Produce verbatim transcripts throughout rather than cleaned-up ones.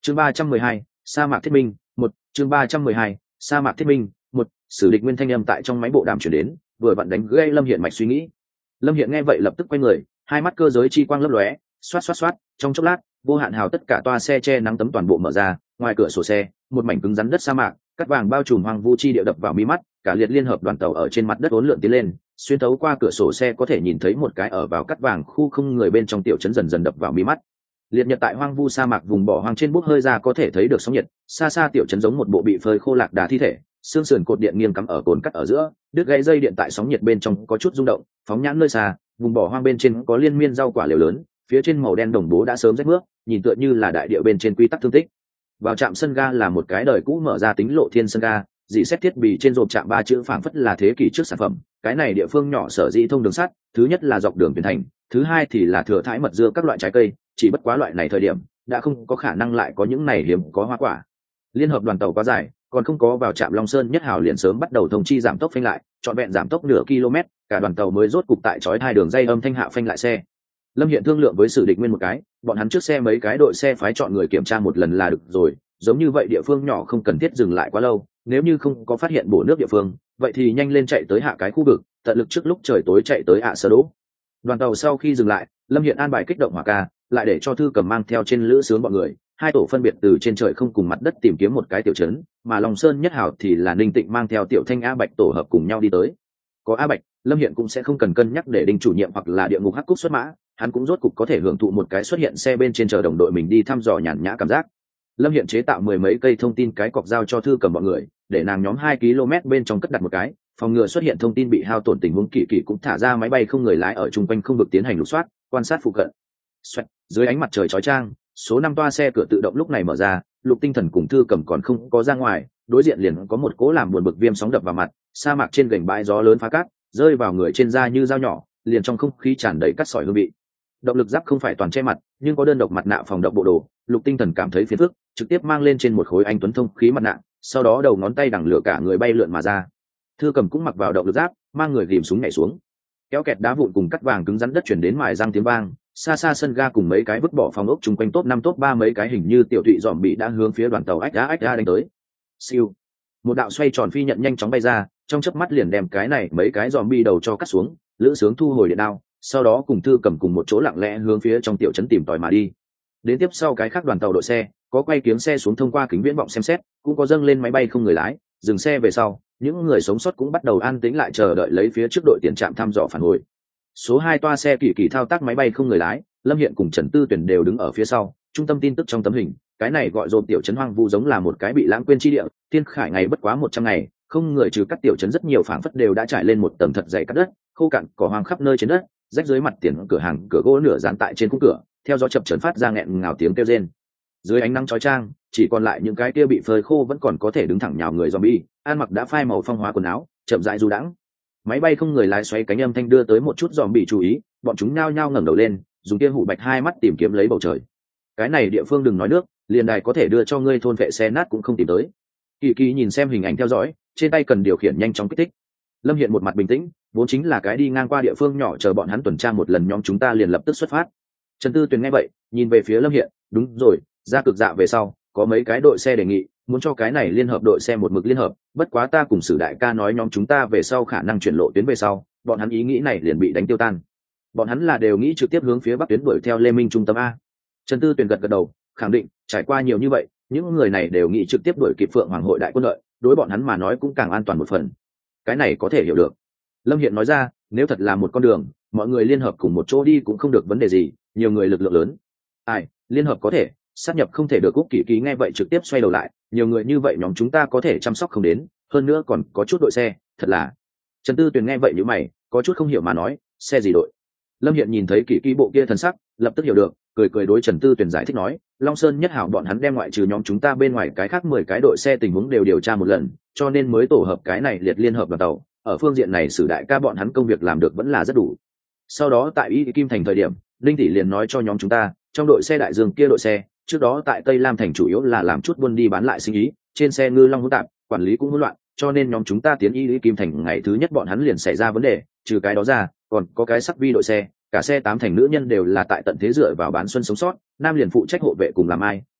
chương ba trăm mười hai sa mạc thiết minh một chương ba trăm mười hai sa mạc thiết minh một sử địch nguyên thanh âm tại trong máy bộ đàm chuyển đến, vừa vặn đánh gãy Lâm Hiện mạch suy nghĩ. Lâm Hiện nghe vậy lập tức quay người, hai mắt cơ giới chi quang lấp lóe, xoát xoát xoát, trong chốc lát vô hạn hào tất cả toa xe che nắng tấm toàn bộ mở ra, ngoài cửa sổ xe một mảnh cứng rắn đất sa mạc, cắt vàng bao trùm hoang vu chi địa đập vào mi mắt, cả liệt liên hợp đoàn tàu ở trên mặt đất uốn lượn tiến lên, xuyên thấu qua cửa sổ xe có thể nhìn thấy một cái ở vào cắt vàng khu không người bên trong tiểu trấn dần dần đập vào mi mắt. Liệt nhật tại hoang vu sa mạc vùng bỏ hoang trên bút hơi ra có thể thấy được sóng nhiệt, xa xa tiểu trấn giống một bộ bị phơi khô lạc đà thi thể, xương sườn cột điện nghiêng cắm ở cồn cắt ở giữa, đứt gãy dây điện tại sóng nhiệt bên trong có chút rung động, phóng nhãn nơi xa, vùng bỏ hoang bên trên có liên miên rau quả liều lớn, phía trên màu đen đồng bố đã sớm rách mướp, nhìn tựa như là đại địa bên trên quy tắc thương tích. Vào trạm sân ga là một cái đời cũ mở ra tính lộ thiên sân ga, dị xét thiết bị trên rộp trạm ba chữ phảng phất là thế kỷ trước sản phẩm. Cái này địa phương nhỏ sở dĩ thông đường sắt, thứ nhất là dọc đường biến thành, thứ hai thì là thừa thãi mật dưa các loại trái cây, chỉ bất quá loại này thời điểm đã không có khả năng lại có những này hiếm có hoa quả. Liên hợp đoàn tàu quá dài, còn không có vào trạm Long Sơn nhất hào liền sớm bắt đầu thông chi giảm tốc phanh lại, trọn vẹn giảm tốc nửa km, cả đoàn tàu mới rốt cục tại chói hai đường dây âm thanh hạ phanh lại xe. Lâm Hiện thương lượng với Sử Địch Nguyên một cái, bọn hắn trước xe mấy cái đội xe phái chọn người kiểm tra một lần là được rồi, giống như vậy địa phương nhỏ không cần thiết dừng lại quá lâu, nếu như không có phát hiện bổ nước địa phương, vậy thì nhanh lên chạy tới hạ cái khu vực, tận lực trước lúc trời tối chạy tới ạ sơ đỗ. Đoàn tàu sau khi dừng lại, Lâm Hiện an bài kích động hỏa ca, lại để cho Thư Cầm mang theo trên lữ sướng bọn người, hai tổ phân biệt từ trên trời không cùng mặt đất tìm kiếm một cái tiểu trấn, mà Long Sơn nhất hảo thì là Ninh Tịnh mang theo Tiểu Thanh A Bạch tổ hợp cùng nhau đi tới. Có A Bạch, Lâm Hiện cũng sẽ không cần cân nhắc để Đinh chủ nhiệm hoặc là địa ngục hắc cúc xuất mã, hắn cũng rốt cục có thể hưởng thụ một cái xuất hiện xe bên trên chờ đồng đội mình đi thăm dò nhàn nhã cảm giác. Lâm Hiện chế tạo mười mấy cây thông tin cái cọc giao cho Thư Cầm bọn người, để nàng nhóm hai ki lô mét bên trong cất đặt một cái, phòng ngừa xuất hiện thông tin bị hao tổn tình huống kỳ kỳ cũng thả ra máy bay không người lái ở trung quanh không vực tiến hành lục soát, quan sát phụ cận. Xoẹt, dưới ánh mặt trời chói chang, số năm toa xe cửa tự động lúc này mở ra, Lục Tinh Thần cùng Thư Cầm còn không có ra ngoài, đối diện liền có một cỗ làm buồn bực viêm sóng đập vào mặt, sa mạc trên gành bãi gió lớn phá cát, rơi vào người trên da như dao nhỏ, liền trong không khí tràn đầy cát sỏi hương vị. Động lực giáp không phải toàn che mặt, nhưng có đơn độc mặt nạ phòng độc bộ đồ, Lục Tinh Thần cảm thấy phiền phức, trực tiếp mang lên trên một khối anh tuấn thông khí mặt nạ, sau đó đầu ngón tay đằng lửa cả người bay lượn mà ra. Thư Cầm cũng mặc vào động lực giáp, mang người ghìm súng nhảy xuống. Kéo kẹt đá vụn cùng cắt vàng cứng rắn đất chuyển đến mài răng tiếng vang, xa xa sân ga cùng mấy cái vứt bỏ phòng ốc chung quanh top năm top ba mấy cái hình như tiểu thụy dòm bị đã hướng phía đoàn tàu ách đá ách đá đánh tới. Siêu, một đạo xoay tròn phi nhận nhanh chóng bay ra, trong chớp mắt liền đem cái này mấy cái dòm bi đầu cho cắt xuống, lữ sướng thu hồi điện đao, sau đó cùng Thư Cầm cùng một chỗ lặng lẽ hướng phía trong tiểu trấn tìm tòi mà đi. Đến tiếp sau cái khác đoàn tàu đội xe có quay kiếng xe xuống thông qua kính viễn vọng xem xét, cũng có dâng lên máy bay không người lái dừng xe về sau, những người sống sót cũng bắt đầu an tĩnh lại chờ đợi lấy phía trước đội tiền trạm thăm dò phản hồi. Số hai toa xe kỳ kỳ thao tác máy bay không người lái, Lâm Hiện cùng Trần Tư Tuyển đều đứng ở phía sau. Trung tâm tin tức trong tấm hình, cái này gọi dồn tiểu trấn hoang vu giống là một cái bị lãng quên chi địa, thiên khải ngày bất quá một trăm ngày, không người trừ các tiểu trấn rất nhiều phảng phất đều đã trải lên một tầng thật dày cát đất, khô cạn cỏ hoang khắp nơi trên đất, rách dưới mặt tiền cửa hàng cửa gỗ nửa dán tại trên khung cửa, theo gió chập chờn phát ra nghẹn ngào tiếng kêu rên. Dưới ánh nắng chói chang, chỉ còn lại những cái kia bị phơi khô vẫn còn có thể đứng thẳng nhào người zombie, ăn mặc đã phai màu phong hóa quần áo, chậm rãi du đãng. Máy bay không người lái xoay cánh âm thanh đưa tới một chút zombie chú ý, bọn chúng nhao nhao ngẩng đầu lên, dùng tia hủ bạch hai mắt tìm kiếm lấy bầu trời. Cái này địa phương đừng nói nước, liền đài có thể đưa cho ngươi thôn vệ xe nát cũng không tìm tới. Kỳ Kỳ nhìn xem hình ảnh theo dõi, trên tay cần điều khiển nhanh chóng kích thích. Lâm Hiện một mặt bình tĩnh, vốn chính là cái đi ngang qua địa phương nhỏ chờ bọn hắn tuần tra một lần nhóm chúng ta liền lập tức xuất phát. Trần Tư Tuyền nghe vậy, nhìn về phía Lâm Hiện, đúng rồi, ra cực dạ về sau, có mấy cái đội xe đề nghị, muốn cho cái này liên hợp đội xe một mực liên hợp, bất quá ta cùng Sử đại ca nói nhóm chúng ta về sau khả năng chuyển lộ tuyến về sau, bọn hắn ý nghĩ này liền bị đánh tiêu tan. Bọn hắn là đều nghĩ trực tiếp hướng phía bắc tuyến đuổi theo Lê Minh trung tâm a. Trần Tư Tuyền gật gật đầu, khẳng định, trải qua nhiều như vậy, những người này đều nghĩ trực tiếp đuổi kịp Phượng Hoàng hội đại quân lợi, đối bọn hắn mà nói cũng càng an toàn một phần. Cái này có thể hiểu được. Lâm Hiện nói ra, nếu thật là một con đường, mọi người liên hợp cùng một chỗ đi cũng không được vấn đề gì, nhiều người lực lượng lớn. Ai, liên hợp có thể, sát nhập không thể được. Cúc Kỷ Ký nghe vậy trực tiếp xoay đầu lại, nhiều người như vậy nhóm chúng ta có thể chăm sóc không đến, hơn nữa còn có chút đội xe, thật là. Trần Tư Tuyền nghe vậy nhíu mày, có chút không hiểu mà nói, xe gì đội? Lâm Hiện nhìn thấy Kỷ Ký bộ kia thần sắc, lập tức hiểu được, cười cười đối Trần Tư Tuyền giải thích nói, Long Sơn nhất hảo bọn hắn đem ngoại trừ nhóm chúng ta bên ngoài cái khác mười cái đội xe tình huống đều điều tra một lần, cho nên mới tổ hợp cái này liệt liên hợp đoàn tàu. Ở phương diện này Sử đại ca bọn hắn công việc làm được vẫn là rất đủ. Sau đó tại Y Kim thành thời điểm, Linh tỷ liền nói cho nhóm chúng ta, trong đội xe đại dương kia đội xe, trước đó tại Tây Lam thành chủ yếu là làm chút buôn đi bán lại sinh ý, trên xe ngư long hỗn tạp, quản lý cũng hỗn loạn, cho nên nhóm chúng ta tiến Y Kim thành ngày thứ nhất bọn hắn liền xảy ra vấn đề, trừ cái đó ra, còn có cái sắc vi đội xe, cả xe tám thành nữ nhân đều là tại tận thế dựa vào bán xuân sống sót, nam liền phụ trách hộ vệ cùng làm ai,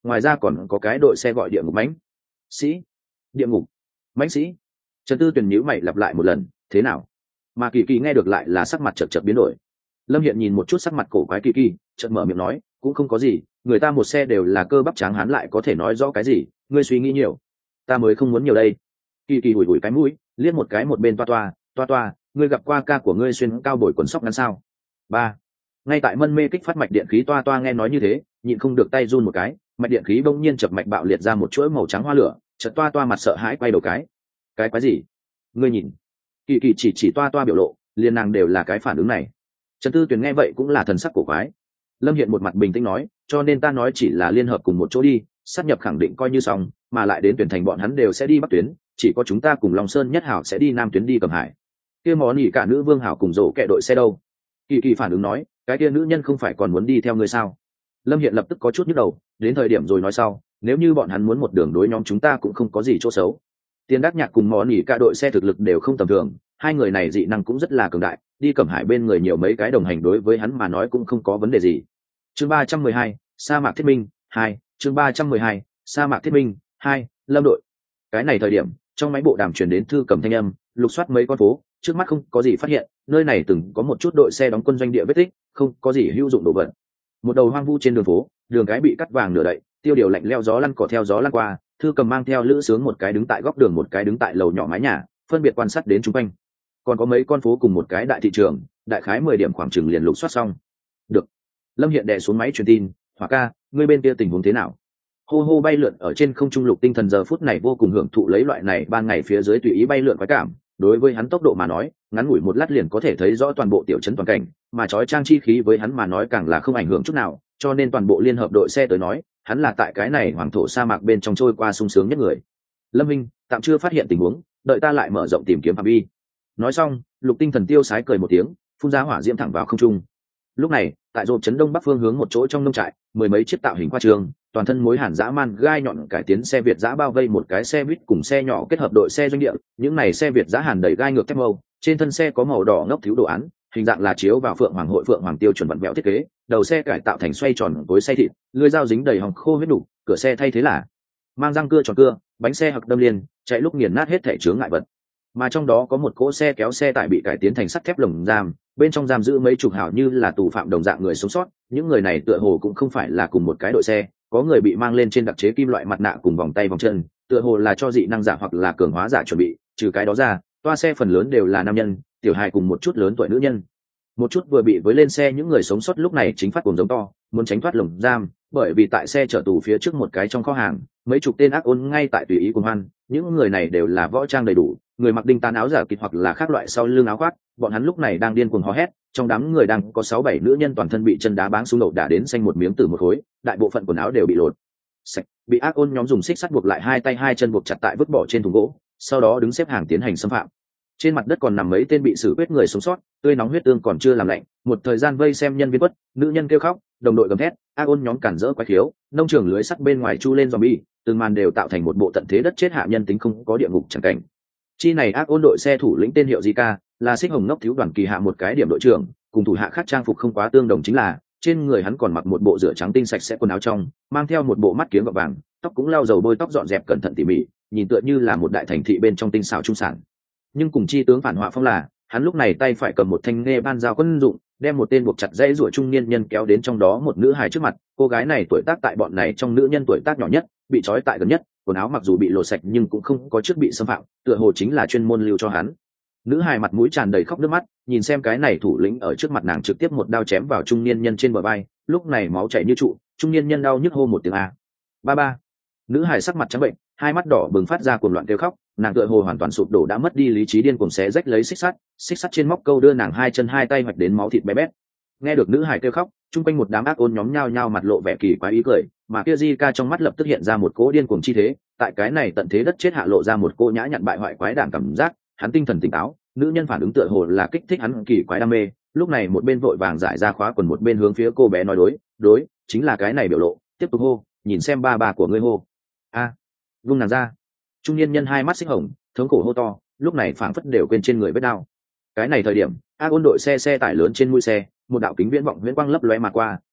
ngoài ra còn có cái đội xe gọi địa ngục mãnh sĩ. Địa ngục mãnh sĩ. Trần Tư Tuyền nhíu mày lặp lại một lần, thế nào? Mà Kỳ Kỳ nghe được lại là sắc mặt chợt chợt biến đổi. Lâm Hiện nhìn một chút sắc mặt cổ quái Kỳ Kỳ, chợt mở miệng nói, cũng không có gì, người ta một xe đều là cơ bắp tráng hán lại có thể nói rõ cái gì, ngươi suy nghĩ nhiều. Ta mới không muốn nhiều đây. Kỳ Kỳ ủi ủi cái mũi, liếc một cái một bên toa toa, toa toa, ngươi gặp qua ca của ngươi xuyên cao bồi quần sóc ngắn sao? Ba. Ngay tại mân mê kích phát mạch điện khí, toa toa nghe nói như thế, nhịn không được tay run một cái, mạch điện khí bỗng nhiên chập mạch bạo liệt ra một chuỗi màu trắng hoa lửa, chợt toa toa mặt sợ hãi quay đầu cái. Cái quái gì? Ngươi nhìn. Kỳ Kỳ chỉ chỉ toa toa biểu lộ, liền nàng đều là cái phản ứng này. Trần Tư Tuyền nghe vậy cũng là thần sắc cổ quái. Lâm Hiện một mặt bình tĩnh nói, cho nên ta nói chỉ là liên hợp cùng một chỗ đi, sát nhập khẳng định coi như xong, mà lại đến tuyển thành bọn hắn đều sẽ đi bắc tuyến, chỉ có chúng ta cùng Long Sơn Nhất Hảo sẽ đi nam tuyến đi Cẩm Hải. Kia món nhỉ cả nữ Vương Hảo cùng rổ kẹ đội xe đâu? Kỳ Kỳ phản ứng nói, cái kia nữ nhân không phải còn muốn đi theo ngươi sao? Lâm Hiện lập tức có chút nhức đầu, đến thời điểm rồi nói sau, nếu như bọn hắn muốn một đường đối nhóm chúng ta cũng không có gì chỗ xấu. Tiền Đắc Nhạc cùng món nhỉ cả đội xe thực lực đều không tầm thường, hai người này dị năng cũng rất là cường đại, đi Cẩm Hải bên người nhiều mấy cái đồng hành đối với hắn mà nói cũng không có vấn đề gì. Chương ba trăm mười hai, sa mạc thiết minh hai. Chương ba trăm mười hai, sa mạc thiết minh hai. Lâm đội. Cái này thời điểm, trong máy bộ đàm truyền đến thư cầm thanh âm, lục soát mấy con phố, trước mắt không có gì phát hiện, nơi này từng có một chút đội xe đóng quân doanh địa vết tích, không có gì hữu dụng đồ vật. Một đầu hoang vu trên đường phố, đường cái bị cắt vàng nửa đậy, tiêu điều lạnh leo gió lăn cỏ theo gió lăn qua, thư cầm mang theo lữ sướng một cái đứng tại góc đường một cái đứng tại lầu nhỏ mái nhà, phân biệt quan sát đến chung quanh. Còn có mấy con phố cùng một cái đại thị trường, đại khái mười điểm khoảng chừng liền lục soát xong. Được. Lâm Hiện đè xuống máy truyền tin, Hỏa ca, ngươi bên kia tình huống thế nào? Hô hô bay lượn ở trên không trung, Lục Tinh Thần giờ phút này vô cùng hưởng thụ lấy loại này ban ngày phía dưới tùy ý bay lượn khoái cảm. Đối với hắn tốc độ mà nói, ngắn ngủi một lát liền có thể thấy rõ toàn bộ tiểu trấn toàn cảnh, mà chói trang chi khí với hắn mà nói càng là không ảnh hưởng chút nào, cho nên toàn bộ liên hợp đội xe tới nói, hắn là tại cái này hoàng thổ sa mạc bên trong trôi qua sung sướng nhất người. Lâm Minh, tạm chưa phát hiện tình huống, đợi ta lại mở rộng tìm kiếm phạm vi. Nói xong, Lục Tinh Thần tiêu sái cười một tiếng, phun ra hỏa diễm thẳng vào không trung. Lúc này, tại rộp trấn đông bắc phương hướng một chỗ trong nông trại, mười mấy chiếc tạo hình khoa trương, toàn thân mối hàn dã man gai nhọn cải tiến xe Việt dã bao vây một cái xe buýt cùng xe nhỏ kết hợp đội xe doanh địa. Những này xe Việt dã hàn đầy gai ngược thép mâu, trên thân xe có màu đỏ ngốc thiếu đồ án, hình dạng là chiếu vào Phượng Hoàng hội Phượng Hoàng tiêu chuẩn vặn vẹo thiết kế, đầu xe cải tạo thành xoay tròn cối xay thịt, lưỡi dao dính đầy hồng khô huyết đủ, cửa xe thay thế là mang răng cưa tròn cưa, bánh xe hặc đâm liền, chạy lúc nghiền nát hết thảy chướng ngại vật. Mà trong đó có một cỗ xe kéo xe tải bị cải tiến thành sắt thép lồng giam, bên trong giam giữ mấy chục hảo như là tù phạm đồng dạng người sống sót. Những người này tựa hồ cũng không phải là cùng một cái đội xe, có người bị mang lên trên đặc chế kim loại mặt nạ cùng vòng tay vòng chân, tựa hồ là cho dị năng giả hoặc là cường hóa giả chuẩn bị. Trừ cái đó ra, toa xe phần lớn đều là nam nhân, tiểu hài cùng một chút lớn tuổi nữ nhân. Một chút vừa bị với lên xe những người sống sót lúc này chính phát cuồng giống to, muốn tránh thoát lồng giam, bởi vì tại xe chở tù phía trước một cái trong kho hàng, mấy chục tên ác ôn ngay tại tùy ý cuồng hoan. Những người này đều là võ trang đầy đủ, người mặc đinh tán áo giả kịch hoặc là khác loại sau lưng áo khoác, bọn hắn lúc này đang điên cuồng hò hét, trong đám người đang có sáu bảy nữ nhân toàn thân bị chân đá báng xuống đầu đả đến xanh một miếng từ một khối, đại bộ phận quần áo đều bị lột sạch, bị ác ôn nhóm dùng xích sắt buộc lại hai tay hai chân buộc chặt tại vứt bỏ trên thùng gỗ, sau đó đứng xếp hàng tiến hành xâm phạm. Trên mặt đất còn nằm mấy tên bị xử quyết người sống sót, tươi nóng huyết tương còn chưa làm lạnh, một thời gian vây xem nhân viên quất, nữ nhân kêu khóc, đồng đội gầm thét, ác ôn nhóm cản rỡ quái khiếu, nông trường lưới sắt bên ngoài chu lên zombie, từng màn đều tạo thành một bộ tận thế đất chết hạ nhân tính không có địa ngục chẳng cảnh. Chi này ác ôn đội xe thủ lĩnh tên hiệu Zika, là xích hồng ngốc thiếu đoàn kỳ hạ một cái điểm đội trưởng, cùng thủ hạ khác trang phục không quá tương đồng chính là trên người hắn còn mặc một bộ rửa trắng tinh sạch sẽ quần áo trong, mang theo một bộ mắt kiếng gọt vàng, tóc cũng lau dầu bôi tóc dọn dẹp cẩn thận tỉ mỉ, nhìn tựa như là một đại thành thị bên trong tinh xảo trung sản. Nhưng cùng chi tướng phản họa phong là, hắn lúc này tay phải cầm một thanh nghe ban dao quân dụng, đem một tên buộc chặt dây rủa trung niên nhân kéo đến trong đó một nữ hài trước mặt. Cô gái này tuổi tác tại bọn này trong nữ nhân tuổi tác nhỏ nhất, bị trói tại gần nhất, quần áo mặc dù bị lột sạch nhưng cũng không có trước bị xâm phạm, tựa hồ chính là chuyên môn lưu cho hắn. Nữ hài mặt mũi tràn đầy khóc nước mắt, nhìn xem cái này thủ lĩnh ở trước mặt nàng trực tiếp một đao chém vào trung niên nhân trên bờ vai, lúc này máu chảy như trụ, trung niên nhân đau nhức hô một tiếng a. Ba ba. Nữ hài sắc mặt trắng bệnh, hai mắt đỏ bừng phát ra cuồng loạn kêu khóc, nàng tựa hồ hoàn toàn sụp đổ đã mất đi lý trí, điên cuồng xé rách lấy xích sắt, xích sắt trên móc câu đưa nàng hai chân hai tay hoạch đến máu thịt bé bét. Nghe được nữ hài kêu khóc, chung quanh một đám ác ôn nhóm nhao nhao mặt lộ vẻ kỳ quái ý cười, mà kia Zika trong mắt lập tức hiện ra một cỗ điên cuồng chi thế, tại cái này tận thế đất chết hạ lộ ra một cô nhã nhặn bại hoại quái đản cảm giác, hắn tinh thần tỉnh táo, nữ nhân phản ứng tựa hồ là kích thích hắn kỳ quái đam mê, lúc này một bên vội vàng giải ra khóa quần một bên hướng phía cô bé nói đối, đối, chính là cái này biểu lộ, tiếp tục hô, nhìn xem ba bà của ngươi hô. A, vung nàng ra. Trung niên nhân hai mắt xích hồng, thống khổ hô to, lúc này phảng phất đều quên trên người vết đau. Cái này thời điểm, ác ôn đội xe xe tải lớn trên mũi xe, một đạo kính viễn vọng viễn quang lấp lóe mà qua,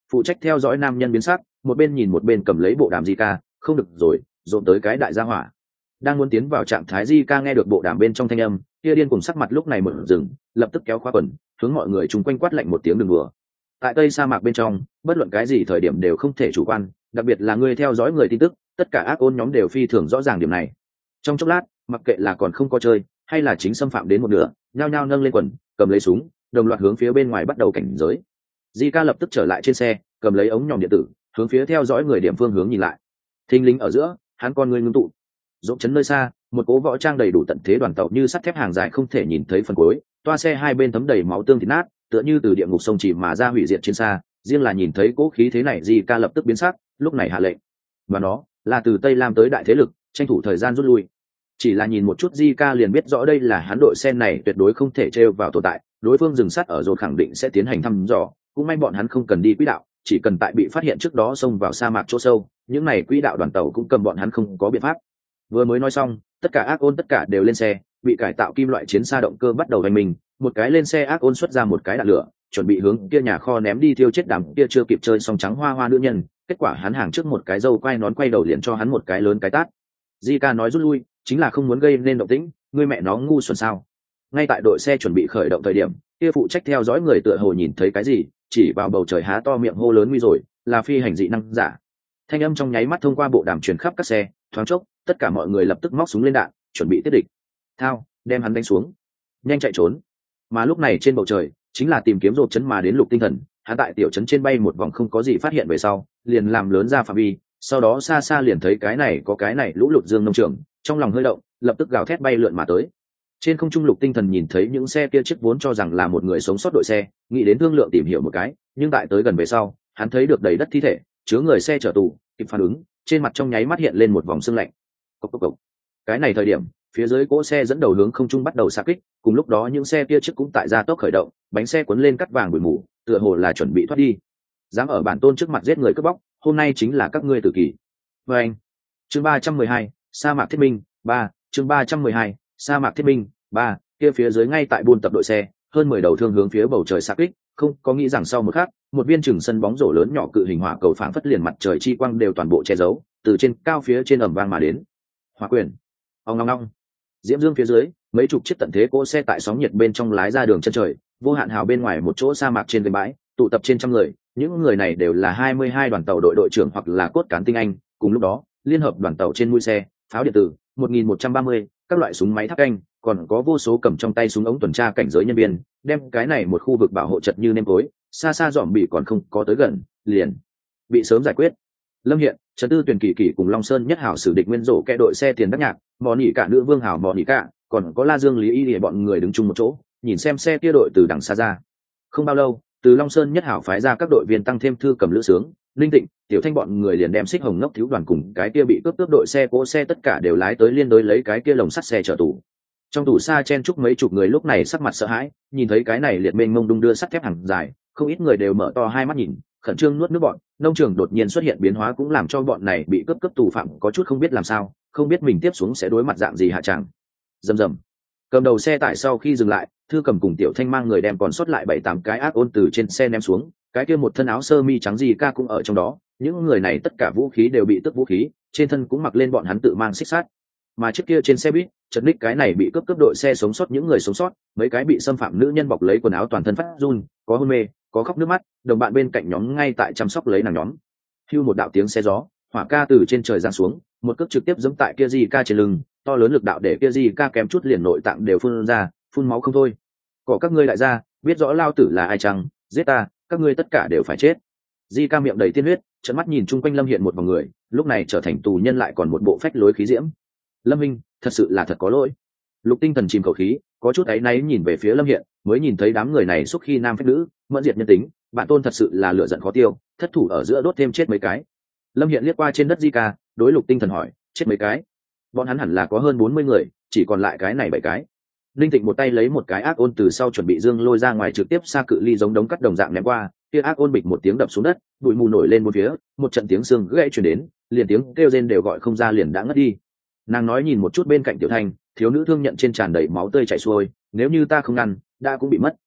phụ trách theo dõi nam nhân biến sắc, một bên nhìn một bên cầm lấy bộ đàm Zika, không được rồi, dồn tới cái đại gia hỏa. Đang muốn tiến vào trạng thái Zika nghe được bộ đàm bên trong thanh âm, kia điên cùng sắc mặt lúc này mở dừng, lập tức kéo khóa quần, hướng mọi người chung quanh quát lạnh một tiếng đừng đùa. Tại tây sa mạc bên trong, bất luận cái gì thời điểm đều không thể chủ quan, đặc biệt là người theo dõi người tin tức, tất cả ác ôn nhóm đều phi thường rõ ràng điểm này. Trong chốc lát, mặc kệ là còn không có chơi, hay là chính xâm phạm đến một nửa, nhao nhao nâng lên quần, cầm lấy súng, đồng loạt hướng phía bên ngoài bắt đầu cảnh giới. Zika lập tức trở lại trên xe, cầm lấy ống nhòm điện tử, hướng phía theo dõi người điểm phương hướng nhìn lại. Thình lình ở giữa, hắn con người ngưng tụ, rộng chấn nơi xa, một cố võ trang đầy đủ tận thế đoàn tàu như sắt thép hàng dài không thể nhìn thấy phần cuối, toa xe hai bên thấm đầy máu tương thịt nát, tựa như từ địa ngục sông chỉ mà ra hủy diệt trên xa. Riêng là nhìn thấy cố khí thế này, Zika lập tức biến sắc, lúc này hạ lệnh, và nó là từ Tây Lam tới đại thế lực, tranh thủ thời gian rút lui. Chỉ là nhìn một chút Zika liền biết rõ đây là hắn đội xe này tuyệt đối không thể trêu vào tồn tại, đối phương dừng sát ở rồi khẳng định sẽ tiến hành thăm dò, cũng may bọn hắn không cần đi quỹ đạo, chỉ cần tại bị phát hiện trước đó xông vào sa mạc chỗ sâu, những này quỹ đạo đoàn tàu cũng cầm bọn hắn không có biện pháp. Vừa mới nói xong, tất cả ác ôn tất cả đều lên xe, bị cải tạo kim loại chiến xa động cơ bắt đầu hành mình, một cái lên xe ác ôn xuất ra một cái đạn lửa, chuẩn bị hướng kia nhà kho ném đi thiêu chết đám kia chưa kịp chơi xong trắng hoa hoa nữ nhân, kết quả hắn hàng trước một cái dâu quay nón quay đầu liền cho hắn một cái lớn cái tát. Zika nói rút lui, chính là không muốn gây nên động tĩnh, ngươi mẹ nó ngu xuẩn sao? Ngay tại đội xe chuẩn bị khởi động thời điểm, kia phụ trách theo dõi người tựa hồ nhìn thấy cái gì, chỉ vào bầu trời há to miệng hô lớn nguy rồi, là phi hành dị năng giả. Thanh âm trong nháy mắt thông qua bộ đàm truyền khắp các xe, thoáng chốc, tất cả mọi người lập tức móc súng lên đạn, chuẩn bị tiếp địch. Thao, đem hắn đánh xuống, nhanh chạy trốn. Mà lúc này trên bầu trời, chính là tìm kiếm rộp chấn mà đến Lục Tinh Thần, hắn tại tiểu trấn trên bay một vòng không có gì phát hiện về sau, liền làm lớn ra phạm vi, sau đó xa xa liền thấy cái này có cái này lũ lụt dương nông trường, trong lòng hơi động, lập tức gào thét bay lượn mà tới. Trên không trung Lục Tinh Thần nhìn thấy những xe kia chiếc vốn cho rằng là một người sống sót đội xe, nghĩ đến thương lượng tìm hiểu một cái, nhưng tại tới gần về sau, hắn thấy được đầy đất thi thể, chứa người xe chở tù, kịp phản ứng, trên mặt trong nháy mắt hiện lên một vòng sương lạnh. Cốc cốc cốc. Cái này thời điểm, phía dưới cỗ xe dẫn đầu hướng không trung bắt đầu xạ kích, cùng lúc đó những xe kia chiếc cũng tại gia tốc khởi động, bánh xe cuốn lên cắt vàng bụi mù, tựa hồ là chuẩn bị thoát đi. Dám ở bản tôn trước mặt giết người cướp bóc, hôm nay chính là các ngươi tử kỳ. Và anh. Chương ba trăm mười hai, sa mạc thiết minh, ba, chương ba trăm mười hai, sa mạc thiết minh, ba, kia phía dưới ngay tại buôn tập đội xe, hơn mười đầu thương hướng phía bầu trời xạ kích, không có nghĩ rằng sau một khắc, một viên chừng sân bóng rổ lớn nhỏ cự hình hỏa cầu phảng phất liền mặt trời chi quang đều toàn bộ che giấu, từ trên cao phía trên ầm vang mà đến. Hỏa quyền. Ong ong ong. Diễm dương phía dưới, mấy chục chiếc tận thế cỗ xe tại sóng nhiệt bên trong lái ra đường chân trời, vô hạn hào bên ngoài một chỗ sa mạc trên cái bãi, tụ tập trên trăm người, những người này đều là hai mươi hai đoàn tàu đội đội trưởng hoặc là cốt cán tinh anh, cùng lúc đó, liên hợp đoàn tàu trên mũi xe, pháo điện tử, một nghìn một trăm ba mươi, các loại súng máy tháp canh, còn có vô số cầm trong tay súng ống tuần tra cảnh giới nhân viên, đem cái này một khu vực bảo hộ chật như nêm tối, xa xa dòm bị còn không có tới gần, liền bị sớm giải quyết. Lâm Hiện, Trần Tư Tuyển Kỳ Kỳ cùng Long Sơn Nhất Hảo sử địch nguyên rổ kẹ đội xe tiền đắc nhạc, mò nỉ cả nữ vương hảo mò nỉ cả, còn có La Dương Lý Y để bọn người đứng chung một chỗ, nhìn xem xe kia đội từ đằng xa ra. Không bao lâu, từ Long Sơn Nhất Hảo phái ra các đội viên tăng thêm thư cầm lữ sướng, linh tịnh, tiểu thanh bọn người liền đem xích hồng ngốc thiếu đoàn cùng cái kia bị cướp cướp đội xe cỗ xe tất cả đều lái tới liên đối lấy cái kia lồng sắt xe chở tù. Trong tủ xa chen chúc mấy chục người lúc này sắc mặt sợ hãi, nhìn thấy cái này liệt mênh mông đung đưa sắt thép hàng dài, không ít người đều mở to hai mắt nhìn, khẩn trương nuốt nước bọn. Nông trường đột nhiên xuất hiện biến hóa cũng làm cho bọn này bị cướp cướp tù phạm có chút không biết làm sao, không biết mình tiếp xuống sẽ đối mặt dạng gì hạ tràng. Rầm rầm. Cầm đầu xe tải sau khi dừng lại, thư cầm cùng tiểu thanh mang người đem còn sót lại bảy tám cái ác ôn từ trên xe ném xuống, cái kia một thân áo sơ mi trắng gì ca cũng ở trong đó, những người này tất cả vũ khí đều bị tước vũ khí, trên thân cũng mặc lên bọn hắn tự mang xích sắt. Mà trước kia trên xe buýt, chật ních cái này bị cướp cướp đội xe sống sót những người sống sót, mấy cái bị xâm phạm nữ nhân bọc lấy quần áo toàn thân phát run, có hôn mê, có khóc nước mắt, đồng bạn bên cạnh nhóm ngay tại chăm sóc lấy nàng nhóm. Hưu một đạo tiếng xe gió, hỏa ca từ trên trời giáng xuống, một cước trực tiếp giẫm tại kia gì ca trên lưng, to lớn lực đạo để kia gì ca kém chút liền nội tạng đều phun ra, phun máu không thôi. Có các ngươi đại gia, biết rõ lao tử là ai chăng, giết ta, các ngươi tất cả đều phải chết. Di ca miệng đầy tiên huyết, trợn mắt nhìn chung quanh Lâm Hiện một vòng người, lúc này trở thành tù nhân lại còn một bộ phách lối khí diễm. Lâm Minh, thật sự là thật có lỗi. Lục Tinh Thần chìm khẩu khí, có chút áy náy nhìn về phía Lâm Hiện, mới nhìn thấy đám người này xúc khi nam phách nữ, mẫn diệt nhân tính, bạn tôn thật sự là lửa giận khó tiêu, thất thủ ở giữa đốt thêm chết mấy cái. Lâm Hiện liếc qua trên đất Di ca, đối Lục Tinh Thần hỏi, chết mấy cái? Bọn hắn hẳn là có hơn bốn mươi người, chỉ còn lại cái này bảy cái. Linh Tịnh một tay lấy một cái ác ôn từ sau chuẩn bị dương lôi ra ngoài trực tiếp xa cự ly giống đống cắt đồng dạng ném qua, kia ác ôn bịch một tiếng đập xuống đất, bụi mù nổi lên một phía, một trận tiếng xương gãy truyền đến, liền tiếng kêu rên đều gọi không ra liền đã ngất đi. Nàng nói nhìn một chút bên cạnh Tiểu Thanh, thiếu nữ thương nhận trên tràn đầy máu tươi chảy xuôi, nếu như ta không ngăn, đã cũng bị mất.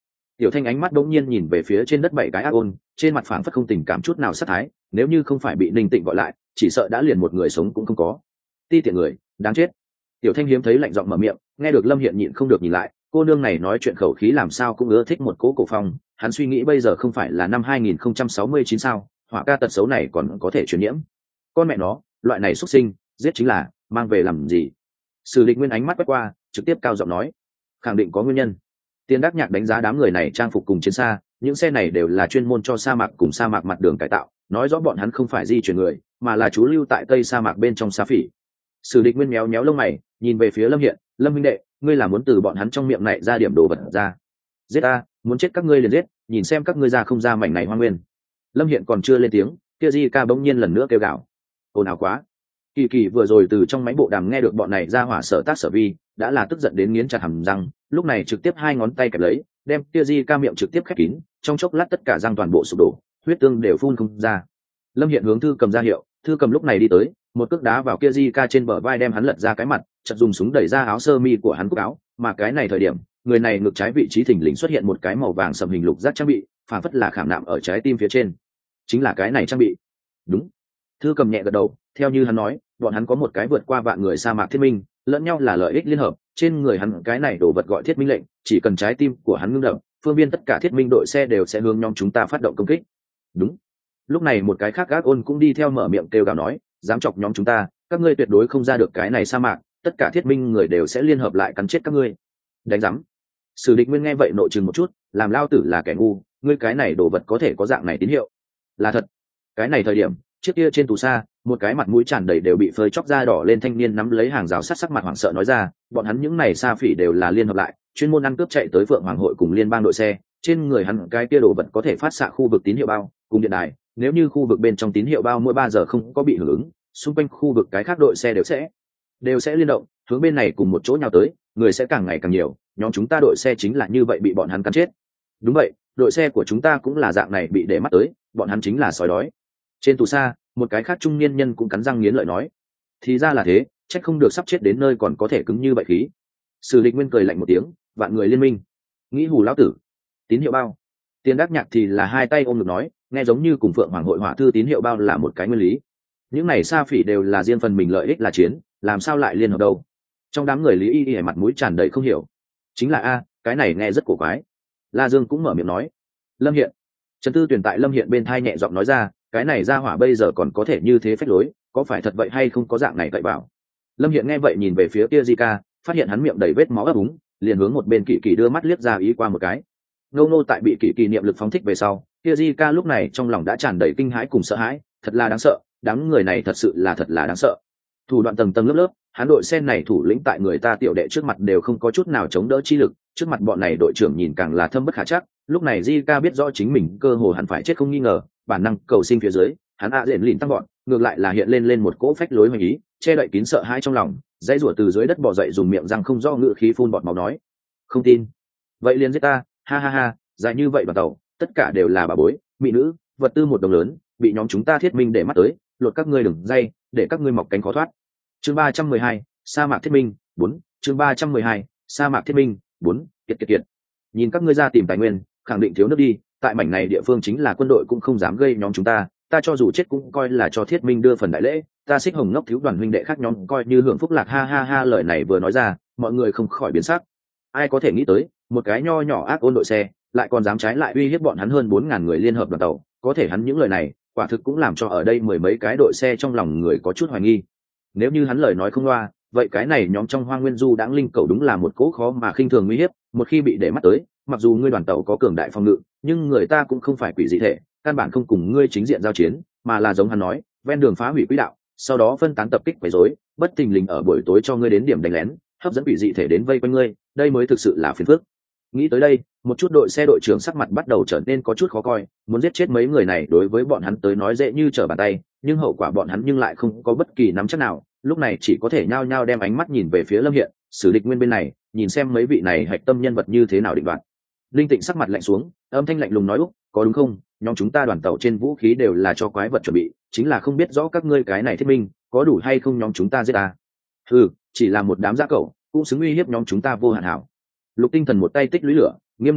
Tiểu Thanh ánh mắt đột nhiên nhìn về phía trên đất bảy cái ác ôn, trên mặt phảng phất không tình cảm chút nào sát thái, nếu như không phải bị Ninh Tịnh gọi lại, chỉ sợ đã liền một người sống cũng không có. Ti tiện người, đáng chết. Tiểu Thanh hiếm thấy lạnh giọng mở miệng, nghe được Lâm Hiện nhịn không được nhìn lại, cô nương này nói chuyện khẩu khí làm sao cũng ưa thích một cố cổ phong, hắn suy nghĩ bây giờ không phải là năm hai nghìn không trăm sáu mươi chín sao, hỏa ca tật xấu này còn có thể truyền nhiễm. Con mẹ nó, loại này xuất sinh, giết chính là, mang về làm gì? Sử Địch Nguyên ánh mắt quét qua, trực tiếp cao giọng nói, khẳng định có nguyên nhân. Tiên Đắc Nhạc đánh giá đám người này trang phục cùng chiến xa, những xe này đều là chuyên môn cho sa mạc cùng sa mạc mặt đường cải tạo, nói rõ bọn hắn không phải di chuyển người, mà là trú lưu tại tây sa mạc bên trong sa phỉ. Sử Địch Nguyên méo méo lông mày, nhìn về phía Lâm Hiện, Lâm huynh đệ, ngươi là muốn từ bọn hắn trong miệng này ra điểm đồ vật ra? Giết ta, muốn chết các ngươi liền giết, nhìn xem các ngươi ra không ra mảnh này hoang nguyên. Lâm Hiện còn chưa lên tiếng, kia Di Ca bỗng nhiên lần nữa kêu gào, ồn ào quá. Kỳ Kỳ vừa rồi từ trong máy bộ đàm nghe được bọn này ra hỏa sở tác sở vi, đã là tức giận đến nghiến chặt hàm răng, lúc này trực tiếp hai ngón tay kẹp lấy, đem kia Di Ca miệng trực tiếp khép kín, trong chốc lát tất cả răng toàn bộ sụp đổ, huyết tương đều phun không ra. Lâm Hiện hướng Thư Cầm ra hiệu, Thư Cầm lúc này đi tới, một cước đá vào kia Di Ca trên bờ vai đem hắn lật ra cái mặt, chợt dùng súng đẩy ra áo sơ mi của hắn cúc áo, mà cái này thời điểm, người này ngực trái vị trí thình lình xuất hiện một cái màu vàng sầm hình lục giác trang bị, phản phất là khảm nạm ở trái tim phía trên. Chính là cái này trang bị. Đúng. Thư Cầm nhẹ gật đầu, theo như hắn nói, bọn hắn có một cái vượt qua vạn người sa mạc thiết minh, lẫn nhau là lợi ích liên hợp, trên người hắn cái này đồ vật gọi thiết minh lệnh, chỉ cần trái tim của hắn ngưng đập, phương viên tất cả thiết minh đội xe đều sẽ hướng nhóm chúng ta phát động công kích. Đúng. Lúc này một cái khác gác ôn cũng đi theo mở miệng kêu gào nói, dám chọc nhóm chúng ta, các ngươi tuyệt đối không ra được cái này sa mạc, tất cả thiết minh người đều sẽ liên hợp lại cắn chết các ngươi. Đánh rắm. Sử Địch Nguyên nghe vậy nội chừng một chút, làm lao tử là kẻ ngu, ngươi cái này đồ vật có thể có dạng này tín hiệu. Là thật. Cái này thời điểm, trước kia trên tù xa, một cái mặt mũi tràn đầy đều bị phơi chóc da đỏ lên thanh niên nắm lấy hàng rào sắt sắc mặt hoảng sợ nói ra, bọn hắn những này sa phỉ đều là liên hợp lại, chuyên môn ăn cướp chạy tới Phượng Hoàng hội cùng liên bang đội xe, trên người hắn cái kia đồ vật có thể phát xạ khu vực tín hiệu bao, cùng điện đài, nếu như khu vực bên trong tín hiệu bao mỗi ba giờ không có bị hưởng ứng, xung quanh khu vực cái khác đội xe đều sẽ đều sẽ liên động, hướng bên này cùng một chỗ nhau tới, người sẽ càng ngày càng nhiều, nhóm chúng ta đội xe chính là như vậy bị bọn hắn cắn chết. Đúng vậy, đội xe của chúng ta cũng là dạng này bị để mắt tới, bọn hắn chính là sói đói. Trên tù xa, một cái khác trung niên nhân cũng cắn răng nghiến lợi nói, thì ra là thế, trách không được sắp chết đến nơi còn có thể cứng như vậy khí. Sử Địch Nguyên cười lạnh một tiếng, vạn người liên minh, nghĩ hù lão tử. Tín hiệu bao. Tiền Đắc Nhạc thì là hai tay ôm ngực nói, nghe giống như cùng Phượng Hoàng hội hỏa thư tín hiệu bao là một cái nguyên lý. Những này sa phỉ đều là riêng phần mình lợi ích là chiến, làm sao lại liên hợp đâu? Trong đám người Lý Y Y mặt mũi tràn đầy không hiểu. Chính là a, cái này nghe rất cổ quái. La Dương cũng mở miệng nói, Lâm Hiện. Trần Tư Tuyển tại Lâm Hiện bên thai nhẹ giọng nói ra, cái này ra hỏa bây giờ còn có thể như thế phách lối, có phải thật vậy hay không có dạng này vậy bảo. Lâm Hiện nghe vậy nhìn về phía kia Di Ca, phát hiện hắn miệng đầy vết máu ấp úng, liền hướng một bên Kỷ Kỳ đưa mắt liếc ra ý qua một cái. Ngô Ngô tại bị Kỷ Kỳ niệm lực phóng thích về sau, kia Di Ca lúc này trong lòng đã tràn đầy kinh hãi cùng sợ hãi, thật là đáng sợ, đám người này thật sự là thật là đáng sợ. Thủ đoạn tầng tầng lớp lớp, hắn đội sen này thủ lĩnh tại người ta tiểu đệ trước mặt đều không có chút nào chống đỡ chi lực, trước mặt bọn này đội trưởng nhìn càng là thâm bất khả chắc. Lúc này Di Ca biết rõ chính mình cơ hồ hẳn phải chết không nghi ngờ, bản năng cầu sinh phía dưới, hắn ạ diện lìn tăng bọn, ngược lại là hiện lên lên một cỗ phách lối hoành ý, che đậy kín sợ hãi trong lòng, dãy rủa từ dưới đất bò dậy dùng miệng răng không do ngự khí phun bọt máu nói, không tin, vậy liền giết ta, ha ha ha, dài như vậy vào tàu, tất cả đều là bà bối, mỹ nữ, vật tư một đồng lớn, bị nhóm chúng ta thiết minh để mắt tới, lột các ngươi đừng dây, để các ngươi mọc cánh khó thoát. Chương ba trăm mười hai, sa mạc thiết minh bốn. Chương ba trăm mười hai, sa mạc thiết minh bốn. Kiệt kiệt kiệt. Nhìn các ngươi ra tìm tài nguyên, khẳng định thiếu nước đi, tại mảnh này địa phương chính là quân đội cũng không dám gây nhóm chúng ta, ta cho dù chết cũng coi là cho thiết minh đưa phần đại lễ, ta Xích Hồng ngốc thiếu đoàn huynh đệ khác nhóm coi như hưởng phúc lạc, ha ha ha. Lời này vừa nói ra, mọi người không khỏi biến sắc. Ai có thể nghĩ tới, một cái nho nhỏ ác ôn đội xe, lại còn dám trái lại uy hiếp bọn hắn hơn bốn ngàn người liên hợp đoàn tàu, có thể hắn những lời này, quả thực cũng làm cho ở đây mười mấy cái đội xe trong lòng người có chút hoài nghi. Nếu như hắn lời nói không loa, vậy cái này nhóm trong Hoang Nguyên Du đãng linh cầu đúng là một cỗ khó mà khinh thường uy hiếp, một khi bị để mắt tới, mặc dù ngươi đoàn tàu có cường đại phòng ngự, nhưng người ta cũng không phải quỷ dị thể, căn bản không cùng ngươi chính diện giao chiến, mà là giống hắn nói, ven đường phá hủy quỹ đạo, sau đó phân tán tập kích quấy rối, bất thình lình ở buổi tối cho ngươi đến điểm đánh lén, hấp dẫn quỷ dị thể đến vây quanh ngươi, đây mới thực sự là phiền phức. Nghĩ tới đây, một chút đội xe đội trưởng sắc mặt bắt đầu trở nên có chút khó coi, muốn giết chết mấy người này đối với bọn hắn tới nói dễ như trở bàn tay, nhưng hậu quả bọn hắn nhưng lại không có bất kỳ nắm chắc nào, lúc này chỉ có thể nhao nhao đem ánh mắt nhìn về phía Lâm Hiện, Sử Địch Nguyên bên này, nhìn xem mấy vị này hạch tâm nhân vật như thế nào định đoạt. Linh Tịnh sắc mặt lạnh xuống, âm thanh lạnh lùng nói, "Úc, có đúng không? Nhóm chúng ta đoàn tàu trên vũ khí đều là cho quái vật chuẩn bị, chính là không biết rõ các ngươi cái này thiết minh, có đủ hay không nhóm chúng ta giết ta." "Ừ, chỉ là một đám dã cẩu, cũng xứng uy hiếp nhóm chúng ta vô hạn hảo." Lục Tinh Thần một tay tích lũy lửa, nghiêm nghị quát,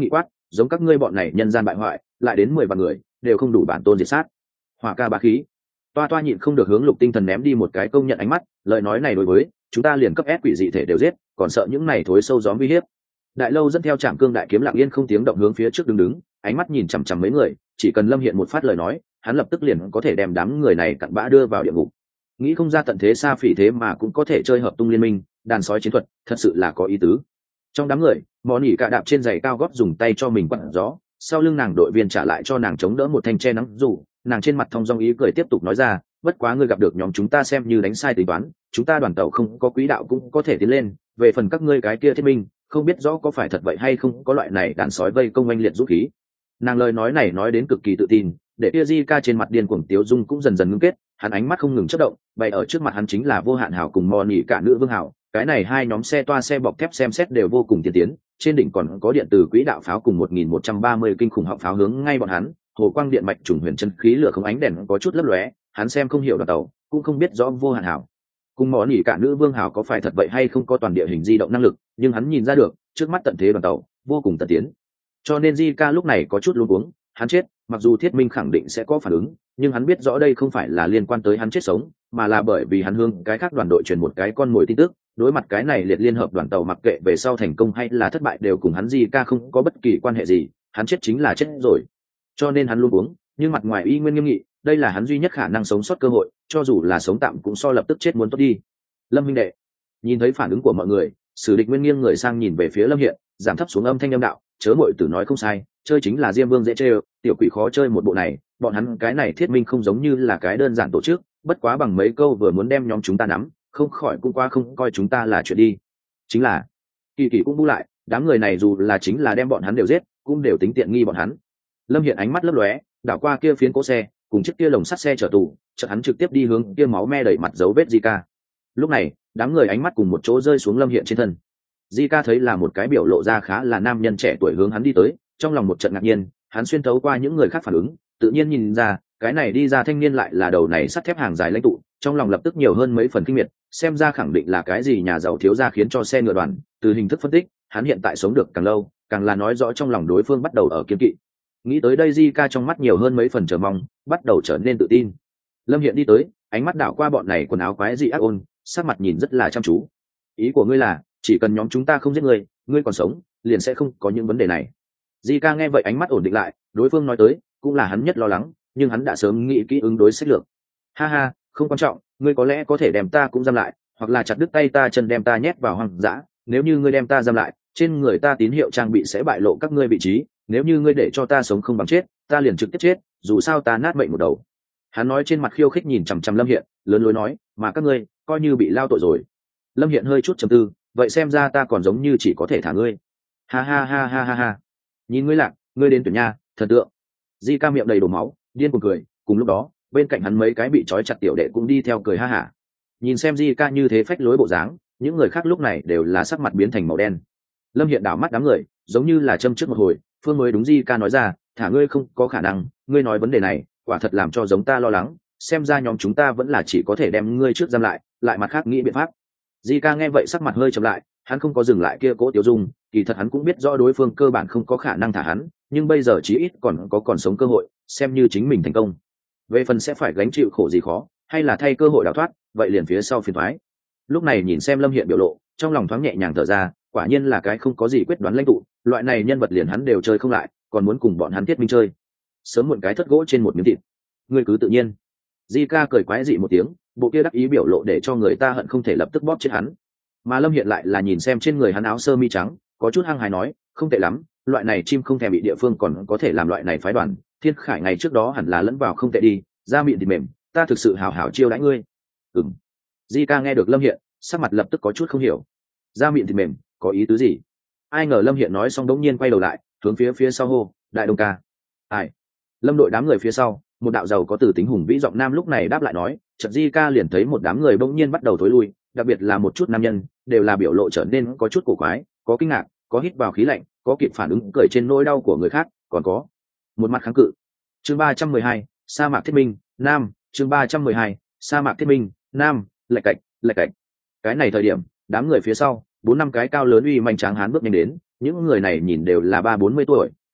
giống các ngươi bọn này nhân gian bại hoại lại đến mười vạn người đều không đủ bản tôn diệt sát. Hỏa ca bá khí. Toa toa nhịn không được hướng Lục Tinh Thần ném đi một cái công nhận ánh mắt, lời nói này đối với chúng ta liền cấp ép quỷ dị thể đều giết, còn sợ những này thối sâu gióm uy hiếp. Đại Lâu dẫn theo Trảm Cương đại kiếm lặng yên không tiếng động hướng phía trước đứng đứng, ánh mắt nhìn chằm chằm mấy người, chỉ cần Lâm Hiện một phát lời nói, hắn lập tức liền có thể đem đám người này cặn bã đưa vào địa ngục. Nghĩ không ra tận thế xa phỉ thế mà cũng có thể chơi hợp tung liên minh, đàn sói chiến thuật, thật sự là có ý tứ. Trong đám người, Mọ Nỉ cả đạp trên giày cao gót dùng tay cho mình quặn gió, sau lưng nàng đội viên trả lại cho nàng chống đỡ một thanh che nắng dù, nàng trên mặt thông dong ý cười tiếp tục nói ra, bất quá ngươi gặp được nhóm chúng ta xem như đánh sai tính toán, chúng ta đoàn tàu không có quỹ đạo cũng có thể tiến lên, về phần các ngươi cái kia thiết minh, không biết rõ có phải thật vậy hay không, có loại này đàn sói vây công oanh liệt dũng khí. Nàng lời nói này nói đến cực kỳ tự tin, để kia Di ca trên mặt điên cuồng tiếu dung cũng dần dần ngưng kết, hắn ánh mắt không ngừng chớp động, bày ở trước mặt hắn chính là vô hạn hảo cùng Mọ Nỉ cả nữ vương hảo, cái này hai nhóm xe toa xe bọc thép xem xét đều vô cùng tiên tiến, trên đỉnh còn có điện từ quỹ đạo pháo cùng một nghìn một trăm ba mươi kinh khủng họng pháo hướng ngay bọn hắn, hồ quang điện mạch trùng huyền chân khí lửa không ánh đèn có chút lấp lóe, hắn xem không hiểu đoàn tàu, cũng không biết rõ vô hạn hảo cùng Mọ Nỉ cả nữ vương hảo có phải thật vậy hay không có toàn địa hình di động năng lực, nhưng hắn nhìn ra được trước mắt tận thế đoàn tàu vô cùng tận tiến, cho nên Di ca lúc này có chút luống cuống. Hắn chết, mặc dù Thiết Minh khẳng định sẽ có phản ứng, nhưng hắn biết rõ đây không phải là liên quan tới hắn chết sống, mà là bởi vì hắn hướng cái khác đoàn đội truyền một cái con mồi tin tức. Đối mặt cái này liệt liên hợp đoàn tàu, mặc kệ về sau thành công hay là thất bại đều cùng hắn Di ca không có bất kỳ quan hệ gì, hắn chết chính là chết rồi. Cho nên hắn luôn uống, nhưng mặt ngoài y nguyên nghiêm nghị, đây là hắn duy nhất khả năng sống sót cơ hội, cho dù là sống tạm cũng so lập tức chết muốn tốt đi. Lâm huynh đệ, nhìn thấy phản ứng của mọi người, Sử Địch Nguyên nghiêng người sang nhìn về phía Lâm Hiện, giảm thấp xuống âm thanh âm đạo, chớ muội tử nói không sai, chơi chính là Diêm Vương dễ chơi, tiểu quỷ khó chơi một bộ này, bọn hắn cái này Thiết Minh không giống như là cái đơn giản tổ chức, bất quá bằng mấy câu vừa muốn đem nhóm chúng ta nắm, không khỏi cũng qua không coi chúng ta là chuyện đi. Chính là, Kỳ Kỳ cũng bu lại, đám người này dù là chính là đem bọn hắn đều giết, cũng đều tính tiện nghi bọn hắn. Lâm Hiện ánh mắt lấp lóe, đảo qua kia phiến cỗ xe, cùng chiếc kia lồng sắt xe chở tù, chợt hắn trực tiếp đi hướng kia máu me đầy mặt dấu vết Zika. Lúc này, đám người ánh mắt cùng một chỗ rơi xuống Lâm Hiện trên thân. Zika thấy là một cái biểu lộ ra khá là nam nhân trẻ tuổi hướng hắn đi tới, trong lòng một trận ngạc nhiên, hắn xuyên thấu qua những người khác phản ứng, tự nhiên nhìn ra, cái này đi ra thanh niên lại là đầu này sắt thép hàng dài lãnh tụ, trong lòng lập tức nhiều hơn mấy phần kinh miệt, xem ra khẳng định là cái gì nhà giàu thiếu gia khiến cho xe ngựa đoàn, từ hình thức phân tích, hắn hiện tại sống được càng lâu, càng là nói rõ trong lòng đối phương bắt đầu ở kiên kỵ. Nghĩ tới đây Zika trong mắt nhiều hơn mấy phần chờ mong, bắt đầu trở nên tự tin. Lâm Hiện đi tới, ánh mắt đảo qua bọn này quần áo quái dị ác ôn, sắc mặt nhìn rất là chăm chú. Ý của ngươi là, chỉ cần nhóm chúng ta không giết ngươi, ngươi còn sống, liền sẽ không có những vấn đề này. Zika nghe vậy ánh mắt ổn định lại, đối phương nói tới, cũng là hắn nhất lo lắng, nhưng hắn đã sớm nghĩ kỹ ứng đối sách lược. Ha ha, không quan trọng, ngươi có lẽ có thể đem ta cũng giam lại, hoặc là chặt đứt tay ta chân đem ta nhét vào hoang dã, nếu như ngươi đem ta giam lại, trên người ta tín hiệu trang bị sẽ bại lộ các ngươi vị trí, nếu như ngươi để cho ta sống không bằng chết, ta liền trực tiếp chết, dù sao ta nát mệnh một đầu. Hắn nói trên mặt khiêu khích nhìn chằm chằm Lâm Hiện, lớn lối nói, mà các ngươi coi như bị lao tội rồi. Lâm Hiện hơi chút trầm tư, vậy xem ra ta còn giống như chỉ có thể thả ngươi. Ha ha ha ha ha ha. Nhìn ngươi lạc, ngươi đến tuyển nha, thần tượng. Di ca miệng đầy đổ máu, điên cuồng cười, cùng lúc đó, bên cạnh hắn mấy cái bị trói chặt tiểu đệ cũng đi theo cười ha hả. Nhìn xem Di ca như thế phách lối bộ dáng, những người khác lúc này đều là sắc mặt biến thành màu đen. Lâm Hiện đảo mắt đám người, giống như là châm trước một hồi, phương mới đúng Di ca nói ra, thả ngươi không có khả năng, ngươi nói vấn đề này, quả thật làm cho giống ta lo lắng, xem ra nhóm chúng ta vẫn là chỉ có thể đem ngươi trước giam lại, lại mặt khác nghĩ biện pháp. Di ca nghe vậy sắc mặt hơi chậm lại, hắn không có dừng lại kia cố Tiểu Dung, kỳ thật hắn cũng biết rõ đối phương cơ bản không có khả năng thả hắn, nhưng bây giờ chí ít còn có còn sống cơ hội, xem như chính mình thành công. Về phần sẽ phải gánh chịu khổ gì khó, hay là thay cơ hội đào thoát, vậy liền phía sau phiền toái. Lúc này nhìn xem Lâm Hiện biểu lộ, trong lòng thoáng nhẹ nhàng thở ra, quả nhiên là cái không có gì quyết đoán lãnh tụ, loại này nhân vật liền hắn đều chơi không lại, còn muốn cùng bọn hắn Thiết Minh chơi. Sớm muộn cái thất gỗ trên một miếng thịt. Ngươi cứ tự nhiên. Di ca cười quái dị một tiếng, bộ kia đắc ý biểu lộ để cho người ta hận không thể lập tức bóp chết hắn. Mà Lâm Hiện lại là nhìn xem trên người hắn áo sơ mi trắng, có chút hăng hái nói, không tệ lắm, loại này chim không thèm bị địa phương còn có thể làm loại này phái đoàn, Thiên Khải ngày trước đó hẳn là lẫn vào không tệ đi, da miệng thì mềm, ta thực sự hào hào chiêu đãi ngươi. Ừm. Di ca nghe được Lâm Hiện, sắc mặt lập tức có chút không hiểu. Da miệng thì mềm, có ý tứ gì? Ai ngờ Lâm Hiện nói xong đống nhiên quay đầu lại, hướng phía phía sau hô, đại đông ca. Ai? Lâm đội đám người phía sau, một đạo giàu có từ tính hùng vĩ giọng nam lúc này đáp lại nói, chợt Di ca liền thấy một đám người bỗng nhiên bắt đầu thối lui, đặc biệt là một chút nam nhân, đều là biểu lộ trở nên có chút cổ quái, có kinh ngạc, có hít vào khí lạnh, có kịp phản ứng cười trên nỗi đau của người khác, còn có một mặt kháng cự. Chương ba trăm mười hai, sa mạc Thiết Minh, nam, chương ba trăm mười hai, sa mạc Thiết Minh, nam, lệch cạnh, lệch cạnh. Cái này thời điểm, đám người phía sau, bốn năm cái cao lớn uy manh tráng hán bước nhanh đến, những người này nhìn đều là ba bốn mươi tuổi,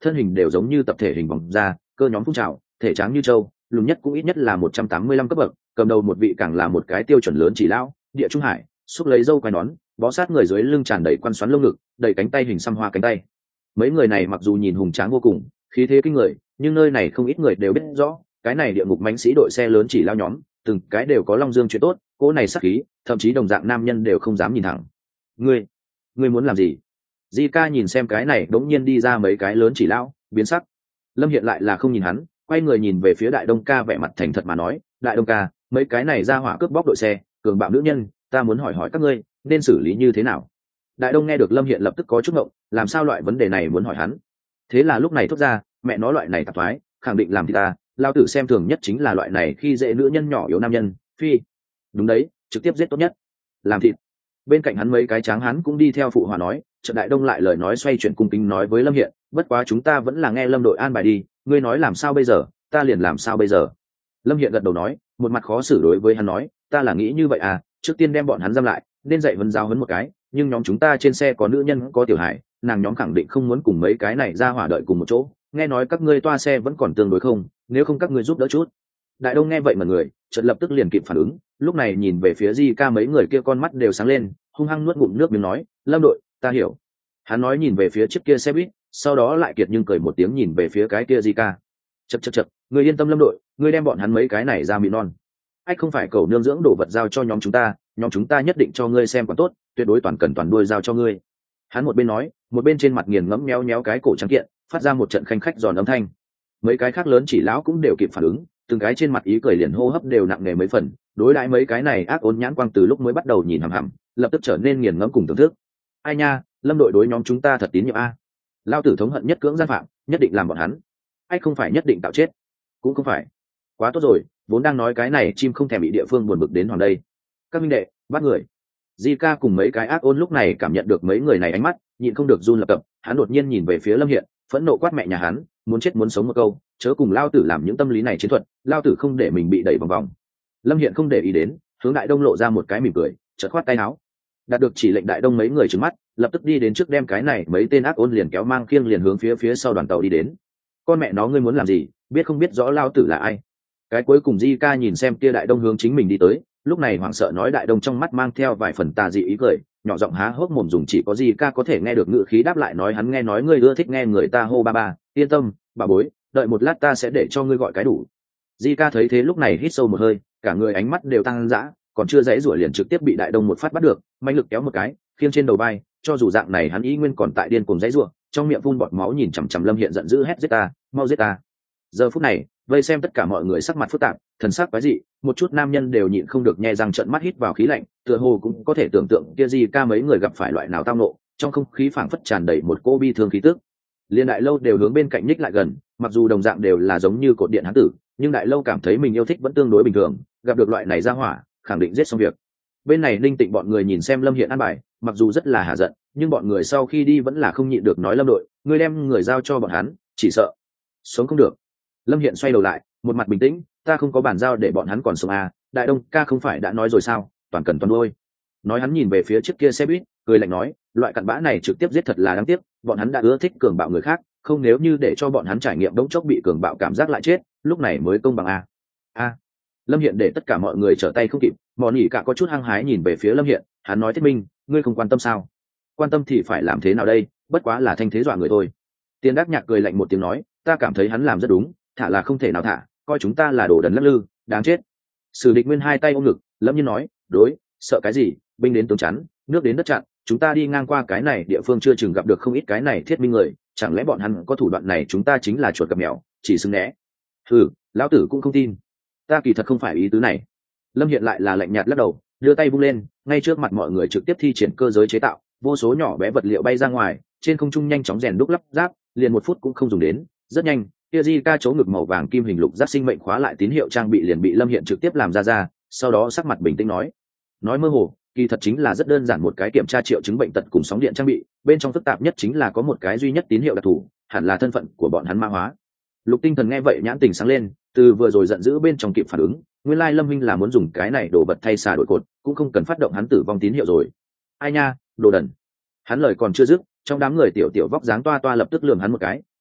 thân hình đều giống như tập thể hình vòng da, cơ nhóm phun trào, thể tráng như trâu, lùn nhất cũng ít nhất là một trăm tám mươi lăm cấp bậc, cầm đầu một vị càng là một cái tiêu chuẩn lớn chỉ lão, địa trung hải, xúc lấy dâu quai nón, bó sát người dưới lưng tràn đầy quan xoắn lông ngực, đầy cánh tay hình xăm hoa cánh tay. Mấy người này mặc dù nhìn hùng tráng vô cùng, khí thế kinh người, nhưng nơi này không ít người đều biết rõ, cái này địa ngục mãnh sĩ đội xe lớn chỉ lao nhóm, từng cái đều có long dương chuyện tốt, cỗ này sắc khí, thậm chí đồng dạng nam nhân đều không dám nhìn thẳng. Ngươi, ngươi muốn làm gì? Di ca nhìn xem cái này đống nhiên đi ra mấy cái lớn chỉ lão, biến sắc. Lâm Hiện lại là không nhìn hắn, quay người nhìn về phía Đại Đông ca vẻ mặt thành thật mà nói, Đại Đông ca, mấy cái này ra hỏa cướp bóc đội xe, cường bạo nữ nhân, ta muốn hỏi hỏi các ngươi, nên xử lý như thế nào? Đại Đông nghe được Lâm Hiện lập tức có chút ngộng, làm sao loại vấn đề này muốn hỏi hắn? Thế là lúc này thốt ra, mẹ nói loại này tạp thoái, khẳng định làm thì ta, lao tử xem thường nhất chính là loại này khi dễ nữ nhân nhỏ yếu nam nhân, phi. Đúng đấy, trực tiếp giết tốt nhất. Làm thịt. Bên cạnh hắn mấy cái tráng hắn cũng đi theo phụ hòa nói, trận Đại Đông lại lời nói xoay chuyển cung kính nói với Lâm Hiện, bất quá chúng ta vẫn là nghe Lâm đội an bài đi, ngươi nói làm sao bây giờ, ta liền làm sao bây giờ. Lâm Hiện gật đầu nói, một mặt khó xử đối với hắn nói, ta là nghĩ như vậy à, trước tiên đem bọn hắn giam lại, nên dạy vấn giáo huấn một cái, nhưng nhóm chúng ta trên xe có nữ nhân có tiểu hải, nàng nhóm khẳng định không muốn cùng mấy cái này ra hỏa đợi cùng một chỗ, nghe nói các ngươi toa xe vẫn còn tương đối không, nếu không các ngươi giúp đỡ chút. Đại Đông nghe vậy mà người chợt lập tức liền kịp phản ứng, lúc này nhìn về phía Di ca mấy người kia con mắt đều sáng lên, hung hăng nuốt ngụm nước miếng nói, Lâm đội, ta hiểu. Hắn nói nhìn về phía chiếc kia xe buýt, sau đó lại kiệt nhưng cười một tiếng nhìn về phía cái kia Di ca. Chậc chậc chậc, ngươi yên tâm Lâm đội, ngươi đem bọn hắn mấy cái này ra mịn non. Ách không phải cầu nương dưỡng đồ vật giao cho nhóm chúng ta, nhóm chúng ta nhất định cho ngươi xem còn tốt, tuyệt đối toàn cần toàn đuôi giao cho ngươi. Hắn một bên nói, một bên trên mặt nghiền ngẫm méo méo cái cổ trắng kiện, phát ra một trận khanh khách giòn âm thanh. Mấy cái khác lớn chỉ lão cũng đều kịp phản ứng, từng cái trên mặt ý cười liền hô hấp đều nặng nề mấy phần, đối đãi mấy cái này ác ôn nhãn quang từ lúc mới bắt đầu nhìn hằm hằm, lập tức trở nên nghiền ngẫm cùng thưởng thức. Ai nha, Lâm đội đối nhóm chúng ta thật tín nhiệm a. Lao tử thống hận nhất cưỡng gian phạm, nhất định làm bọn hắn. Anh không phải nhất định tạo chết, cũng không phải. Quá tốt rồi, vốn đang nói cái này chim không thèm bị địa phương buồn bực đến hoàng đây. Các minh đệ, bắt người. Di ca cùng mấy cái ác ôn lúc này cảm nhận được mấy người này ánh mắt, nhịn không được run lập cập, hắn đột nhiên nhìn về phía Lâm Hiện, phẫn nộ quát mẹ nhà hắn, muốn chết muốn sống một câu, chớ cùng lao tử làm những tâm lý này chiến thuật, lao tử không để mình bị đẩy vòng vòng. Lâm Hiện không để ý đến, hướng Đại Đông lộ ra một cái mỉm cười, chợt khoát tay áo. Đạt được chỉ lệnh Đại Đông mấy người trừng mắt, lập tức đi đến trước đem cái này mấy tên ác ôn liền kéo mang khiêng liền hướng phía phía sau đoàn tàu đi đến. Con mẹ nó ngươi muốn làm gì, biết không biết rõ lao tử là ai? Cái cuối cùng Di ca nhìn xem kia Đại Đông hướng chính mình đi tới, lúc này hoảng sợ nói Đại Đông trong mắt mang theo vài phần tà dị ý cười, nhỏ giọng há hốc mồm dùng chỉ có Di ca có thể nghe được ngữ khí đáp lại nói hắn nghe nói ngươi ưa thích nghe người ta hô ba ba, yên tâm, bà bối, đợi một lát ta sẽ để cho ngươi gọi cái đủ. Di ca thấy thế lúc này hít sâu một hơi, cả người ánh mắt đều tăng dã, còn chưa dãy rủa liền trực tiếp bị Đại Đông một phát bắt được, mãnh lực kéo một cái, khiêng trên đầu vai, cho dù dạng này hắn ý nguyên còn tại điên cuồng dãy rủa, trong miệng phun bọt máu nhìn chằm chằm Lâm Hiện giận dữ hét giết ta, mau giết ta. Giờ phút này, vây xem tất cả mọi người sắc mặt phức tạp, thần sắc quái dị, một chút nam nhân đều nhịn không được nhe răng trợn mắt hít vào khí lạnh, tựa hồ cũng có thể tưởng tượng kia Di ca mấy người gặp phải loại nào tao nộ, trong không khí phảng phất tràn đầy một cô bi thương khí tức. Liên Đại Lâu đều hướng bên cạnh nhích lại gần, mặc dù đồng dạng đều là giống như cột điện hán tử, nhưng Đại Lâu cảm thấy mình yêu thích vẫn tương đối bình thường, gặp được loại này ra hỏa, khẳng định giết xong việc. Bên này Linh Tịnh bọn người nhìn xem Lâm Hiện an bài, mặc dù rất là hả giận, nhưng bọn người sau khi đi vẫn là không nhịn được nói Lâm đội, ngươi đem người giao cho bọn hắn, chỉ sợ sống không được. Lâm Hiện xoay đầu lại, một mặt bình tĩnh, ta không có bản giao để bọn hắn còn sống à, Đại Đông ca không phải đã nói rồi sao, toàn cần toàn đuôi. Nói hắn nhìn về phía trước kia xe buýt, cười lạnh nói, loại cặn bã này trực tiếp giết thật là đáng tiếc, bọn hắn đã ưa thích cường bạo người khác, không nếu như để cho bọn hắn trải nghiệm đống chốc bị cường bạo cảm giác lại chết, lúc này mới công bằng a. A. Lâm Hiện để tất cả mọi người trở tay không kịp, Mọn Nhĩ cả có chút hăng hái nhìn về phía Lâm Hiện, hắn nói Thiết Minh, ngươi không quan tâm sao? Quan tâm thì phải làm thế nào đây, bất quá là thanh thế dọa người thôi. Tiên Đắc Nhạc cười lạnh một tiếng nói, ta cảm thấy hắn làm rất đúng, thả là không thể nào thả, coi chúng ta là đồ đần lắc lư, đáng chết. Sử Địch Nguyên hai tay ôm ngực, Lâm Nhiên nói, đối, sợ cái gì, binh đến tướng chắn, nước đến đất chặn, chúng ta đi ngang qua cái này địa phương chưa chừng gặp được không ít cái này Thiết Minh người, chẳng lẽ bọn hắn có thủ đoạn này chúng ta chính là chuột gặp mèo, chỉ xứng né. Ừ, lão tử cũng không tin, ta kỳ thật không phải ý tứ này. Lâm Hiện lại là lạnh nhạt lắc đầu, đưa tay vung lên, ngay trước mặt mọi người trực tiếp thi triển cơ giới chế tạo, vô số nhỏ bé vật liệu bay ra ngoài, trên không trung nhanh chóng rèn đúc lắp ráp, liền một phút cũng không dùng đến, rất nhanh, kia di ca chỗ ngực màu vàng kim hình lục giác sinh mệnh khóa lại tín hiệu trang bị liền bị Lâm Hiện trực tiếp làm ra ra, sau đó sắc mặt bình tĩnh nói, nói mơ hồ, kỳ thật chính là rất đơn giản một cái kiểm tra triệu chứng bệnh tật cùng sóng điện trang bị, bên trong phức tạp nhất chính là có một cái duy nhất tín hiệu đặc thù, hẳn là thân phận của bọn hắn ma hóa. Lục Tinh Thần nghe vậy nhãn tình sáng lên, từ vừa rồi giận dữ bên trong kịp phản ứng, nguyên lai Lâm Minh là muốn dùng cái này đổ vật thay xà đổi cột, cũng không cần phát động hắn tử vong tín hiệu rồi. Ai nha, đồ đần. Hắn lời còn chưa dứt, trong đám người tiểu tiểu vóc dáng toa toa lập tức lườm hắn một cái,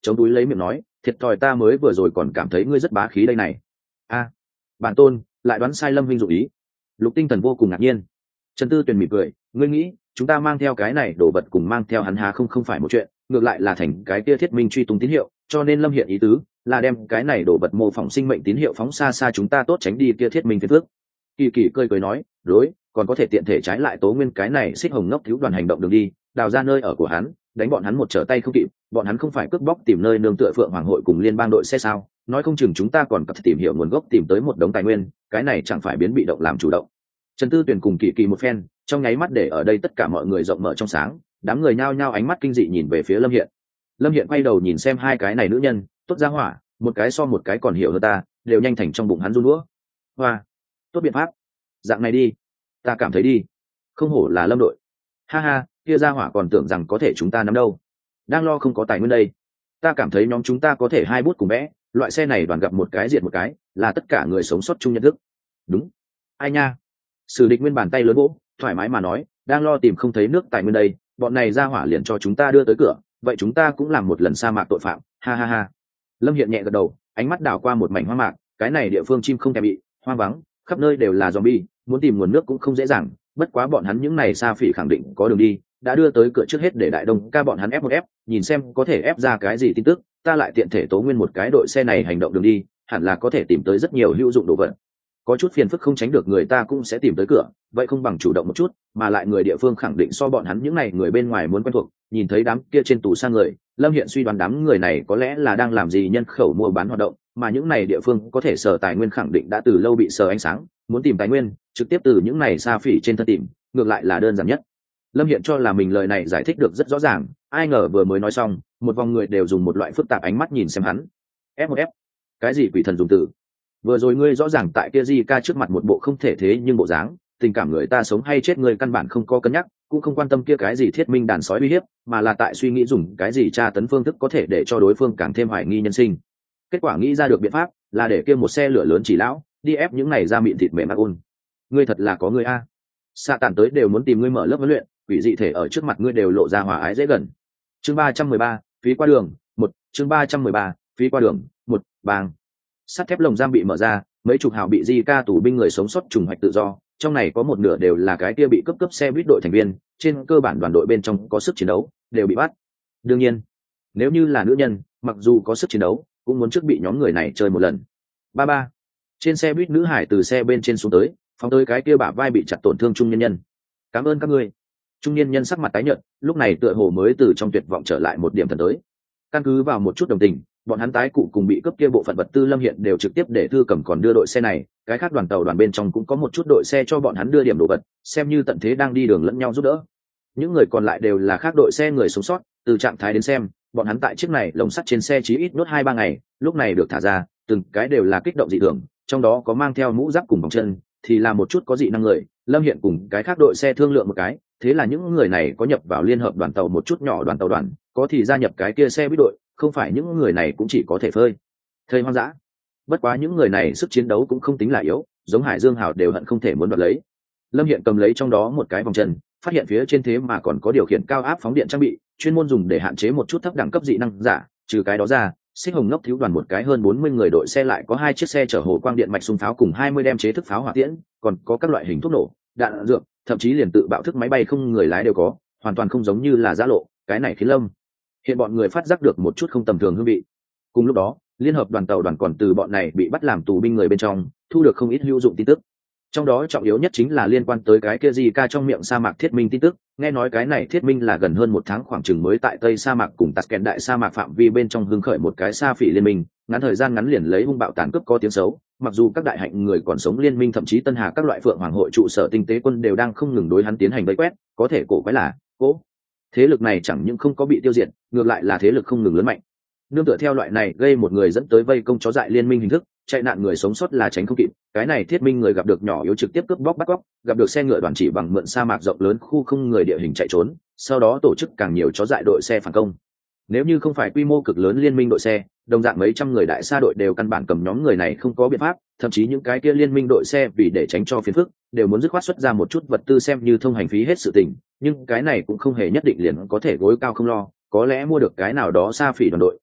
chống túi lấy miệng nói, thiệt thòi ta mới vừa rồi còn cảm thấy ngươi rất bá khí đây này. A, bản tôn lại đoán sai Lâm Vinh dụ ý. Lục Tinh Thần vô cùng ngạc nhiên. Trần Tư Tuyền mỉm cười, ngươi nghĩ chúng ta mang theo cái này đồ vật cùng mang theo hắn há không không phải một chuyện, ngược lại là thành cái kia thiết minh truy tung tín hiệu, cho nên Lâm Hiện ý tứ là đem cái này đồ vật mô phỏng sinh mệnh tín hiệu phóng xa xa chúng ta tốt tránh đi kia thiết minh phiền phước. Kỳ Kỳ cười cười nói, đối, còn có thể tiện thể trái lại Tố Nguyên cái này xích hồng ngốc thiếu đoàn hành động đường đi, đào ra nơi ở của hắn, đánh bọn hắn một trở tay không kịp, bọn hắn không phải cướp bóc tìm nơi nương tựa Phượng Hoàng hội cùng liên bang đội xe sao, nói không chừng chúng ta còn cần tìm hiểu nguồn gốc tìm tới một đống tài nguyên, cái này chẳng phải biến bị động làm chủ động. Trần Tư Tuyền cùng Kỳ Kỳ một phen, trong nháy mắt để ở đây tất cả mọi người rộng mở trong sáng, đám người nhao nhao ánh mắt kinh dị nhìn về phía Lâm Hiện. Lâm Hiện quay đầu nhìn xem hai cái này nữ nhân, tốt ra hỏa, một cái so một cái còn hiểu hơn ta, đều nhanh thành trong bụng hắn run đũa. Hoa, tốt biện pháp, dạng này đi, ta cảm thấy đi, không hổ là Lâm đội. Ha ha, kia ra hỏa còn tưởng rằng có thể chúng ta nắm đâu, đang lo không có tài nguyên đây. Ta cảm thấy nhóm chúng ta có thể hai bút cùng vẽ, loại xe này đoàn gặp một cái diệt một cái, là tất cả người sống sót chung nhận thức. Đúng, ai nha. Sử Địch Nguyên bàn tay lớn vỗ, thoải mái mà nói, đang lo tìm không thấy nước tài nguyên đây, bọn này ra hỏa liền cho chúng ta đưa tới cửa, vậy chúng ta cũng làm một lần sa mạc tội phạm, ha ha ha. Lâm Hiện nhẹ gật đầu, ánh mắt đảo qua một mảnh hoang mạc, cái này địa phương chim không thèm bị, hoang vắng, khắp nơi đều là zombie, muốn tìm nguồn nước cũng không dễ dàng, bất quá bọn hắn những này sa phỉ khẳng định có đường đi, đã đưa tới cửa trước hết để Đại Đông ca bọn hắn ép một ép, nhìn xem có thể ép ra cái gì tin tức, ta lại tiện thể tố nguyên một cái đội xe này hành động đường đi, hẳn là có thể tìm tới rất nhiều hữu dụng đồ vật. Có chút phiền phức không tránh được người ta cũng sẽ tìm tới cửa, vậy không bằng chủ động một chút, mà lại người địa phương khẳng định so bọn hắn những này người bên ngoài muốn quen thuộc, nhìn thấy đám kia trên tù sang người, Lâm Hiện suy đoán đám người này có lẽ là đang làm gì nhân khẩu mua bán hoạt động, mà những này địa phương có thể sở tài nguyên khẳng định đã từ lâu bị sờ ánh sáng, muốn tìm tài nguyên, trực tiếp từ những này sa phỉ trên thân tìm, ngược lại là đơn giản nhất. Lâm Hiện cho là mình lời này giải thích được rất rõ ràng, ai ngờ vừa mới nói xong, một vòng người đều dùng một loại phức tạp ánh mắt nhìn xem hắn. Ép một ép, cái gì quỷ thần dùng từ? Vừa rồi ngươi rõ ràng tại kia Di ca trước mặt một bộ không thể thế nhưng bộ dáng, tình cảm người ta sống hay chết ngươi căn bản không có cân nhắc, cũng không quan tâm kia cái gì thiết minh đàn sói uy hiếp, mà là tại suy nghĩ dùng cái gì tra tấn phương thức có thể để cho đối phương càng thêm hoài nghi nhân sinh. Kết quả nghĩ ra được biện pháp là để kia một xe lửa lớn chỉ lão đi ép những này ra miệng thịt mềm ác ôn. Ngươi thật là có ngươi a. Sa tàn tới đều muốn tìm ngươi mở lớp huấn luyện, quỷ dị thể ở trước mặt ngươi đều lộ ra hòa ái dễ gần. Chương ba trăm mười ba, phí qua đường, một, chương ba trăm mười ba, phí qua đường, một, bang. Sắt thép lồng giam bị mở ra, mấy chục hào bị Di ca tù binh người sống sót trùng hoạch tự do, trong này có một nửa đều là cái kia bị cấp cấp xe buýt đội thành viên, trên cơ bản đoàn đội bên trong có sức chiến đấu, đều bị bắt. Đương nhiên, nếu như là nữ nhân, mặc dù có sức chiến đấu, cũng muốn trước bị nhóm người này chơi một lần. Ba ba. Trên xe buýt nữ hải từ xe bên trên xuống tới, phóng tới cái kia bả vai bị chặt tổn thương trung nhân nhân. Cảm ơn các ngươi. Trung niên nhân sắc mặt tái nhợt, lúc này tựa hồ mới từ trong tuyệt vọng trở lại một điểm thần tới. Căn cứ vào một chút đồng tình, bọn hắn tái cụ cùng bị cướp kia bộ phận vật tư Lâm Hiện đều trực tiếp để thư cầm còn đưa đội xe này, cái khác đoàn tàu đoàn bên trong cũng có một chút đội xe cho bọn hắn đưa điểm đồ vật, xem như tận thế đang đi đường lẫn nhau giúp đỡ. Những người còn lại đều là khác đội xe người sống sót, từ trạng thái đến xem, bọn hắn tại chiếc này lồng sắt trên xe chí ít nốt hai ba ngày, lúc này được thả ra, từng cái đều là kích động dị thường, trong đó có mang theo mũ giáp cùng vòng chân, thì là một chút có dị năng người. Lâm Hiện cùng cái khác đội xe thương lượng một cái, thế là những người này có nhập vào liên hợp đoàn tàu một chút nhỏ đoàn tàu đoàn, có thì gia nhập cái kia xe buýt đội, không phải những người này cũng chỉ có thể phơi thây hoang dã. Bất quá những người này sức chiến đấu cũng không tính là yếu, giống Hải Dương Hào đều hận không thể muốn đoạt lấy. Lâm Hiện cầm lấy trong đó một cái vòng chân, phát hiện phía trên thế mà còn có điều khiển cao áp phóng điện trang bị, chuyên môn dùng để hạn chế một chút thấp đẳng cấp dị năng giả. Trừ cái đó ra, Xích Hồng Ngốc thiếu đoàn một cái hơn bốn mươi người đội xe lại có hai chiếc xe chở hồ quang điện mạch xung pháo cùng hai mươi đem chế thức pháo hỏa tiễn, còn có các loại hình thuốc nổ, đạn dược, thậm chí liền tự bạo thức máy bay không người lái đều có, hoàn toàn không giống như là giã lộ. Cái này khiến Lâm Hiện bọn người phát giác được một chút không tầm thường hương vị. Cùng lúc đó, liên hợp đoàn tàu đoàn còn từ bọn này bị bắt làm tù binh người bên trong thu được không ít hữu dụng tin tức. Trong đó trọng yếu nhất chính là liên quan tới cái kia Di ca trong miệng sa mạc thiết minh tin tức. Nghe nói cái này thiết minh là gần hơn một tháng khoảng chừng mới tại tây sa mạc cùng Tashkent đại sa mạc phạm vi bên trong hưng khởi một cái sa phỉ liên minh, ngắn thời gian ngắn liền lấy hung bạo tàn cướp có tiếng xấu. Mặc dù các đại hạnh người còn sống liên minh thậm chí Tân Hà các loại phượng hoàng hội trụ sở tinh tế quân đều đang không ngừng đối hắn tiến hành vây quét, có thể cổ quái là cố thế lực này chẳng những không có bị tiêu diệt, ngược lại là thế lực không ngừng lớn mạnh. Nương tựa theo loại này gây một người dẫn tới vây công chó dại liên minh hình thức, chạy nạn người sống sót là tránh không kịp. Cái này thiết minh người gặp được nhỏ yếu trực tiếp cướp bóc bắt cóc, gặp được xe ngựa đoàn chỉ bằng mượn sa mạc rộng lớn khu không người địa hình chạy trốn, sau đó tổ chức càng nhiều chó dại đội xe phản công. Nếu như không phải quy mô cực lớn liên minh đội xe, đồng dạng mấy trăm người đại sa đội đều căn bản cầm nhóm người này không có biện pháp, thậm chí những cái kia liên minh đội xe vì để tránh cho phiền phức, đều muốn dứt khoát xuất ra một chút vật tư xem như thông hành phí hết sự tình, nhưng cái này cũng không hề nhất định liền có thể gối cao không lo, có lẽ mua được cái nào đó sa phỉ đoàn đội,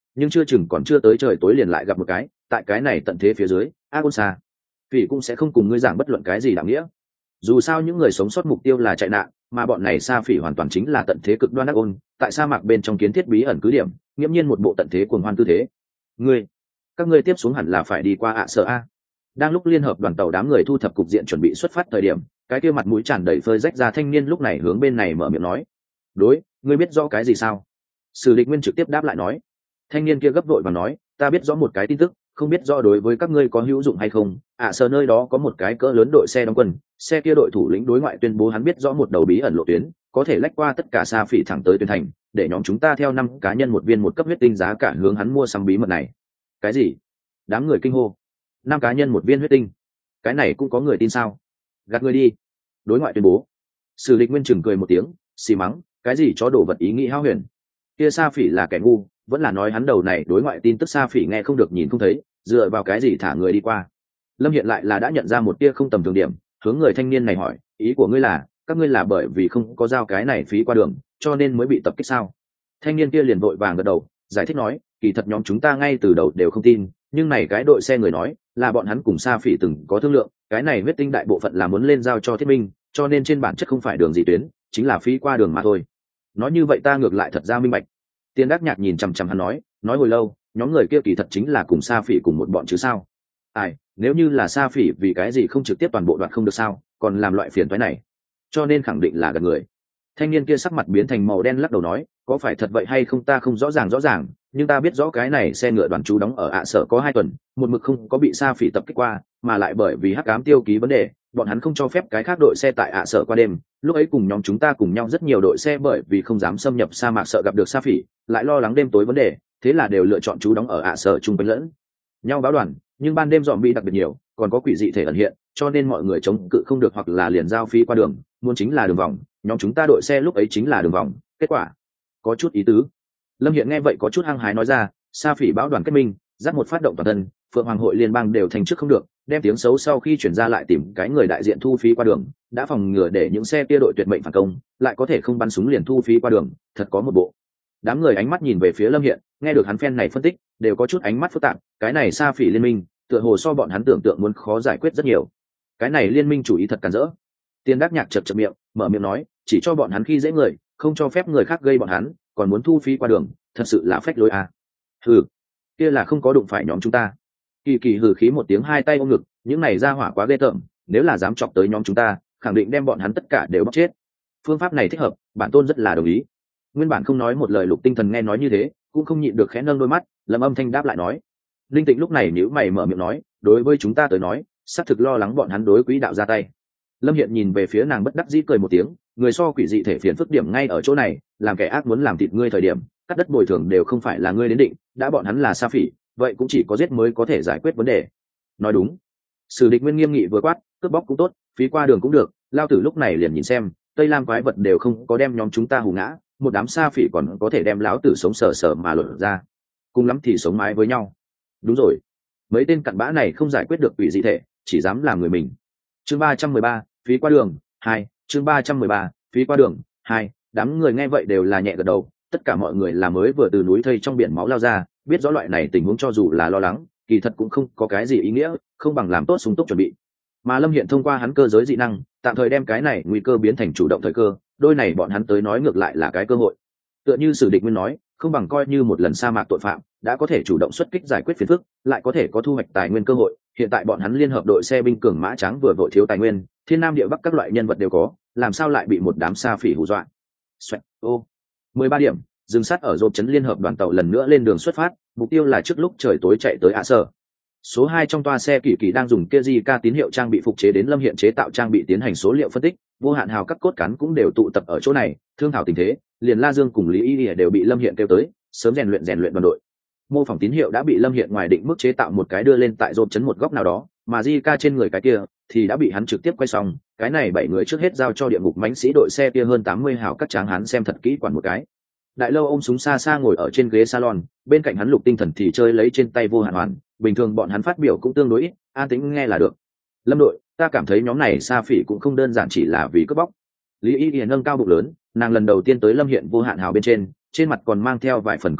nhưng chưa chừng còn chưa tới trời tối liền lại gặp một cái tại cái này tận thế phía dưới ác ôn xa phỉ cũng sẽ không cùng ngươi giảng bất luận cái gì đạo nghĩa. Dù sao những người sống sót mục tiêu là chạy nạn, mà bọn này sa phỉ hoàn toàn chính là tận thế cực đoan ác ôn, tại sa mạc bên trong kiến thiết bí ẩn cứ điểm, nghiễm nhiên một bộ tận thế cuồng hoan tư thế. Ngươi, các ngươi tiếp xuống hẳn là phải đi qua ạ sợ a. Đang lúc liên hợp đoàn tàu đám người thu thập cục diện chuẩn bị xuất phát thời điểm, cái kia mặt mũi tràn đầy phơi rách ra thanh niên lúc này hướng bên này mở miệng nói: "Đối, ngươi biết rõ cái gì sao?" Sử Địch Nguyên trực tiếp đáp lại nói. Thanh niên kia gấp vội và nói: "Ta biết rõ một cái tin tức, không biết rõ đối với các ngươi có hữu dụng hay không. ạ sợ nơi đó có một cái cỡ lớn đội xe đóng quân, xe kia đội thủ lĩnh đối ngoại tuyên bố hắn biết rõ một đầu bí ẩn lộ tuyến, có thể lách qua tất cả sa phỉ thẳng tới tuyến thành, để nhóm chúng ta theo năm cá nhân một viên một cấp huyết tinh giá cả hướng hắn mua sắm bí mật này." Cái gì? Đám người kinh hô. Năm cá nhân một viên huyết tinh, cái này cũng có người tin sao? Gạt người đi. Đối ngoại tuyên bố. Sử Địch Nguyên chừng cười một tiếng, xì mắng: "Cái gì chó đổ vật ý nghĩ hao huyền. Kia sa phỉ là kẻ ngu, vẫn là nói hắn đầu này đối ngoại tin tức sa phỉ nghe không được nhìn không thấy, dựa vào cái gì thả người đi qua?" Lâm Hiện lại là đã nhận ra một tia không tầm thường điểm, hướng người thanh niên này hỏi: "Ý của ngươi là các ngươi là bởi vì không có giao cái này phí qua đường cho nên mới bị tập kích sao?" Thanh niên kia liền vội vàng gật đầu, giải thích nói: "Kỳ thật nhóm chúng ta ngay từ đầu đều không tin, nhưng này cái đội xe người nói là bọn hắn cùng sa phỉ từng có thương lượng, cái này huyết tinh đại bộ phận là muốn lên giao cho thiết minh, cho nên trên bản chất không phải đường gì tuyến, chính là phí qua đường mà thôi." Nói như vậy ta ngược lại thật ra minh bạch. Tiên Đắc Nhạc nhìn chằm chằm hắn nói, nói hồi lâu, nhóm người kia kỳ thật chính là cùng sa phỉ cùng một bọn chứ sao? Ai, nếu như là sa phỉ vì cái gì không trực tiếp toàn bộ đoạn không được sao, còn làm loại phiền toái này? Cho nên khẳng định là gạt người. Thanh niên kia sắc mặt biến thành màu đen lắc đầu nói, có phải thật vậy hay không ta không rõ ràng rõ ràng, nhưng ta biết rõ cái này xe ngựa đoàn chú đóng ở ạ sở có hai tuần, một mực không có bị sa phỉ tập kích qua, mà lại bởi vì hắc ám tiêu ký vấn đề, bọn hắn không cho phép cái khác đội xe tại ạ sở qua đêm. Lúc ấy cùng nhóm chúng ta cùng nhau rất nhiều đội xe bởi vì không dám xâm nhập sa mạc sợ gặp được sa phỉ, lại lo lắng đêm tối vấn đề, thế là đều lựa chọn chú đóng ở ạ sở chung quanh lẫn nhau báo đoàn, nhưng ban đêm dòm bị đặc biệt nhiều, còn có quỷ dị thể ẩn hiện, cho nên mọi người chống cự không được hoặc là liền giao phí qua đường, muốn chính là đường vòng, nhóm chúng ta đội xe lúc ấy chính là đường vòng, kết quả có chút ý tứ. Lâm Hiện nghe vậy có chút hăng hái nói ra, sa phỉ báo đoàn kết minh, dắt một phát động toàn thân, Phượng Hoàng hội liên bang đều thành chức không được, đem tiếng xấu sau khi chuyển ra lại tìm cái người đại diện thu phí qua đường, đã phòng ngừa để những xe kia đội tuyệt mệnh phản công, lại có thể không bắn súng liền thu phí qua đường, thật có một bộ. Đám người ánh mắt nhìn về phía Lâm Hiện, nghe được hắn phen này phân tích, đều có chút ánh mắt phức tạp, cái này sa phỉ liên minh, tựa hồ so bọn hắn tưởng tượng muốn khó giải quyết rất nhiều. Cái này liên minh chủ ý thật cản rỡ. Tiên Đắc Nhạc chật chật miệng, mở miệng nói, chỉ cho bọn hắn khi dễ người, không cho phép người khác gây bọn hắn, còn muốn thu phí qua đường, thật sự là phách lối à. Hừ, kia là không có đụng phải nhóm chúng ta. Kỳ Kỳ hừ khí một tiếng, hai tay ôm ngực, những này ra hỏa quá ghê tởm, nếu là dám chọc tới nhóm chúng ta, khẳng định đem bọn hắn tất cả đều bóc chết. Phương pháp này thích hợp, bản tôn rất là đồng ý. Nguyên bản không nói một lời Lục Tinh Thần nghe nói như thế, cũng không nhịn được khẽ nâng đôi mắt, Lâm Âm Thanh đáp lại nói. Linh Tịnh lúc này nhíu mày mở miệng nói, đối với chúng ta tới nói, xác thực lo lắng bọn hắn đối quỹ đạo ra tay. Lâm Hiện nhìn về phía nàng bất đắc dĩ cười một tiếng, người so quỷ dị thể phiền phức điểm ngay ở chỗ này, làm kẻ ác muốn làm thịt ngươi thời điểm, cắt đất bồi thường đều không phải là ngươi đến định, đã bọn hắn là sa phỉ, vậy cũng chỉ có giết mới có thể giải quyết vấn đề. Nói đúng. Sử Địch Nguyên nghiêm nghị vừa quát, cướp bóc cũng tốt, phí qua đường cũng được, lao tử lúc này liền nhìn xem, Tây Lam quái vật đều không có đem nhóm chúng ta hù ngã, một đám sa phỉ còn có thể đem lão tử sống sờ sờ mà lột ra, cùng lắm thì sống mái với nhau. Đúng rồi, mấy tên cặn bã này không giải quyết được quỷ dị thể, chỉ dám làm người mình. Chương ba trăm mười ba, phí qua đường hai. Chương ba trăm mười ba, phí qua đường hai. Đám người nghe vậy đều là nhẹ gật đầu, tất cả mọi người là mới vừa từ núi thây trong biển máu lao ra, biết rõ loại này tình huống cho dù là lo lắng, kỳ thật cũng không có cái gì ý nghĩa, không bằng làm tốt sung túc chuẩn bị. Mà Lâm Hiện thông qua hắn cơ giới dị năng, tạm thời đem cái này nguy cơ biến thành chủ động thời cơ, đôi này bọn hắn tới nói ngược lại là cái cơ hội. Tựa như Sử Địch Nguyên nói, không bằng coi như một lần sa mạc tội phạm, đã có thể chủ động xuất kích giải quyết phiền phức, lại có thể có thu hoạch tài nguyên cơ hội. Hiện tại bọn hắn liên hợp đội xe binh cường mã trắng vừa vội thiếu tài nguyên, thiên nam địa bắc các loại nhân vật đều có, làm sao lại bị một đám sa phỉ hù dọa. Xoẹt, ô, mười ba điểm, dừng sát ở dộp chấn liên hợp đoàn tàu lần nữa lên đường xuất phát, mục tiêu là trước lúc trời tối chạy tới ạ sở. Số hai trong toa xe Kỳ Kỳ đang dùng kia Zika tín hiệu trang bị phục chế đến Lâm Hiện chế tạo trang bị tiến hành số liệu phân tích, vô hạn hào các cốt cán cũng đều tụ tập ở chỗ này, thương thảo tình thế, liền La Dương cùng Lý Y đều bị Lâm Hiện kêu tới, sớm rèn luyện rèn luyện đoàn đội. Mô phỏng tín hiệu đã bị Lâm Hiện ngoài định mức chế tạo một cái đưa lên tại dộp chấn một góc nào đó, mà Zika trên người cái kia thì đã bị hắn trực tiếp quay xong, cái này bảy người trước hết giao cho địa ngục mãnh sĩ đội xe kia hơn tám mươi hào các tráng hán xem thật kỹ quản một cái. Đại Lâu ôm súng xa xa ngồi ở trên ghế salon, bên cạnh hắn Lục Tinh Thần thì chơi lấy trên tay vô hạn hoàn, bình thường bọn hắn phát biểu cũng tương đối ít, an tĩnh nghe là được. Lâm đội, ta cảm thấy nhóm này sa phỉ cũng không đơn giản chỉ là vì cướp bóc. Lý Y Y nâng cao bụng lớn, nàng lần đầu tiên tới Lâm Hiện vô hạn hào bên trên, trên mặt còn mang theo vài phần câu nệ,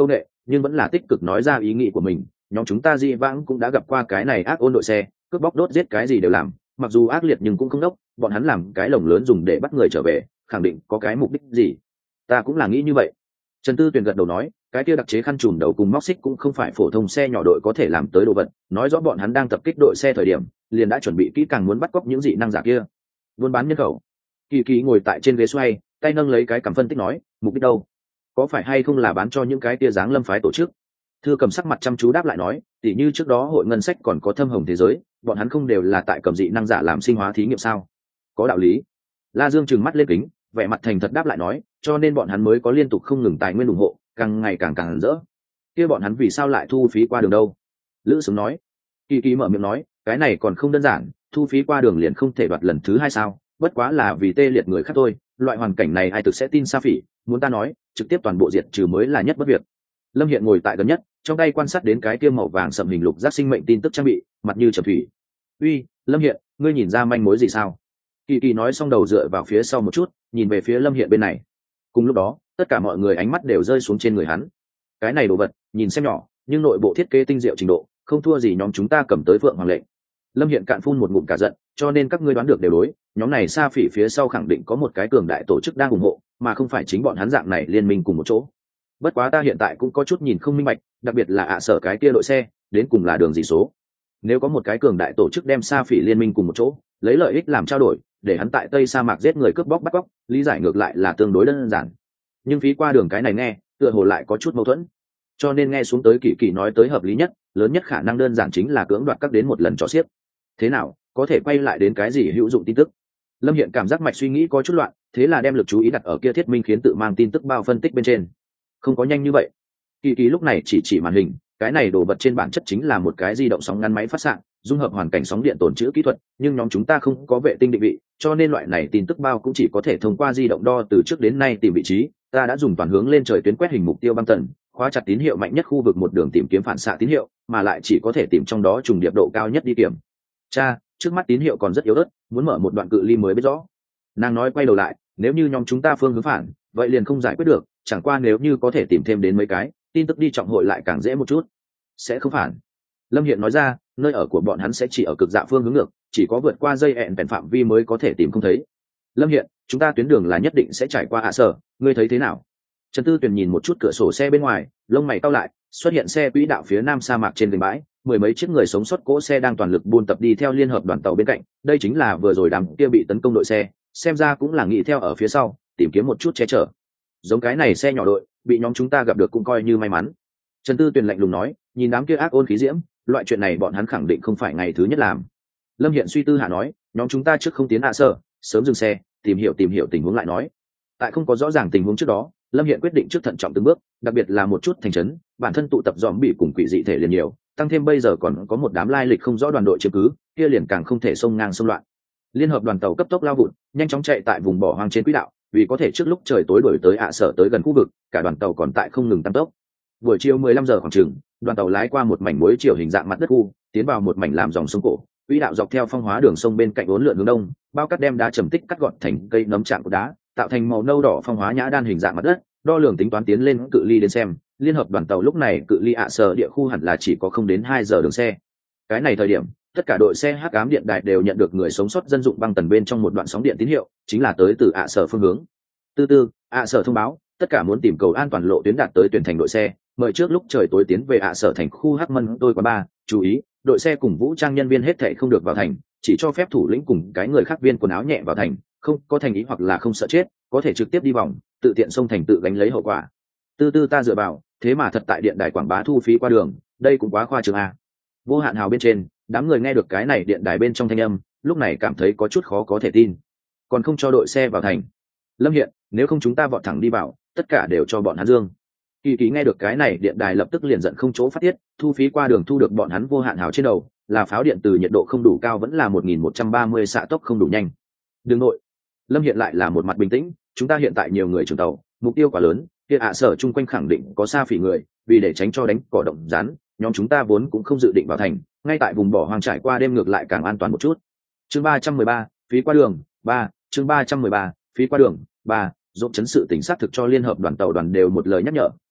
nhưng vẫn là tích cực nói ra ý nghĩ của mình. Nhóm chúng ta dị vãng cũng đã gặp qua cái này ác ôn đội xe, cướp bóc đốt giết cái gì đều làm, mặc dù ác liệt nhưng cũng không đốc, bọn hắn làm cái lồng lớn dùng để bắt người trở về, khẳng định có cái mục đích gì. Ta cũng là nghĩ như vậy. Trần Tư Tuyền gật đầu nói, cái kia đặc chế khăn trùm đầu cùng móc xích cũng không phải phổ thông xe nhỏ đội có thể làm tới đồ vật, nói rõ bọn hắn đang tập kích đội xe thời điểm liền đã chuẩn bị kỹ càng muốn bắt cóc những dị năng giả kia. Buôn bán nhân khẩu. Kỳ Kỳ ngồi tại trên ghế xoay, tay nâng lấy cái cằm phân tích nói, mục đích đâu? Có phải hay không là bán cho những cái kia dáng lâm phái tổ chức? Thư Cầm sắc mặt chăm chú đáp lại nói, tỉ như trước đó hội ngân sách còn có thâm hồng thế giới, bọn hắn không đều là tại cầm dị năng giả làm sinh hóa thí nghiệm sao? Có đạo lý. La Dương trừng mắt lên kính, vẻ mặt thành thật đáp lại nói, cho nên bọn hắn mới có liên tục không ngừng tài nguyên ủng hộ, càng ngày càng càng rỡ. Kia bọn hắn vì sao lại thu phí qua đường đâu? Lữ Sướng nói. Kỳ Kỳ mở miệng nói, cái này còn không đơn giản, thu phí qua đường liền không thể đoạt lần thứ hai sao? Bất quá là vì tê liệt người khác thôi, loại hoàn cảnh này ai thực sẽ tin Sa Phỉ, muốn ta nói, trực tiếp toàn bộ diệt trừ mới là nhất bất việc. Lâm Hiện ngồi tại gần nhất, trong tay quan sát đến cái kia màu vàng sậm hình lục giác sinh mệnh tin tức trang bị, mặt như trầm thủy. Uy, Lâm Hiện, ngươi nhìn ra manh mối gì sao? Kỳ Kỳ nói xong đầu dựa vào phía sau một chút, nhìn về phía Lâm Hiện bên này. Cùng lúc đó, tất cả mọi người ánh mắt đều rơi xuống trên người hắn. Cái này đồ vật, nhìn xem nhỏ, nhưng nội bộ thiết kế tinh diệu trình độ, không thua gì nhóm chúng ta cầm tới Phượng Hoàng lệnh. Lâm Hiện cạn phun một ngụm cả giận, cho nên các ngươi đoán được đều đối, nhóm này Sa Phỉ phía sau khẳng định có một cái cường đại tổ chức đang ủng hộ, mà không phải chính bọn hắn dạng này liên minh cùng một chỗ. Bất quá ta hiện tại cũng có chút nhìn không minh bạch, đặc biệt là ạ sở cái kia đội xe, đến cùng là đường gì số. Nếu có một cái cường đại tổ chức đem Sa Phỉ liên minh cùng một chỗ, lấy lợi ích làm trao đổi, để hắn tại Tây sa mạc giết người cướp bóc bắt cóc, lý giải ngược lại là tương đối đơn giản. Nhưng phí qua đường cái này nghe, tựa hồ lại có chút mâu thuẫn. Cho nên nghe xuống tới Kỳ Kỳ nói tới hợp lý nhất, lớn nhất khả năng đơn giản chính là cưỡng đoạt các đến một lần cho xiếc. Thế nào, có thể quay lại đến cái gì hữu dụng tin tức? Lâm Hiện cảm giác mạch suy nghĩ có chút loạn, thế là đem lực chú ý đặt ở kia thiết minh khiến tự mang tin tức bao phân tích bên trên. Không có nhanh như vậy. Kỳ Kỳ lúc này chỉ chỉ màn hình, cái này đồ vật trên bản chất chính là một cái di động sóng ngắn máy phát xạ, dung hợp hoàn cảnh sóng điện tồn trữ kỹ thuật, nhưng nhóm chúng ta không có vệ tinh định vị, cho nên loại này tin tức bao cũng chỉ có thể thông qua di động đo từ trước đến nay tìm vị trí. Ta đã dùng toàn hướng lên trời tuyến quét hình mục tiêu băng tần, khóa chặt tín hiệu mạnh nhất khu vực một đường tìm kiếm phản xạ tín hiệu, mà lại chỉ có thể tìm trong đó trùng điệp độ cao nhất đi kiểm. Cha, trước mắt tín hiệu còn rất yếu ớt, muốn mở một đoạn cự ly mới biết rõ. Nàng nói quay đầu lại, nếu như nhóm chúng ta phương hướng phản, vậy liền không giải quyết được, chẳng qua nếu như có thể tìm thêm đến mấy cái, tin tức đi trọng hội lại càng dễ một chút. Sẽ không phản. Lâm Hiện nói ra, nơi ở của bọn hắn sẽ chỉ ở cực dạ phương hướng ngược, chỉ có vượt qua dây ẹn vẹn phạm vi mới có thể tìm không thấy. Lâm Hiện, chúng ta tuyến đường là nhất định sẽ trải qua ạ sở, ngươi thấy thế nào? Trần Tư Tuyền nhìn một chút cửa sổ xe bên ngoài, lông mày cau lại, xuất hiện xe quỹ đạo phía nam sa mạc trên đường bãi, mười mấy chiếc người sống sót cỗ xe đang toàn lực buôn tập đi theo liên hợp đoàn tàu bên cạnh, đây chính là vừa rồi đám kia bị tấn công đội xe, xem ra cũng là nghĩ theo ở phía sau, tìm kiếm một chút che chở. Giống cái này xe nhỏ đội, bị nhóm chúng ta gặp được cũng coi như may mắn. Trần Tư Tuyền lạnh lùng nói, nhìn đám kia ác ôn khí diễm, loại chuyện này bọn hắn khẳng định không phải ngày thứ nhất làm. Lâm Hiện suy tư hạ nói, nhóm chúng ta trước không tiến hạ sở, sớm dừng xe, tìm hiểu tìm hiểu tình huống lại nói. Tại không có rõ ràng tình huống trước đó, Lâm Hiện quyết định trước thận trọng từng bước, đặc biệt là một chút thành trấn, bản thân tụ tập dòm bị cùng quỷ dị thể liền nhiều, tăng thêm bây giờ còn có một đám lai lịch không rõ đoàn đội chiếm cứ, kia liền càng không thể xông ngang xông loạn. Liên hợp đoàn tàu cấp tốc lao vụt, nhanh chóng chạy tại vùng bỏ hoang trên quỹ đạo, vì có thể trước lúc trời tối đuổi tới ạ sở tới gần khu vực, cả đoàn tàu còn tại không ngừng tăng tốc. Buổi chiều mười lăm giờ khoảng chừng, đoàn tàu lái qua một mảnh muối chiều hình dạng mặt đất khu, tiến vào một mảnh làm dòng sông cổ, quỹ đạo dọc theo phong hóa đường sông bên cạnh uốn lượn hướng đông, bao cát đem đá trầm tích cắt gọn thành cây nấm trạng của đá, tạo thành màu nâu đỏ phong hóa nhã đan hình dạng mặt đất, đo lường tính toán tiến lên cự ly đến xem, liên hợp đoàn tàu lúc này cự ly ạ sở địa khu hẳn là chỉ có không đến hai giờ đường xe. Cái này thời điểm, tất cả đội xe hắc ám điện đài đều nhận được người sống sót dân dụng băng tần bên trong một đoạn sóng điện tín hiệu, chính là tới từ ạ sở phương hướng. Từ từ, ạ sở thông báo, tất cả muốn tìm cầu an toàn lộ tuyến đạt tới tuyển thành đội xe, mời trước lúc trời tối tiến về ạ sở thành khu hắc mân tôi quá ba, chú ý, đội xe cùng vũ trang nhân viên hết thảy không được vào thành, chỉ cho phép thủ lĩnh cùng cái người khác viên quần áo nhẹ vào thành, không có thành ý hoặc là không sợ chết, có thể trực tiếp đi vòng, tự tiện xông thành tự gánh lấy hậu quả. Từ từ ta dựa vào, thế mà thật tại điện đài quảng bá thu phí qua đường, đây cũng quá khoa trương a. Vô hạn hào bên trên, đám người nghe được cái này điện đài bên trong thanh âm, lúc này cảm thấy có chút khó có thể tin. Còn không cho đội xe vào thành. Lâm Hiện, nếu không chúng ta vọt thẳng đi vào, tất cả đều cho bọn hắn dương. Kỳ Kỳ nghe được cái này điện đài lập tức liền giận không chỗ phát tiết, thu phí qua đường thu được bọn hắn vô hạn hào trên đầu, là pháo điện từ nhiệt độ không đủ cao vẫn là một nghìn một trăm ba mươi xạ tốc không đủ nhanh. Đừng nội. Lâm Hiện lại là một mặt bình tĩnh, chúng ta hiện tại nhiều người trường tàu, mục tiêu quá lớn, kia ạ sở chung quanh khẳng định có Sa Phỉ người, vì để tránh cho đánh cỏ động rắn, nhóm chúng ta vốn cũng không dự định vào thành, ngay tại vùng bỏ hoang trải qua đêm ngược lại càng an toàn một chút. Chương ba trăm mười ba, phí qua đường, ba, chương ba trăm mười ba, phí qua đường, ba, dộp chấn sự tỉnh xác thực cho liên hợp đoàn tàu đoàn đều một lời nhắc nhở,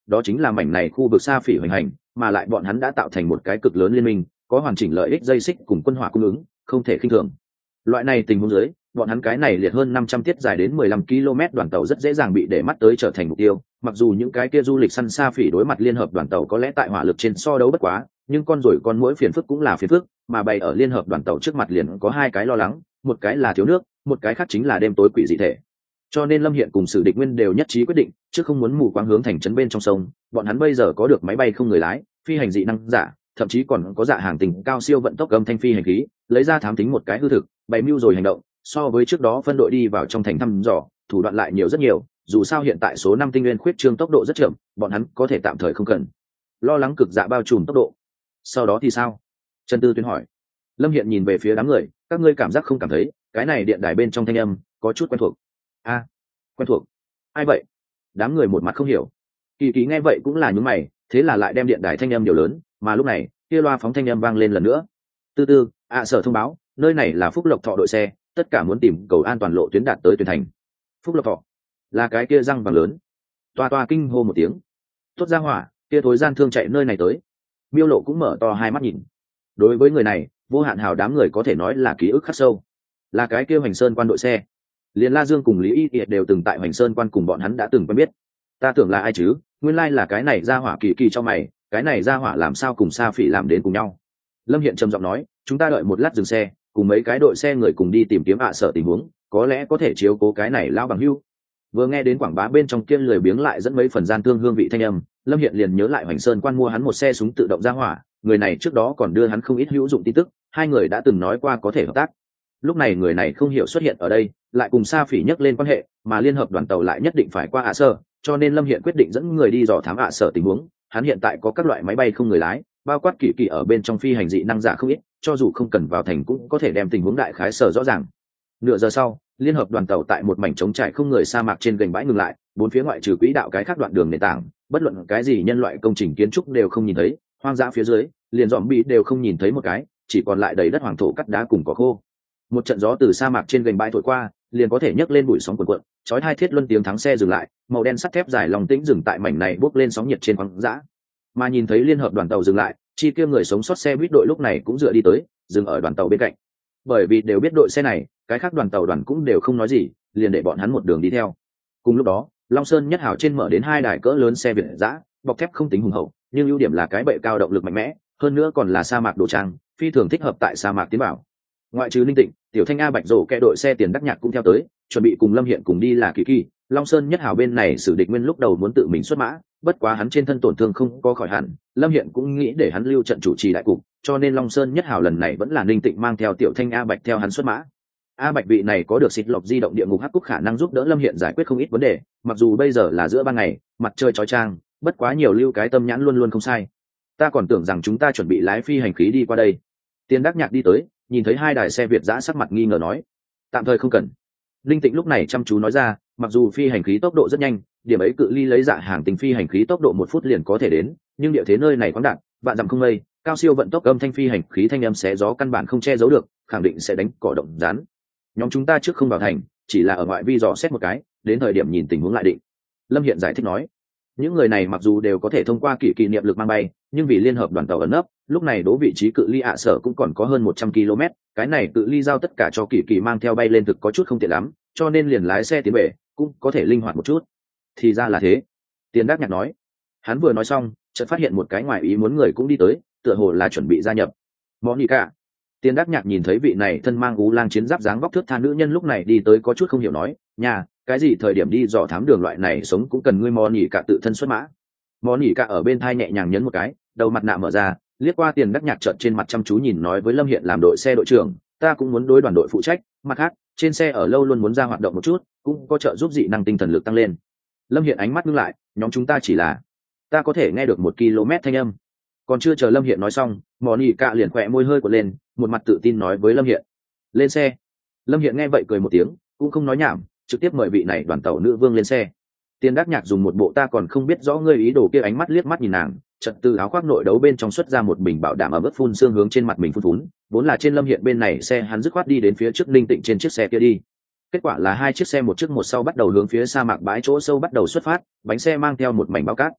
đó chính là mảnh này khu vực sa phỉ hoành hành, mà lại bọn hắn đã tạo thành một cái cực lớn liên minh, có hoàn chỉnh lợi ích dây xích cùng quân hỏa cung ứng, không thể khinh thường. Loại này tình huống dưới, bọn hắn cái này liệt hơn năm trăm tiết dài đến mười lăm ki lô mét đoàn tàu rất dễ dàng bị để mắt tới trở thành mục tiêu, mặc dù những cái kia du lịch săn sa phỉ đối mặt liên hợp đoàn tàu có lẽ tại hỏa lực trên so đấu bất quá, nhưng con rồi con mỗi phiền phức cũng là phiền phức, mà bày ở liên hợp đoàn tàu trước mặt liền có hai cái lo lắng, một cái là thiếu nước, một cái khác chính là đêm tối quỷ dị thể. Cho nên Lâm Hiện cùng Sử Địch Nguyên đều nhất trí quyết định, trước không muốn mù quáng hướng thành trấn bên trong sông, bọn hắn bây giờ có được máy bay không người lái, phi hành dị năng giả, thậm chí còn có dạ hàng tình cao siêu vận tốc âm thanh phi hành khí, lấy ra thám tính một cái hư thực, bày mưu rồi hành động, so với trước đó phân đội đi vào trong thành thăm dò, thủ đoạn lại nhiều rất nhiều, dù sao hiện tại số năm tinh nguyên khuyết trương tốc độ rất chậm, bọn hắn có thể tạm thời không cần lo lắng cực dạ bao trùm tốc độ. Sau đó thì sao? Trần Tư Tuyên hỏi. Lâm Hiện nhìn về phía đám người, các ngươi cảm giác không cảm thấy cái này điện đài bên trong thanh âm có chút quen thuộc? A, à, quen thuộc? Ai vậy? Đám người một mặt không hiểu. Kỳ Kỳ nghe vậy cũng là nhướng mày, thế là lại đem điện đài thanh âm điều lớn, mà lúc này kia loa phóng thanh âm vang lên lần nữa. Tư tư, ạ à, sở thông báo, nơi này là Phúc Lộc Thọ đội xe, tất cả muốn tìm cầu an toàn lộ tuyến đạt tới tuyển thành. Phúc Lộc Thọ là cái kia răng vàng lớn. Toa toa kinh hô một tiếng. Tốt ra hỏa, kia thối gian thương chạy nơi này tới. Miêu Lộ cũng mở to hai mắt nhìn. Đối với người này, Vô Hạn Hào đám người có thể nói là ký ức khắc sâu. Là cái kia Hoành Sơn quan đội xe. Liên La Dương cùng Lý Y Tiệ đều từng tại Hoành Sơn quan cùng bọn hắn đã từng quen biết. Ta tưởng là ai chứ, nguyên lai là cái này ra hỏa kỳ kỳ cho mày, cái này ra hỏa làm sao cùng Sa Phỉ làm đến cùng nhau. Lâm Hiện trầm giọng nói, chúng ta đợi một lát dừng xe, cùng mấy cái đội xe người cùng đi tìm kiếm ạ sở tình huống, có lẽ có thể chiếu cố cái này lão bằng hưu. Vừa nghe đến quảng bá bên trong kia lười biếng lại dẫn mấy phần gian thương hương vị thanh âm, Lâm Hiện liền nhớ lại Hoành Sơn quan mua hắn một xe súng tự động ra hỏa, người này trước đó còn đưa hắn không ít hữu dụng tin tức, hai người đã từng nói qua có thể hợp tác. Lúc này người này không hiểu xuất hiện ở đây, lại cùng Sa Phỉ nhắc lên quan hệ, mà liên hợp đoàn tàu lại nhất định phải qua ạ sở, cho nên Lâm Hiện quyết định dẫn người đi dò thám ạ sở tình huống. Hắn hiện tại có các loại máy bay không người lái, bao quát kỳ kỳ ở bên trong phi hành dị năng giả không ít, cho dù không cần vào thành cũng có thể đem tình huống đại khái sở rõ ràng. Nửa giờ sau, liên hợp đoàn tàu tại một mảnh trống trải không người sa mạc trên gành bãi ngừng lại, bốn phía ngoại trừ quỹ đạo cái khác đoạn đường nền tảng, bất luận cái gì nhân loại công trình kiến trúc đều không nhìn thấy, hoang dã phía dưới, liền dòm bị đều không nhìn thấy một cái, chỉ còn lại đầy đất hoàng thổ cắt đá cùng cỏ khô. Một trận gió từ sa mạc trên gành bãi thổi qua, liền có thể nhấc lên bụi sóng cuồn cuộn, chói hai thiết luân tiếng thắng xe dừng lại, màu đen sắt thép dài lòng tĩnh dừng tại mảnh này bốc lên sóng nhiệt trên hoang dã. Mà nhìn thấy liên hợp đoàn tàu dừng lại, chi kia người sống sót xe buýt đội lúc này cũng dựa đi tới, dừng ở đoàn tàu bên cạnh. Bởi vì đều biết đội xe này, cái khác đoàn tàu đoàn cũng đều không nói gì, liền để bọn hắn một đường đi theo. Cùng lúc đó, Long Sơn Nhất Hảo trên mở đến hai đài cỡ lớn xe Việt dã, bọc thép không tính hùng hậu, nhưng ưu điểm là cái bệ cao động lực mạnh mẽ, hơn nữa còn là sa mạc đồ trang, phi thường thích hợp tại sa mạc tiến bảo. Ngoại trừ Linh Tịnh, Tiểu Thanh A Bạch rổ kẹ đội xe tiền đắc nhạc cũng theo tới, chuẩn bị cùng Lâm Hiện cùng đi là Kỳ Kỳ. Long Sơn Nhất Hảo bên này Sử Địch Nguyên lúc đầu muốn tự mình xuất mã, bất quá hắn trên thân tổn thương không có khỏi hẳn, Lâm Hiện cũng nghĩ để hắn lưu trận chủ trì đại cục, cho nên Long Sơn Nhất Hảo lần này vẫn là Ninh Tịnh mang theo Tiểu Thanh A Bạch theo hắn xuất mã. A Bạch vị này có được xịt lọc di động địa ngục hắc cúc khả năng giúp đỡ Lâm Hiện giải quyết không ít vấn đề, mặc dù bây giờ là giữa ban ngày, mặt trời chói chang, bất quá nhiều lưu cái tâm nhãn luôn luôn không sai. Ta còn tưởng rằng chúng ta chuẩn bị lái phi hành khí đi qua đây. Tiền Đắc Nhạc đi tới, nhìn thấy hai đài xe Việt dã sắc mặt nghi ngờ nói, tạm thời không cần. Linh Tịnh lúc này chăm chú nói ra, mặc dù phi hành khí tốc độ rất nhanh, điểm ấy cự ly lấy dạ hàng tình phi hành khí tốc độ một phút liền có thể đến, nhưng địa thế nơi này khoáng đạt, vạn dặm không mây, cao siêu vận tốc âm thanh phi hành khí thanh âm xé gió căn bản không che giấu được, khẳng định sẽ đánh cỏ động rán. Nhóm chúng ta trước không vào thành, chỉ là ở ngoại vi dò xét một cái, đến thời điểm nhìn tình huống lại định. Lâm Hiện giải thích nói, những người này mặc dù đều có thể thông qua kỷ kỷ niệm lực mang bay, nhưng vì liên hợp đoàn tàu ẩn nấp, lúc này đố vị trí cự ly ạ sở cũng còn có hơn một trăm ki lô mét, cái này cự ly giao tất cả cho kỷ kỷ mang theo bay lên thực có chút không tiện lắm, cho nên liền lái xe tiến về cũng có thể linh hoạt một chút. Thì ra là thế. Tiền Đắc Nhạc nói. Hắn vừa nói xong, chợt phát hiện một cái ngoài ý muốn người cũng đi tới, tựa hồ là chuẩn bị gia nhập. Monica. Tiền Đắc Nhạc nhìn thấy vị này thân mang ú lang chiến giáp dáng vóc thước tha nữ nhân lúc này đi tới có chút không hiểu nói, nhà, cái gì thời điểm đi dò thám đường loại này sống cũng cần ngươi Monica tự thân xuất mã. Monica ở bên thai nhẹ nhàng nhấn một cái, đầu mặt nạ mở ra, liếc qua Tiền Đắc Nhạc chợt trên mặt chăm chú nhìn nói với Lâm Hiện làm đội xe đội trưởng, ta cũng muốn đối đoàn đội phụ trách, mặt khác, trên xe ở lâu luôn muốn ra hoạt động một chút, cũng có trợ giúp dị năng tinh thần lực tăng lên. Lâm Hiện ánh mắt ngưng lại, nhóm chúng ta chỉ là, ta có thể nghe được một km thanh âm. Còn chưa chờ Lâm Hiện nói xong, Monica liền khỏe môi hơi của lên, một mặt tự tin nói với Lâm Hiện, lên xe. Lâm Hiện nghe vậy cười một tiếng, cũng không nói nhảm, trực tiếp mời vị này đoàn tàu nữ vương lên xe. Tiền Đắc Nhạc dùng một bộ ta còn không biết rõ ngươi ý đồ kia ánh mắt liếc mắt nhìn nàng, chợt từ áo khoác nội đấu bên trong xuất ra một bình bảo đảm ở mức phun xương hướng trên mặt mình phun phún, vốn là trên Lâm Hiện bên này xe hắn dứt khoát đi đến phía trước Ninh Tịnh trên chiếc xe kia đi. Kết quả là hai chiếc xe một trước một sau bắt đầu hướng phía sa mạc bãi chỗ sâu bắt đầu xuất phát, bánh xe mang theo một mảnh bao cát.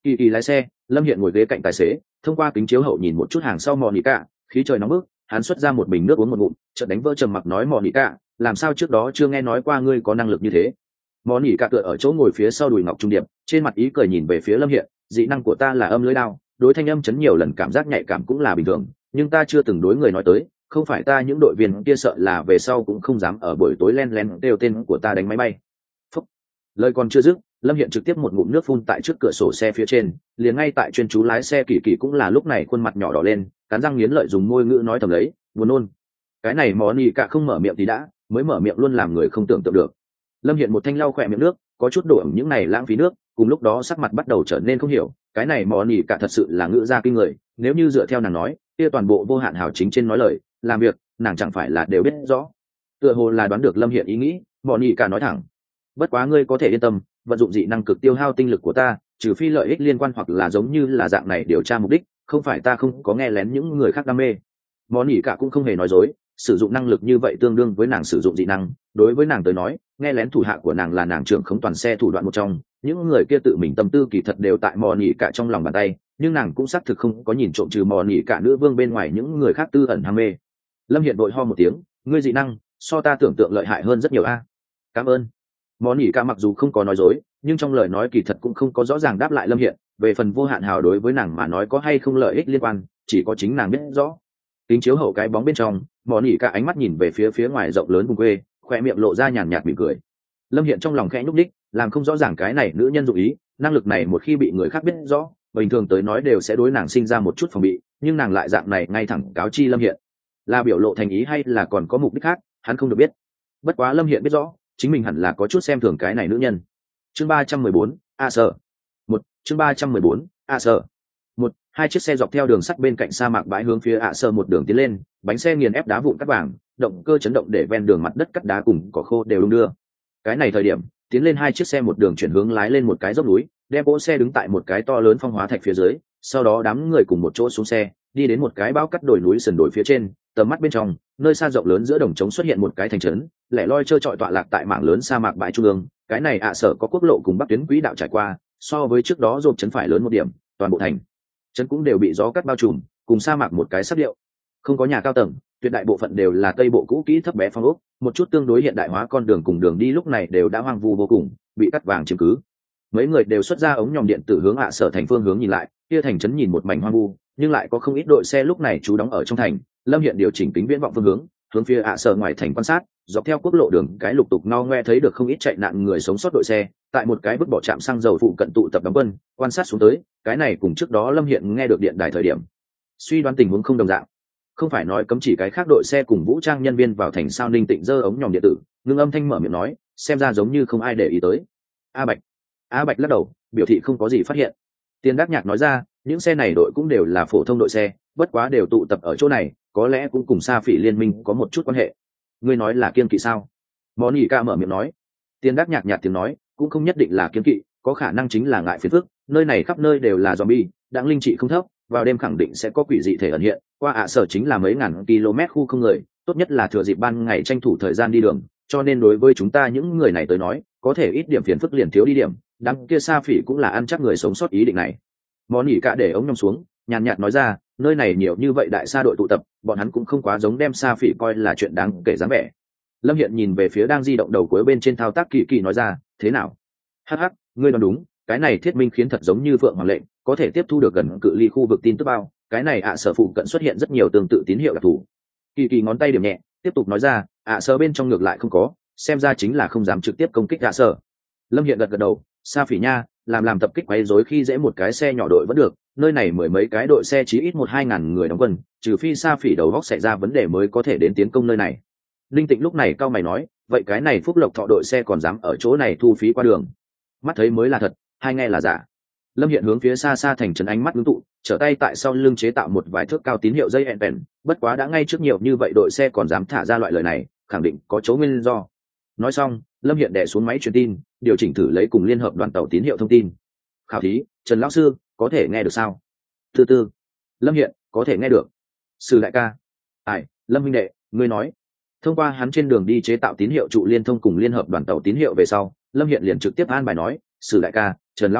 Kỳ kỳ lái xe, Lâm Hiện ngồi ghế cạnh tài xế, thông qua kính chiếu hậu nhìn một chút hàng sau mò nỉ cả, khí trời nóng bức, hắn xuất ra một bình nước uống một ngụm, chợt đánh vỡ trầm mặc nói mò nỉ cả, làm sao trước đó chưa nghe nói qua ngươi có năng lực như thế. Mò nỉ cả tựa ở chỗ ngồi phía sau đùi ngọc trung điệp, trên mặt ý cười nhìn về phía Lâm Hiện, dị năng của ta là âm lưới đao, đối thanh âm chấn nhiều lần cảm giác nhạy cảm cũng là bình thường, nhưng ta chưa từng đối người nói tới, không phải ta những đội viên kia sợ là về sau cũng không dám ở buổi tối len lén đều tên của ta đánh máy bay. Phúc. Lời còn chưa dứt, Lâm Hiện trực tiếp một ngụm nước phun tại trước cửa sổ xe phía trên, liền ngay tại chuyên chú lái xe Kỳ Kỳ cũng là lúc này khuôn mặt nhỏ đỏ lên, cắn răng nghiến lợi dùng môi ngữ nói thầm lấy, buồn nôn. Cái này mò nỉ cả không mở miệng thì đã, mới mở miệng luôn làm người không tưởng tượng được. Lâm Hiện một thanh lau khỏe miệng nước, có chút đổ ẩm những này lãng phí nước, cùng lúc đó sắc mặt bắt đầu trở nên không hiểu, cái này mò nỉ cả thật sự là ngữ gia kinh người, nếu như dựa theo nàng nói, kia toàn bộ vô hạn hảo chính trên nói lời, làm việc, nàng chẳng phải là đều biết rõ. Tựa hồ là đoán được Lâm Hiện ý nghĩ, mò nỉ cả nói thẳng, bất quá ngươi có thể yên tâm, vận dụng dị năng cực tiêu hao tinh lực của ta, trừ phi lợi ích liên quan hoặc là giống như là dạng này điều tra mục đích, không phải ta không có nghe lén những người khác đam mê. Mò nỉ cả cũng không hề nói dối, sử dụng năng lực như vậy tương đương với nàng sử dụng dị năng, đối với nàng tới nói, nghe lén thủ hạ của nàng là nàng trưởng khống toàn xe thủ đoạn một trong, những người kia tự mình tâm tư kỳ thật đều tại mò nỉ cả trong lòng bàn tay, nhưng nàng cũng xác thực không có nhìn trộm trừ mò nỉ cả nữ vương bên ngoài những người khác tư ẩn ham mê. Lâm Hiện vội ho một tiếng, ngươi dị năng so ta tưởng tượng lợi hại hơn rất nhiều a. Cảm ơn. Mò nỉ cả mặc dù không có nói dối, nhưng trong lời nói kỳ thật cũng không có rõ ràng đáp lại Lâm Hiện, về phần vô hạn hào đối với nàng mà nói có hay không lợi ích liên quan, chỉ có chính nàng biết rõ. Kính chiếu hậu cái bóng bên trong, mò nỉ cả ánh mắt nhìn về phía phía ngoài rộng lớn vùng quê, khoe miệng lộ ra nhàn nhạt mỉm cười. Lâm Hiện trong lòng khẽ nhúc đích, làm không rõ ràng cái này nữ nhân dụng ý, năng lực này một khi bị người khác biết rõ, bình thường tới nói đều sẽ đối nàng sinh ra một chút phòng bị, nhưng nàng lại dạng này ngay thẳng cáo chi Lâm Hiện, là biểu lộ thành ý hay là còn có mục đích khác, hắn không được biết. Bất quá Lâm Hiện biết rõ, chính mình hẳn là có chút xem thường cái này nữ nhân. Chương ba trăm mười bốn, A Sở. Một, chương ba trăm mười bốn, A Sở. Một, hai chiếc xe dọc theo đường sắt bên cạnh sa mạc bãi hướng phía A Sở một đường tiến lên, bánh xe nghiền ép đá vụn cắt vàng, động cơ chấn động để ven đường mặt đất cắt đá cùng cỏ khô đều đung đưa. Cái này thời điểm, tiến lên hai chiếc xe một đường chuyển hướng lái lên một cái dốc núi, đem cỗ xe đứng tại một cái to lớn phong hóa thạch phía dưới, sau đó đám người cùng một chỗ xuống xe, đi đến một cái bao cắt đồi núi sườn đồi phía trên, tầm mắt bên trong, nơi xa rộng lớn giữa đồng trống xuất hiện một cái thành trấn, lẻ loi trơ trọi tọa lạc tại mảng lớn sa mạc bãi trung ương, cái này ạ Sở có quốc lộ cùng bắc tuyến quỹ đạo trải qua, so với trước đó rộp trấn phải lớn một điểm, toàn bộ thành trấn cũng đều bị gió cắt bao trùm, cùng sa mạc một cái sắc điệu. Không có nhà cao tầng, tuyệt đại bộ phận đều là tây bộ cũ kỹ thấp bé phong ốc, một chút tương đối hiện đại hóa con đường cùng đường đi lúc này đều đã hoang vu vô cùng, bị cắt vàng chiếm cứ. Mấy người đều xuất ra ống nhòm điện tử hướng ạ Sở thành phương hướng nhìn lại, kia thành trấn nhìn một mảnh hoang vu, nhưng lại có không ít đội xe lúc này trú đóng ở trong thành. Lâm Hiện điều chỉnh kính viễn vọng phương hướng, hướng phía ạ Sở ngoài thành quan sát, dọc theo quốc lộ đường cái lục tục no ngoe thấy được không ít chạy nạn người sống sót đội xe, tại một cái vứt bỏ trạm xăng dầu phụ cận tụ tập đóng quân, quan sát xuống tới, cái này cùng trước đó Lâm Hiện nghe được điện đài thời điểm suy đoán tình huống không đồng dạng. Không phải nói cấm chỉ cái khác đội xe cùng vũ trang nhân viên vào thành sao. Ninh Tịnh giơ ống nhòm điện tử, ngưng âm thanh mở miệng nói, xem ra giống như không ai để ý tới. A Bạch. A Bạch lắc đầu, biểu thị không có gì phát hiện. Tiền Đắc Nhạc nói ra, những xe này đội cũng đều là phổ thông đội xe, bất quá đều tụ tập ở chỗ này, có lẽ cũng cùng Sa Phỉ liên minh có một chút quan hệ. Ngươi nói là kiên kỵ sao? Món Nhị Ca mở miệng nói. Tiền Đắc Nhạc nhạt tiếng nói, cũng không nhất định là kiên kỵ, có khả năng chính là ngại phiền phức, nơi này khắp nơi đều là zombie, đáng linh trị không thấp, vào đêm khẳng định sẽ có quỷ dị thể ẩn hiện, qua ạ Sở chính là mấy ngàn km khu không người, tốt nhất là thừa dịp ban ngày tranh thủ thời gian đi đường, cho nên đối với chúng ta những người này tới nói, có thể ít điểm phiền phức liền thiếu đi điểm, đám kia Sa Phỉ cũng là ăn chắc người sống sót ý định này. Món Nhị Ca để ống nhông xuống, nhàn nhạt nói ra, nơi này nhiều như vậy đại sa đội tụ tập, bọn hắn cũng không quá giống đem Sa Phỉ coi là chuyện đáng kể dáng vẻ. Lâm Hiện nhìn về phía đang di động đầu cuối bên trên thao tác Kỳ Kỳ nói ra, thế nào? Hắc hắc, ngươi nói đúng, cái này thiết minh khiến thật giống như Phượng Hoàng lệnh, có thể tiếp thu được gần cự ly khu vực tin tức bao, cái này ạ Sở phụ cận xuất hiện rất nhiều tương tự tín hiệu đặc thù. Kỳ Kỳ ngón tay điểm nhẹ, tiếp tục nói ra, ạ Sở bên trong ngược lại không có, xem ra chính là không dám trực tiếp công kích ạ Sở. Lâm Hiện gật gật đầu, Sa Phỉ nha, làm làm tập kích quấy rối khi dễ một cái xe nhỏ đội vẫn được, nơi này mười mấy cái đội xe chí ít một hai ngàn người đóng quân, trừ phi Sa Phỉ đầu góc xảy ra vấn đề mới có thể đến tiến công nơi này. Linh Tịnh lúc này cao mày nói, vậy cái này Phúc Lộc Thọ đội xe còn dám ở chỗ này thu phí qua đường? Mắt thấy mới là thật, hai nghe là giả. Lâm Hiện hướng phía xa xa thành trấn ánh mắt ngưng tụ, trở tay tại sau lưng chế tạo một vài thước cao tín hiệu dây hẹn bèn, bất quá đã ngay trước nhiều như vậy đội xe còn dám thả ra loại lời này, khẳng định có chỗ nguyên do. Nói xong, Lâm Hiện đè xuống máy truyền tin, điều chỉnh thử lấy cùng liên hợp đoàn tàu tín hiệu thông tin. Khảo thí, Trần lão sư, có thể nghe được sao? Từ từ. Lâm Hiện, có thể nghe được. Sử đại ca. Ai, Lâm huynh đệ, ngươi nói. Thông qua hắn trên đường đi chế tạo tín hiệu trụ liên thông cùng liên hợp đoàn tàu tín hiệu về sau, Lâm Hiện liền trực tiếp an bài nói, Sử đại ca, Trần lão sư,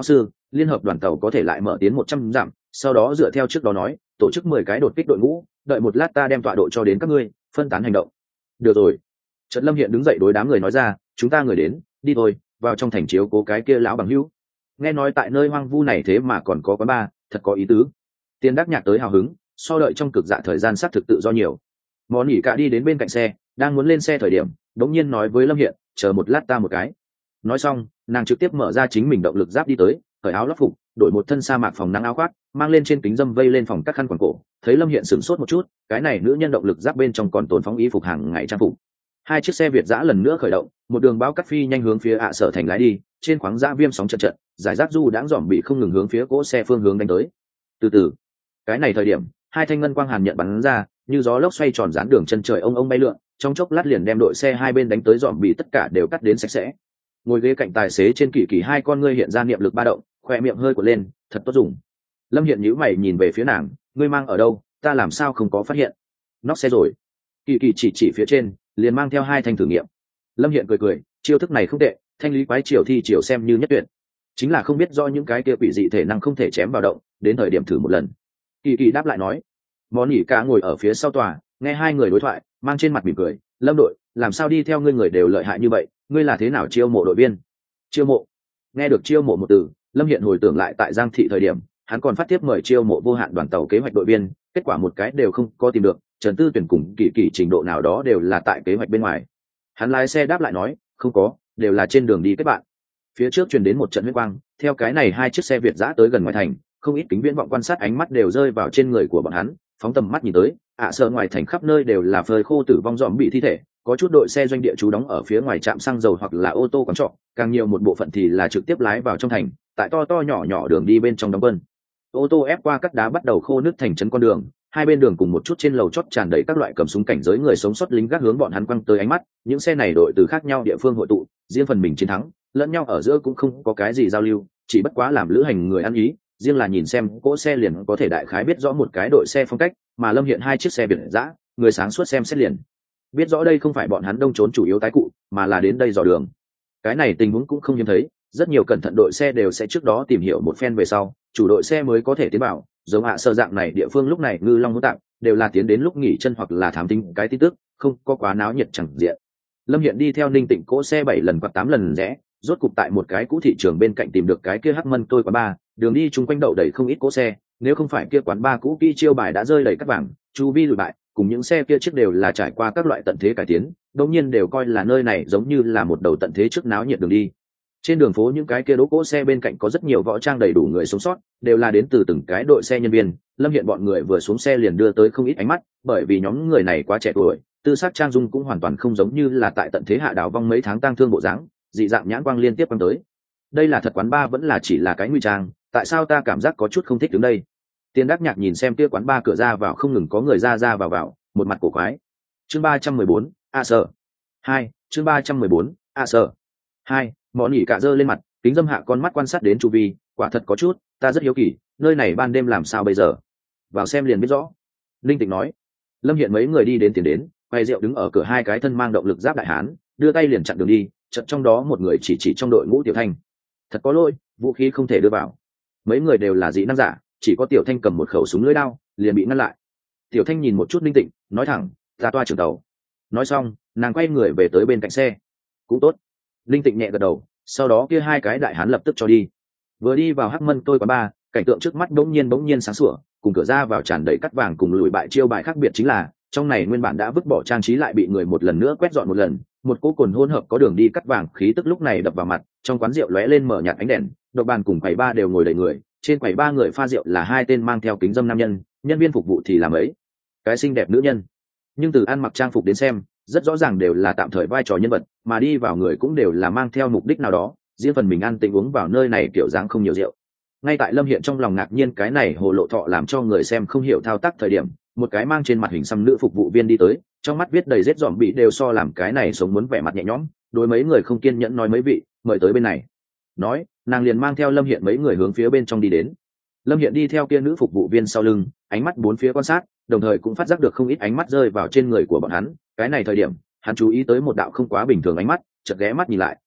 liên hợp đoàn tàu có thể lại mở tiến một trăm dặm, sau đó dựa theo trước đó nói tổ chức mười cái đột kích đội ngũ, đợi một lát ta đem tọa độ cho đến các ngươi, phân tán hành động. Được rồi. Trật Lâm Hiện đứng dậy đối đám người nói ra, chúng ta người đến, đi thôi, vào trong thành chiếu cố cái kia lão bằng hữu. Nghe nói tại nơi hoang vu này thế mà còn có quán bar, thật có ý tứ. Tiền Đắc Nhạc tới hào hứng, so đợi trong cực dạ thời gian xác thực tự do nhiều. Món nhỉ cả đi đến bên cạnh xe, đang muốn lên xe thời điểm, đống nhiên nói với Lâm Hiện, chờ một lát ta một cái. Nói xong, nàng trực tiếp mở ra chính mình động lực giáp đi tới, cởi áo lót phục, đổi một thân sa mạc phòng nắng áo khoác, mang lên trên kính dâm vây lên phòng các khăn quàng cổ. Thấy Lâm Hiện sửng sốt một chút, cái này nữ nhân động lực giáp bên trong còn tồn phóng y phục hàng ngày trang phục. Hai chiếc xe Việt dã lần nữa khởi động, một đường báo cắt phi nhanh hướng phía ạ sở thành lái đi, trên khoáng dã viêm sóng trận trận, giải rác du đãng dòm bị không ngừng hướng phía cỗ xe phương hướng đánh tới. Từ từ, cái này thời điểm, hai thanh ngân quang hàn nhận bắn ra, như gió lốc xoay tròn dán đường chân trời ông ông bay lượn, trong chốc lát liền đem đội xe hai bên đánh tới dòm bị tất cả đều cắt đến sạch sẽ. Ngồi ghế cạnh tài xế trên kỳ kỳ hai con ngươi hiện ra niệm lực ba động, khoe miệng hơi của lên, thật tốt dùng. Lâm Hiện nhíu mày nhìn về phía nàng, ngươi mang ở đâu, ta làm sao không có phát hiện. Nóc xe rồi. Kỳ kỳ chỉ chỉ phía trên, liền mang theo hai thanh thử nghiệm. Lâm Hiện cười cười, chiêu thức này không tệ, thanh lý quái triều thi triều xem như nhất tuyệt. Chính là không biết do những cái kia quỷ dị thể năng không thể chém vào động, đến thời điểm thử một lần. Kỳ kỳ đáp lại nói. Món nhỉ cả ngồi ở phía sau tòa, nghe hai người đối thoại, mang trên mặt mỉm cười. Lâm đội, làm sao đi theo ngươi người đều lợi hại như vậy, ngươi là thế nào chiêu mộ đội viên? Chiêu mộ? Nghe được chiêu mộ một từ, Lâm Hiện hồi tưởng lại tại Giang thị thời điểm, hắn còn phát tiếp mời chiêu mộ vô hạn đoàn tàu kế hoạch đội viên, kết quả một cái đều không có tìm được. Trần Tư Tuyển cùng kỳ kỳ trình độ nào đó đều là tại kế hoạch bên ngoài. Hắn lái xe đáp lại nói, không có, đều là trên đường đi kết bạn. Phía trước truyền đến một trận huyết quang, theo cái này hai chiếc xe Việt dã tới gần ngoài thành, không ít kính viễn vọng quan sát ánh mắt đều rơi vào trên người của bọn hắn, phóng tầm mắt nhìn tới, ạ sợ ngoài thành khắp nơi đều là phơi khô tử vong dòm bị thi thể, có chút đội xe doanh địa trú đóng ở phía ngoài trạm xăng dầu hoặc là ô tô quán trọ, càng nhiều một bộ phận thì là trực tiếp lái vào trong thành, tại to to nhỏ nhỏ đường đi bên trong đóng quân. Ô tô ép qua cắt đá bắt đầu khô nứt thành trấn con đường, hai bên đường cùng một chút trên lầu chót tràn đầy các loại cầm súng cảnh giới người sống sót lính gác hướng bọn hắn quăng tới ánh mắt. Những xe này đội từ khác nhau địa phương hội tụ, riêng phần mình chiến thắng, lẫn nhau ở giữa cũng không có cái gì giao lưu, chỉ bất quá làm lữ hành người ăn ý, riêng là nhìn xem cỗ xe liền có thể đại khái biết rõ một cái đội xe phong cách, mà Lâm Hiện hai chiếc xe Việt dã, người sáng suốt xem xét liền biết rõ đây không phải bọn hắn đông trốn chủ yếu tái cụ, mà là đến đây dò đường. Cái này tình huống cũng không hiếm thấy, rất nhiều cẩn thận đội xe đều sẽ trước đó tìm hiểu một phen về sau, chủ đội xe mới có thể tiến vào. Giống hạ sơ dạng này địa phương lúc này ngư long hỗn tạp, đều là tiến đến lúc nghỉ chân hoặc là thám tính cái tin tức, không có quá náo nhiệt chẳng diện. Lâm Hiện đi theo Ninh Tịnh cỗ xe bảy lần hoặc tám lần rẽ, rốt cục tại một cái cũ thị trường bên cạnh tìm được cái kia hắc mân tôi quán ba, đường đi chung quanh đậu đầy không ít cỗ xe, nếu không phải kia quán ba cũ kỹ chiêu bài đã rơi đầy các bảng, chu vi lùi bại, cùng những xe kia trước đều là trải qua các loại tận thế cải tiến, đương nhiên đều coi là nơi này giống như là một đầu tận thế trước náo nhiệt đường đi. Trên đường phố những cái kia đỗ cỗ xe bên cạnh có rất nhiều võ trang đầy đủ người sống sót, đều là đến từ từng cái đội xe nhân viên. Lâm Hiện bọn người vừa xuống xe liền đưa tới không ít ánh mắt, bởi vì nhóm người này quá trẻ tuổi, tư sắc trang dung cũng hoàn toàn không giống như là tại tận thế hạ đảo vong mấy tháng tang thương bộ dáng, dị dạng nhãn quang liên tiếp quăng tới. Đây là thật quán ba vẫn là chỉ là cái nguy trang, tại sao ta cảm giác có chút không thích đứng đây? Tiền Đắc Nhạc nhìn xem kia quán ba cửa ra vào không ngừng có người ra ra vào vào, một mặt cổ quái. Chương ba trăm mười bốn, A Sở. hai, chương ba trăm mười bốn, A Sở. hai, Mọn nhỉ cả giơ lên mặt, kính dâm hạ con mắt quan sát đến chu vi, quả thật có chút, ta rất hiếu kỳ, nơi này ban đêm làm sao bây giờ? Vào xem liền biết rõ. Linh Tịnh nói. Lâm Hiện mấy người đi đến tiền đến, quay rượu đứng ở cửa hai cái thân mang động lực giáp đại hán, đưa tay liền chặn đường đi, chợt trong đó một người chỉ chỉ trong đội ngũ Tiểu Thanh. Thật có lỗi, vũ khí không thể đưa vào. Mấy người đều là dị năng giả, chỉ có Tiểu Thanh cầm một khẩu súng lưỡi đao, liền bị ngăn lại. Tiểu Thanh nhìn một chút Linh Tịnh, nói thẳng, ta toa trưởng tàu. Nói xong, nàng quay người về tới bên cạnh xe. Cũng tốt. Linh Tịnh nhẹ gật đầu, sau đó kia hai cái đại hán lập tức cho đi. Vừa đi vào hắc mân tôi quán ba, cảnh tượng trước mắt bỗng nhiên bỗng nhiên sáng sủa, cùng cửa ra vào tràn đầy cắt vàng cùng lùi bại chiêu bài khác biệt chính là, trong này nguyên bản đã vứt bỏ trang trí lại bị người một lần nữa quét dọn một lần, một cỗ cồn hỗn hợp có đường đi cắt vàng khí tức lúc này đập vào mặt, trong quán rượu lóe lên mở nhạt ánh đèn, độc bàn cùng quầy ba đều ngồi đầy người, trên quầy ba người pha rượu là hai tên mang theo kính dâm nam nhân, nhân viên phục vụ thì là mấy cái xinh đẹp nữ nhân. Nhưng từ ăn mặc trang phục đến xem, rất rõ ràng đều là tạm thời vai trò nhân vật, mà đi vào người cũng đều là mang theo mục đích nào đó, riêng phần mình ăn tình uống vào nơi này kiểu dáng không nhiều rượu. Ngay tại Lâm Hiện trong lòng ngạc nhiên cái này hồ lộ thọ làm cho người xem không hiểu thao tác thời điểm, một cái mang trên mặt hình xăm nữ phục vụ viên đi tới, trong mắt viết đầy rết dòm bị đều so làm cái này sống muốn vẻ mặt nhẹ nhõm, đối mấy người không kiên nhẫn nói mấy vị, mời tới bên này. Nói, nàng liền mang theo Lâm Hiện mấy người hướng phía bên trong đi đến. Lâm Hiện đi theo kia nữ phục vụ viên sau lưng, ánh mắt bốn phía quan sát, đồng thời cũng phát giác được không ít ánh mắt rơi vào trên người của bọn hắn. Cái này thời điểm, hắn chú ý tới một đạo không quá bình thường ánh mắt, chợt ghé mắt nhìn lại,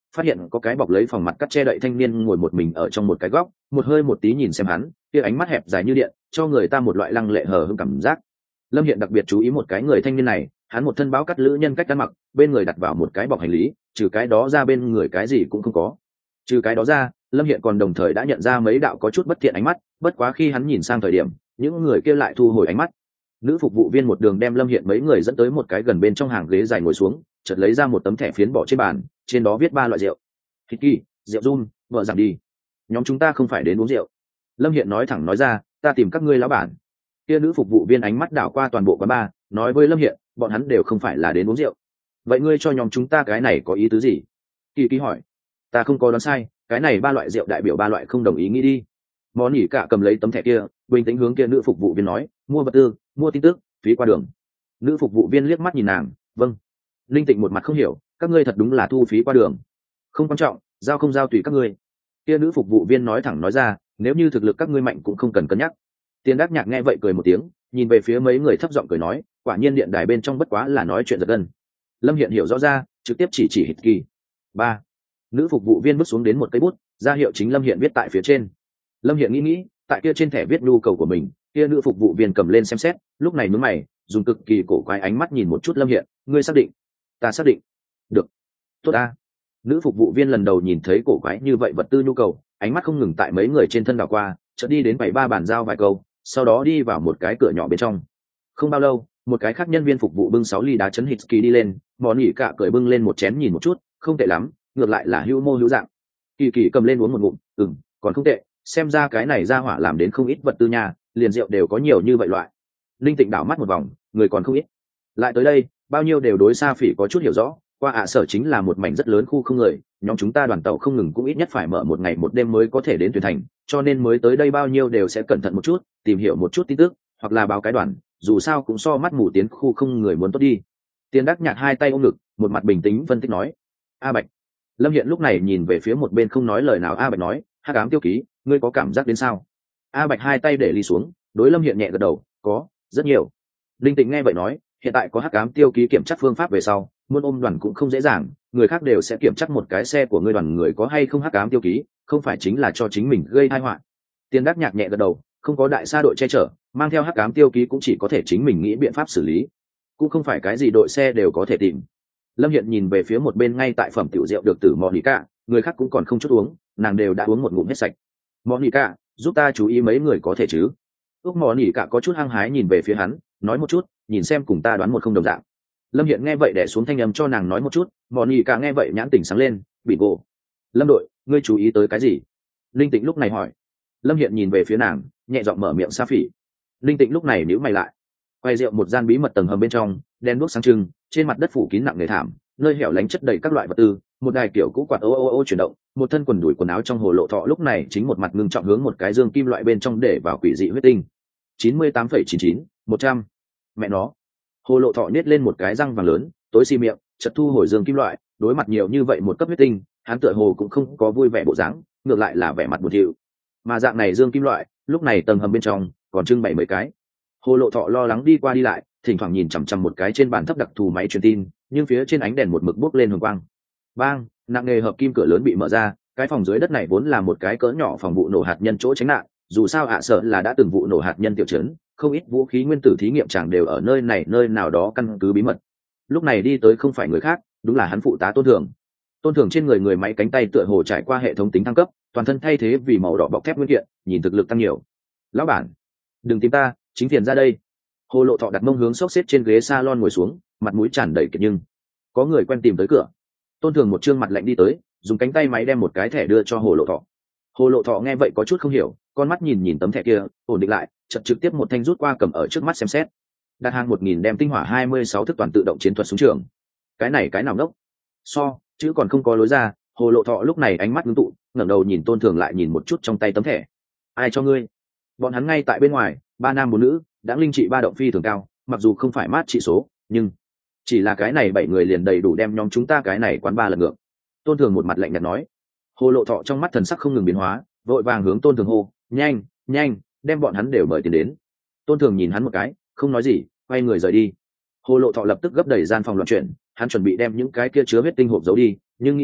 phát hiện có cái bọc lấy phòng mặt cắt che đậy thanh niên ngồi một mình ở trong một cái góc, một hơi một tí nhìn xem hắn, kia ánh mắt hẹp dài như điện, cho người ta một loại lăng lệ hờ hững cảm giác. Lâm Hiện đặc biệt chú ý một cái người thanh niên này, hắn một thân báo cắt lữ nhân cách ăn mặc, bên người đặt vào một cái bọc hành lý, trừ cái đó ra bên người cái gì cũng không có. Trừ cái đó ra, Lâm Hiện còn đồng thời đã nhận ra mấy đạo có chút bất thiện ánh mắt, bất quá khi hắn nhìn sang thời điểm, những người kia lại thu hồi ánh mắt. Nữ phục vụ viên một đường đem Lâm Hiện mấy người dẫn tới một cái gần bên trong hàng ghế dài ngồi xuống, chợt lấy ra một tấm thẻ phiến bỏ trên bàn, trên đó viết ba loại rượu. Thịt kỳ, rượu rum, vợ rằng đi. Nhóm chúng ta không phải đến uống rượu. Lâm Hiện nói thẳng nói ra, ta tìm các ngươi lão bản. Kia nữ phục vụ viên ánh mắt đảo qua toàn bộ quán bar, nói với Lâm Hiện, bọn hắn đều không phải là đến uống rượu. Vậy ngươi cho nhóm chúng ta cái này có ý tứ gì? Kỳ Kỳ hỏi. Ta không có đoán sai, cái này ba loại rượu đại biểu ba loại không đồng ý nghĩ đi. Món nhỉ cả cầm lấy tấm thẻ kia, bình tĩnh hướng kia nữ phục vụ viên nói, mua vật tư, mua tin tức, phí qua đường. Nữ phục vụ viên liếc mắt nhìn nàng, vâng. Linh Tịnh một mặt không hiểu, các ngươi thật đúng là thu phí qua đường. Không quan trọng, giao không giao tùy các ngươi. Kia nữ phục vụ viên nói thẳng nói ra, nếu như thực lực các ngươi mạnh cũng không cần cân nhắc. Tiền Đắc Nhạc nghe vậy cười một tiếng, nhìn về phía mấy người thấp giọng cười nói, quả nhiên điện đài bên trong bất quá là nói chuyện giật gân. Lâm Hiện hiểu rõ ra, trực tiếp chỉ chỉ hít kỳ. Ba. Nữ phục vụ viên bước xuống đến một cây bút, ra hiệu chính Lâm Hiện viết tại phía trên. Lâm Hiện nghĩ nghĩ, tại kia trên thẻ viết nhu cầu của mình, kia nữ phục vụ viên cầm lên xem xét, lúc này nhướng mày, dùng cực kỳ cổ quái ánh mắt nhìn một chút Lâm Hiện, ngươi xác định? Ta xác định. Được. Tốt a. Nữ phục vụ viên lần đầu nhìn thấy cổ quái như vậy vật tư nhu cầu, ánh mắt không ngừng tại mấy người trên thân đảo qua, chợt đi đến bảy ba bàn giao vài câu, sau đó đi vào một cái cửa nhỏ bên trong. Không bao lâu, một cái khác nhân viên phục vụ bưng sáu ly đá chấn hít kỳ đi lên, món nhỉ cả cười bưng lên một chén nhìn một chút, không tệ lắm, ngược lại là hữu mô hữu dạng. Kỳ Kỳ cầm lên uống một ngụm, ừm, còn không tệ, xem ra cái này ra hỏa làm đến không ít vật tư nhà, liền rượu đều có nhiều như vậy loại. Linh Tịnh đảo mắt một vòng, người còn không ít. Lại tới đây, bao nhiêu đều đối Sa Phỉ có chút hiểu rõ, qua ạ sở chính là một mảnh rất lớn khu không người, nhóm chúng ta đoàn tàu không ngừng cũng ít nhất phải mở một ngày một đêm mới có thể đến Tuyền Thành, cho nên mới tới đây bao nhiêu đều sẽ cẩn thận một chút, tìm hiểu một chút tin tức, hoặc là báo cái đoàn, dù sao cũng so mắt mù tiến khu không người muốn tốt đi. Tiền Đắc Nhạc hai tay ôm ngực, một mặt bình tĩnh phân tích nói, A Bạch. Lâm Hiện lúc này nhìn về phía một bên không nói lời nào. A Bạch nói, hắc ám tiêu ký, ngươi có cảm giác đến sao? A Bạch hai tay để ly xuống, đối Lâm Hiện nhẹ gật đầu, có, rất nhiều. Linh Tịnh nghe vậy nói, hiện tại có hắc ám tiêu ký kiểm tra phương pháp về sau, muốn ôm đoàn cũng không dễ dàng, người khác đều sẽ kiểm tra một cái xe của ngươi đoàn người có hay không hắc ám tiêu ký, không phải chính là cho chính mình gây tai họa. Tiền Đắc Nhạc nhẹ gật đầu, không có đại sa đội che chở, mang theo hắc ám tiêu ký cũng chỉ có thể chính mình nghĩ biện pháp xử lý, cũng không phải cái gì đội xe đều có thể tìm. Lâm Hiện nhìn về phía một bên ngay tại phẩm tiểu rượu được tử Monica, người khác cũng còn không chút uống, nàng đều đã uống một ngụm hết sạch. Monica, giúp ta chú ý mấy người có thể chứ? Úc Monica có chút hăng hái nhìn về phía hắn, nói một chút, nhìn xem cùng ta đoán một không đồng dạng. Lâm Hiện nghe vậy đè xuống thanh âm cho nàng nói một chút, Monica nghe vậy nhãn tỉnh sáng lên, bị gỗ. Lâm đội, ngươi chú ý tới cái gì? Linh Tịnh lúc này hỏi. Lâm Hiện nhìn về phía nàng, nhẹ giọng mở miệng Sa Phỉ. Linh Tịnh lúc này nhíu mày lại. Quay rượu một gian bí mật tầng hầm bên trong, đèn đuốc sáng trưng, trên mặt đất phủ kín nặng nề thảm, nơi hẻo lánh chất đầy các loại vật tư, một đài kiểu cũ quạt ô ô ô chuyển động, một thân quần đùi quần áo trong hồ lộ thọ lúc này chính một mặt ngưng trọng hướng một cái dương kim loại bên trong để vào quỷ dị huyết tinh. chín mươi tám phẩy chín chín, một trăm. Mẹ nó. Hồ lộ thọ nhếch lên một cái răng vàng lớn, tối xi miệng, chợt thu hồi dương kim loại, đối mặt nhiều như vậy một cấp huyết tinh, hắn tựa hồ cũng không có vui vẻ bộ dáng, ngược lại là vẻ mặt buồn thiu. Mà dạng này dương kim loại, lúc này tầng hầm bên trong còn trưng bày mấy cái. Hồ lộ thọ lo lắng đi qua đi lại, thỉnh thoảng nhìn chằm chằm một cái trên bàn thấp đặc thù máy truyền tin, nhưng phía trên ánh đèn một mực bốc lên hồng quang. Bang, nặng nghề hợp kim cửa lớn bị mở ra, cái phòng dưới đất này vốn là một cái cỡ nhỏ phòng vụ nổ hạt nhân chỗ tránh nạn, dù sao ạ sợ là đã từng vụ nổ hạt nhân tiểu trấn, không ít vũ khí nguyên tử thí nghiệm chẳng đều ở nơi này nơi nào đó căn cứ bí mật. Lúc này đi tới không phải người khác, đúng là hắn phụ tá Tôn Thường. Tôn Thường trên người người máy cánh tay tựa hồ trải qua hệ thống tính thăng cấp, toàn thân thay thế vì màu đỏ bọc thép nguyên kiện, nhìn thực lực tăng nhiều. Lão bản, đừng tìm ta, chính tiền ra đây. Hồ lộ thọ đặt mông hướng xốc xếp trên ghế salon ngồi xuống, mặt mũi tràn đầy kiệt nhưng có người quen tìm tới cửa. Tôn Thường một trương mặt lạnh đi tới, dùng cánh tay máy đem một cái thẻ đưa cho hồ lộ thọ. Hồ lộ thọ nghe vậy có chút không hiểu, con mắt nhìn nhìn tấm thẻ kia, ổn định lại, chợt trực tiếp một thanh rút qua cầm ở trước mắt xem xét. Đặt hàng một nghìn đem tinh hỏa hai mươi sáu thức toàn tự động chiến thuật súng trường. Cái này cái nào đốc? So, chứ còn không có lối ra. Hồ lộ thọ lúc này ánh mắt ngưng tụ, ngẩng đầu nhìn Tôn Thường lại nhìn một chút trong tay tấm thẻ. Ai cho ngươi? Bọn hắn ngay tại bên ngoài, ba nam bốn nữ, đã linh trị ba động phi thường cao, mặc dù không phải mát trị số, nhưng chỉ là cái này bảy người liền đầy đủ đem nhóm chúng ta cái này quán ba lần ngược. Tôn Thường một mặt lạnh nhạt nói. Hồ lộ thọ trong mắt thần sắc không ngừng biến hóa, vội vàng hướng Tôn Thường hô, nhanh nhanh đem bọn hắn đều mời tiền đến. Tôn Thường nhìn hắn một cái, không nói gì, quay người rời đi. Hồ lộ thọ lập tức gấp đẩy gian phòng loạn chuyển, hắn chuẩn bị đem những cái kia chứa huyết tinh hộp giấu đi, nhưng nghĩ nghĩ,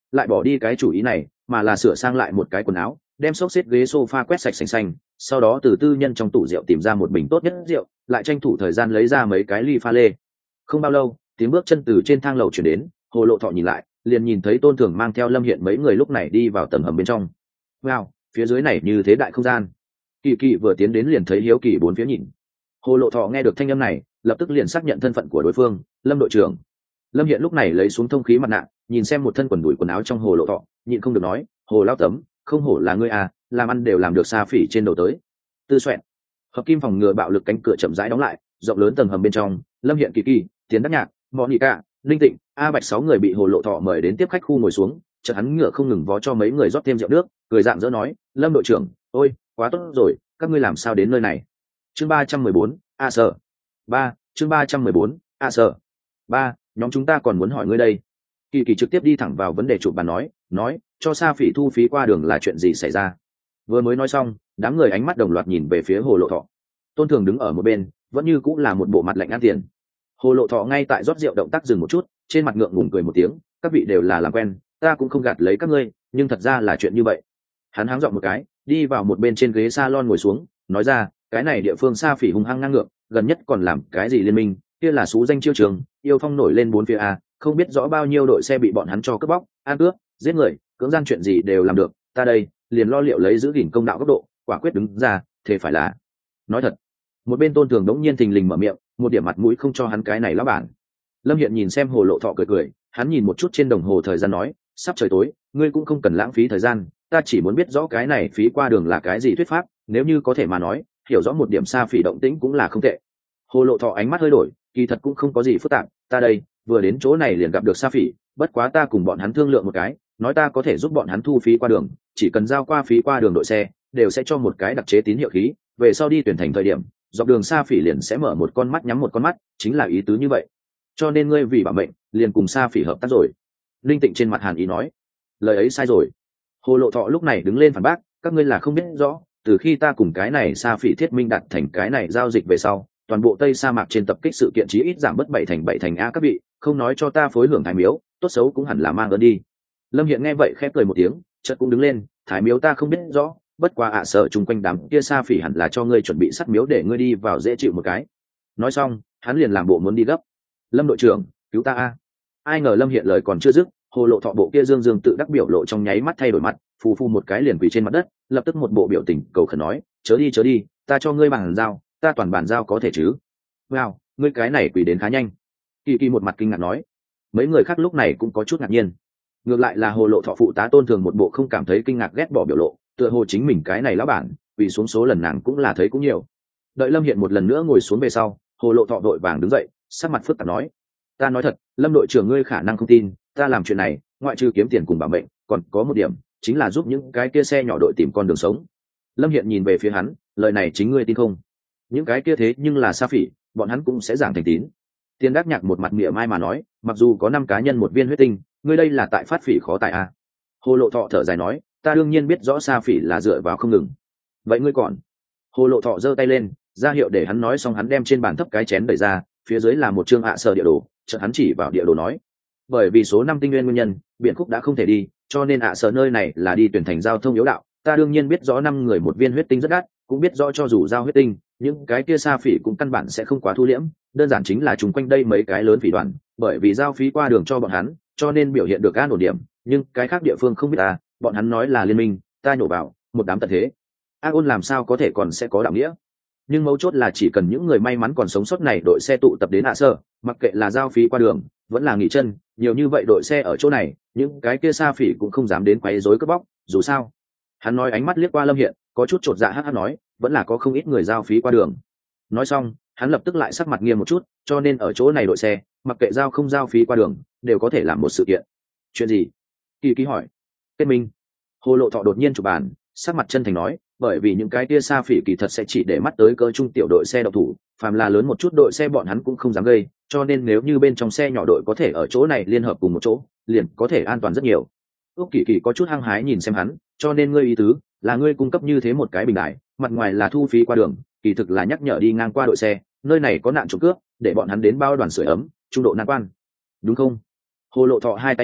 lại bỏ đi cái chủ ý này, mà là sửa sang lại một cái quần áo, đem xốc xếp ghế sofa quét sạch sành xanh, sau đó từ tư nhân trong tủ rượu tìm ra một bình tốt nhất rượu, lại tranh thủ thời gian lấy ra mấy cái ly pha lê. Không bao lâu, tiếng bước chân từ trên thang lầu chuyển đến, Hồ Lộ Thọ nhìn lại, liền nhìn thấy Tôn Thường mang theo Lâm Hiện mấy người lúc này đi vào tầng hầm bên trong. Wow, phía dưới này như thế đại không gian. Kỳ Kỳ vừa tiến đến liền thấy hiếu kỳ bốn phía nhìn. Hồ Lộ Thọ nghe được thanh âm này, lập tức liền xác nhận thân phận của đối phương, Lâm đội trưởng. Lâm Hiện lúc này lấy xuống thông khí mặt nạ, nhìn xem một thân quần đùi quần áo trong Hồ Lộ Thọ, nhịn không được nói, Hồ lao tấm, không hổ là ngươi à, làm ăn đều làm được xa phỉ trên đầu tới. Tư xoẹn. Hợp kim phòng ngừa bạo lực cánh cửa chậm rãi đóng lại, rộng lớn tầng hầm bên trong, Lâm Hiện, Kỳ Kỳ, Tiến Đắc Nhạc, Mọ Nhị Cả, Linh Tịnh, A Bạch sáu người bị Hồ Lộ Thọ mời đến tiếp khách khu ngồi xuống, chợt hắn ngựa không ngừng vó cho mấy người rót thêm rượu nước, cười dạng dỡ nói, Lâm đội trưởng, ôi, quá tốt rồi, các ngươi làm sao đến nơi này? Chương ba trăm mười bốn, A Sở. Ba, chương ba trăm mười bốn, A Sở. Ba, nhóm chúng ta còn muốn hỏi ngươi đây. Kỳ Kỳ trực tiếp đi thẳng vào vấn đề chụp bàn nói, nói, cho Sa Phỉ thu phí qua đường là chuyện gì xảy ra? Vừa mới nói xong, đám người ánh mắt đồng loạt nhìn về phía Hồ Lộ Thọ. Tôn Thường đứng ở một bên, vẫn như cũng là một bộ mặt lạnh ăn tiền. Hồ Lộ Thọ ngay tại rót rượu động tác dừng một chút, trên mặt ngượng ngùng cười một tiếng, các vị đều là làm quen, ta cũng không gạt lấy các ngươi, nhưng thật ra là chuyện như vậy. Hắn háng giọng một cái, đi vào một bên trên ghế salon ngồi xuống, nói ra, cái này địa phương Sa Phỉ hung hăng ngang ngược, gần nhất còn làm cái gì liên minh, kia là xú danh chiêu trường, yêu phong nổi lên bốn phía a, không biết rõ bao nhiêu đội xe bị bọn hắn cho cướp bóc, ăn cướp, giết người, cưỡng gian chuyện gì đều làm được, ta đây, liền lo liệu lấy giữ gìn công đạo góc độ, quả quyết đứng ra, thế phải là. Nói thật. Một bên Tôn Thường đống nhiên thình lình mở miệng, một điểm mặt mũi không cho hắn cái này lão bản. Lâm Hiện nhìn xem Hồ Lộ Thọ cười cười, hắn nhìn một chút trên đồng hồ thời gian nói, sắp trời tối, ngươi cũng không cần lãng phí thời gian, ta chỉ muốn biết rõ cái này phí qua đường là cái gì thuyết pháp, nếu như có thể mà nói, hiểu rõ một điểm Sa Phỉ động tĩnh cũng là không tệ. Hồ Lộ Thọ ánh mắt hơi đổi, kỳ thật cũng không có gì phức tạp, ta đây, vừa đến chỗ này liền gặp được Sa Phỉ, bất quá ta cùng bọn hắn thương lượng một cái, nói ta có thể giúp bọn hắn thu phí qua đường, chỉ cần giao qua phí qua đường đội xe, đều sẽ cho một cái đặc chế tín hiệu khí, về sau đi tuyển thành thời điểm, dọc đường Sa Phỉ liền sẽ mở một con mắt nhắm một con mắt, chính là ý tứ như vậy. Cho nên ngươi vì bảo mệnh, liền cùng Sa Phỉ hợp tác rồi. Linh Tịnh trên mặt hàn ý nói, lời ấy sai rồi. Hồ Lộ Thọ lúc này đứng lên phản bác, các ngươi là không biết rõ, từ khi ta cùng cái này Sa Phỉ Thiết Minh đặt thành cái này giao dịch về sau, toàn bộ Tây Sa Mạc trên tập kích sự kiện chí ít giảm bất bảy thành bảy thành a các vị, không nói cho ta phối hưởng Thái Miếu, tốt xấu cũng hẳn là mang ơn đi. Lâm Hiện nghe vậy khép cười một tiếng, chợt cũng đứng lên, Thái Miếu ta không biết rõ, bất quá ạ sợ chung quanh đám kia Sa Phỉ hẳn là cho ngươi chuẩn bị sắt miếu để ngươi đi vào dễ chịu một cái. Nói xong, hắn liền làm bộ muốn đi gấp. Lâm đội trưởng, cứu ta a! Ai ngờ Lâm Hiện lời còn chưa dứt, Hồ Lộ Thọ bộ kia dương dương tự đắc biểu lộ trong nháy mắt thay đổi mặt, phù phù một cái liền quỳ trên mặt đất, lập tức một bộ biểu tình cầu khẩn nói, chớ đi chớ đi, ta cho ngươi bàn giao, ta toàn bàn giao có thể chứ? Wow, ngươi cái này quỳ đến khá nhanh. Kỳ Kỳ một mặt kinh ngạc nói. Mấy người khác lúc này cũng có chút ngạc nhiên. Ngược lại là Hồ Lộ Thọ phụ tá Tôn Thường một bộ không cảm thấy kinh ngạc ghét bỏ biểu lộ, tựa hồ chính mình cái này lão bản, vì xuống số lần nàng cũng là thấy cũng nhiều. Đợi Lâm Hiện một lần nữa ngồi xuống về sau, Hồ Lộ Thọ đội vàng đứng dậy, sắc mặt phức tạp nói, ta nói thật, Lâm đội trưởng ngươi khả năng không tin, ta làm chuyện này, ngoại trừ kiếm tiền cùng bảo mệnh, còn có một điểm, chính là giúp những cái kia xe nhỏ đội tìm con đường sống. Lâm Hiện nhìn về phía hắn, lời này chính ngươi tin không? Những cái kia thế nhưng là Sa Phỉ, bọn hắn cũng sẽ giảng thành tín. Tiên Đắc Nhạc một mặt mỉa mai mà nói, mặc dù có năm cá nhân một viên huyết tinh, ngươi đây là tại phát phỉ khó tại a. Hồ Lộ Thọ thở dài nói, ta đương nhiên biết rõ Sa Phỉ là dựa vào không ngừng. Vậy ngươi còn? Hồ Lộ Thọ giơ tay lên, ra hiệu để hắn nói xong, hắn đem trên bàn thấp cái chén đẩy ra, phía dưới là một chương ạ sở địa đồ, chợt hắn chỉ vào địa đồ nói, bởi vì số năm tinh nguyên nguyên nhân, biển khúc đã không thể đi, cho nên ạ sở nơi này là đi tuyển thành giao thông yếu đạo, ta đương nhiên biết rõ năm người một viên huyết tinh rất đắt, cũng biết rõ cho dù giao huyết tinh, những cái kia Sa Phỉ cũng căn bản sẽ không quá thu liễm, đơn giản chính là chung quanh đây mấy cái lớn phỉ đoàn, bởi vì giao phí qua đường cho bọn hắn, cho nên biểu hiện được an ổn điểm, nhưng cái khác địa phương không biết ta, bọn hắn nói là liên minh, ta nhổ vào, một đám tận thế. Ác ôn làm sao có thể còn sẽ có đạo nghĩa? Nhưng mấu chốt là chỉ cần những người may mắn còn sống sót này đội xe tụ tập đến ạ sở, mặc kệ là giao phí qua đường, vẫn là nghỉ chân, nhiều như vậy đội xe ở chỗ này, những cái kia Sa Phỉ cũng không dám đến quấy rối cướp bóc, dù sao. Hắn nói ánh mắt liếc qua Lâm Hiện, có chút chột dạ hắc hắc nói, vẫn là có không ít người giao phí qua đường. Nói xong, hắn lập tức lại sắc mặt nghiêm một chút, cho nên ở chỗ này đội xe, mặc kệ giao không giao phí qua đường, đều có thể làm một sự kiện. Chuyện gì? Kỳ Kỳ hỏi. Kết minh. Hồ Lộ Thọ đột nhiên chụp bàn, sắc mặt chân thành nói, bởi vì những cái kia Sa Phỉ kỳ thật sẽ chỉ để mắt tới cỡ trung tiểu đội xe độc thủ, phàm là lớn một chút đội xe bọn hắn cũng không dám gây, cho nên nếu như bên trong xe nhỏ đội có thể ở chỗ này liên hợp cùng một chỗ, liền có thể an toàn rất nhiều. Úc Kỳ Kỳ có chút hăng hái nhìn xem hắn, cho nên ngươi ý tứ là ngươi cung cấp như thế một cái bình đại, mặt ngoài là thu phí qua đường, kỳ thực là nhắc nhở đi ngang qua đội xe, nơi này có nạn trộm cướp, để bọn hắn đến bao đoàn sưởi ấm, trung độ nan quan, đúng không? Hồ Lộ Thọ hai tay vỗ,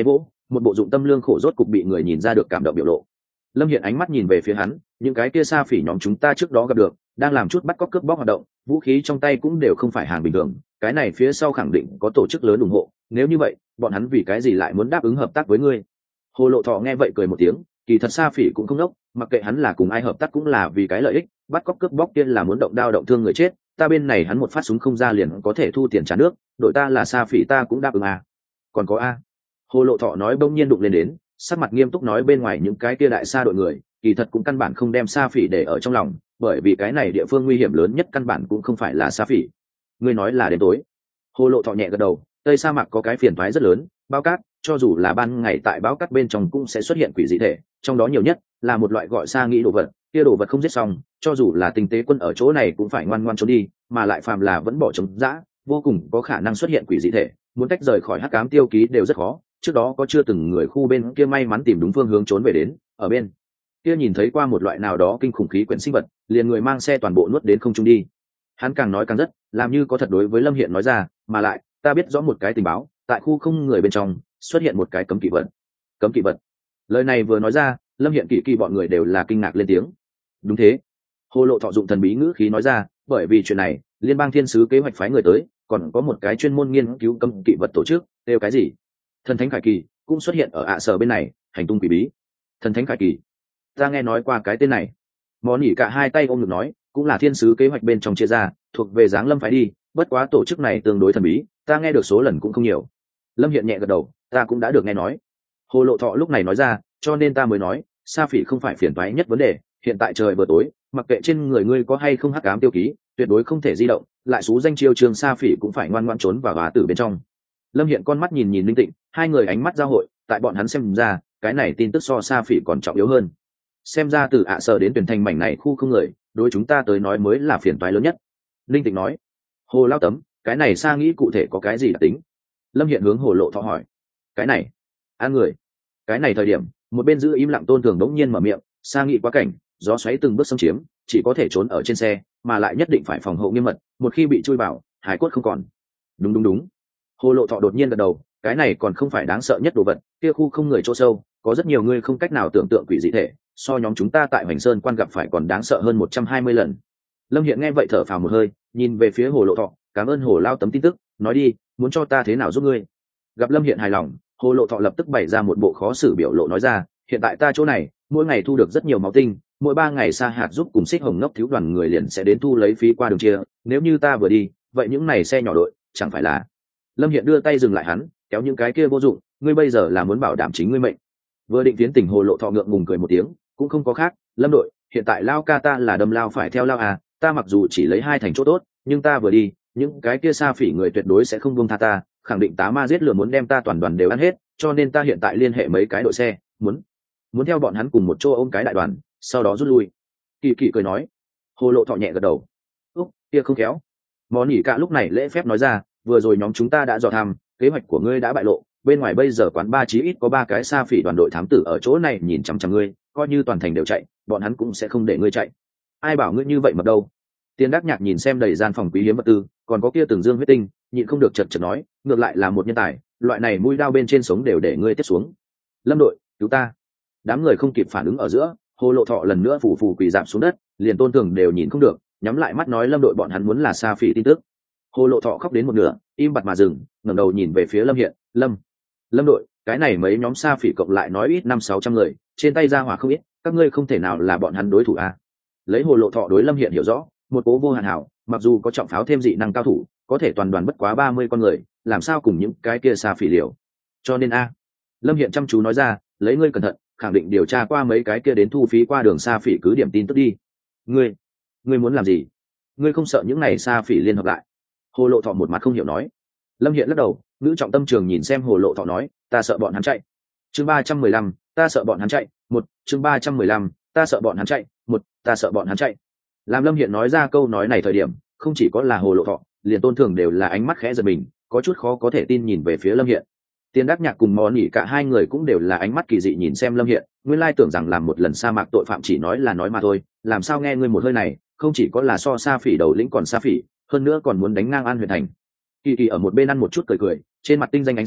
một bộ dụng tâm lương khổ rốt cục bị người nhìn ra được cảm động biểu lộ. Lâm Hiện ánh mắt nhìn về phía hắn, những cái kia sa phỉ nhóm chúng ta trước đó gặp được đang làm chút bắt cóc cướp bóc hoạt động, vũ khí trong tay cũng đều không phải hàng bình thường, cái này phía sau khẳng định có tổ chức lớn ủng hộ, nếu như vậy bọn hắn vì cái gì lại muốn đáp ứng hợp tác với ngươi? Hồ Lộ Thọ nghe vậy cười một tiếng, kỳ thật sa phỉ cũng không đốc, mặc kệ hắn là cùng ai hợp tác cũng là vì cái lợi ích, bắt cóc cướp bóc kia là muốn động đao động thương người chết, ta bên này hắn một phát súng không ra liền có thể thu tiền trả nước, đội ta là sa phỉ ta cũng đáp ứng à. Còn có a. Hồ Lộ Thọ nói bỗng nhiên đụng lên đến, sắc mặt nghiêm túc nói bên ngoài những cái kia đại sa đội người kỳ thật cũng căn bản không đem sa phỉ để ở trong lòng, bởi vì cái này địa phương nguy hiểm lớn nhất căn bản cũng không phải là sa phỉ. Ngươi nói là đêm tối? Hồ Lộ Thọ nhẹ gật đầu, tây sa mạc có cái phiền toái rất lớn, bao cát, cho dù là ban ngày tại báo cát bên trong cũng sẽ xuất hiện quỷ dị thể, trong đó nhiều nhất là một loại gọi sa nghĩ đồ vật, kia đồ vật không giết xong, cho dù là tinh tế quân ở chỗ này cũng phải ngoan ngoan trốn đi, mà lại phàm là vẫn bỏ trống dã, vô cùng có khả năng xuất hiện quỷ dị thể, muốn tách rời khỏi hắc ám tiêu ký đều rất khó. Trước đó có chưa từng người khu bên kia may mắn tìm đúng phương hướng trốn về đến, ở bên kia nhìn thấy qua một loại nào đó kinh khủng khí quyển sinh vật, liền người mang xe toàn bộ nuốt đến không trung đi. Hắn càng nói càng rất làm như có thật đối với Lâm Hiện nói ra, mà lại ta biết rõ một cái tình báo, tại khu không người bên trong xuất hiện một cái cấm kỵ vật. Cấm kỵ vật? Lời này vừa nói ra, Lâm Hiện kỳ kỳ bọn người đều là kinh ngạc lên tiếng. Đúng thế. Hồ Lộ Thọ dụng thần bí ngữ khí nói ra, bởi vì chuyện này liên bang thiên sứ kế hoạch phái người tới, còn có một cái chuyên môn nghiên cứu cấm kỵ vật tổ chức, đều cái gì thần thánh khải kỳ cũng xuất hiện ở ạ sở bên này, hành tung quỷ bí. Thần thánh khải kỳ, ta nghe nói qua cái tên này. Món nhỉ cả hai tay ôm ngực nói, cũng là thiên sứ kế hoạch bên trong chia ra, thuộc về giáng lâm phải đi, bất quá tổ chức này tương đối thần bí, ta nghe được số lần cũng không nhiều. Lâm Hiện nhẹ gật đầu, ta cũng đã được nghe nói. Hồ Lộ Thọ lúc này nói ra, cho nên ta mới nói sa phỉ không phải phiền toái nhất vấn đề, hiện tại trời vừa tối, mặc kệ trên người ngươi có hay không hắc ám tiêu ký, tuyệt đối không thể di động, lại xú danh chiêu trường sa phỉ cũng phải ngoan ngoãn trốn vào hòa tử bên trong. Lâm Hiện con mắt nhìn nhìn linh tịnh, hai người ánh mắt giao hội, tại bọn hắn xem ra cái này tin tức so sa phỉ còn trọng yếu hơn. Xem ra từ ạ sở đến tuyển thành mảnh này khu không người, đối chúng ta tới nói mới là phiền toái lớn nhất. Linh tịnh nói. Hồ Lao Tấm, cái này sa nghĩ cụ thể có cái gì đặc tính? Lâm Hiện hướng Hồ Lộ Thọ hỏi. Cái này ăn người. Cái này thời điểm một bên giữ im lặng Tôn Thường đống nhiên mở miệng, sa nghĩ quá cảnh, gió xoáy từng bước xâm chiếm, chỉ có thể trốn ở trên xe, mà lại nhất định phải phòng hộ nghiêm mật, một khi bị chui vào hải cốt không còn. Đúng đúng đúng. Hồ Lộ Thọ đột nhiên gật đầu, cái này còn không phải đáng sợ nhất đồ vật, kia khu không người chỗ sâu có rất nhiều người không cách nào tưởng tượng quỷ dị thể, so nhóm chúng ta tại Hoành Sơn quan gặp phải còn đáng sợ hơn một trăm hai mươi lần. Lâm Hiện nghe vậy thở phào một hơi, nhìn về phía Hồ Lộ Thọ, cảm ơn Hồ Lao Tấm tin tức, nói đi, muốn cho ta thế nào giúp ngươi? Gặp Lâm Hiện hài lòng, Hồ Lộ Thọ lập tức bày ra một bộ khó xử biểu lộ nói ra, hiện tại ta chỗ này mỗi ngày thu được rất nhiều máu tinh, mỗi ba ngày Sa Hạt giúp cùng Xích Hồng Ngốc thiếu đoàn người liền sẽ đến thu lấy phí qua đường chia, nếu như ta vừa đi, vậy những này xe nhỏ đội chẳng phải là. Lâm Hiện đưa tay dừng lại hắn, kéo những cái kia vô dụng, ngươi bây giờ là muốn bảo đảm chính ngươi mệnh. Vừa định tiến tình Hồ Lộ Thọ ngượng ngùng cười một tiếng, cũng không có khác, Lâm đội, hiện tại lao ca ta là đâm lao phải theo lao à, ta mặc dù chỉ lấy hai thành chỗ tốt, nhưng ta vừa đi, những cái kia sa phỉ người tuyệt đối sẽ không buông tha ta, khẳng định tá ma giết lừa muốn đem ta toàn đoàn đều ăn hết, cho nên ta hiện tại liên hệ mấy cái đội xe, muốn muốn theo bọn hắn cùng một chỗ ôm cái đại đoàn, sau đó rút lui. Kỳ Kỳ cười nói. Hồ Lộ Thọ nhẹ gật đầu. Úc, kia không khéo. Món nhỉ cả lúc này lễ phép nói ra, vừa rồi nhóm chúng ta đã dò thăm, kế hoạch của ngươi đã bại lộ, bên ngoài bây giờ quán ba chí ít có ba cái sa phỉ đoàn đội thám tử ở chỗ này nhìn chằm chằm ngươi, coi như toàn thành đều chạy, bọn hắn cũng sẽ không để ngươi chạy. Ai bảo ngươi như vậy mập đâu? Tiên Đắc Nhạc nhìn xem đầy gian phòng quý hiếm vật tư, còn có kia từng dương huyết tinh, nhịn không được chật chật nói, ngược lại là một nhân tài, loại này mũi đao bên trên sống đều để ngươi tiếp xuống. Lâm đội, cứu ta! Đám người không kịp phản ứng ở giữa, Hồ Lộ Thọ lần nữa phủ phủ quỳ dạp xuống đất, liền Tôn Thường đều nhìn không được, nhắm lại mắt nói Lâm đội bọn hắn muốn là sa phỉ tin tức. Hồ Lộ Thọ khóc đến một nửa, im bặt mà dừng, ngẩng đầu nhìn về phía Lâm Hiện, Lâm, Lâm đội, cái này mấy nhóm sa phỉ cộng lại nói ít năm sáu trăm người, trên tay ra hỏa không ít, các ngươi không thể nào là bọn hắn đối thủ à? Lấy Hồ Lộ Thọ đối Lâm Hiện hiểu rõ, một cố vô hạn hảo, mặc dù có trọng pháo thêm dị năng cao thủ, có thể toàn đoàn bất quá ba mươi con người, làm sao cùng những cái kia sa phỉ liều? Cho nên a, Lâm Hiện chăm chú nói ra, lấy ngươi cẩn thận, khẳng định điều tra qua mấy cái kia đến thu phí qua đường sa phỉ cứ điểm tin tức đi. Ngươi, ngươi muốn làm gì? Ngươi không sợ những này sa phỉ liên hợp lại? Hồ Lộ Thọ một mặt không hiểu nói. Lâm Hiện lắc đầu, ngữ trọng tâm trường nhìn xem Hồ Lộ Thọ nói, ta sợ bọn hắn chạy. Chương ba trăm mười lăm, ta sợ bọn hắn chạy. Một, chương ba trăm mười lăm, ta sợ bọn hắn chạy. Một, ta sợ bọn hắn chạy. Làm Lâm Hiện nói ra câu nói này thời điểm, không chỉ có là Hồ Lộ Thọ, liền Tôn Thường đều là ánh mắt khẽ giật mình, có chút khó có thể tin nhìn về phía Lâm Hiện. Tiên Đắc Nhạc cùng Món Nhỉ cả hai người cũng đều là ánh mắt kỳ dị nhìn xem Lâm Hiện, nguyên lai tưởng rằng làm một lần sa mạc tội phạm chỉ nói là nói mà thôi, làm sao nghe ngươi một hơi này, không chỉ có là so sa phỉ đầu lĩnh còn sa phỉ, hơn nữa còn muốn đánh ngang An Huyền Thành. Kỳ Kỳ ở một bên ăn một chút cười cười, trên mặt tinh danh ánh sáng,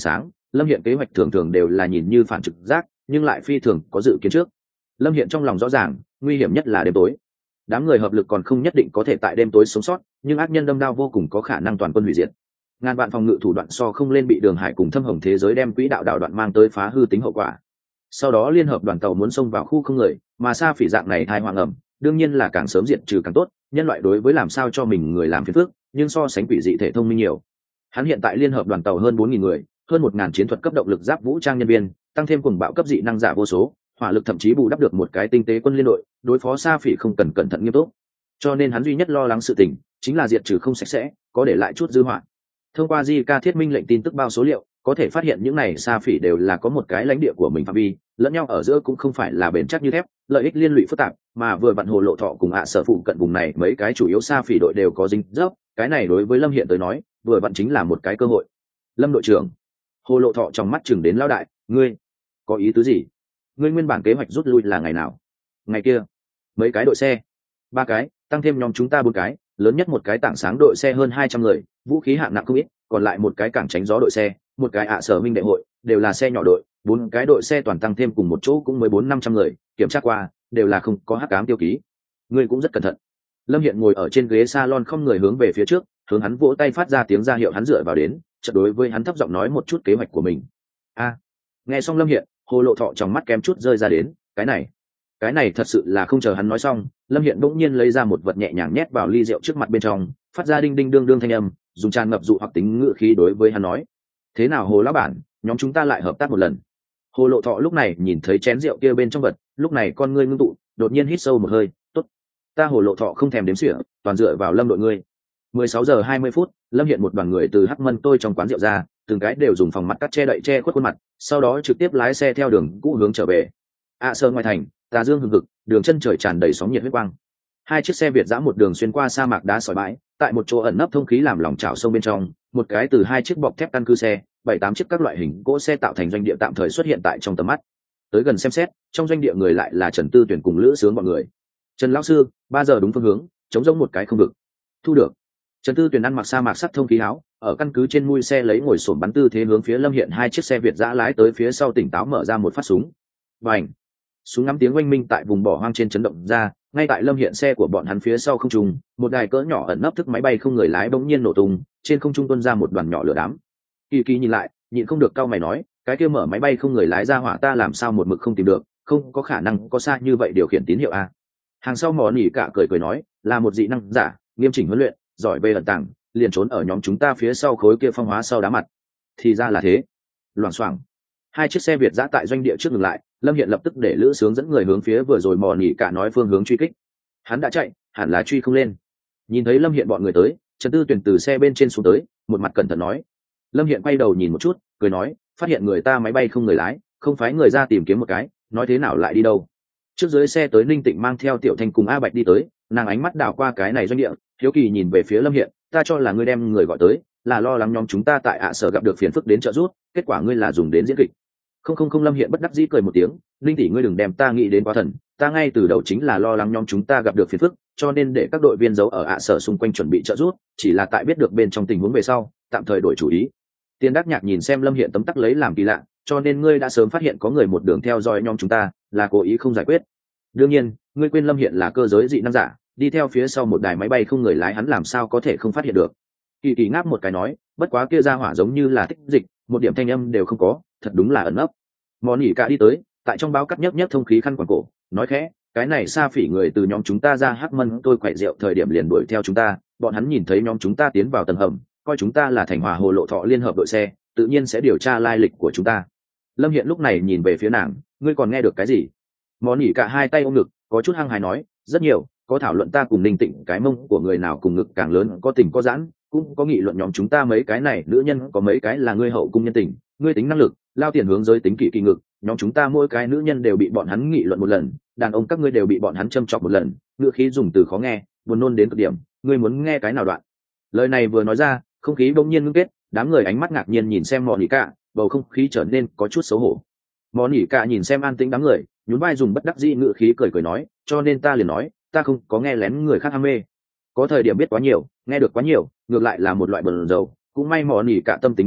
Lâm Hiện kế hoạch thường thường đều là nhìn như phản trực giác nhưng lại phi thường có dự kiến trước. Lâm Hiện trong lòng rõ ràng nguy hiểm nhất là đêm tối, đám người hợp lực còn không nhất định có thể tại đêm tối sống sót, nhưng ác nhân đâm đao vô cùng có khả năng toàn quân hủy diệt. Ngàn vạn phòng ngự thủ đoạn so không lên bị Đường Hải cùng Thâm Hồng thế giới đem quỹ đạo đạo đoạn mang tới phá hư tính hậu quả. Sau đó liên hợp đoàn tàu muốn xông vào khu không người, mà Sa Phỉ dạng này thai hoàng ẩm, đương nhiên là càng sớm diệt trừ càng tốt. Nhân loại đối với làm sao cho mình người làm phiền phức, nhưng so sánh quỷ dị thể thông minh nhiều. Hắn hiện tại liên hợp đoàn tàu hơn bốn nghìn người, hơn một ngàn chiến thuật cấp động lực giáp vũ trang nhân viên, tăng thêm cuồng bạo cấp dị năng giả vô số, hỏa lực thậm chí bù đắp được một cái tinh tế quân liên đội, đối phó Sa Phỉ không cần cẩn thận nghiêm túc. Cho nên hắn duy nhất lo lắng sự tình chính là diệt trừ không sạch sẽ, có để lại chút dư họa. Thông qua Di Ca Thiết Minh lệnh tin tức bao số liệu, có thể phát hiện những này Sa Phỉ đều là có một cái lãnh địa của mình phạm vi, lẫn nhau ở giữa cũng không phải là bền chắc như thép, lợi ích liên lụy phức tạp, mà vừa vặn Hồ Lộ Thọ cùng ạ sở phụ cận vùng này mấy cái chủ yếu Sa Phỉ đội đều có dính dấp, cái này đối với Lâm Hiện tới nói, vừa vặn chính là một cái cơ hội. Lâm đội trưởng, Hồ Lộ Thọ trong mắt chừng đến lão đại, ngươi có ý tứ gì? Ngươi nguyên bản kế hoạch rút lui là ngày nào? Ngày kia, mấy cái đội xe, ba cái, tăng thêm nhóm chúng ta bốn cái, lớn nhất một cái tảng sáng đội xe hơn hai trăm người, vũ khí hạng nặng không ít, còn lại một cái cảng tránh gió đội xe, một cái ạ sở minh đại hội, đều là xe nhỏ đội, bốn cái đội xe toàn tăng thêm cùng một chỗ cũng mới bốn năm trăm người, kiểm tra qua, đều là không có hắc ám tiêu ký. Ngươi cũng rất cẩn thận. Lâm Hiện ngồi ở trên ghế salon không người hướng về phía trước, hướng hắn vỗ tay phát ra tiếng ra hiệu hắn dựa vào đến, chợt đối với hắn thấp giọng nói một chút kế hoạch của mình. A. Nghe xong Lâm Hiện, Hồ Lộ Thọ trong mắt kém chút rơi ra đến, cái này, cái này thật sự là không chờ hắn nói xong, Lâm Hiện bỗng nhiên lấy ra một vật nhẹ nhàng nhét vào ly rượu trước mặt bên trong, phát ra đinh đinh đương đương thanh âm, dùng tràn ngập dụ hoặc tính ngữ khí đối với hắn nói: thế nào Hồ lão bản, nhóm chúng ta lại hợp tác một lần. Hồ Lộ Thọ lúc này nhìn thấy chén rượu kia bên trong vật, lúc này con ngươi ngưng tụ, đột nhiên hít sâu một hơi, tốt, ta Hồ Lộ Thọ không thèm đếm xỉa, toàn dựa vào Lâm đội ngươi. mười sáu giờ hai mươi phút, Lâm Hiện một đoàn người từ Hắc Mân tôi trong quán rượu ra, từng cái đều dùng phòng mặt cắt che đậy che khuất khuôn mặt, sau đó trực tiếp lái xe theo đường cũ hướng trở về. ạ Sơ ngoài thành, tà dương hừng hực, đường chân trời tràn đầy sóng nhiệt huyết quang. Hai chiếc xe Việt dã một đường xuyên qua sa mạc đá sỏi bãi, tại một chỗ ẩn nấp thông khí làm lòng chảo sông bên trong, một cái từ hai chiếc bọc thép căn cứ xe, bảy tám chiếc các loại hình cỗ xe tạo thành doanh địa tạm thời xuất hiện tại trong tầm mắt. Tới gần xem xét, trong doanh địa người lại là Trần Tư Tuyển cùng Lữ Sướng bọn người. Trần lão sư, ba giờ đúng phương hướng, chống giống một cái không vực. Thu được. Trần Tư Tuyển ăn mặc sa mạc sắt thông khí áo, ở căn cứ trên mui xe lấy ngồi xổm bắn tư thế hướng phía Lâm Hiện hai chiếc xe Việt dã lái tới phía sau, tỉnh táo mở ra một phát súng. Bành! Súng ngắm tiếng oanh minh tại vùng bỏ hoang trên chấn động ra, ngay tại Lâm Hiện xe của bọn hắn phía sau không trung, một đài cỡ nhỏ ẩn nấp thức máy bay không người lái bỗng nhiên nổ tung, trên không trung tuôn ra một đoàn nhỏ lửa đám. Kỳ Kỳ nhìn lại, nhịn không được cau mày nói, cái kia mở máy bay không người lái ra hỏa ta làm sao một mực không tìm được, không có khả năng có xa như vậy điều khiển tín hiệu a. Hàng sau mò nỉ cả cười cười nói, là một dị năng giả, nghiêm chỉnh huấn luyện, giỏi về ẩn tàng, liền trốn ở nhóm chúng ta phía sau khối kia phong hóa sau đá mặt. Thì ra là thế. Loảng xoảng. Hai chiếc xe Việt dã tại doanh địa trước ngừng lại, Lâm Hiện lập tức để Lữ Sướng dẫn người hướng phía vừa rồi mò nỉ cả nói phương hướng truy kích. Hắn đã chạy, hẳn là truy không lên. Nhìn thấy Lâm Hiện bọn người tới, Trần Tư Tuyển từ xe bên trên xuống tới, một mặt cẩn thận nói. Lâm Hiện quay đầu nhìn một chút, cười nói, phát hiện người ta máy bay không người lái, không phái người ra tìm kiếm một cái, nói thế nào lại đi đâu. Trước dưới xe tới Ninh Tịnh mang theo Tiểu Thanh cùng A Bạch đi tới, nàng ánh mắt đảo qua cái này doanh địa, hiếu kỳ nhìn về phía Lâm Hiện, ta cho là ngươi đem người gọi tới, là lo lắng nhóm chúng ta tại ạ sở gặp được phiền phức đến trợ giúp, kết quả ngươi là dùng đến diễn kịch. Không không không Lâm Hiện bất đắc dĩ cười một tiếng, Linh tỷ ngươi đừng đem ta nghĩ đến quá thần, ta ngay từ đầu chính là lo lắng nhóm chúng ta gặp được phiền phức, cho nên để các đội viên giấu ở ạ sở xung quanh chuẩn bị trợ giúp, chỉ là tại biết được bên trong tình huống về sau, tạm thời đổi chủ ý. Tiên Đắc Nhạc nhìn xem Lâm Hiện tấm tắc lấy làm kỳ lạ, cho nên ngươi đã sớm phát hiện có người một đường theo dõi nhóm chúng ta, là cố ý không giải quyết. Đương nhiên, ngươi quên Lâm Hiện là cơ giới dị năng giả, đi theo phía sau một đài máy bay không người lái hắn làm sao có thể không phát hiện được. Kỳ Kỳ ngáp một cái nói, bất quá kia ra hỏa giống như là tích dịch, một điểm thanh âm đều không có, thật đúng là ẩn ấp. Món nhỉ cả đi tới, tại trong báo cắt nhấc nhấc thông khí khăn quàng cổ, nói khẽ, cái này Sa Phỉ người từ nhóm chúng ta ra Hắc Mân tôi quậy rượu thời điểm liền đuổi theo chúng ta, bọn hắn nhìn thấy nhóm chúng ta tiến vào tầng hầm, coi chúng ta là Thành Hòa Hồ Lộ Thọ liên hợp đội xe, tự nhiên sẽ điều tra lai lịch của chúng ta. Lâm Hiện lúc này nhìn về phía nàng, ngươi còn nghe được cái gì? Món nhỉ cả hai tay ôm ngực, có chút hăng hái nói, rất nhiều, có thảo luận ta cùng Ninh Tịnh cái mông của người nào cùng ngực càng lớn, có tình có giãn, cũng có nghị luận nhóm chúng ta mấy cái này nữ nhân có mấy cái là ngươi hậu cung nhân tình, ngươi tính năng lực, lao tiền hướng giới tính kỵ kỳ ngực, nhóm chúng ta mỗi cái nữ nhân đều bị bọn hắn nghị luận một lần, đàn ông các ngươi đều bị bọn hắn châm chọc một lần, ngựa khí dùng từ khó nghe, buồn nôn đến cực điểm, ngươi muốn nghe cái nào đoạn? Lời này vừa nói ra, không khí bỗng nhiên ngưng kết, đám người ánh mắt ngạc nhiên nhìn xem Mọn Nhĩ Cả, bầu không khí trở nên có chút xấu hổ. Mọn Nhĩ Cả nhìn xem an tĩnh đám người, nhún vai dùng bất đắc dĩ ngựa khí cười cười nói, cho nên ta liền nói, ta không có nghe lén người khác ham mê, có thời điểm biết quá nhiều, nghe được quá nhiều, ngược lại là một loại bờn dầu, cũng may Mọn Nhĩ Cả tâm tính cao ngạo,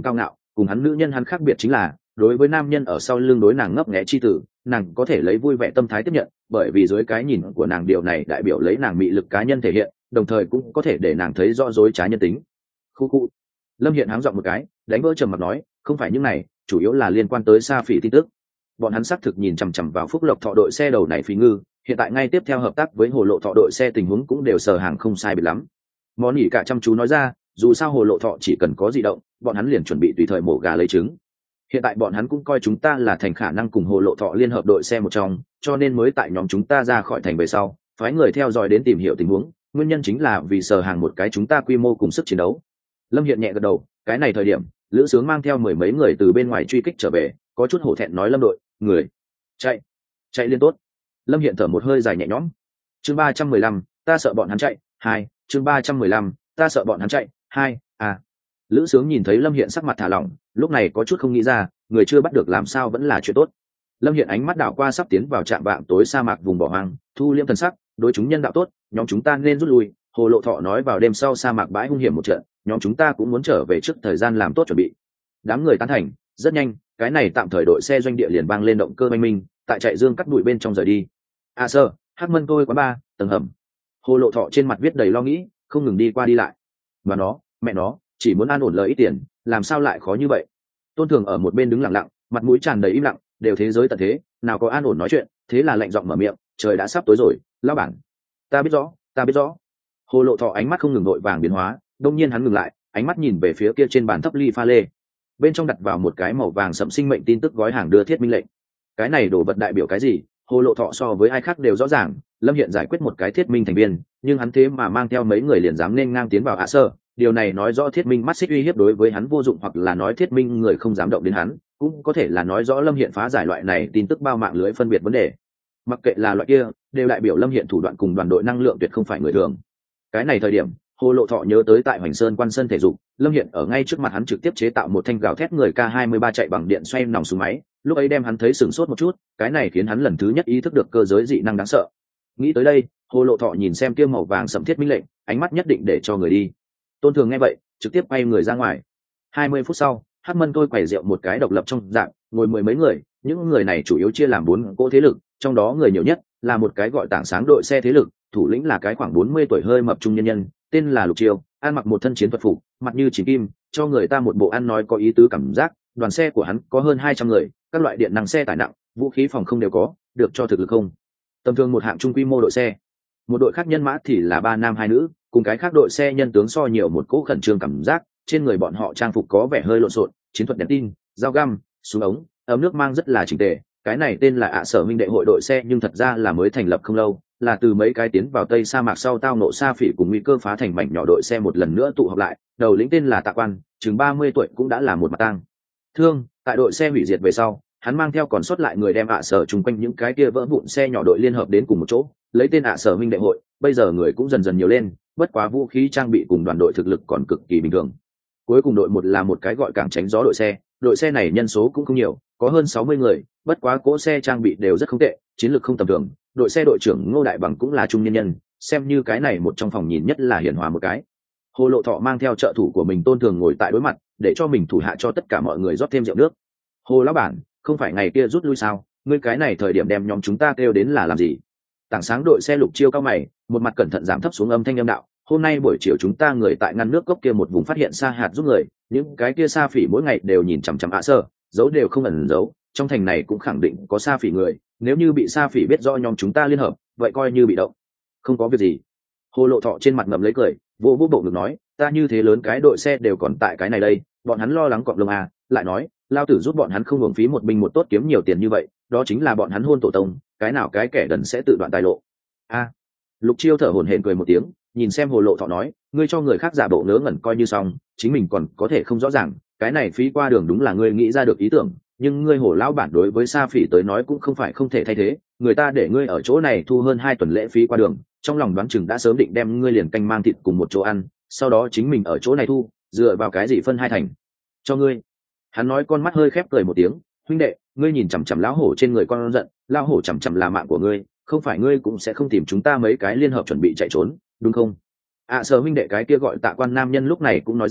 cùng hắn nữ nhân hắn khác biệt chính là đối với nam nhân ở sau lưng đối nàng ngấp nghé chi tử, nàng có thể lấy vui vẻ tâm thái tiếp nhận, bởi vì dưới cái nhìn của nàng điều này đại biểu lấy nàng mị lực cá nhân thể hiện, đồng thời cũng có thể để nàng thấy rõ dối trá nhân tính. Khu khu. Lâm Hiện háng giọng một cái, đánh vỡ trầm mặc nói, không phải những này, chủ yếu là liên quan tới Sa Phỉ tin tức. Bọn hắn xác thực nhìn chằm chằm vào Phúc Lộc Thọ đội xe đầu này Phí Ngư, hiện tại ngay tiếp theo hợp tác với Hồ Lộ Thọ đội xe tình huống cũng đều sờ hàng không sai biệt lắm. Món nhỉ cả chăm chú nói ra, dù sao Hồ Lộ Thọ chỉ cần có dị động, bọn hắn liền chuẩn bị tùy thời mổ gà lấy trứng. Hiện tại bọn hắn cũng coi chúng ta là thành khả năng cùng Hồ Lộ Thọ liên hợp đội xe một trong, cho nên mới tại nhóm chúng ta ra khỏi thành về sau, phái người theo dõi đến tìm hiểu tình huống, nguyên nhân chính là vì sờ hàng một cái chúng ta quy mô cùng sức chiến đấu. Lâm Hiện nhẹ gật đầu, cái này thời điểm, Lữ Sướng mang theo mười mấy người từ bên ngoài truy kích trở về, có chút hổ thẹn nói Lâm đội, người chạy, chạy liên tốt. Lâm Hiện thở một hơi dài nhẹ nhõm. Chương ba trăm mười lăm, ta sợ bọn hắn chạy, hai, chương ba trăm mười lăm, ta sợ bọn hắn chạy, hai, à. Lữ Sướng nhìn thấy Lâm Hiện sắc mặt thả lỏng, lúc này có chút không nghĩ ra, người chưa bắt được làm sao vẫn là chuyện tốt. Lâm Hiện ánh mắt đảo qua sắp tiến vào trạm vạng tối sa mạc vùng bỏ hoang, thu liễm thần sắc, đối chúng nhân đạo tốt, nhóm chúng ta nên rút lui. Hồ Lộ Thọ nói vào đêm sau sa mạc bãi hung hiểm một trận, nhóm chúng ta cũng muốn trở về trước thời gian làm tốt chuẩn bị. Đám người tán thành, rất nhanh, cái này tạm thời đội xe doanh địa liền vang lên động cơ oanh minh, tại chạy dương cắt bụi bên trong rời đi. A sơ, Hắc Mân tôi quán ba, tầng hầm. Hồ Lộ Thọ trên mặt viết đầy lo nghĩ, không ngừng đi qua đi lại. Mà nó, mẹ nó, chỉ muốn an ổn lời ít tiền, làm sao lại khó như vậy? Tôn Thường ở một bên đứng lặng lặng, mặt mũi tràn đầy im lặng, đều thế giới tận thế, nào có an ổn nói chuyện, thế là lạnh giọng mở miệng, trời đã sắp tối rồi, lão bản. Ta biết rõ, ta biết rõ. Hồ Lộ Thọ ánh mắt không ngừng nội vàng biến hóa, đông nhiên hắn ngừng lại, ánh mắt nhìn về phía kia trên bàn thấp ly pha lê, bên trong đặt vào một cái màu vàng sẫm sinh mệnh tin tức gói hàng đưa thiết minh lệnh. Cái này đồ vật đại biểu cái gì? Hồ Lộ Thọ so với ai khác đều rõ ràng. Lâm Hiện giải quyết một cái thiết minh thành viên, nhưng hắn thế mà mang theo mấy người liền dám nên ngang tiến vào hạ sơ, điều này nói rõ thiết minh mắt xích uy hiếp đối với hắn vô dụng, hoặc là nói thiết minh người không dám động đến hắn, cũng có thể là nói rõ Lâm Hiện phá giải loại này tin tức bao mạng lưới phân biệt vấn đề. Mặc kệ là loại kia, đều đại biểu Lâm Hiện thủ đoạn cùng đoàn đội năng lượng tuyệt không phải người thường. Cái này thời điểm, Hồ Lộ Thọ nhớ tới tại Hoành Sơn quan sân thể dục, Lâm Hiện ở ngay trước mặt hắn trực tiếp chế tạo một thanh gào thét người K hai mươi ba chạy bằng điện xoay nòng súng máy, lúc ấy đem hắn thấy sửng sốt một chút, cái này khiến hắn lần thứ nhất ý thức được cơ giới dị năng đáng sợ. Nghĩ tới đây, Hồ Lộ Thọ nhìn xem kia màu vàng sẫm thiết minh lệnh, ánh mắt nhất định để cho người đi. Tôn Thường nghe vậy, trực tiếp quay người ra ngoài. hai mươi phút sau, Hắc Mân tôi quẩy rượu một cái độc lập trong dạng, ngồi mười mấy người, những người này chủ yếu chia làm bốn cỗ thế lực, trong đó người nhiều nhất là một cái gọi Tảng Sáng đội xe thế lực, thủ lĩnh là cái khoảng bốn mươi tuổi hơi mập trung nhân nhân, tên là Lục Chiêu, ăn mặc một thân chiến thuật phục, mặt như chỉ kim, cho người ta một bộ ăn nói có ý tứ cảm giác. Đoàn xe của hắn có hơn hai trăm người, các loại điện năng xe tải nặng, vũ khí phòng không đều có, được cho thực lực không tầm thường một hạng trung quy mô đội xe. Một đội khác nhân mã thì là ba nam hai nữ, cùng cái khác đội xe nhân tướng so nhiều một cỗ khẩn trương cảm giác, trên người bọn họ trang phục có vẻ hơi lộn xộn, chiến thuật đèn tin, dao găm, súng ống, ấm nước mang rất là chỉnh tề. Cái này tên là ạ Sở Minh đệ hội đội xe, nhưng thật ra là mới thành lập không lâu, là từ mấy cái tiến vào Tây sa mạc sau tao nộ Sa Phỉ cùng nguy cơ phá thành mảnh nhỏ đội xe một lần nữa tụ họp lại, đầu lĩnh tên là Tạ Quan, chừng ba mươi tuổi, cũng đã là một mặt tang thương. Tại đội xe hủy diệt về sau, hắn mang theo còn sót lại người đem ạ Sở chung quanh những cái kia vỡ vụn xe nhỏ đội liên hợp đến cùng một chỗ, lấy tên ạ Sở Minh đệ hội. Bây giờ người cũng dần dần nhiều lên, bất quá vũ khí trang bị cùng đoàn đội thực lực còn cực kỳ bình thường. Cuối cùng đội một là một cái gọi cảng tránh gió đội xe, đội xe này nhân số cũng không nhiều, có hơn sáu mươi người, bất quá cỗ xe trang bị đều rất không tệ, chiến lược không tầm thường. Đội xe đội trưởng Ngô Đại Bằng cũng là trung nhân nhân, xem như cái này một trong phòng nhìn nhất là hiển hòa một cái. Hồ Lộ Thọ mang theo trợ thủ của mình Tôn Thường ngồi tại đối mặt, để cho mình thủ hạ cho tất cả mọi người rót thêm rượu nước. Hồ lão bản, không phải ngày kia rút lui sao? Ngươi cái này thời điểm đem nhóm chúng ta kêu đến là làm gì? Tảng Sáng đội xe Lục Chiêu cao mày, một mặt cẩn thận giảm thấp xuống âm thanh âm đạo, hôm nay buổi chiều chúng ta người tại ngăn nước cốc kia một vùng phát hiện sa hạt giúp người, những cái kia Sa Phỉ mỗi ngày đều nhìn chằm chằm ạ Sơ, giấu đều không ẩn giấu, trong thành này cũng khẳng định có Sa Phỉ người, nếu như bị Sa Phỉ biết rõ nhóm chúng ta liên hợp, vậy coi như bị động. Không có việc gì. Hồ Lộ Thọ trên mặt ngậm lấy cười, vô vô bộ ngực nói, ta như thế lớn cái đội xe đều còn tại cái này đây, bọn hắn lo lắng cọp lông à, lại nói, lao tử giúp bọn hắn không hưởng phí một binh một tốt kiếm nhiều tiền như vậy, đó chính là bọn hắn hôn tổ tông, cái nào cái kẻ đần sẽ tự đoạn tài lộ. A. À, Lục Chiêu thở hổn hển cười một tiếng, nhìn xem Hồ Lộ Thọ nói, ngươi cho người khác giả bộ ngớ ngẩn coi như xong, chính mình còn có thể không rõ ràng, cái này phí qua đường đúng là ngươi nghĩ ra được ý tưởng, nhưng ngươi Hồ lão bản đối với Sa Phỉ tới nói cũng không phải không thể thay thế, người ta để ngươi ở chỗ này thu hơn hai tuần lễ phí qua đường, trong lòng đoán chừng đã sớm định đem ngươi liền canh mang thịt cùng một chỗ ăn, sau đó chính mình ở chỗ này thu, dựa vào cái gì phân hai thành cho ngươi. Hắn nói con mắt hơi khép cười một tiếng, huynh đệ, ngươi nhìn chằm chằm lão hổ trên người con giận, lão hổ chằm chằm là mạng của ngươi, không phải ngươi cũng sẽ không tìm chúng ta mấy cái liên hợp chuẩn bị chạy trốn, đúng không? À Sở huynh đệ cái kia gọi Tạ Quan nam nhân lúc này cũng nói ra,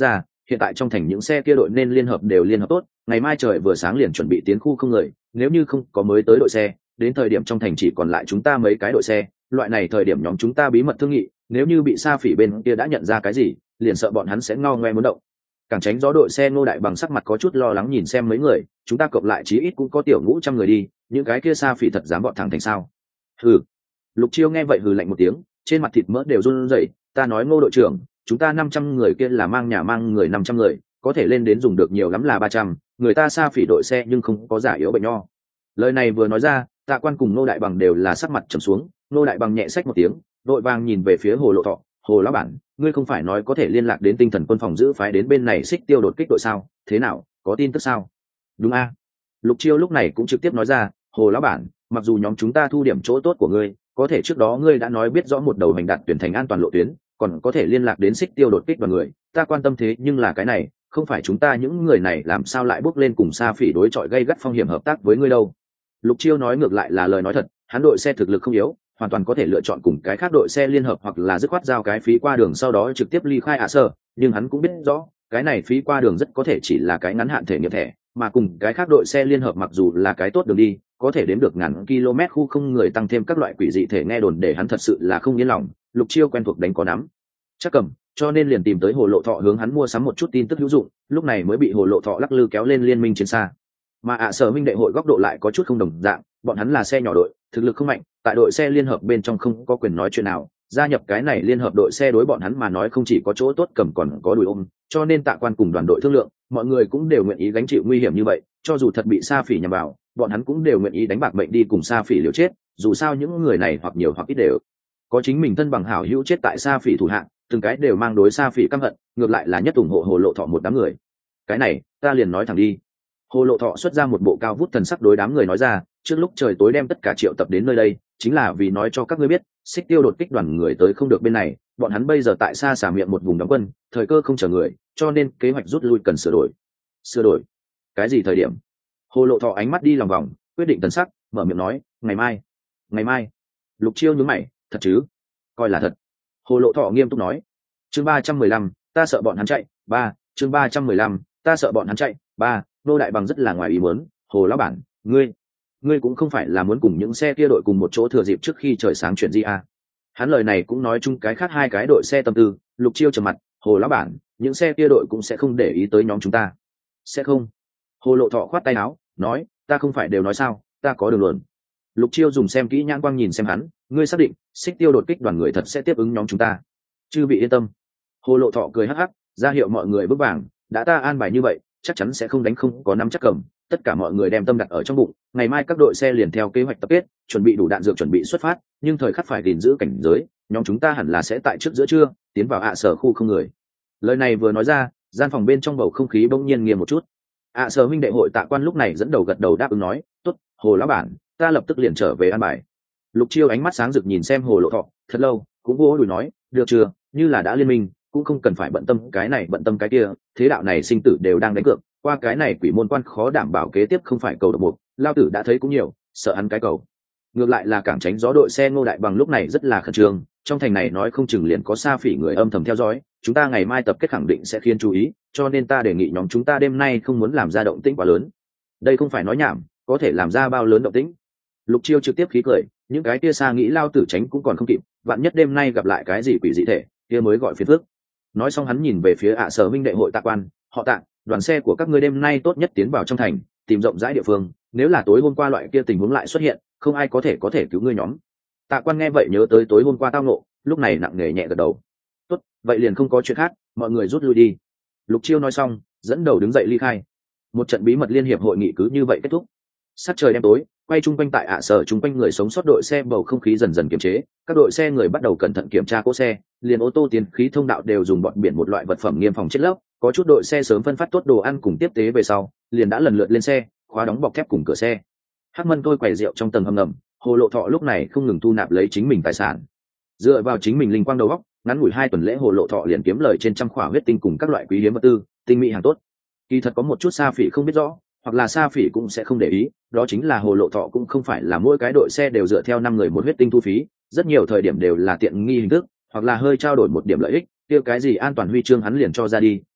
hiện tại trong thành những xe kia đội nên liên hợp đều liên hợp tốt, ngày mai trời vừa sáng liền chuẩn bị tiến khu không người, nếu như không có mới tới đội xe, đến thời điểm trong thành chỉ còn lại chúng ta mấy cái đội xe, loại này thời điểm nhóm chúng ta bí mật thương nghị, nếu như bị Sa Phỉ bên kia đã nhận ra cái gì, liền sợ bọn hắn sẽ ngao ngoe muốn động. Càng tránh gió đội xe Ngô Đại Bằng sắc mặt có chút lo lắng nhìn xem mấy người, chúng ta cộng lại chí ít cũng có tiểu ngũ trăm người đi, những cái kia Sa Phỉ thật dám bọn thẳng thành sao? Hừ. Lục Chiêu nghe vậy hừ lạnh một tiếng, trên mặt thịt mỡ đều run rẩy, ta nói Ngô đội trưởng, chúng ta năm trăm người kia là mang nhà mang người năm trăm người, có thể lên đến dùng được nhiều lắm là ba trăm, người ta Sa Phỉ đội xe nhưng không có giả yếu bệnh nho. Lời này vừa nói ra, Tạ Quan cùng Ngô Đại Bằng đều là sắc mặt trầm xuống, Ngô Đại Bằng nhẹ xách một tiếng, đội vàng nhìn về phía Hồ Lộ Thọ, Hồ lão bản, ngươi không phải nói có thể liên lạc đến tinh thần quân phòng giữ phái đến bên này xích tiêu đột kích đội sao, thế nào, có tin tức sao? Đúng a. Lục Chiêu lúc này cũng trực tiếp nói ra, Hồ lão bản, mặc dù nhóm chúng ta thu điểm chỗ tốt của ngươi, có thể trước đó ngươi đã nói biết rõ một đầu hành đạt tuyển thành an toàn lộ tuyến, còn có thể liên lạc đến xích tiêu đột kích đoàn người, ta quan tâm thế nhưng là cái này, không phải chúng ta những người này làm sao lại bước lên cùng Sa Phỉ đối chọi gây gắt phong hiểm hợp tác với ngươi đâu. Lục Chiêu nói ngược lại là lời nói thật, hắn đội xe thực lực không yếu, hoàn toàn có thể lựa chọn cùng cái khác đội xe liên hợp hoặc là dứt khoát giao cái phí qua đường sau đó trực tiếp ly khai ạ sở, nhưng hắn cũng biết rõ cái này phí qua đường rất có thể chỉ là cái ngắn hạn thể nghiệm thẻ, mà cùng cái khác đội xe liên hợp mặc dù là cái tốt đường đi, có thể đến được ngàn km khu không người tăng thêm các loại quỷ dị thể nghe đồn để hắn thật sự là không yên lòng. Lục Chiêu quen thuộc đánh có nắm chắc cầm, cho nên liền tìm tới Hồ Lộ Thọ hướng hắn mua sắm một chút tin tức hữu dụng, lúc này mới bị Hồ Lộ Thọ lắc lư kéo lên liên minh chiến xa. Mà ạ sở minh đệ hội góc độ lại có chút không đồng dạng, bọn hắn là xe nhỏ đội, thực lực không mạnh, tại đội xe liên hợp bên trong không có quyền nói chuyện nào, gia nhập cái này liên hợp đội xe đối bọn hắn mà nói không chỉ có chỗ tốt cầm còn có đùi ôm, cho nên Tạ Quan cùng đoàn đội thương lượng, mọi người cũng đều nguyện ý gánh chịu nguy hiểm như vậy, cho dù thật bị Sa Phỉ nhằm vào, bọn hắn cũng đều nguyện ý đánh bạc mệnh đi cùng Sa Phỉ liều chết, dù sao những người này hoặc nhiều hoặc ít đều có chính mình thân bằng hảo hữu chết tại Sa Phỉ thủ hạng, từng cái đều mang đối Sa Phỉ căm hận, ngược lại là nhất ủng hộ Hồ Lộ Thọ một đám người. Cái này, ta liền nói thẳng đi. Hồ Lộ Thọ xuất ra một bộ cao vút thần sắc đối đám người nói ra, trước lúc trời tối đem tất cả triệu tập đến nơi đây, chính là vì nói cho các ngươi biết, xích tiêu đột kích đoàn người tới không được bên này, bọn hắn bây giờ tại xa xả miệng một vùng đóng quân, thời cơ không chờ người, cho nên kế hoạch rút lui cần sửa đổi. Sửa đổi? Cái gì thời điểm? Hồ Lộ Thọ ánh mắt đi lòng vòng, quyết định thần sắc, mở miệng nói, ngày mai. Ngày mai? Lục Chiêu nhướng mày, thật chứ? Coi là thật. Hồ Lộ Thọ nghiêm túc nói. Chương ba trăm mười lăm, ta sợ bọn hắn chạy. Ba, chương ba trăm mười lăm, ta sợ bọn hắn chạy. Ba, Nô Đại Bằng rất là ngoài ý muốn, Hồ lão bản, ngươi, ngươi cũng không phải là muốn cùng những xe kia đội cùng một chỗ thừa dịp trước khi trời sáng chuyện gì à? Hắn lời này cũng nói chung cái khác hai cái đội xe tâm tư. Lục Chiêu trầm mặt, Hồ lão bản, những xe kia đội cũng sẽ không để ý tới nhóm chúng ta. Sẽ không? Hồ Lộ Thọ khoát tay áo, nói, ta không phải đều nói sao, ta có đường luận. Lục Chiêu dùng xem kỹ nhãn quang nhìn xem hắn, ngươi xác định xích tiêu đột kích đoàn người thật sẽ tiếp ứng nhóm chúng ta? Chư vị yên tâm. Hồ Lộ Thọ cười hắc hắc, ra hiệu mọi người bước vàng, đã ta an bài như vậy, chắc chắn sẽ không đánh không có nắm chắc cầm. Tất cả mọi người đem tâm đặt ở trong bụng, ngày mai các đội xe liền theo kế hoạch tập kết, chuẩn bị đủ đạn dược chuẩn bị xuất phát, nhưng thời khắc phải gìn giữ cảnh giới, nhóm chúng ta hẳn là sẽ tại trước giữa trưa tiến vào ạ sở khu không người. Lời này vừa nói ra, gian phòng bên trong bầu không khí bỗng nhiên nghiêm một chút. ạ sở huynh đệ hội Tạ Quan lúc này dẫn đầu gật đầu đáp ứng nói, tốt, Hồ lão bản, ta lập tức liền trở về an bài. Lục Chiêu ánh mắt sáng rực nhìn xem Hồ Lộ Thọ, thật lâu cũng vỗ đùi nói, được chưa, như là đã liên minh, cũng không cần phải bận tâm cái này bận tâm cái kia, thế đạo này sinh tử đều đang đánh cược, qua cái này quỷ môn quan khó đảm bảo kế tiếp không phải cầu độc mục, lao tử đã thấy cũng nhiều, sợ hắn cái cầu. Ngược lại là cảng tránh gió đội xe Ngô Đại Bằng lúc này rất là khẩn trương, trong thành này nói không chừng liền có Sa Phỉ người âm thầm theo dõi, chúng ta ngày mai tập kết khẳng định sẽ khiến chú ý, cho nên ta đề nghị nhóm chúng ta đêm nay không muốn làm ra động tĩnh quá lớn. Đây không phải nói nhảm, có thể làm ra bao lớn động tĩnh. Lục Chiêu trực tiếp khí cười, những cái kia Sa nghĩ lao tử tránh cũng còn không kịp, vạn nhất đêm nay gặp lại cái gì quỷ dị thể, kia mới gọi phiền phức. Nói xong hắn nhìn về phía ạ sở minh đệ hội Tạ Quan, họ Tạ, đoàn xe của các ngươi đêm nay tốt nhất tiến vào trong thành, tìm rộng rãi địa phương, nếu là tối hôm qua loại kia tình huống lại xuất hiện, không ai có thể có thể cứu ngươi nhóm. Tạ Quan nghe vậy nhớ tới tối hôm qua tao ngộ, lúc này nặng nề nhẹ gật đầu. Tốt, vậy liền không có chuyện khác, mọi người rút lui đi. Lục Chiêu nói xong, dẫn đầu đứng dậy ly khai. Một trận bí mật liên hiệp hội nghị cứ như vậy kết thúc. Sát trời đêm tối, quay chung quanh tại ạ sở chung quanh người sống sót đội xe bầu không khí dần dần kiềm chế, các đội xe người bắt đầu cẩn thận kiểm tra cỗ xe, liền ô tô tiến khí thông đạo đều dùng bọn biển một loại vật phẩm nghiêm phòng chết lấp, có chút đội xe sớm phân phát tốt đồ ăn cùng tiếp tế về sau, liền đã lần lượt lên xe, khóa đóng bọc thép cùng cửa xe. Hắc Mân tôi quầy rượu trong tầng hầm ngầm, Hồ Lộ Thọ lúc này không ngừng thu nạp lấy chính mình tài sản. Dựa vào chính mình linh quang đầu óc, ngắn ngủi hai tuần lễ Hồ Lộ Thọ liền kiếm lời trên trăm khỏa huyết tinh cùng các loại quý hiếm vật tư, tinh mỹ hàng tốt. Kỳ thật có một chút Sa Phỉ không biết rõ, hoặc là Sa Phỉ cũng sẽ không để ý, đó chính là Hồ Lộ Thọ cũng không phải là mỗi cái đội xe đều dựa theo năm người một huyết tinh thu phí, rất nhiều thời điểm đều là tiện nghi hình thức, hoặc là hơi trao đổi một điểm lợi ích, tiêu cái gì an toàn huy chương hắn liền cho ra đi,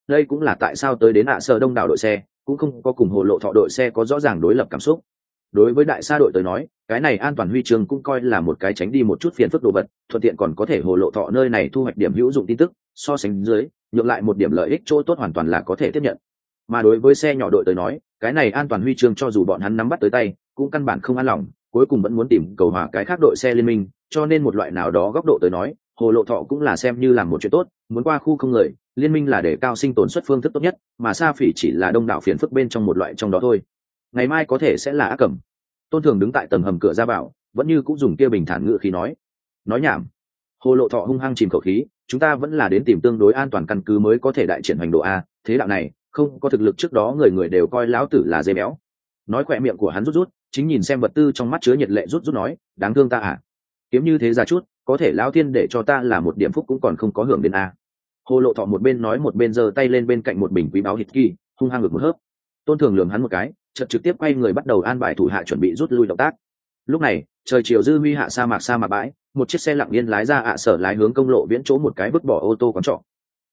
đây cũng là tại sao tới đến ạ sở đông đảo đội xe cũng không có cùng hồ lộ thọ đội xe có rõ ràng đối lập cảm xúc. Đối với đại sa đội tới nói, cái này an toàn huy chương cũng coi là một cái tránh đi một chút phiền phức đồ vật, thuận tiện còn có thể hồ lộ thọ nơi này thu hoạch điểm hữu dụng tin tức, so sánh dưới nhượng lại một điểm lợi ích chỗ tốt hoàn toàn là có thể tiếp nhận. Mà đối với xe nhỏ đội tới nói, cái này an toàn huy chương cho dù bọn hắn nắm bắt tới tay cũng căn bản không an lòng, cuối cùng vẫn muốn tìm cầu hòa cái khác đội xe liên minh, cho nên một loại nào đó góc độ tới nói, hồ lộ thọ cũng là xem như làm một chuyện tốt, muốn qua khu không người liên minh là để cao sinh tồn suất phương thức tốt nhất, mà sa phỉ chỉ là đông đảo phiền phức bên trong một loại trong đó thôi. Ngày mai có thể sẽ là ác cẩm. Tôn Thường đứng tại tầng hầm cửa ra vào, vẫn như cũng dùng kia bình thản ngữ khí nói. Nói nhảm. Hồ lộ thọ hung hăng chìm khẩu khí, chúng ta vẫn là đến tìm tương đối an toàn căn cứ mới có thể đại triển hành độ a, thế đạo này không có thực lực trước đó người người đều coi lão tử là dê béo. Nói khỏe miệng của hắn rút rút, chính nhìn xem vật tư trong mắt chứa nhiệt lệ rút rút nói, đáng thương ta à. Kiếm như thế ra chút, có thể lão thiên để cho ta là một điểm phúc cũng còn không có hưởng đến a. Hồ lộ thọ một bên nói một bên giơ tay lên bên cạnh một bình quý báo hít kỳ, hung hăng ngực một hớp. Tôn Thường lườm hắn một cái, chợt trực tiếp quay người bắt đầu an bài thủ hạ chuẩn bị rút lui động tác. Lúc này trời chiều dư huy hạ sa mạc sa mạc bãi, một chiếc xe lặng yên lái ra ạ sở lái hướng công lộ viễn chỗ một cái vứt bỏ ô tô quán trọ.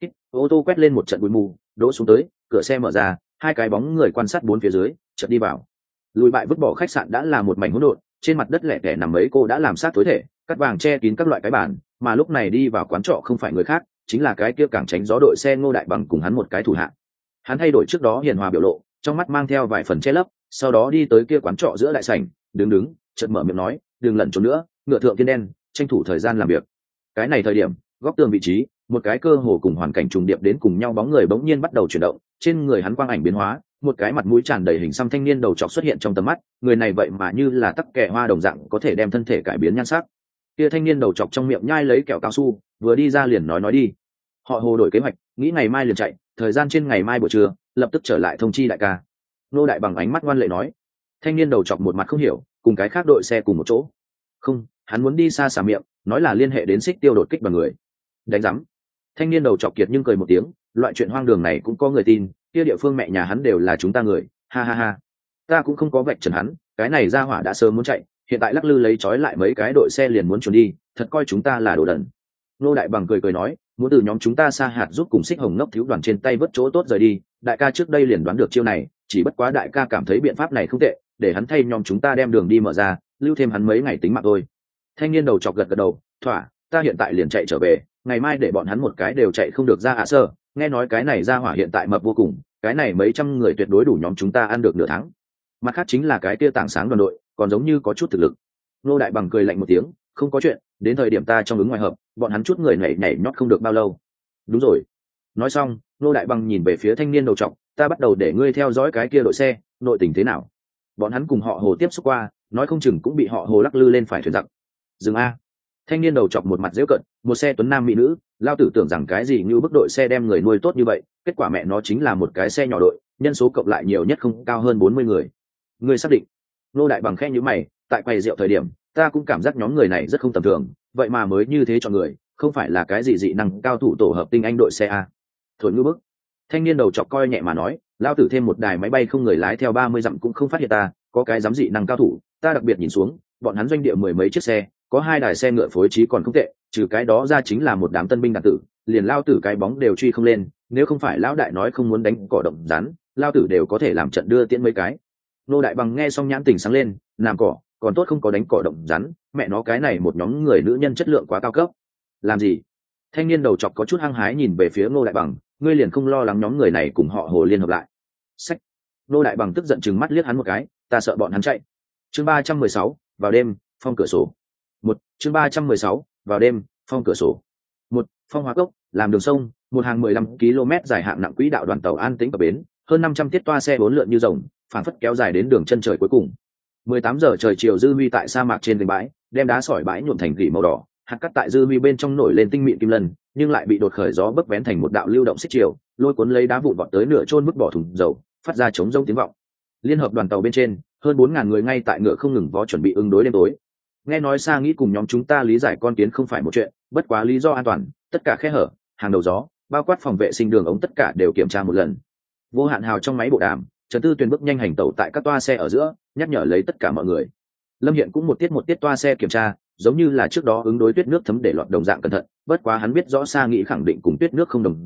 Ô tô quét lên một trận bụi mù, đỗ xuống tới, cửa xe mở ra, hai cái bóng người quan sát bốn phía dưới, chợt đi vào. Lùi bại vứt bỏ khách sạn đã là một mảnh hỗn độn, trên mặt đất lẻ tẻ nằm mấy cô đã làm sát tối thể, cắt vàng che kín các loại cái bàn, mà lúc này đi vào quán trọ không phải người khác, chính là cái kia cảng tránh gió đội xe Ngô Đại Bằng cùng hắn một cái thủ hạ. Hắn thay đổi trước đó hiền hòa biểu lộ, trong mắt mang theo vài phần che lấp, sau đó đi tới kia quán trọ giữa đại sảnh, đứng đứng, chợt mở miệng nói, đừng lẩn trốn nữa, ngựa thượng thiên đen, tranh thủ thời gian làm việc. Cái này thời điểm, góc tường vị trí, một cái cơ hồ cùng hoàn cảnh trùng điệp đến cùng nhau bóng người bỗng nhiên bắt đầu chuyển động, trên người hắn quang ảnh biến hóa, một cái mặt mũi tràn đầy hình xăm thanh niên đầu trọc xuất hiện trong tầm mắt, người này vậy mà như là tắc kè hoa đồng dạng có thể đem thân thể cải biến nhan sắc. Kia thanh niên đầu trọc trong miệng nhai lấy kẹo cao su, vừa đi ra liền nói nói đi. Họ hồ đổi kế hoạch, nghĩ ngày mai liền chạy, thời gian trên ngày mai buổi trưa, lập tức trở lại thông chi đại ca. Nô Đại Bằng ánh mắt ngoan lệ nói. Thanh niên đầu chọc một mặt không hiểu, cùng cái khác đội xe cùng một chỗ. Không, hắn muốn đi xa xả miệng, nói là liên hệ đến xích tiêu đột kích bằng người. Đánh rắm. Thanh niên đầu chọc kiệt nhưng cười một tiếng, loại chuyện hoang đường này cũng có người tin, kia địa phương mẹ nhà hắn đều là chúng ta người, ha ha ha. Ta cũng không có vạch trần hắn, cái này ra hỏa đã sớm muốn chạy, hiện tại lắc lư lấy trói lại mấy cái đội xe liền muốn trốn đi, thật coi chúng ta là đồ đần. Nô Đại Bằng cười cười nói, muốn từ nhóm chúng ta xa hạt giúp cùng xích hồng ngốc thiếu đoàn trên tay vớt chỗ tốt rời đi, đại ca trước đây liền đoán được chiêu này, chỉ bất quá đại ca cảm thấy biện pháp này không tệ, để hắn thay nhóm chúng ta đem đường đi mở ra, lưu thêm hắn mấy ngày tính mạng thôi. Thanh niên đầu chọc gật gật đầu, thỏa, ta hiện tại liền chạy trở về, ngày mai để bọn hắn một cái đều chạy không được ra ạ sơ, nghe nói cái này ra hỏa hiện tại mập vô cùng, cái này mấy trăm người tuyệt đối đủ nhóm chúng ta ăn được nửa tháng. Mặt khác chính là cái kia tảng sáng đoàn đội, còn giống như có chút thực lực. Nô Đại Bằng cười lạnh một tiếng, không có chuyện, đến thời điểm ta trong ứng ngoài hợp, bọn hắn chút người nhảy nhảy nhót không được bao lâu. Đúng rồi. Nói xong, Nô Đại Bằng nhìn về phía thanh niên đầu trọc, ta bắt đầu để ngươi theo dõi cái kia đội xe, nội tình thế nào? Bọn hắn cùng họ Hồ tiếp xúc qua, nói không chừng cũng bị họ Hồ lắc lư lên phải thuyền giặc. Dừng a. Thanh niên đầu trọc một mặt giễu cận, một xe tuấn nam mỹ nữ, lao tử tưởng rằng cái gì như bức đội xe đem người nuôi tốt như vậy, kết quả mẹ nó chính là một cái xe nhỏ đội, nhân số cộng lại nhiều nhất không cao hơn bốn mươi người. Ngươi xác định? Nô Đại Bằng khẽ nhíu mày, tại quầy rượu thời điểm, ta cũng cảm giác nhóm người này rất không tầm thường, vậy mà mới như thế chọn người, không phải là cái gì dị năng cao thủ tổ hợp tinh anh đội xe a. Thổi ngư bức. Thanh niên đầu chọc coi nhẹ mà nói, lao tử thêm một đài máy bay không người lái theo ba mươi dặm cũng không phát hiện ta, có cái dám dị năng cao thủ, ta đặc biệt nhìn xuống, bọn hắn doanh địa mười mấy chiếc xe, có hai đài xe ngựa phối trí còn không tệ, trừ cái đó ra chính là một đám tân binh đạn tử, liền lao tử cái bóng đều truy không lên, nếu không phải lão đại nói không muốn đánh cỏ động rắn, lao tử đều có thể làm trận đưa tiễn mấy cái. Nô Đại Bằng nghe xong nhãn tình sáng lên, làm cỏ, còn tốt không có đánh cỏ động rắn, mẹ nó cái này một nhóm người nữ nhân chất lượng quá cao cấp. Làm gì? Thanh niên đầu chọc có chút hăng hái nhìn về phía Ngô Đại Bằng, ngươi liền không lo lắng nhóm người này cùng họ Hồ liên hợp lại? Sách. Ngô Đại Bằng tức giận chừng mắt liếc hắn một cái, ta sợ bọn hắn chạy. Chương ba trăm mười sáu, vào đêm, phong cửa sổ. Một, chương ba trăm mười sáu, vào đêm, phong cửa sổ. Một, phong hóa cốc, làm đường sông, một hàng mười lăm ki lô mét dài hạng nặng quỹ đạo đoàn tàu an tĩnh ở bến, hơn năm trăm tiết toa xe bốn lượn như rồng, phảng phất kéo dài đến đường chân trời cuối cùng. mười tám giờ trời chiều dư huy tại sa mạc trên vành bãi, đem đá sỏi bãi nhuộm thành gỉ màu đỏ, hạt cát tại dư huy bên trong nổi lên tinh mịn kim lân, nhưng lại bị đột khởi gió bấc vén thành một đạo lưu động xích chiều, lôi cuốn lấy đá vụn vọt tới nửa chôn mức bỏ thùng dầu, phát ra chống rông tiếng vọng. Liên hợp đoàn tàu bên trên, hơn bốn ngàn người ngay tại ngựa không ngừng vó chuẩn bị ứng đối đêm tối. Nghe nói Sa nghĩ cùng nhóm chúng ta lý giải con kiến không phải một chuyện, bất quá lý do an toàn, tất cả khe hở, hàng đầu gió, bao quát phòng vệ sinh đường ống tất cả đều kiểm tra một lần. Vô Hạn Hào trong máy bộ đàm, Trần Tư Tuyền bước nhanh hành tẩu tại các toa xe ở giữa, nhắc nhở lấy tất cả mọi người. Lâm Hiện cũng một tiết một tiết toa xe kiểm tra, giống như là trước đó ứng đối tuyết nước thấm để lọt đồng dạng cẩn thận, bất quá hắn biết rõ Sa nghĩ khẳng định cùng tuyết nước không đồng dạng,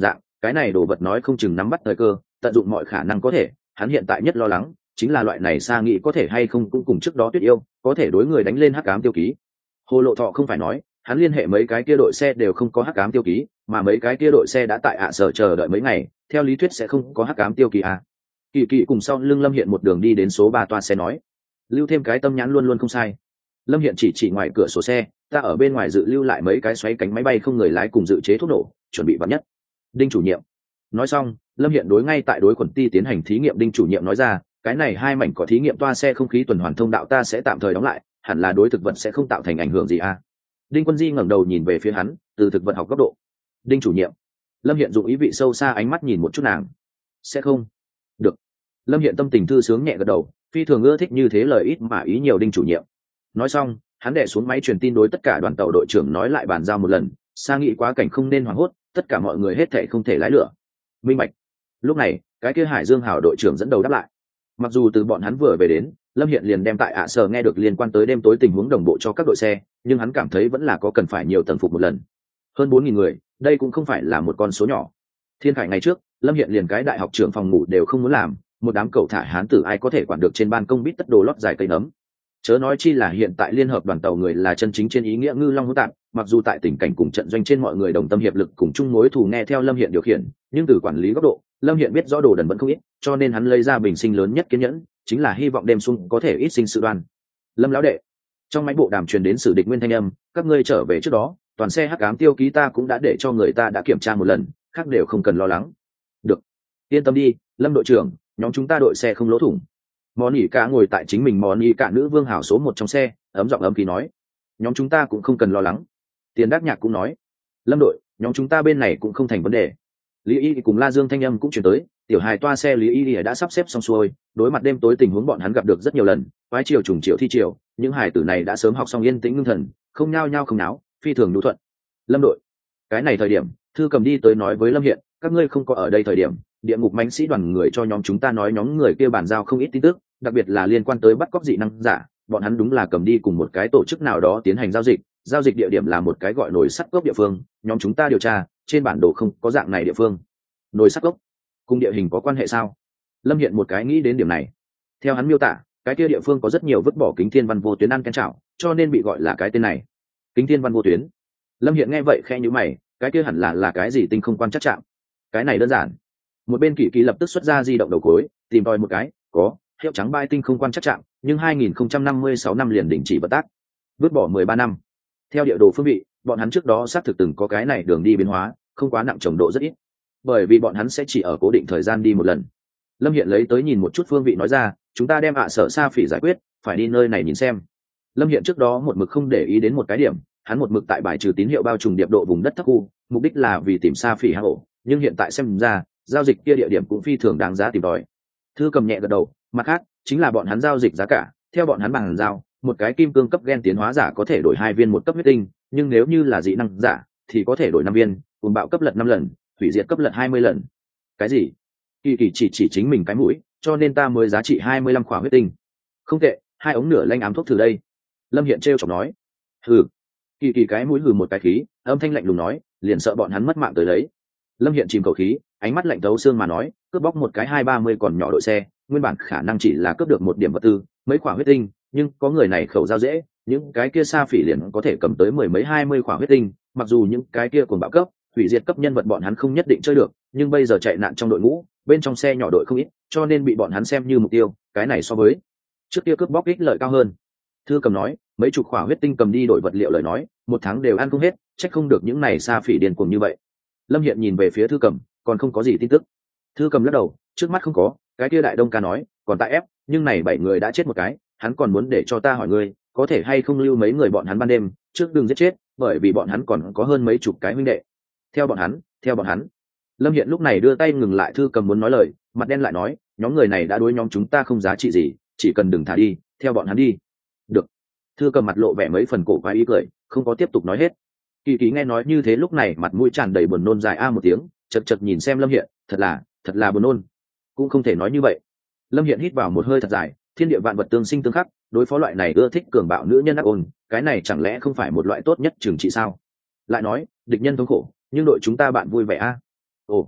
cái này đồ vật nói không chừng nắm bắt thời cơ, tận dụng mọi khả năng có thể. Hắn hiện tại nhất lo lắng chính là loại này xa nghĩ có thể hay không cũng cùng trước đó Tuyết Yêu có thể đối người đánh lên hắc ám tiêu ký. Hồ Lộ Thọ không phải nói hắn liên hệ mấy cái kia đội xe đều không có hắc ám tiêu ký, mà mấy cái kia đội xe đã tại ạ sở chờ đợi mấy ngày, theo lý thuyết sẽ không có hắc ám tiêu ký à. Kỳ Kỳ cùng sau lưng Lâm Hiện một đường đi đến số ba toa xe nói, lưu thêm cái tâm nhãn luôn luôn không sai. Lâm Hiện chỉ chỉ ngoài cửa sổ xe, ta ở bên ngoài dự lưu lại mấy cái xoáy cánh máy bay không người lái cùng dự chế thuốc nổ, chuẩn bị vạn nhất. Đinh chủ nhiệm. Nói xong, Lâm Hiện đối ngay tại đối khuẩn ti tiến hành thí nghiệm. Đinh chủ nhiệm nói ra, cái này hai mảnh có thí nghiệm toa xe không khí tuần hoàn thông đạo ta sẽ tạm thời đóng lại, hẳn là đối thực vật sẽ không tạo thành ảnh hưởng gì à. Đinh Quân Di ngẩng đầu nhìn về phía hắn, từ thực vật học góc độ. Đinh chủ nhiệm. Lâm Hiện dụng ý vị sâu xa ánh mắt nhìn một chút nàng. Sẽ không. Được. Lâm Hiện tâm tình thư sướng nhẹ gật đầu, phi thường ưa thích như thế lời ít mà ý nhiều Đinh chủ nhiệm. Nói xong, hắn đè xuống máy truyền tin đối tất cả đoàn tàu đội trưởng nói lại bàn giao một lần, xa nghĩ quá cảnh không nên hoảng hốt, tất cả mọi người hết thảy không thể lái lửa. Minh bạch. Lúc này, cái kia Hải Dương Hảo đội trưởng dẫn đầu đáp lại. Mặc dù từ bọn hắn vừa về đến, Lâm Hiện liền đem tại ạ sở nghe được liên quan tới đêm tối tình huống đồng bộ cho các đội xe, nhưng hắn cảm thấy vẫn là có cần phải nhiều tầng phục một lần. Hơn bốn nghìn người, đây cũng không phải là một con số nhỏ. Thiên Khải ngày trước, Lâm Hiện liền cái đại học trưởng phòng ngủ đều không muốn làm, một đám cậu thả hán tử ai có thể quản được trên ban công bít tất đồ lót dài cây nấm. Chớ nói chi là hiện tại liên hợp đoàn tàu người là chân chính trên ý nghĩa ngư long hữu tạp, mặc dù tại tình cảnh cùng trận doanh trên mọi người đồng tâm hiệp lực cùng chung mối thù nghe theo Lâm Hiện điều khiển, nhưng từ quản lý góc độ, Lâm Hiện biết rõ đồ đần vẫn không ít, cho nên hắn lấy ra bình sinh lớn nhất kiên nhẫn, chính là hy vọng đêm xuân có thể ít sinh sự đoan. Lâm lão đệ. Trong máy bộ đàm truyền đến Sử Địch Nguyên thanh âm, các ngươi trở về trước đó, toàn xe hắc ám tiêu ký ta cũng đã để cho người ta đã kiểm tra một lần, khác đều không cần lo lắng. Được. Yên tâm đi, Lâm đội trưởng, nhóm chúng ta đội xe không lỗ thủng. Món nhỉ cả ngồi tại chính mình món nhỉ cả nữ vương hảo số một trong xe, ấm giọng ấm khí nói, nhóm chúng ta cũng không cần lo lắng. Tiền Đắc Nhạc cũng nói, Lâm đội, nhóm chúng ta bên này cũng không thành vấn đề. Lý Y cùng La Dương thanh âm cũng chuyển tới, tiểu hài toa xe Lý Y đã sắp xếp xong xuôi, đối mặt đêm tối tình huống bọn hắn gặp được rất nhiều lần, quái chiều trùng chiều thi chiều, những hài tử này đã sớm học xong yên tĩnh ngưng thần, không nhao nhao không náo, phi thường nhu thuận. Lâm đội, cái này thời điểm, Thư Cầm đi tới nói với Lâm Hiện, các ngươi không có ở đây thời điểm, địa ngục mãnh sĩ đoàn người cho nhóm chúng ta nói nhóm người kia bàn giao không ít tin tức, đặc biệt là liên quan tới bắt cóc dị năng giả, bọn hắn đúng là cầm đi cùng một cái tổ chức nào đó tiến hành giao dịch, giao dịch địa điểm là một cái gọi nồi sắt cốc địa phương, nhóm chúng ta điều tra, trên bản đồ không có dạng này địa phương. Nồi sắt cốc cùng địa hình có quan hệ sao? Lâm Hiện một cái nghĩ đến điểm này. Theo hắn miêu tả, cái kia địa phương có rất nhiều vứt bỏ kính thiên văn vô tuyến ăn ken chảo, cho nên bị gọi là cái tên này. Kính thiên văn vô tuyến. Lâm Hiện nghe vậy khẽ nhíu mày, cái kia hẳn là là cái gì tinh không quan chắc chạm? Cái này đơn giản. Một bên Kỷ Ký lập tức xuất ra di động đầu cuối, tìm tòi một cái, có, hiệu trắng bay tinh không quan chắc chạm, nhưng hai nghìn không trăm năm mươi sáu năm liền đình chỉ vận tác. Vứt bỏ mười ba năm. Theo địa đồ phương vị, bọn hắn trước đó xác thực từng có cái này đường đi biến hóa, không quá nặng trồng độ rất ít. Bởi vì bọn hắn sẽ chỉ ở cố định thời gian đi một lần. Lâm Hiện lấy tới nhìn một chút phương vị nói ra, chúng ta đem ạ sở Sa Phỉ giải quyết, phải đi nơi này nhìn xem. Lâm Hiện trước đó một mực không để ý đến một cái điểm, hắn một mực tại bài trừ tín hiệu bao trùm điệp độ vùng đất thấp khu, mục đích là vì tìm Sa Phỉ hang ổ, nhưng hiện tại xem ra, giao dịch kia địa điểm cũng phi thường đáng giá tìm tòi. Thư Cầm nhẹ gật đầu, mặt khác chính là bọn hắn giao dịch giá cả, theo bọn hắn bằng giao, một cái kim cương cấp gen tiến hóa giả có thể đổi hai viên một cấp huyết tinh, nhưng nếu như là dị năng giả thì có thể đổi năm viên, cùng bạo cấp lật năm lần, hủy diệt cấp lật hai mươi lần. Cái gì? Kỳ Kỳ chỉ chỉ chính mình cái mũi, cho nên ta mới giá trị hai mươi lăm khỏa huyết tinh. Không tệ, hai ống nửa lanh ám thuốc thử đây. Lâm Hiện trêu chọc nói. Hừ. Kỳ Kỳ cái mũi hừ một cái khí, âm thanh lạnh lùng nói, liền sợ bọn hắn mất mạng tới lấy. Lâm Hiện chìm khẩu khí, ánh mắt lạnh thấu xương mà nói, cướp bóc một cái hai ba mươi còn nhỏ đội xe, nguyên bản khả năng chỉ là cướp được một điểm vật tư, mấy khỏa huyết tinh, nhưng có người này khẩu giao dễ, những cái kia Sa Phỉ liền có thể cầm tới mười mấy hai mươi khỏa huyết tinh, mặc dù những cái kia cuồng bạo cấp, hủy diệt cấp nhân vật bọn hắn không nhất định chơi được, nhưng bây giờ chạy nạn trong đội ngũ, bên trong xe nhỏ đội không ít, cho nên bị bọn hắn xem như mục tiêu, cái này so với trước kia cướp bóc ích lợi cao hơn. Thư Cầm nói, mấy chục khỏa huyết tinh cầm đi đổi vật liệu lời nói, một tháng đều ăn không hết, trách không được những này Sa Phỉ điên cuồng như vậy. Lâm Hiện nhìn về phía Thư Cầm, còn không có gì tin tức. Thư Cầm lắc đầu, trước mắt không có, cái kia Đại Đông ca nói, còn tại ép, nhưng này bảy người đã chết một cái, hắn còn muốn để cho ta hỏi ngươi, có thể hay không lưu mấy người bọn hắn ban đêm, trước đừng giết chết, bởi vì bọn hắn còn có hơn mấy chục cái huynh đệ. Theo bọn hắn, theo bọn hắn. Lâm Hiện lúc này đưa tay ngừng lại Thư Cầm muốn nói lời, mặt đen lại nói, nhóm người này đã đối nhóm chúng ta không giá trị gì, chỉ cần đừng thả đi, theo bọn hắn đi. Được. Thư Cầm mặt lộ vẻ mấy phần cổ quái ý cười, không có tiếp tục nói hết. Kỳ Kỳ nghe nói như thế lúc này mặt mũi tràn đầy buồn nôn dài a một tiếng, chật chật nhìn xem Lâm Hiện, thật là, thật là buồn nôn. Cũng không thể nói như vậy. Lâm Hiện hít vào một hơi thật dài, thiên địa vạn vật tương sinh tương khắc, đối phó loại này ưa thích cường bạo nữ nhân ác ôn, cái này chẳng lẽ không phải một loại tốt nhất trừng trị sao? Lại nói, địch nhân thống khổ, nhưng đội chúng ta bạn vui vẻ a. Ồ,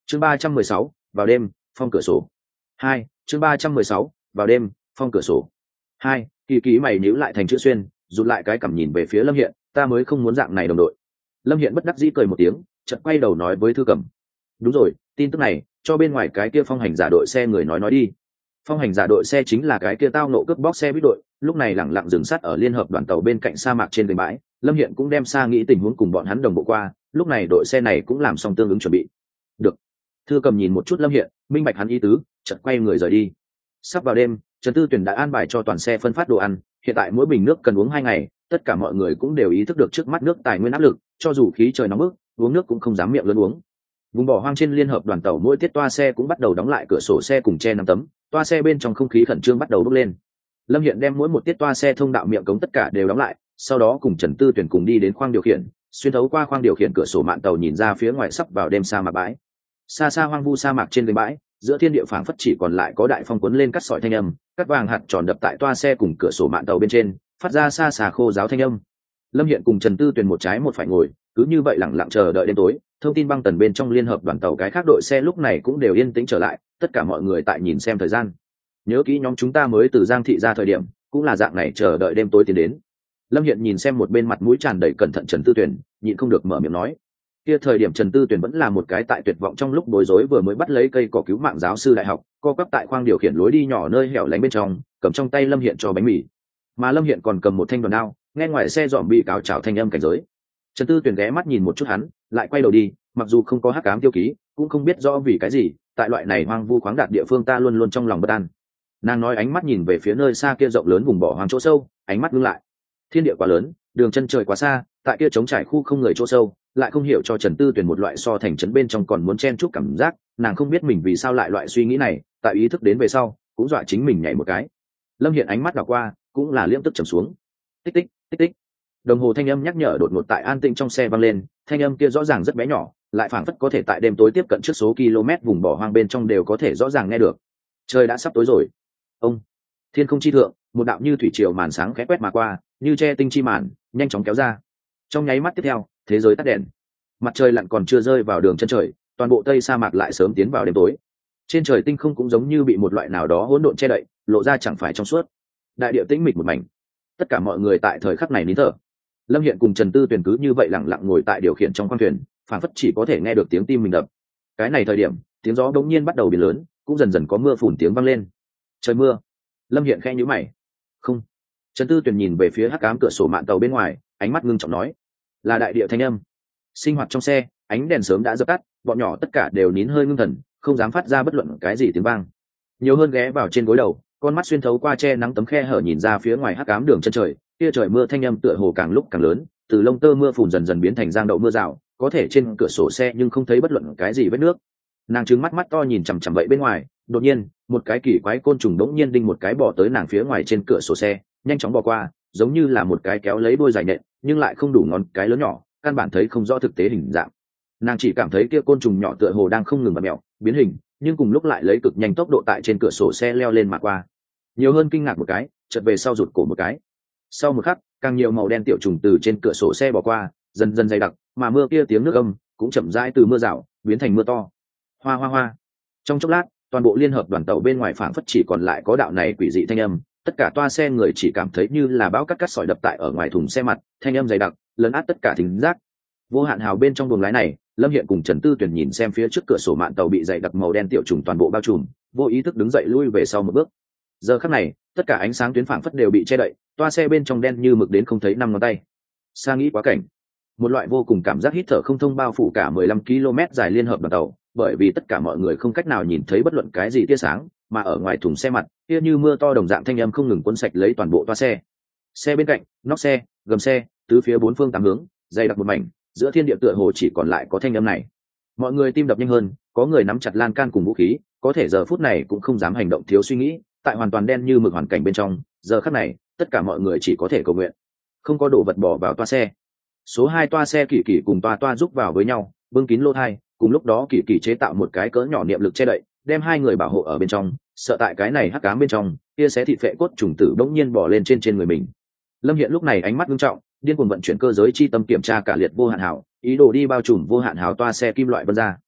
chương ba trăm mười sáu vào đêm phong cửa sổ. Hai chương ba trăm mười sáu vào đêm phong cửa sổ. Hai kỳ kỳ mày nhíu lại thành chữ xuyên, rụt lại cái cằm nhìn về phía Lâm Hiện, ta mới không muốn dạng này đồng đội. Lâm Hiện bất đắc dĩ cười một tiếng, chợt quay đầu nói với Thư Cẩm, đúng rồi, tin tức này cho bên ngoài cái kia phong hành giả đội xe người nói nói đi. Phong hành giả đội xe chính là cái kia tao nộ cướp bóc xe buýt đội, lúc này lẳng lặng dừng sát ở liên hợp đoàn tàu bên cạnh sa mạc trên bến bãi. Lâm Hiện cũng đem xa nghĩ tình huống cùng bọn hắn đồng bộ qua, lúc này đội xe này cũng làm xong tương ứng chuẩn bị. Được. Thư Cầm nhìn một chút Lâm Hiện, minh bạch hắn ý tứ, chợt quay người rời đi. Sắp vào đêm, Trần Tư Tuyển đã an bài cho toàn xe phân phát đồ ăn, hiện tại mỗi bình nước cần uống hai ngày, tất cả mọi người cũng đều ý thức được trước mắt nước tài nguyên áp lực, cho dù khí trời nóng bức, uống nước cũng không dám miệng lớn uống. Vùng bỏ hoang trên liên hợp đoàn tàu mỗi tiết toa xe cũng bắt đầu đóng lại cửa sổ xe cùng che năm tấm, toa xe bên trong không khí khẩn trương bắt đầu bốc lên. Lâm Hiện đem mỗi một tiết toa xe thông đạo miệng cống tất cả đều đóng lại, sau đó cùng Trần Tư Tuyển cùng đi đến khoang điều khiển, xuyên thấu qua khoang điều khiển cửa sổ mạn tàu nhìn ra phía ngoài sắp vào đêm sa mạc bãi. Xa xa hoang vu sa mạc trên bến bãi, giữa thiên địa phảng phất chỉ còn lại có đại phong cuốn lên cắt sỏi thanh âm, cắt vàng hạt tròn đập tại toa xe cùng cửa sổ mạn tàu bên trên, phát ra xa xà khô giáo thanh âm. Lâm Hiện cùng Trần Tư Tuyển một trái một phải ngồi, cứ như vậy lặng lặng chờ đợi đêm tối. Thông tin băng tần bên trong liên hợp đoàn tàu cái khác đội xe lúc này cũng đều yên tĩnh trở lại, tất cả mọi người tại nhìn xem thời gian. Nhớ kỹ nhóm chúng ta mới từ Giang thị ra thời điểm, cũng là dạng này chờ đợi đêm tối tiến đến. Lâm Hiện nhìn xem một bên mặt mũi tràn đầy cẩn thận Trần Tư Tuyển, nhịn không được mở miệng nói. Kia thời điểm Trần Tư Tuyển vẫn là một cái tại tuyệt vọng trong lúc bối rối vừa mới bắt lấy cây cỏ cứu mạng giáo sư đại học, co quắp tại khoang điều khiển lối đi nhỏ nơi hẻo lánh bên trong, cầm trong tay Lâm Hiện cho bánh mì. Mà Lâm Hiện còn cầm một thanh đoàn đao, nghe ngoài xe dòm bị cáo chảo thanh âm cảnh giới. Trần Tư Tuyển ghé mắt nhìn một chút hắn, lại quay đầu đi, mặc dù không có hắc ám tiêu ký, cũng không biết rõ vì cái gì, tại loại này hoang vu khoáng đạt địa phương ta luôn luôn trong lòng bất an. Nàng nói ánh mắt nhìn về phía nơi xa kia rộng lớn vùng bỏ hoang chỗ sâu, ánh mắt ngưng lại. Thiên địa quá lớn, đường chân trời quá xa, tại kia trống trải khu không người chỗ sâu, lại không hiểu cho Trần Tư Tuyển một loại so thành trấn bên trong còn muốn chen chúc cảm giác, nàng không biết mình vì sao lại loại suy nghĩ này, tại ý thức đến về sau, cũng dọa chính mình nhảy một cái. Lâm Hiện ánh mắt đảo qua, cũng là liễm tức trầm xuống. Tích tích, tích tích. Đồng hồ thanh âm nhắc nhở đột ngột tại an tĩnh trong xe vang lên, thanh âm kia rõ ràng rất bé nhỏ, lại phảng phất có thể tại đêm tối tiếp cận trước số km vùng bỏ hoang bên trong đều có thể rõ ràng nghe được. Trời đã sắp tối rồi. Ông. Thiên không chi thượng, một đạo như thủy triều màn sáng khẽ quét mà qua, như che tinh chi màn, nhanh chóng kéo ra. Trong nháy mắt tiếp theo, thế giới tắt đèn. Mặt trời lặn còn chưa rơi vào đường chân trời, toàn bộ tây sa mạc lại sớm tiến vào đêm tối. Trên trời tinh không cũng giống như bị một loại nào đó hỗn độn che đậy, lộ ra chẳng phải trong suốt. Đại địa tĩnh mịch một mảnh. Tất cả mọi người tại thời khắc này nín thở. Lâm Hiện cùng Trần Tư Tuyển cứ như vậy lặng lặng ngồi tại điều khiển trong khoang thuyền, phảng phất chỉ có thể nghe được tiếng tim mình đập. Cái này thời điểm, tiếng gió bỗng nhiên bắt đầu biến lớn, cũng dần dần có mưa phùn tiếng vang lên. Trời mưa. Lâm Hiện khẽ nhíu mày. Không. Trần Tư Tuyển nhìn về phía hắc ám cửa sổ mạn tàu bên ngoài, ánh mắt ngưng trọng nói, là đại địa thanh âm. Sinh hoạt trong xe, ánh đèn sớm đã dập tắt, bọn nhỏ tất cả đều nín hơi ngưng thần, không dám phát ra bất luận cái gì tiếng vang. Nhiều hơn ghé vào trên gối đầu, con mắt xuyên thấu qua che nắng tấm khe hở nhìn ra phía ngoài hắc ám đường chân trời, kia trời mưa thanh âm tựa hồ càng lúc càng lớn, từ lông tơ mưa phùn dần dần biến thành giang đậu mưa rào, có thể trên cửa sổ xe nhưng không thấy bất luận cái gì vết nước. Nàng trừng mắt mắt to nhìn chằm chằm vậy bên ngoài, đột nhiên, một cái kỳ quái côn trùng đống nhiên đinh một cái bò tới nàng phía ngoài trên cửa sổ xe, nhanh chóng bò qua, giống như là một cái kéo lấy đôi dài nện, nhưng lại không đủ ngón cái lớn nhỏ, căn bản thấy không rõ thực tế hình dạng. Nàng chỉ cảm thấy kia côn trùng nhỏ tựa hồ đang không ngừng bật mèo, biến hình, nhưng cùng lúc lại lấy cực nhanh tốc độ tại trên cửa sổ xe leo lên mà qua. Nhiều hơn kinh ngạc một cái, chợt về sau rụt cổ một cái. Sau một khắc, càng nhiều màu đen tiểu trùng từ trên cửa sổ xe bò qua, dần dần dày đặc, mà mưa kia tiếng nước âm cũng chậm rãi từ mưa rào biến thành mưa to. Hoa hoa hoa. Trong chốc lát, toàn bộ liên hợp đoàn tàu bên ngoài phảng phất chỉ còn lại có đạo này quỷ dị thanh âm, tất cả toa xe người chỉ cảm thấy như là bão cắt cắt sỏi đập tại ở ngoài thùng xe mặt, thanh âm dày đặc, lấn át tất cả thính giác. Vô hạn hào bên trong buồng lái này, Lâm Hiện cùng Trần Tư Tuyển nhìn xem phía trước cửa sổ mạn tàu bị dày đặc màu đen tiểu trùng toàn bộ bao trùm, vô ý thức đứng dậy lui về sau một bước. Giờ khắc này, tất cả ánh sáng tuyến phảng phất đều bị che đậy, toa xe bên trong đen như mực đến không thấy năm ngón tay. Sa nghĩ quá cảnh, một loại vô cùng cảm giác hít thở không thông bao phủ cả mười lăm ki lô mét dài liên hợp đoàn tàu, bởi vì tất cả mọi người không cách nào nhìn thấy bất luận cái gì tia sáng, mà ở ngoài thùng xe mặt, kia như mưa to đồng dạng thanh âm không ngừng cuốn sạch lấy toàn bộ toa xe. Xe bên cạnh, nóc xe, gầm xe, tứ phía bốn phương tám hướng, dày đặc một mảnh, giữa thiên địa tựa hồ chỉ còn lại có thanh âm này. Mọi người tim đập nhanh hơn, có người nắm chặt lan can cùng vũ khí, có thể giờ phút này cũng không dám hành động thiếu suy nghĩ, tại hoàn toàn đen như mực hoàn cảnh bên trong, giờ khắc này, tất cả mọi người chỉ có thể cầu nguyện. Không có đồ vật bỏ vào toa xe. Số hai toa xe Kỳ Kỳ cùng toa toa giúp vào với nhau, bưng kín lỗ thai, cùng lúc đó Kỳ Kỳ chế tạo một cái cỡ nhỏ niệm lực che đậy, đem hai người bảo hộ ở bên trong, sợ tại cái này hắc ám bên trong, kia sẽ thịt phệ cốt trùng tử bỗng nhiên bỏ lên trên trên người mình. Lâm Hiện lúc này ánh mắt nghiêm trọng, điên cuồng vận chuyển cơ giới chi tâm kiểm tra cả liệt vô hạn hảo, ý đồ đi bao trùm vô hạn hảo toa xe kim loại vân ra.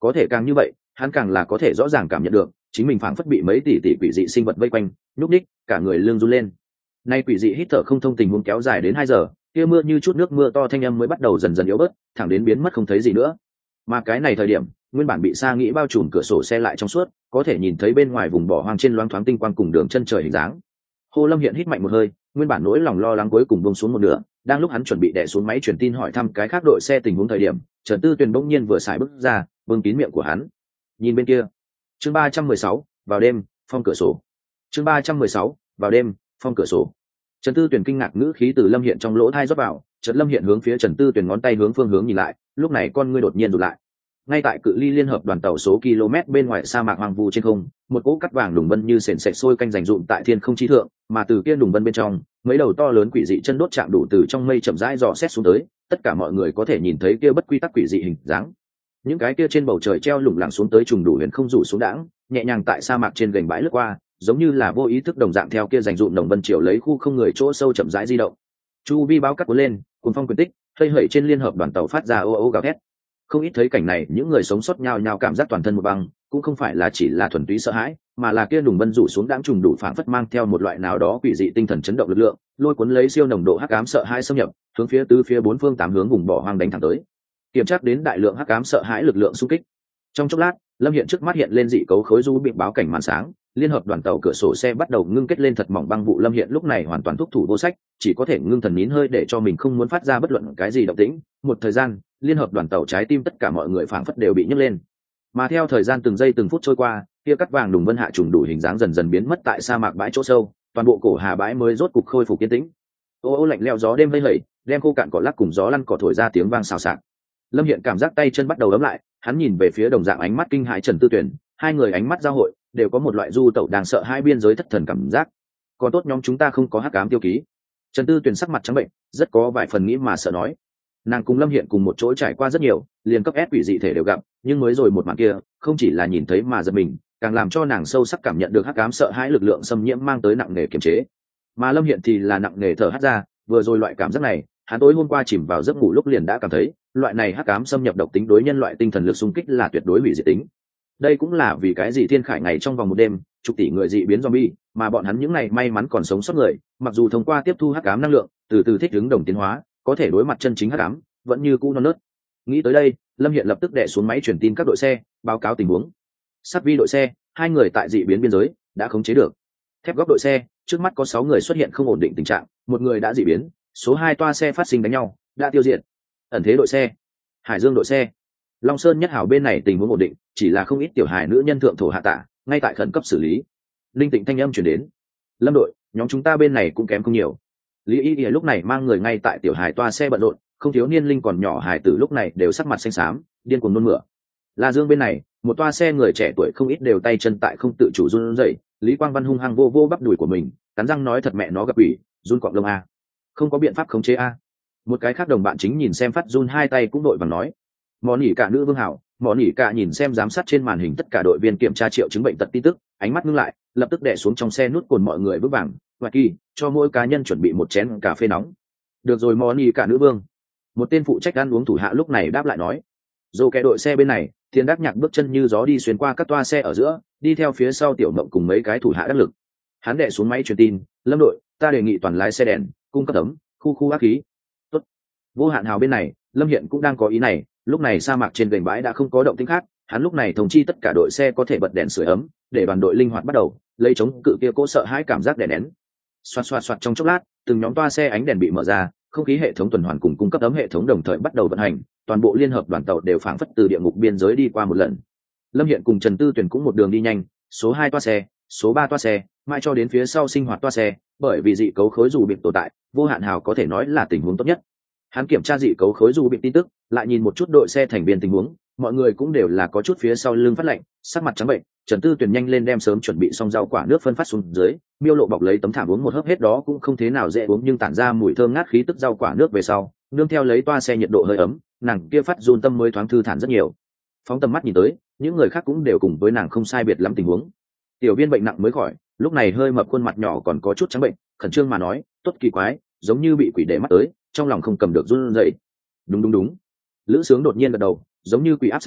có thể càng như vậy hắn càng là có thể rõ ràng cảm nhận được chính mình phảng phất bị mấy tỷ tỷ quỷ dị sinh vật vây quanh nhúc ních cả người lưng run lên. Nay quỷ dị hít thở không thông tình huống kéo dài đến hai giờ, kia mưa như chút nước mưa to thanh âm mới bắt đầu dần dần yếu bớt, thẳng đến biến mất không thấy gì nữa. Mà cái này thời điểm, nguyên bản bị sa nghĩ bao trùm cửa sổ xe lại trong suốt, có thể nhìn thấy bên ngoài vùng bỏ hoang trên loáng thoáng tinh quang cùng đường chân trời hình dáng. Hồ Lâm Hiện hít mạnh một hơi, nguyên bản nỗi lòng lo lắng cuối cùng buông xuống một nửa, đang lúc hắn chuẩn bị đè xuống máy truyền tin hỏi thăm cái khác đội xe tình huống thời điểm, Trần Tư Tuyền bỗng nhiên vừa xài bước ra, bưng kín miệng của hắn. Nhìn bên kia. Chương ba trăm mười sáu, vào đêm, phong cửa sổ. Chương ba trăm mười sáu, vào đêm, phong cửa sổ. Trần Tư Tuyền kinh ngạc ngữ khí từ Lâm Hiện trong lỗ tai rót vào, Trần Lâm Hiện hướng phía Trần Tư Tuyền ngón tay hướng phương hướng nhìn lại, lúc này con ngươi đột nhiên rụt lại. Ngay tại cự ly liên hợp đoàn tàu số km bên ngoài sa mạc hoang vu trên không, một cỗ cắt vàng đùng vân như sền sệt sôi canh rành rụm tại thiên không chi thượng, mà từ kia đùng vân bên trong, mấy đầu to lớn quỷ dị chân đốt chạm đủ từ trong mây chậm rãi dò xét xuống tới, tất cả mọi người có thể nhìn thấy kia bất quy tắc quỷ dị hình dáng. Những cái kia trên bầu trời treo lủng lẳng xuống tới trùng đủ huyền không rủ xuống đãng, nhẹ nhàng tại sa mạc trên gành bãi lướt qua, giống như là vô ý thức đồng dạng theo kia rành rụm đồng vân chiều lấy khu không người chỗ sâu chậm rãi di động. Chu vi báo cắt cuốn lên, cuốn phong quyền tích, hơi hởi trên liên hợp đoàn tàu phát ra ô ô gào thét. Không ít thấy cảnh này, những người sống sót nhao nhao cảm giác toàn thân một băng, cũng không phải là chỉ là thuần túy sợ hãi, mà là kia đùng vân rủ xuống đãng trùng đủ phảng phất mang theo một loại nào đó quỷ dị tinh thần chấn động lực lượng, lôi cuốn lấy siêu nồng độ hắc ám sợ hãi xâm nhập, hướng phía tứ phía bốn phương tám hướng vùng bỏ hoang đánh thẳng tới. Kiểm tra đến đại lượng hắc ám sợ hãi lực lượng xung kích. Trong chốc lát, Lâm Hiện trước mắt hiện lên dị cấu khối du bị báo cảnh màn sáng, liên hợp đoàn tàu cửa sổ xe bắt đầu ngưng kết lên thật mỏng băng vụ. Lâm Hiện lúc này hoàn toàn thúc thủ vô sách, chỉ có thể ngưng thần nín hơi để cho mình không muốn phát ra bất luận cái gì động tĩnh. Một thời gian, liên hợp đoàn tàu trái tim tất cả mọi người phảng phất đều bị nhấc lên. Mà theo thời gian từng giây từng phút trôi qua, kia cắt vàng đùng vân hạ trùng đủ hình dáng dần dần biến mất tại sa mạc bãi chỗ sâu, toàn bộ cổ hà bãi mới rốt cục khôi phục yên tĩnh. Ô ô lạnh lẽo gió đêm vây hẩy, đem khô cạn cỏ lắc cùng gió lăn cỏ thổi ra tiếng vang xào xạc. Lâm Hiện cảm giác tay chân bắt đầu ấm lại, hắn nhìn về phía đồng dạng ánh mắt kinh hãi Trần Tư Tuyển, hai người ánh mắt giao hội, đều có một loại du tẩu đang sợ hai biên giới thất thần cảm giác. Còn tốt nhóm chúng ta không có hắc ám tiêu ký. Trần Tư Tuyển sắc mặt trắng bệnh, rất có vài phần nghĩ mà sợ nói. Nàng cùng Lâm Hiện cùng một chỗ trải qua rất nhiều, liền cấp ép quỷ dị thể đều gặp, nhưng mới rồi một màn kia, không chỉ là nhìn thấy mà giật mình, càng làm cho nàng sâu sắc cảm nhận được hắc ám sợ hãi lực lượng xâm nhiễm mang tới nặng nề kiềm chế. Mà Lâm Hiện thì là nặng nề thở hắt ra, vừa rồi loại cảm giác này, hắn tối hôm qua chìm vào giấc ngủ lúc liền đã cảm thấy, loại này hắc ám xâm nhập độc tính đối nhân loại tinh thần lực xung kích là tuyệt đối hủy diệt tính. Đây cũng là vì cái gì Thiên Khải ngày trong vòng một đêm, chục tỷ người dị biến zombie, mà bọn hắn những ngày may mắn còn sống sót người, mặc dù thông qua tiếp thu hắc ám năng lượng, từ từ thích ứng đồng tiến hóa, có thể đối mặt chân chính hắc ám, vẫn như cũ non nớt. Nghĩ tới đây, Lâm Hiện lập tức đè xuống máy truyền tin các đội xe, báo cáo tình huống. Sát vi đội xe, hai người tại dị biến biên giới đã khống chế được. Thép góc đội xe, trước mắt có sáu người xuất hiện không ổn định tình trạng, một người đã dị biến, số hai toa xe phát sinh đánh nhau, đã tiêu diệt. Ẩn thế đội xe, Hải Dương đội xe, Long Sơn Nhất Hảo bên này tình huống ổn định, chỉ là không ít tiểu hài nữ nhân thượng thổ hạ tả, ngay tại khẩn cấp xử lý. Linh Tịnh thanh âm truyền đến. Lâm đội, nhóm chúng ta bên này cũng kém không nhiều. Lý Y Y lúc này mang người ngay tại tiểu hài toa xe bận rộn, không thiếu niên linh còn nhỏ hài tử lúc này đều sắc mặt xanh xám, điên cuồng nôn mửa. La Dương bên này, một toa xe người trẻ tuổi không ít đều tay chân tại không tự chủ run rẩy. Lý Quang Văn hung hăng vô vô bắp đùi của mình, cắn răng nói thật mẹ nó gặp ủy, run cọp lông a. Không có biện pháp khống chế a. Một cái khác đồng bạn chính nhìn xem phát run hai tay cũng đội vàng nói. Món nỉ cả nữ vương hảo, món nỉ cả nhìn xem giám sát trên màn hình tất cả đội viên kiểm tra triệu chứng bệnh tật tin tức, ánh mắt ngưng lại, lập tức đè xuống trong xe nút cồn mọi người vững vàng, và kỳ cho mỗi cá nhân chuẩn bị một chén cà phê nóng. Được rồi món nỉ cả nữ vương. Một tên phụ trách ăn uống thủ hạ lúc này đáp lại nói. Dù kẻ đội xe bên này, Thiên Đắc Nhạc bước chân như gió đi xuyên qua các toa xe ở giữa, đi theo phía sau Tiểu Mộng cùng mấy cái thủ hạ đắc lực. Hắn đè xuống máy truyền tin, Lâm đội, ta đề nghị toàn lái xe đèn, cung cấp ấm, khu khu ác khí. Tốt. Vô Hạn Hào bên này, Lâm Hiện cũng đang có ý này, lúc này sa mạc trên gành bãi đã không có động tĩnh khác, hắn lúc này thông chi tất cả đội xe có thể bật đèn sưởi ấm, để đoàn đội linh hoạt bắt đầu, lấy chống cự kia cỗ sợ hãi cảm giác đè nén. Xoạt xoạt xoạt trong chốc lát, từng nhóm toa xe ánh đèn bị mở ra, không khí hệ thống tuần hoàn cùng cung cấp ấm hệ thống đồng thời bắt đầu vận hành, toàn bộ liên hợp đoàn tàu đều phảng phất từ địa ngục biên giới đi qua một lần. Lâm Hiện cùng Trần Tư Tuyển cũng một đường đi nhanh, số hai toa xe, số ba toa xe, mãi cho đến phía sau sinh hoạt toa xe, bởi vì dị cấu khối dù bị tồn tại, Vô Hạn Hào có thể nói là tình huống tốt nhất. Hắn kiểm tra dị cấu khối dù bị tin tức, lại nhìn một chút đội xe thành viên tình huống, mọi người cũng đều là có chút phía sau lưng phát lạnh, sắc mặt trắng bệnh. Trần Tư Tuyển nhanh lên đem sớm chuẩn bị xong rau quả nước phân phát xuống dưới, Miêu Lộ bọc lấy tấm thảm uống một hớp hết đó cũng không thế nào dễ uống nhưng tản ra mùi thơm ngát khí tức rau quả nước về sau, nương theo lấy toa xe nhiệt độ hơi ấm, nàng kia phát run tâm mới thoáng thư thản rất nhiều. Phóng tầm mắt nhìn tới, những người khác cũng đều cùng với nàng không sai biệt lắm tình huống. Tiểu Viên bệnh nặng mới khỏi, lúc này hơi mập khuôn mặt nhỏ còn có chút trắng bệnh, khẩn trương mà nói, tốt kỳ quái, giống như bị quỷ để mắt tới, trong lòng không cầm được run rẩy. Đúng đúng đúng. Lữ Sướng đột nhiên gật đầu, giống như quỷ áp sảng,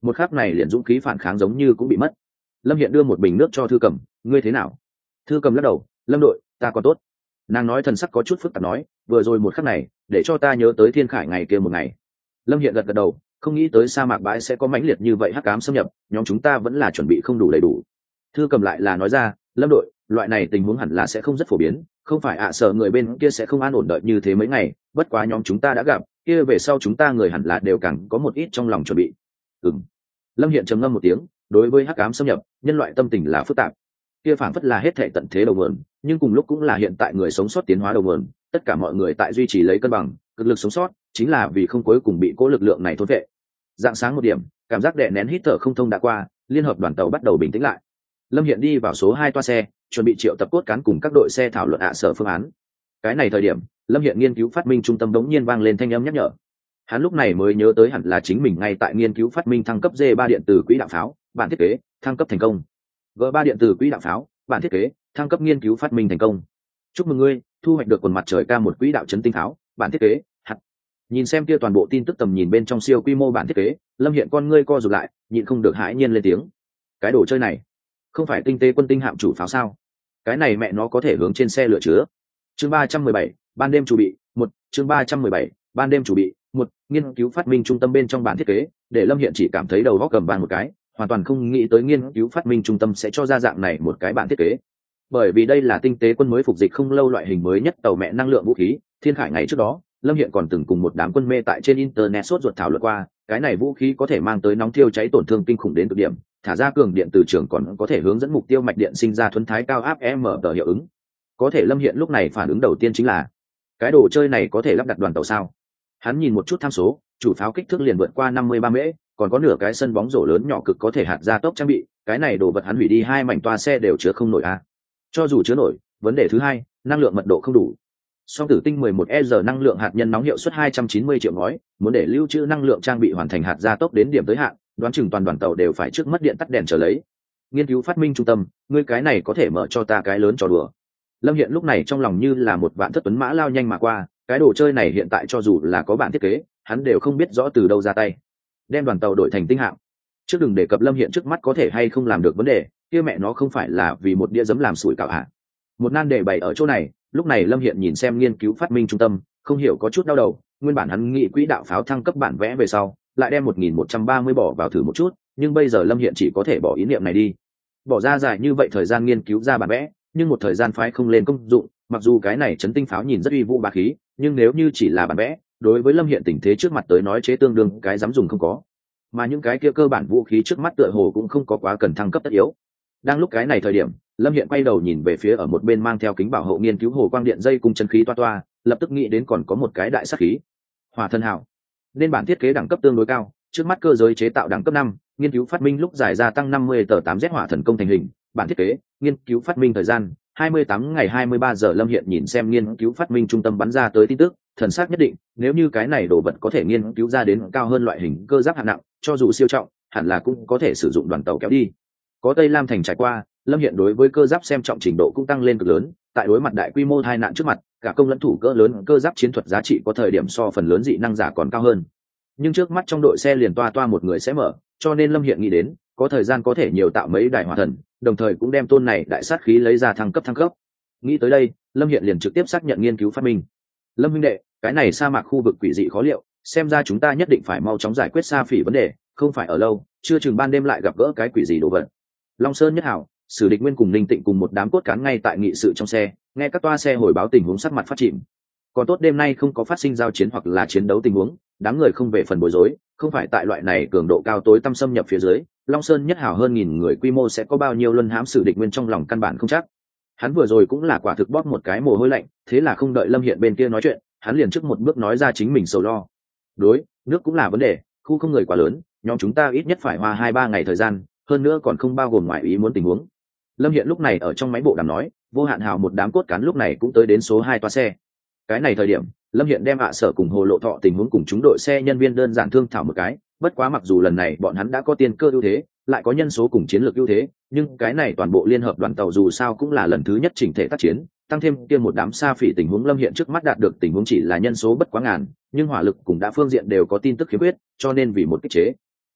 một khắc này liền dũng khí phản kháng giống như cũng bị mất. Lâm Hiện đưa một bình nước cho Thư Cầm, ngươi thế nào? Thư Cầm lắc đầu, Lâm đội, ta còn tốt. Nàng nói thần sắc có chút phức tạp nói, vừa rồi một khắc này để cho ta nhớ tới Thiên Khải ngày kia một ngày. Lâm Hiện gật gật đầu, không nghĩ tới sa mạc bãi sẽ có mãnh liệt như vậy hắc ám xâm nhập, nhóm chúng ta vẫn là chuẩn bị không đủ đầy đủ. Thư Cầm lại là nói ra, Lâm đội, loại này tình huống hẳn là sẽ không rất phổ biến, không phải ạ à, sợ người bên kia sẽ không an ổn đợi như thế mấy ngày, bất quá nhóm chúng ta đã gặp, kia về sau chúng ta người hẳn là đều càng có một ít trong lòng chuẩn bị. Ừm. Lâm Hiện trầm ngâm một tiếng, đối với hắc ám xâm nhập, nhân loại tâm tình là phức tạp. Kia phản phất là hết thảy tận thế đầu nguồn, nhưng cùng lúc cũng là hiện tại người sống sót tiến hóa đầu nguồn, tất cả mọi người tại duy trì lấy cân bằng, cực lực sống sót, chính là vì không cuối cùng bị cố lực lượng này thôn vệ. Dạng sáng một điểm, cảm giác đè nén hít thở không thông đã qua, liên hợp đoàn tàu bắt đầu bình tĩnh lại. Lâm Hiện đi vào số hai toa xe, chuẩn bị triệu tập cốt cán cùng các đội xe thảo luận ạ sở phương án. Cái này thời điểm, Lâm Hiện nghiên cứu phát minh trung tâm đống nhiên vang lên thanh âm nhắc nhở. Hắn lúc này mới nhớ tới hẳn là chính mình ngay tại nghiên cứu phát minh thăng cấp D ba điện tử quỹ đạo pháo, bản thiết kế, thăng cấp thành công. G ba điện tử quỹ đạo pháo, bản thiết kế, thăng cấp nghiên cứu phát minh thành công. Chúc mừng ngươi, thu hoạch được quần mặt trời ca một quỹ đạo chấn tinh pháo, bản thiết kế. Hạt. Nhìn xem kia toàn bộ tin tức tầm nhìn bên trong siêu quy mô bản thiết kế, Lâm Hiện con ngươi co rụt lại, nhịn không được hãi nhiên lên tiếng. Cái đồ chơi này, không phải tinh tế quân tinh hạm chủ pháo sao? Cái này mẹ nó có thể hướng trên xe lửa chứa. Chương ba trăm mười bảy, ban đêm chuẩn bị, một, chương ba trăm mười bảy, ban đêm chuẩn bị, một, nghiên cứu phát minh trung tâm bên trong bản thiết kế, để Lâm Hiện chỉ cảm thấy đầu óc cầm bàn một cái, hoàn toàn không nghĩ tới nghiên cứu phát minh trung tâm sẽ cho ra dạng này một cái bản thiết kế. Bởi vì đây là tinh tế quân mới phục dịch không lâu loại hình mới nhất tàu mẹ năng lượng vũ khí, Thiên Khải ngày trước đó, Lâm Hiện còn từng cùng một đám quân mê tại trên internet sốt ruột thảo luận qua, cái này vũ khí có thể mang tới nóng thiêu cháy tổn thương kinh khủng đến cực điểm, thả ra cường điện từ trường còn có thể hướng dẫn mục tiêu mạch điện sinh ra thuần thái cao áp m tờ hiệu ứng. Có thể Lâm Hiện lúc này phản ứng đầu tiên chính là, cái đồ chơi này có thể lắp đặt đoàn tàu sao? Hắn nhìn một chút tham số, chủ pháo kích thước liền vượt qua năm mươi ba mễ, còn có nửa cái sân bóng rổ lớn nhỏ cực có thể hạt ra tốc trang bị, cái này đồ vật hắn hủy đi hai mảnh toa xe đều chứa không nổi a. À. Cho dù chứa nổi, vấn đề thứ hai, năng lượng mật độ không đủ. Song tử tinh mười một E giờ năng lượng hạt nhân nóng hiệu suất hai trăm chín mươi triệu ngói, muốn để lưu trữ năng lượng trang bị hoàn thành hạt gia tốc đến điểm tới hạn, đoán chừng toàn đoàn tàu đều phải trước mất điện tắt đèn trở lấy. Nghiên cứu phát minh trung tâm, ngươi cái này có thể mở cho ta cái lớn trò đùa. Lâm Hiện lúc này trong lòng như là một vạn thất tuấn mã lao nhanh mà qua, cái đồ chơi này hiện tại cho dù là có bản thiết kế, hắn đều không biết rõ từ đâu ra tay. Đem đoàn tàu đổi thành tinh hạm. Trước đừng đề cập Lâm Hiện trước mắt có thể hay không làm được vấn đề, kia mẹ nó không phải là vì một đĩa giấm làm sủi cảo hả? Một nan đề bày ở chỗ này, lúc này Lâm Hiện nhìn xem nghiên cứu phát minh trung tâm, không hiểu có chút đau đầu, nguyên bản hắn nghĩ quỹ đạo pháo thăng cấp bản vẽ về sau, lại đem một nghìn một trăm ba mươi bỏ vào thử một chút, nhưng bây giờ Lâm Hiện chỉ có thể bỏ ý niệm này đi. Bỏ ra dài như vậy thời gian nghiên cứu ra bản vẽ, nhưng một thời gian phái không lên công dụng, mặc dù cái này chấn tinh pháo nhìn rất uy vũ bá khí, nhưng nếu như chỉ là bản vẽ, đối với Lâm Hiện tình thế trước mặt tới nói chế tương đương cái dám dùng không có. Mà những cái kia cơ bản vũ khí trước mắt tựa hồ cũng không có quá cần thăng cấp tất yếu. Đang lúc cái này thời điểm, Lâm Hiện quay đầu nhìn về phía ở một bên mang theo kính bảo hộ nghiên cứu hồ quang điện dây cùng chân khí toa toa, lập tức nghĩ đến còn có một cái đại sát khí. Hỏa thân hào. Nên bản thiết kế đẳng cấp tương đối cao, trước mắt cơ giới chế tạo đẳng cấp năm, nghiên cứu phát minh lúc giải gia tăng năm mươi tờ tám Z hỏa thần công thành hình, bản thiết kế, nghiên cứu phát minh thời gian hai mươi tám ngày hai mươi ba giờ. Lâm Hiện nhìn xem nghiên cứu phát minh trung tâm bắn ra tới tin tức, thần sắc nhất định, nếu như cái này đồ vật có thể nghiên cứu ra đến cao hơn loại hình cơ giáp hạng nặng, cho dù siêu trọng, hẳn là cũng có thể sử dụng đoàn tàu kéo đi. Có Tây Lam thành trải qua, Lâm Hiện đối với cơ giáp xem trọng trình độ cũng tăng lên cực lớn, tại đối mặt đại quy mô tai nạn trước mặt, cả công lẫn thủ cỡ lớn cơ giáp chiến thuật giá trị có thời điểm so phần lớn dị năng giả còn cao hơn. Nhưng trước mắt trong đội xe liền toa toa một người sẽ mở, cho nên Lâm Hiện nghĩ đến, có thời gian có thể nhiều tạo mấy đại hỏa thần, đồng thời cũng đem tôn này đại sát khí lấy ra thăng cấp thăng cấp. Nghĩ tới đây, Lâm Hiện liền trực tiếp xác nhận nghiên cứu phát minh. Lâm huynh đệ, cái này sa mạc khu vực quỷ dị khó liệu, xem ra chúng ta nhất định phải mau chóng giải quyết Sa Phỉ vấn đề, không phải ở lâu, chưa chừng ban đêm lại gặp gỡ cái quỷ gì đồ vật. Long Sơn Nhất Hảo, Sử Địch Nguyên cùng Ninh Tịnh cùng một đám cốt cán ngay tại nghị sự trong xe, nghe các toa xe hồi báo tình huống sắc mặt phát chìm. Còn tốt đêm nay không có phát sinh giao chiến hoặc là chiến đấu tình huống, đám người không về phần bối rối, không phải tại loại này cường độ cao tối tăm xâm nhập phía dưới, Long Sơn Nhất Hảo hơn nghìn người quy mô sẽ có bao nhiêu luân hãm Sử Địch Nguyên trong lòng căn bản không chắc. Hắn vừa rồi cũng là quả thực bóp một cái mồ hôi lạnh, thế là không đợi Lâm Hiện bên kia nói chuyện, hắn liền trước một bước nói ra chính mình sầu lo. Đối, nước cũng là vấn đề, khu không người quá lớn, nhóm chúng ta ít nhất phải hoa hai ba ngày thời gian, hơn nữa còn không bao gồm ngoại ý muốn tình huống. Lâm Hiện lúc này ở trong máy bộ đàm nói, Vô Hạn Hào một đám cốt cán lúc này cũng tới đến số hai toa xe. Cái này thời điểm, Lâm Hiện đem ạ sở cùng Hồ Lộ Thọ tình huống cùng chúng đội xe nhân viên đơn giản thương thảo một cái, bất quá mặc dù lần này bọn hắn đã có tiền cơ ưu thế, lại có nhân số cùng chiến lược ưu thế, nhưng cái này toàn bộ liên hợp đoàn tàu dù sao cũng là lần thứ nhất chỉnh thể tác chiến, tăng thêm kia một đám Sa Phỉ tình huống Lâm Hiện trước mắt đạt được tình huống chỉ là nhân số bất quá ngàn, nhưng hỏa lực cùng đã phương diện đều có tin tức khiếm khuyết, cho nên vì một kích chế địch,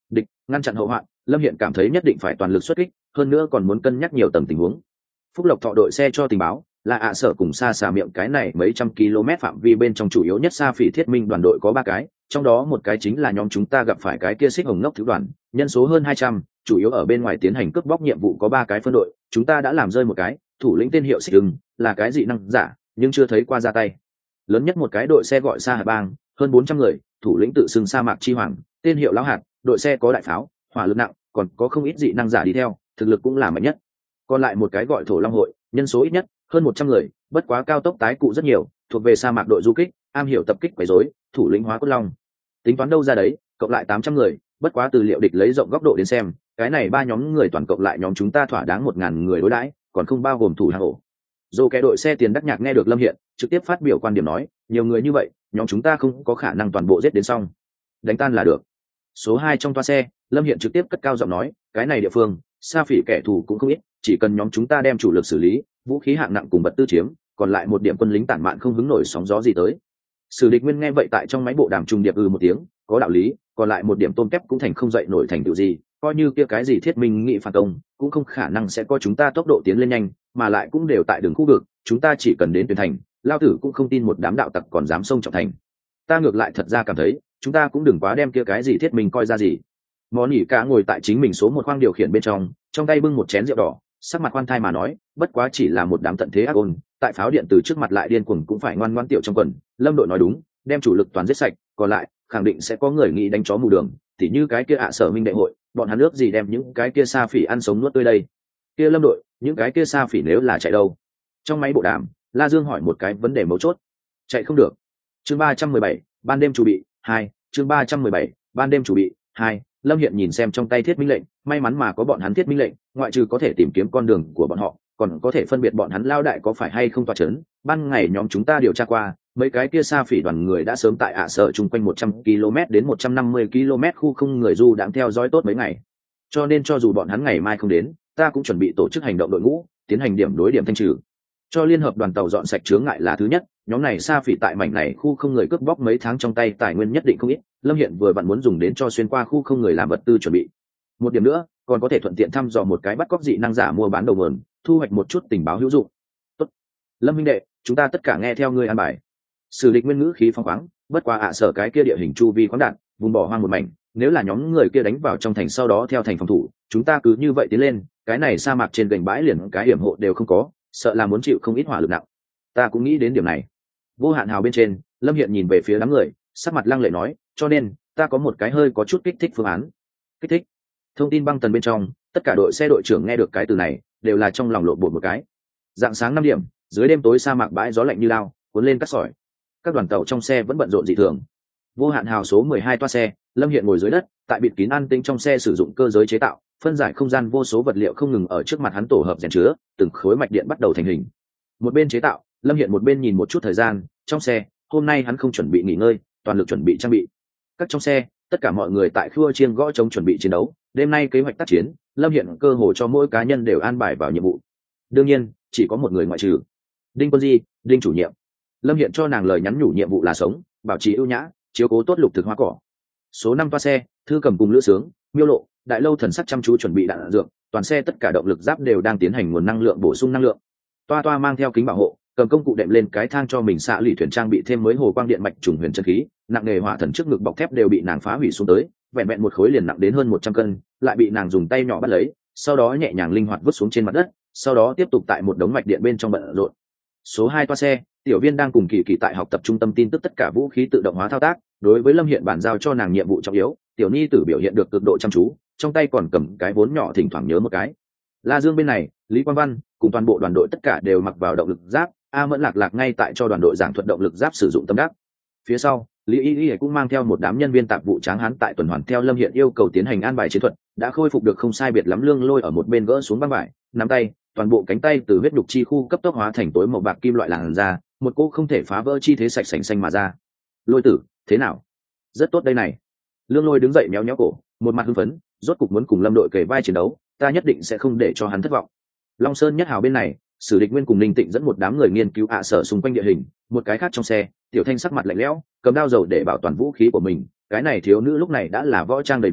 ngăn chặn hậu hoạn, Lâm Hiện cảm thấy nhất định phải toàn lực xuất kích, hơn nữa còn muốn cân nhắc nhiều tầng tình huống. Phúc Lộc Thọ đội xe cho tình báo là ạ sở cùng xa xà miệng cái này mấy trăm km phạm vi bên trong chủ yếu nhất Sa Phỉ Thiết Minh đoàn đội có ba cái, trong đó một cái chính là nhóm chúng ta gặp phải cái kia Xích Hồng Ngốc thứ đoàn, nhân số hơn hai trăm, chủ yếu ở bên ngoài tiến hành cướp bóc nhiệm vụ có ba cái phân đội, chúng ta đã làm rơi một cái, thủ lĩnh tên hiệu Xích Hưng, là cái dị năng giả, nhưng chưa thấy qua ra tay. Lớn nhất một cái đội xe gọi Sa Hà Bang, hơn bốn trăm người, thủ lĩnh tự xưng Sa Mạc Chi Hoàng, tên hiệu Lão Hạt, đội xe có đại pháo, hỏa lực nặng, còn có không ít dị năng giả đi theo, thực lực cũng là mạnh nhất. Còn lại một cái gọi Thổ Long hội, nhân số ít nhất hơn một trăm người, bất quá cao tốc tái cụ rất nhiều, thuộc về sa mạc đội du kích, am hiểu tập kích quấy rối, thủ lĩnh Hóa Cốt Long. Tính toán đâu ra đấy, cộng lại tám trăm người, bất quá từ liệu địch lấy rộng góc độ đến xem, cái này ba nhóm người toàn cộng lại nhóm chúng ta thỏa đáng một ngàn người đối đãi, còn không bao gồm thủ hạ hộ. Dù cái đội xe tiền đắc nhạc nghe được Lâm Hiện, trực tiếp phát biểu quan điểm nói, nhiều người như vậy, nhóm chúng ta không có khả năng toàn bộ giết đến xong. Đánh tan là được. Số hai trong toa xe, Lâm Hiện trực tiếp cất cao giọng nói, cái này địa phương, Sa Phỉ kẻ thù cũng không ít, chỉ cần nhóm chúng ta đem chủ lực xử lý, vũ khí hạng nặng cùng vật tư chiếm, còn lại một điểm quân lính tản mạn không hứng nổi sóng gió gì tới. Sử Địch Nguyên nghe vậy tại trong máy bộ đàm trùng điệp ừ một tiếng, có đạo lý, còn lại một điểm tôm kép cũng thành không dậy nổi thành tựu gì, coi như kia cái gì Thiết Minh nghị phản công, cũng không khả năng sẽ có chúng ta tốc độ tiến lên nhanh, mà lại cũng đều tại đường khu vực, chúng ta chỉ cần đến tuyển thành, lao tử cũng không tin một đám đạo tặc còn dám xông trọng thành. Ta ngược lại thật ra cảm thấy, chúng ta cũng đừng quá đem kia cái gì Thiết Minh coi ra gì. Món nhỉ cả ngồi tại chính mình số một khoang điều khiển bên trong, trong tay bưng một chén rượu đỏ, sắc mặt khoan thai mà nói, bất quá chỉ là một đám tận thế ác ôn, tại pháo điện từ trước mặt lại điên cuồng cũng phải ngoan ngoãn tiểu trong quần. Lâm đội nói đúng, đem chủ lực toàn giết sạch, còn lại khẳng định sẽ có người nghĩ đánh chó mù đường, tỉ như cái kia ạ sở minh đại hội, bọn hắn nước gì đem những cái kia Sa Phỉ ăn sống nuốt tươi đây. Kia Lâm đội, những cái kia Sa Phỉ nếu là chạy đâu? Trong máy bộ đàm, La Dương hỏi một cái vấn đề mấu chốt. Chạy không được. Chương ba trăm mười bảy, ban đêm chuẩn bị hai, chương ba trăm mười bảy, ban đêm chuẩn bị hai. Lâm Hiện nhìn xem trong tay thiết minh lệnh, may mắn mà có bọn hắn thiết minh lệnh, ngoại trừ có thể tìm kiếm con đường của bọn họ, còn có thể phân biệt bọn hắn lao đại có phải hay không tọa chấn. Ban ngày nhóm chúng ta điều tra qua, mấy cái kia Sa Phỉ đoàn người đã sớm tại ạ sở chung quanh một trăm ki lô mét đến một trăm năm mươi ki lô mét khu không người du đang theo dõi tốt mấy ngày. Cho nên cho dù bọn hắn ngày mai không đến, ta cũng chuẩn bị tổ chức hành động đội ngũ, tiến hành điểm đối điểm thanh trừ. Cho liên hợp đoàn tàu dọn sạch chướng ngại là thứ nhất, nhóm này Sa Phỉ tại mảnh này khu không người cướp bóc mấy tháng trong tay tài nguyên nhất định không ít, Lâm Hiện vừa vặn muốn dùng đến cho xuyên qua khu không người làm vật tư chuẩn bị. Một điểm nữa, còn có thể thuận tiện thăm dò một cái bắt cóc dị năng giả mua bán đầu nguồn, thu hoạch một chút tình báo hữu dụng. Tốt, Lâm minh đệ, chúng ta tất cả nghe theo ngươi an bài. Sử Địch Nguyên ngữ khí phóng khoáng, bất qua ạ sở cái kia địa hình chu vi khoáng đạn, vùng bỏ hoang một mảnh, nếu là nhóm người kia đánh vào trong thành sau đó theo thành phòng thủ, chúng ta cứ như vậy tiến lên, cái này sa mạc trên gành bãi liền cái hiểm hộ đều không có, sợ là muốn chịu không ít hỏa lực nặng. Ta cũng nghĩ đến điểm này. Vô Hạn Hào bên trên, Lâm Hiện nhìn về phía đám người, sắc mặt lăng lệ nói, cho nên ta có một cái hơi có chút kích thích phương án. Kích thích? Thông tin băng tần bên trong, tất cả đội xe đội trưởng nghe được cái từ này, đều là trong lòng lộn bột một cái. Dạng sáng năm điểm, dưới đêm tối sa mạc bãi gió lạnh như lao, cuốn lên cát sỏi. Các đoàn tàu trong xe vẫn bận rộn dị thường. Vô Hạn Hào số mười hai toa xe, Lâm Hiện ngồi dưới đất, tại bịt kín an tĩnh trong xe sử dụng cơ giới chế tạo, phân giải không gian vô số vật liệu không ngừng ở trước mặt hắn tổ hợp rèn chứa, từng khối mạch điện bắt đầu thành hình. Một bên chế tạo, Lâm Hiện một bên nhìn một chút thời gian, trong xe, hôm nay hắn không chuẩn bị nghỉ ngơi, toàn lực chuẩn bị trang bị. Các trong xe, tất cả mọi người tại khua chiêng gõ trống chuẩn bị chiến đấu, đêm nay kế hoạch tác chiến, Lâm Hiện cơ hồ cho mỗi cá nhân đều an bài vào nhiệm vụ. Đương nhiên, chỉ có một người ngoại trừ. Đinh Quân Di, Đinh chủ nhiệm. Lâm Hiện cho nàng lời nhắn nhủ nhiệm vụ là sống, bảo trì ưu nhã, chiếu cố tốt lục thực hoa cỏ. Số năm toa xe, Thư Cầm cùng Lữ Sướng, Miêu Lộ, Đại Lâu thần sắc chăm chú chuẩn bị đạn dược, toàn xe tất cả động lực giáp đều đang tiến hành nguồn năng lượng bổ sung năng lượng. Toa toa mang theo kính bảo hộ, cầm công cụ đệm lên cái thang cho mình xạ lì thuyền trang bị thêm mới hồ quang điện mạch trùng huyền chân khí, nặng nghề hỏa thần trước ngực bọc thép đều bị nàng phá hủy xuống tới, vẹn vẹn một khối liền nặng đến hơn một trăm cân, lại bị nàng dùng tay nhỏ bắt lấy, sau đó nhẹ nhàng linh hoạt vứt xuống trên mặt đất, sau đó tiếp tục tại một đống mạch điện bên trong bận rộn. Số hai toa xe, Tiểu Viên đang cùng Kỳ Kỳ tại học tập trung tâm tin tức tất cả vũ khí tự động hóa thao tác, đối với Lâm Hiện bản giao cho nàng nhiệm vụ trọng yếu, Tiểu Ni tử biểu hiện được cực độ chăm chú, trong tay còn cầm cái vốn nhỏ thỉnh thoảng nhớ một cái. La Dương bên này, Lý Quang Văn cùng toàn bộ đoàn đội tất cả đều mặc vào động lực giáp, A Mẫn Lạc Lạc ngay tại cho đoàn đội giảng thuật động lực giáp sử dụng tâm đắc. Phía sau, Lý Y Y cũng mang theo một đám nhân viên tạp vụ tráng hán tại tuần hoàn theo Lâm Hiện yêu cầu tiến hành an bài chiến thuật, đã khôi phục được không sai biệt lắm. Lương Lôi ở một bên gỡ xuống băng vải, nắm tay, toàn bộ cánh tay từ huyết đục chi khu cấp tốc hóa thành tối màu bạc kim loại làn ra, một cô không thể phá vỡ chi thế sạch sành xanh mà ra. Lôi tử, thế nào? Rất tốt đây này. Lương Lôi đứng dậy méo méo cổ, một mặt hưng phấn, rốt cục muốn cùng Lâm đội kề vai chiến đấu, ta nhất định sẽ không để cho hắn thất vọng. Long Sơn Nhất Hào bên này, Sử Địch Nguyên cùng Ninh Tịnh dẫn một đám người nghiên cứu ạ sở xung quanh địa hình, một cái khác trong xe, Tiểu Thanh sắc mặt lạnh lẽo, cầm đao dầu để bảo toàn vũ khí của mình, cái này thiếu nữ lúc này đã là võ trang đầy đủ,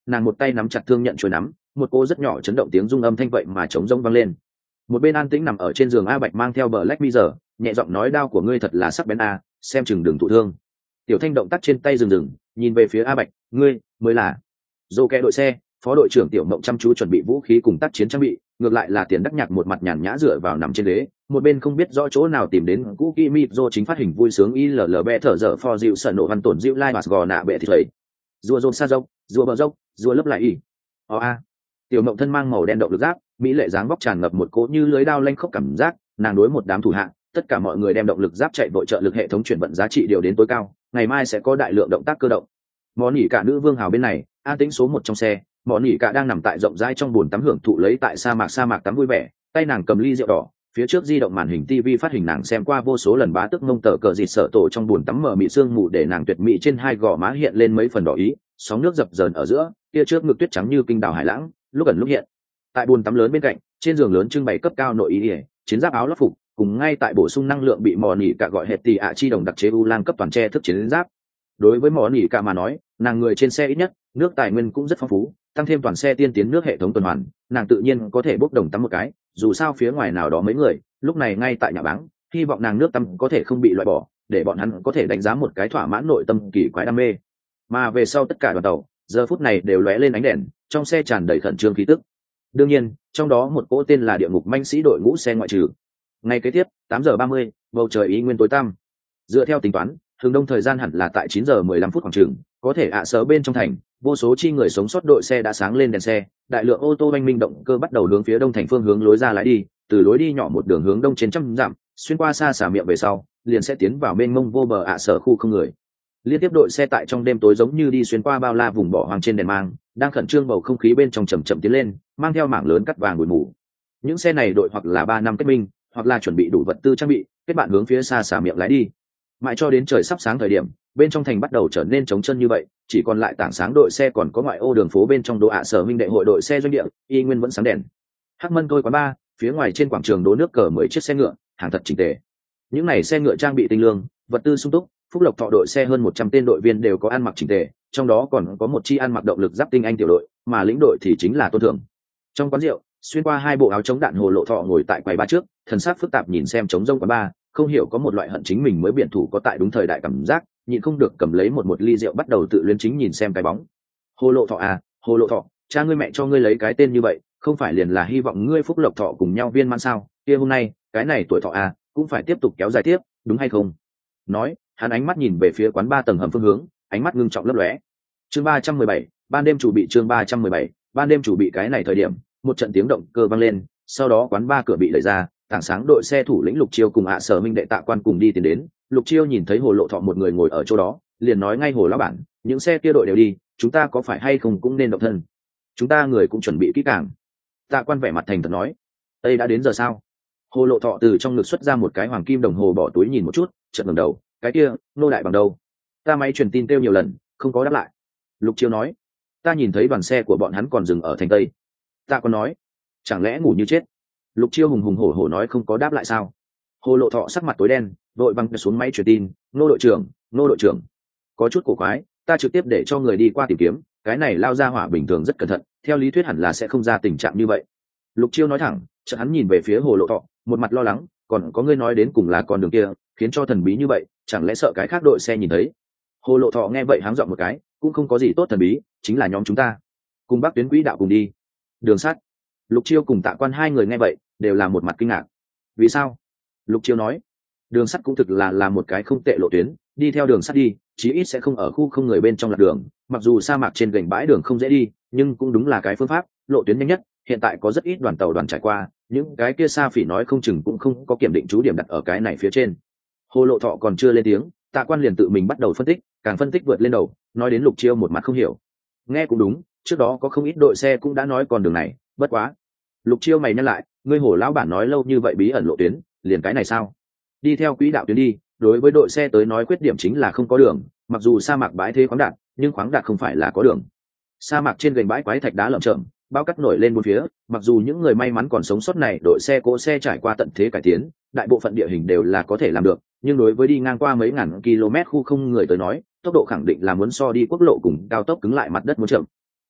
nàng một tay nắm chặt thương nhận chuôi nắm, một cô rất nhỏ chấn động tiếng rung âm thanh vậy mà trống rỗng vang lên. Một bên an tĩnh nằm ở trên giường A Bạch mang theo bờ Black Mirror, nhẹ giọng nói đao của ngươi thật là sắc bén a, xem chừng đừng thụ thương. Tiểu Thanh động tác trên tay dừng dừng, nhìn về phía A Bạch, ngươi mới là dô kẹ đội xe. Phó đội trưởng Tiểu Mộng chăm chú chuẩn bị vũ khí cùng tác chiến trang bị, ngược lại là Tiền Đắc Nhạc một mặt nhàn nhã dựa vào nằm trên ghế, một bên không biết rõ chỗ nào tìm đến cũ kỹ mịp do chính phát hình vui sướng i lờ lờ bẹ thở dở for dịu sợ nổ văn tổn dịu lai mà gò nạ bẹ thì thầy rùa rôm xa dốc rùa bờ dốc rùa lấp lại y o a Tiểu Mộng thân mang màu đen động lực giáp, mỹ lệ dáng vóc tràn ngập một cỗ như lưới đao lanh khốc cảm giác, nàng đối một đám thủ hạ, tất cả mọi người đem động lực giáp chạy vội trợ lực hệ thống chuyển vận giá trị điều đến tối cao, ngày mai sẽ có đại lượng động tác cơ động. Món nhỉ cả nữ vương hào bên này, an tĩnh số một trong xe, món nhỉ cả đang nằm tại rộng rãi trong bồn tắm hưởng thụ lấy tại sa mạc sa mạc tắm vui vẻ, tay nàng cầm ly rượu đỏ, phía trước di động màn hình ti vi phát hình nàng xem qua vô số lần bá tức mông tờ cờ dịt sợ tổ trong bồn tắm mở mị sương mù để nàng tuyệt mỹ trên hai gò má hiện lên mấy phần đỏ ý, sóng nước dập dờn ở giữa, kia trước ngực tuyết trắng như kinh đảo hải lãng, lúc ẩn lúc hiện. Tại bồn tắm lớn bên cạnh, trên giường lớn trưng bày cấp cao nội y, chiến giáp áo lót phục, cùng ngay tại bổ sung năng lượng bị mò nỉ cả gọi hệt tì ạ chi đồng đặc chế u lang cấp toàn che thức chiến giáp. Đối với mò nỉ cả mà nói, nàng người trên xe ít nhất, nước tài nguyên cũng rất phong phú, tăng thêm toàn xe tiên tiến nước hệ thống tuần hoàn, nàng tự nhiên có thể bốc đồng tắm một cái, dù sao phía ngoài nào đó mấy người, lúc này ngay tại nhà báng, hy vọng nàng nước tắm có thể không bị loại bỏ, để bọn hắn có thể đánh giá một cái thỏa mãn nội tâm kỳ quái đam mê. Mà về sau tất cả đoàn tàu, giờ phút này đều lóe lên ánh đèn, trong xe tràn đầy khẩn trương khí tức. Đương nhiên, trong đó một cỗ tên là địa ngục manh sĩ đội ngũ xe ngoại trừ. Ngày kế tiếp, tám giờ ba mươi, bầu trời ý nguyên tối tăm. Dựa theo tính toán, thường đông thời gian hẳn là tại chín giờ mười lăm phút khoảng chừng, có thể ạ à sớ bên trong thành, vô số chi người sống sót đội xe đã sáng lên đèn xe, đại lượng ô tô oanh minh động cơ bắt đầu hướng phía đông thành phương hướng lối ra lái đi, từ lối đi nhỏ một đường hướng đông trên trăm dặm, xuyên qua xa xả miệng về sau, liền sẽ tiến vào mênh mông vô bờ ạ à sở khu không người. Liên tiếp đội xe tại trong đêm tối giống như đi xuyên qua bao la vùng bỏ hoang trên đèn mang, đang khẩn trương bầu không khí bên trong chậm chậm tiến lên, mang theo mảng lớn cắt vàng bụi mù. Những xe này đội hoặc là ba năm kết minh, hoặc là chuẩn bị đủ vật tư trang bị, kết bạn hướng phía xa xả miệng lái đi. Mãi cho đến trời sắp sáng thời điểm, bên trong thành bắt đầu trở nên trống chân như vậy, chỉ còn lại tảng sáng đội xe còn có ngoại ô đường phố bên trong đô ạ sở minh đệ hội đội xe doanh địa, y nguyên vẫn sáng đèn. Hắc Mân tôi quán ba, phía ngoài trên quảng trường đố nước cờ mười chiếc xe ngựa, hàng thật chỉnh tề. Những này xe ngựa trang bị tinh lương, vật tư sung túc, Phúc Lộc Thọ đội xe hơn một trăm tên đội viên đều có ăn mặc chỉnh tề, trong đó còn có một chi ăn mặc động lực giáp tinh anh tiểu đội, mà lĩnh đội thì chính là Tôn Thượng. Trong quán rượu, xuyên qua hai bộ áo chống đạn Hồ Lộ Thọ ngồi tại quầy ba trước, thần sắc phức tạp nhìn xem trống rông quán ba, không hiểu có một loại hận chính mình mới biện thủ có tại đúng thời đại cảm giác, nhịn không được cầm lấy một một ly rượu bắt đầu tự luyến chính nhìn xem cái bóng. Hồ Lộ Thọ à, Hồ Lộ Thọ, cha ngươi mẹ cho ngươi lấy cái tên như vậy, không phải liền là hy vọng ngươi Phúc Lộc Thọ cùng nhau viên mãn sao? Kia hôm nay, cái này tuổi thọ à, cũng phải tiếp tục kéo dài tiếp, đúng hay không? Nói, hắn ánh mắt nhìn về phía quán ba tầng hầm phương hướng, ánh mắt ngưng trọng lấp lóe. Chương ba trăm mười bảy, ban đêm chủ bị chương ba trăm mười bảy, ban đêm chủ bị cái này thời điểm, một trận tiếng động cơ vang lên, sau đó quán ba cửa bị đẩy ra, tảng sáng đội xe thủ lĩnh Lục Chiêu cùng ạ sở minh đệ Tạ Quan cùng đi tiến đến. Lục Chiêu nhìn thấy Hồ Lộ Thọ một người ngồi ở chỗ đó, liền nói ngay Hồ lão bản, những xe kia đội đều đi, chúng ta có phải hay không cũng nên động thân. Chúng ta người cũng chuẩn bị kỹ càng. Tạ Quan vẻ mặt thành thật nói, đây đã đến giờ sao? Hồ Lộ Thọ từ trong ngực xuất ra một cái hoàng kim đồng hồ bỏ túi nhìn một chút, chợt ngẩng đầu, cái kia, nô đại bằng đâu? Ta máy truyền tin kêu nhiều lần, không có đáp lại. Lục Chiêu nói, ta nhìn thấy đoàn xe của bọn hắn còn dừng ở thành tây. Tạ Quan nói, chẳng lẽ ngủ như chết? Lục Chiêu hùng hùng hổ hổ nói không có đáp lại sao? Hồ Lộ Thọ sắc mặt tối đen, vội văng xuống máy truyền tin, nô đội trưởng, nô đội trưởng, có chút cổ quái, ta trực tiếp để cho người đi qua tìm kiếm, cái này lao ra hỏa bình thường rất cẩn thận, theo lý thuyết hẳn là sẽ không ra tình trạng như vậy. Lục Chiêu nói thẳng, chợt hắn nhìn về phía Hồ Lộ Thọ, một mặt lo lắng, còn có ngươi nói đến cùng là con đường kia, khiến cho thần bí như vậy, chẳng lẽ sợ cái khác đội xe nhìn thấy? Hồ Lộ Thọ nghe vậy háng giọng một cái, cũng không có gì tốt thần bí, chính là nhóm chúng ta, cùng Bắc Tuyến quỹ đạo cùng đi. Đường sắt. Lục Chiêu cùng Tạ Quan hai người nghe vậy, đều là một mặt kinh ngạc. Vì sao? Lục Chiêu nói, đường sắt cũng thực là là một cái không tệ lộ tuyến, đi theo đường sắt đi, chí ít sẽ không ở khu không người bên trong lạc đường, mặc dù sa mạc trên gành bãi đường không dễ đi, nhưng cũng đúng là cái phương pháp, lộ tuyến nhanh nhất, hiện tại có rất ít đoàn tàu đoàn trải qua, những cái kia xa phỉ nói không chừng cũng không có kiểm định trú điểm đặt ở cái này phía trên. Hồ Lộ Thọ còn chưa lên tiếng, Tạ Quan liền tự mình bắt đầu phân tích, càng phân tích vượt lên đầu, nói đến Lục Chiêu một mặt không hiểu. Nghe cũng đúng, trước đó có không ít đội xe cũng đã nói con đường này, bất quá. Lục Chiêu mày nhắc lại, ngươi Hồ lão bản nói lâu như vậy bí ẩn lộ tuyến, liền cái này sao? Đi theo quỹ đạo tuyến đi, đối với đội xe tới nói khuyết điểm chính là không có đường, mặc dù sa mạc bãi thế khoáng đạt, nhưng khoáng đạt không phải là có đường. Sa mạc trên gành bãi quái thạch đá lởm chởm, bao cắt nổi lên bốn phía, mặc dù những người may mắn còn sống sót này đội xe cỗ xe trải qua tận thế cải tiến, đại bộ phận địa hình đều là có thể làm được, nhưng đối với đi ngang qua mấy ngàn km khu không người tới nói, tốc độ khẳng định là muốn so đi quốc lộ cùng cao tốc cứng lại mặt đất muốn chậm.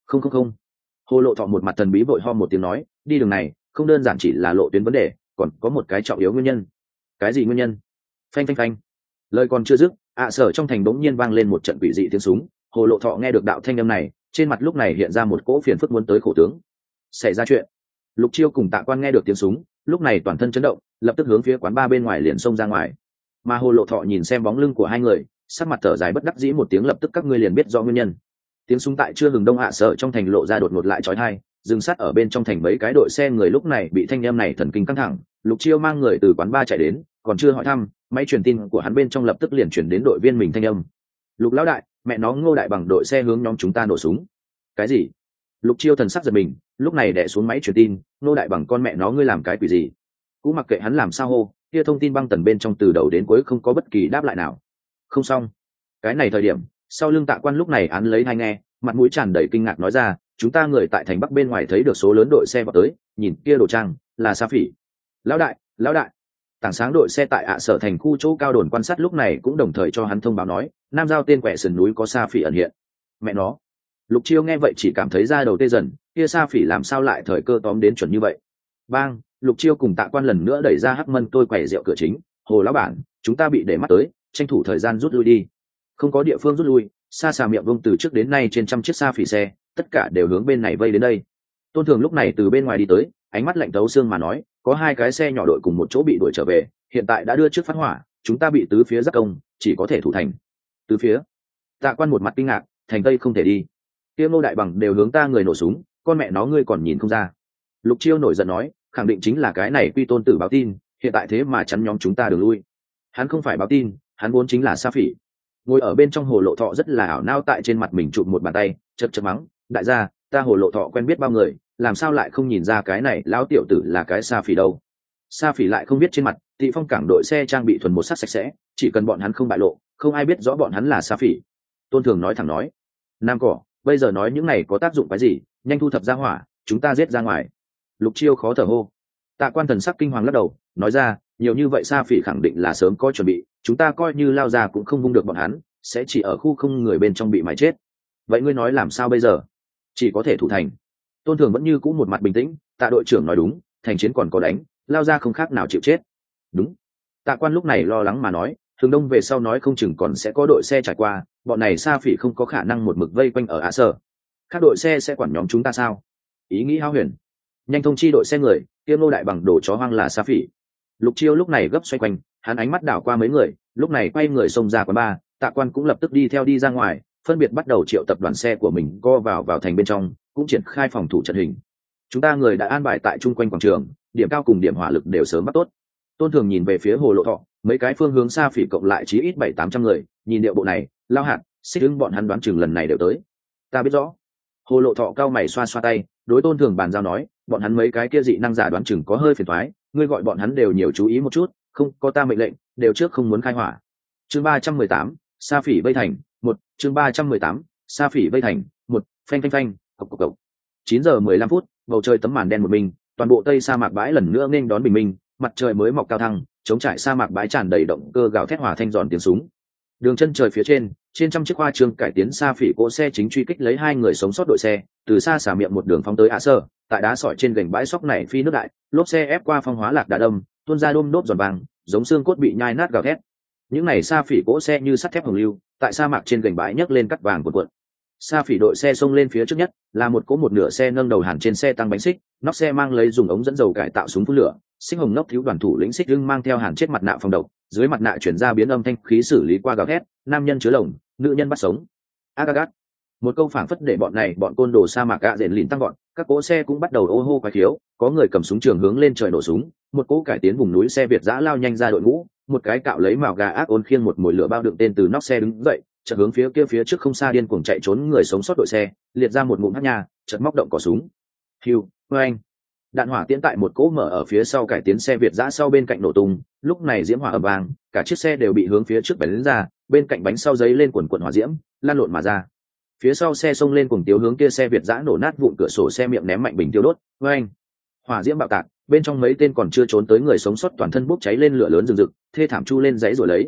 không không không hồ lộ thọ một mặt thần bí vội ho một tiếng nói, đi đường này không đơn giản chỉ là lộ tuyến vấn đề, còn có một cái trọng yếu nguyên nhân. Cái gì nguyên nhân? Phanh phanh phanh. Lời còn chưa dứt, ạ sở trong thành bỗng nhiên vang lên một trận quỷ dị tiếng súng. Hồ lộ thọ nghe được đạo thanh âm này, trên mặt lúc này hiện ra một cỗ phiền phức muốn tới khổ tướng. Xảy ra chuyện. Lục Chiêu cùng Tạ Quan nghe được tiếng súng, lúc này toàn thân chấn động, lập tức hướng phía quán ba bên ngoài liền xông ra ngoài. Mà hồ lộ thọ nhìn xem bóng lưng của hai người, sắc mặt thở dài bất đắc dĩ một tiếng, lập tức các ngươi liền biết rõ nguyên nhân. Tiếng súng tại chưa hừng đông ạ sở trong thành lộ ra đột ngột lại chói tai, dừng sát ở bên trong thành mấy cái đội xe người lúc này bị thanh âm này thần kinh căng thẳng. Lục Chiêu mang người từ quán ba chạy đến, còn chưa hỏi thăm, máy truyền tin của hắn bên trong lập tức liền chuyển đến đội viên mình thanh âm. Lục lão đại, mẹ nó Ngô đại bằng đội xe hướng nhóm chúng ta nổ súng. Cái gì? Lục Chiêu thần sắc giật mình, lúc này đè xuống máy truyền tin, Ngô đại bằng con mẹ nó ngươi làm cái quỷ gì? Cũng mặc kệ hắn làm sao hô, kia thông tin băng tần bên trong từ đầu đến cuối không có bất kỳ đáp lại nào. Không xong. Cái này thời điểm, sau lưng Tạ Quan lúc này án lấy hai nghe, mặt mũi tràn đầy kinh ngạc nói ra, chúng ta người tại thành bắc bên ngoài thấy được số lớn đội xe vào tới, nhìn kia đồ trang là Sa Phỉ. Lão đại, lão đại. Tảng sáng đội xe tại ạ sở thành khu chỗ cao đồn quan sát lúc này cũng đồng thời cho hắn thông báo nói, nam giao tên quẻ sườn núi có Sa Phỉ ẩn hiện. Mẹ nó. Lục Chiêu nghe vậy chỉ cảm thấy da đầu tê dần, kia Sa Phỉ làm sao lại thời cơ tóm đến chuẩn như vậy. Bang, Lục Chiêu cùng Tạ Quan lần nữa đẩy ra hắc mân tôi quẻ rượu cửa chính, hồ lão bản, chúng ta bị để mắt tới, tranh thủ thời gian rút lui đi. Không có địa phương rút lui, xa xà miệng vông từ trước đến nay trên trăm chiếc Sa Phỉ xe, tất cả đều hướng bên này vây đến đây. Tôn Thường lúc này từ bên ngoài đi tới, ánh mắt lạnh thấu xương mà nói, có hai cái xe nhỏ đội cùng một chỗ bị đuổi trở về, hiện tại đã đưa trước phát hỏa, chúng ta bị tứ phía giáp công, chỉ có thể thủ thành. Tứ phía? Tạ Quan một mặt kinh ngạc, thành tây không thể đi. Kia Ngô đại bằng đều hướng ta người nổ súng, con mẹ nó ngươi còn nhìn không ra? Lục Chiêu nổi giận nói, khẳng định chính là cái này Quy Tôn tử báo tin, hiện tại thế mà chắn nhóm chúng ta đường lui. Hắn không phải báo tin, hắn vốn chính là Sa Phỉ. Ngồi ở bên trong hồ lộ thọ rất là ảo nao, tại trên mặt mình chụp một bàn tay, chật chật mắng, đại gia, ta hồ lộ thọ quen biết bao người, làm sao lại không nhìn ra cái này lão tiểu tử là cái Sa Phỉ đâu? Sa Phỉ lại không biết trên mặt Thị Phong cảng đội xe trang bị thuần một sắc sạch sẽ, chỉ cần bọn hắn không bại lộ, không ai biết rõ bọn hắn là Sa Phỉ. Tôn Thường nói thẳng nói, nam cỏ, bây giờ nói những này có tác dụng cái gì, nhanh thu thập ra hỏa, chúng ta giết ra ngoài. Lục Chiêu khó thở hô. Tạ Quan thần sắc kinh hoàng lắc đầu, nói ra, nhiều như vậy Sa Phỉ khẳng định là sớm có chuẩn bị, chúng ta coi như lao ra cũng không vung được bọn hắn, sẽ chỉ ở khu không người bên trong bị mái chết. Vậy ngươi nói làm sao bây giờ? Chỉ có thể thủ thành. Tôn Thường vẫn như cũ một mặt bình tĩnh, Tạ đội trưởng nói đúng, thành chiến còn có đánh, lao ra không khác nào chịu chết. Đúng. Tạ Quan lúc này lo lắng mà nói, Thường Đông về sau nói không chừng còn sẽ có đội xe trải qua, bọn này Sa Phỉ không có khả năng một mực vây quanh ở Á Sở. Các đội xe sẽ quản nhóm chúng ta sao? Ý nghĩ hao huyền. Nhanh thông chi đội xe người, kia Ngô đại bằng đổ chó hoang là Sa Phỉ. Lục Chiêu lúc này gấp xoay quanh, hắn ánh mắt đảo qua mấy người, lúc này quay người xông ra quán bar, Tạ Quan cũng lập tức đi theo đi ra ngoài, phân biệt bắt đầu triệu tập đoàn xe của mình co vào vào thành bên trong, cũng triển khai phòng thủ trận hình. Chúng ta người đã an bài tại chung quanh quảng trường, điểm cao cùng điểm hỏa lực đều sớm bắt tốt. Tôn Thường nhìn về phía hồ lộ thọ, mấy cái phương hướng Sa Phỉ cộng lại chí ít bảy tám trăm người, nhìn điệu bộ này, lao hạt, xích ứng bọn hắn đoán chừng lần này đều tới. Ta biết rõ. Hồ lộ thọ cao mày xoa xoa tay, đối Tôn Thường bàn giao nói, bọn hắn mấy cái kia dị năng giả đoán chừng có hơi phiền toái, ngươi gọi bọn hắn đều nhiều chú ý một chút, không có ta mệnh lệnh, đều trước không muốn khai hỏa. Chương ba trăm mười tám, Sa Phỉ vây thành, một, chương ba trăm mười tám, Sa Phỉ vây thành, một, phanh phanh phanh, cộc cộc cộc. chín giờ mười lăm phút, bầu trời tấm màn đen một mình, toàn bộ Tây sa mạc bãi lần nữa nghênh đón bình minh, mặt trời mới mọc cao thăng, chống trải sa mạc bãi tràn đầy động cơ gào thét hòa thanh giòn tiếng súng. Đường chân trời phía trên, trên trăm chiếc hoa trường cải tiến Sa Phỉ cỗ xe chính truy kích lấy hai người sống sót đội xe, từ xa xả miệng một đường phóng tới Á Sơ, tại đá sỏi trên gành bãi sóc này phi nước đại, lốp xe ép qua phong hóa lạc đá đâm, tuôn ra đôm đốp giòn vàng, giống xương cốt bị nhai nát gào thét. Những này Sa Phỉ cỗ xe như sắt thép hồng lưu, tại sa mạc trên gành bãi nhấc lên cắt vàng cuộn cuộn. Sa Phỉ đội xe xông lên phía trước nhất, là một cỗ một nửa xe nâng đầu hàn trên xe tăng bánh xích, nóc xe mang lấy dùng ống dẫn dầu cải tạo súng phun lửa, xích hồng nóc thiếu đoàn thủ lĩnh xích lưng mang theo hàn chết mặt nạ phòng độc, dưới mặt nạ chuyển ra biến âm thanh khí xử lý qua gào thét, nam nhân chứa lồng, nữ nhân bắt sống. Agagat. Một câu phảng phất để bọn này bọn côn đồ sa mạc gạ rền lìn tăng gọn, các cỗ xe cũng bắt đầu ô hô quái khiếu, có người cầm súng trường hướng lên trời nổ súng, một cỗ cải tiến vùng núi xe Việt dã lao nhanh ra đội ngũ, một cái cạo lấy mào gà ác ôn khiêng một mồi lửa bao đựng tên từ nóc xe đứng dậy, chợt hướng phía kia phía trước không xa điên cuồng chạy trốn người sống sót đội xe, liệt ra một ngụm hắc nha, chợt móc động cò súng. Hiu, oeng. Đạn hỏa tiễn tại một cỗ mở ở phía sau cải tiến xe Việt dã sau bên cạnh nổ tung, lúc này diễm hỏa ầm vang, cả chiếc xe đều bị hướng phía trước bắn ra, bên cạnh bánh sau giấy lên quần quần hỏa diễm, lan lộn mà ra. Phía sau xe xông lên cùng tiếu hướng kia xe Việt dã nổ nát vụn cửa sổ xe miệng ném mạnh bình tiêu đốt, oeng. Hỏa diễm bạo tạc, bên trong mấy tên còn chưa trốn tới người sống sót toàn thân bốc cháy lên lửa lớn rừng rực, thê thảm chu lên giấy rồi lấy.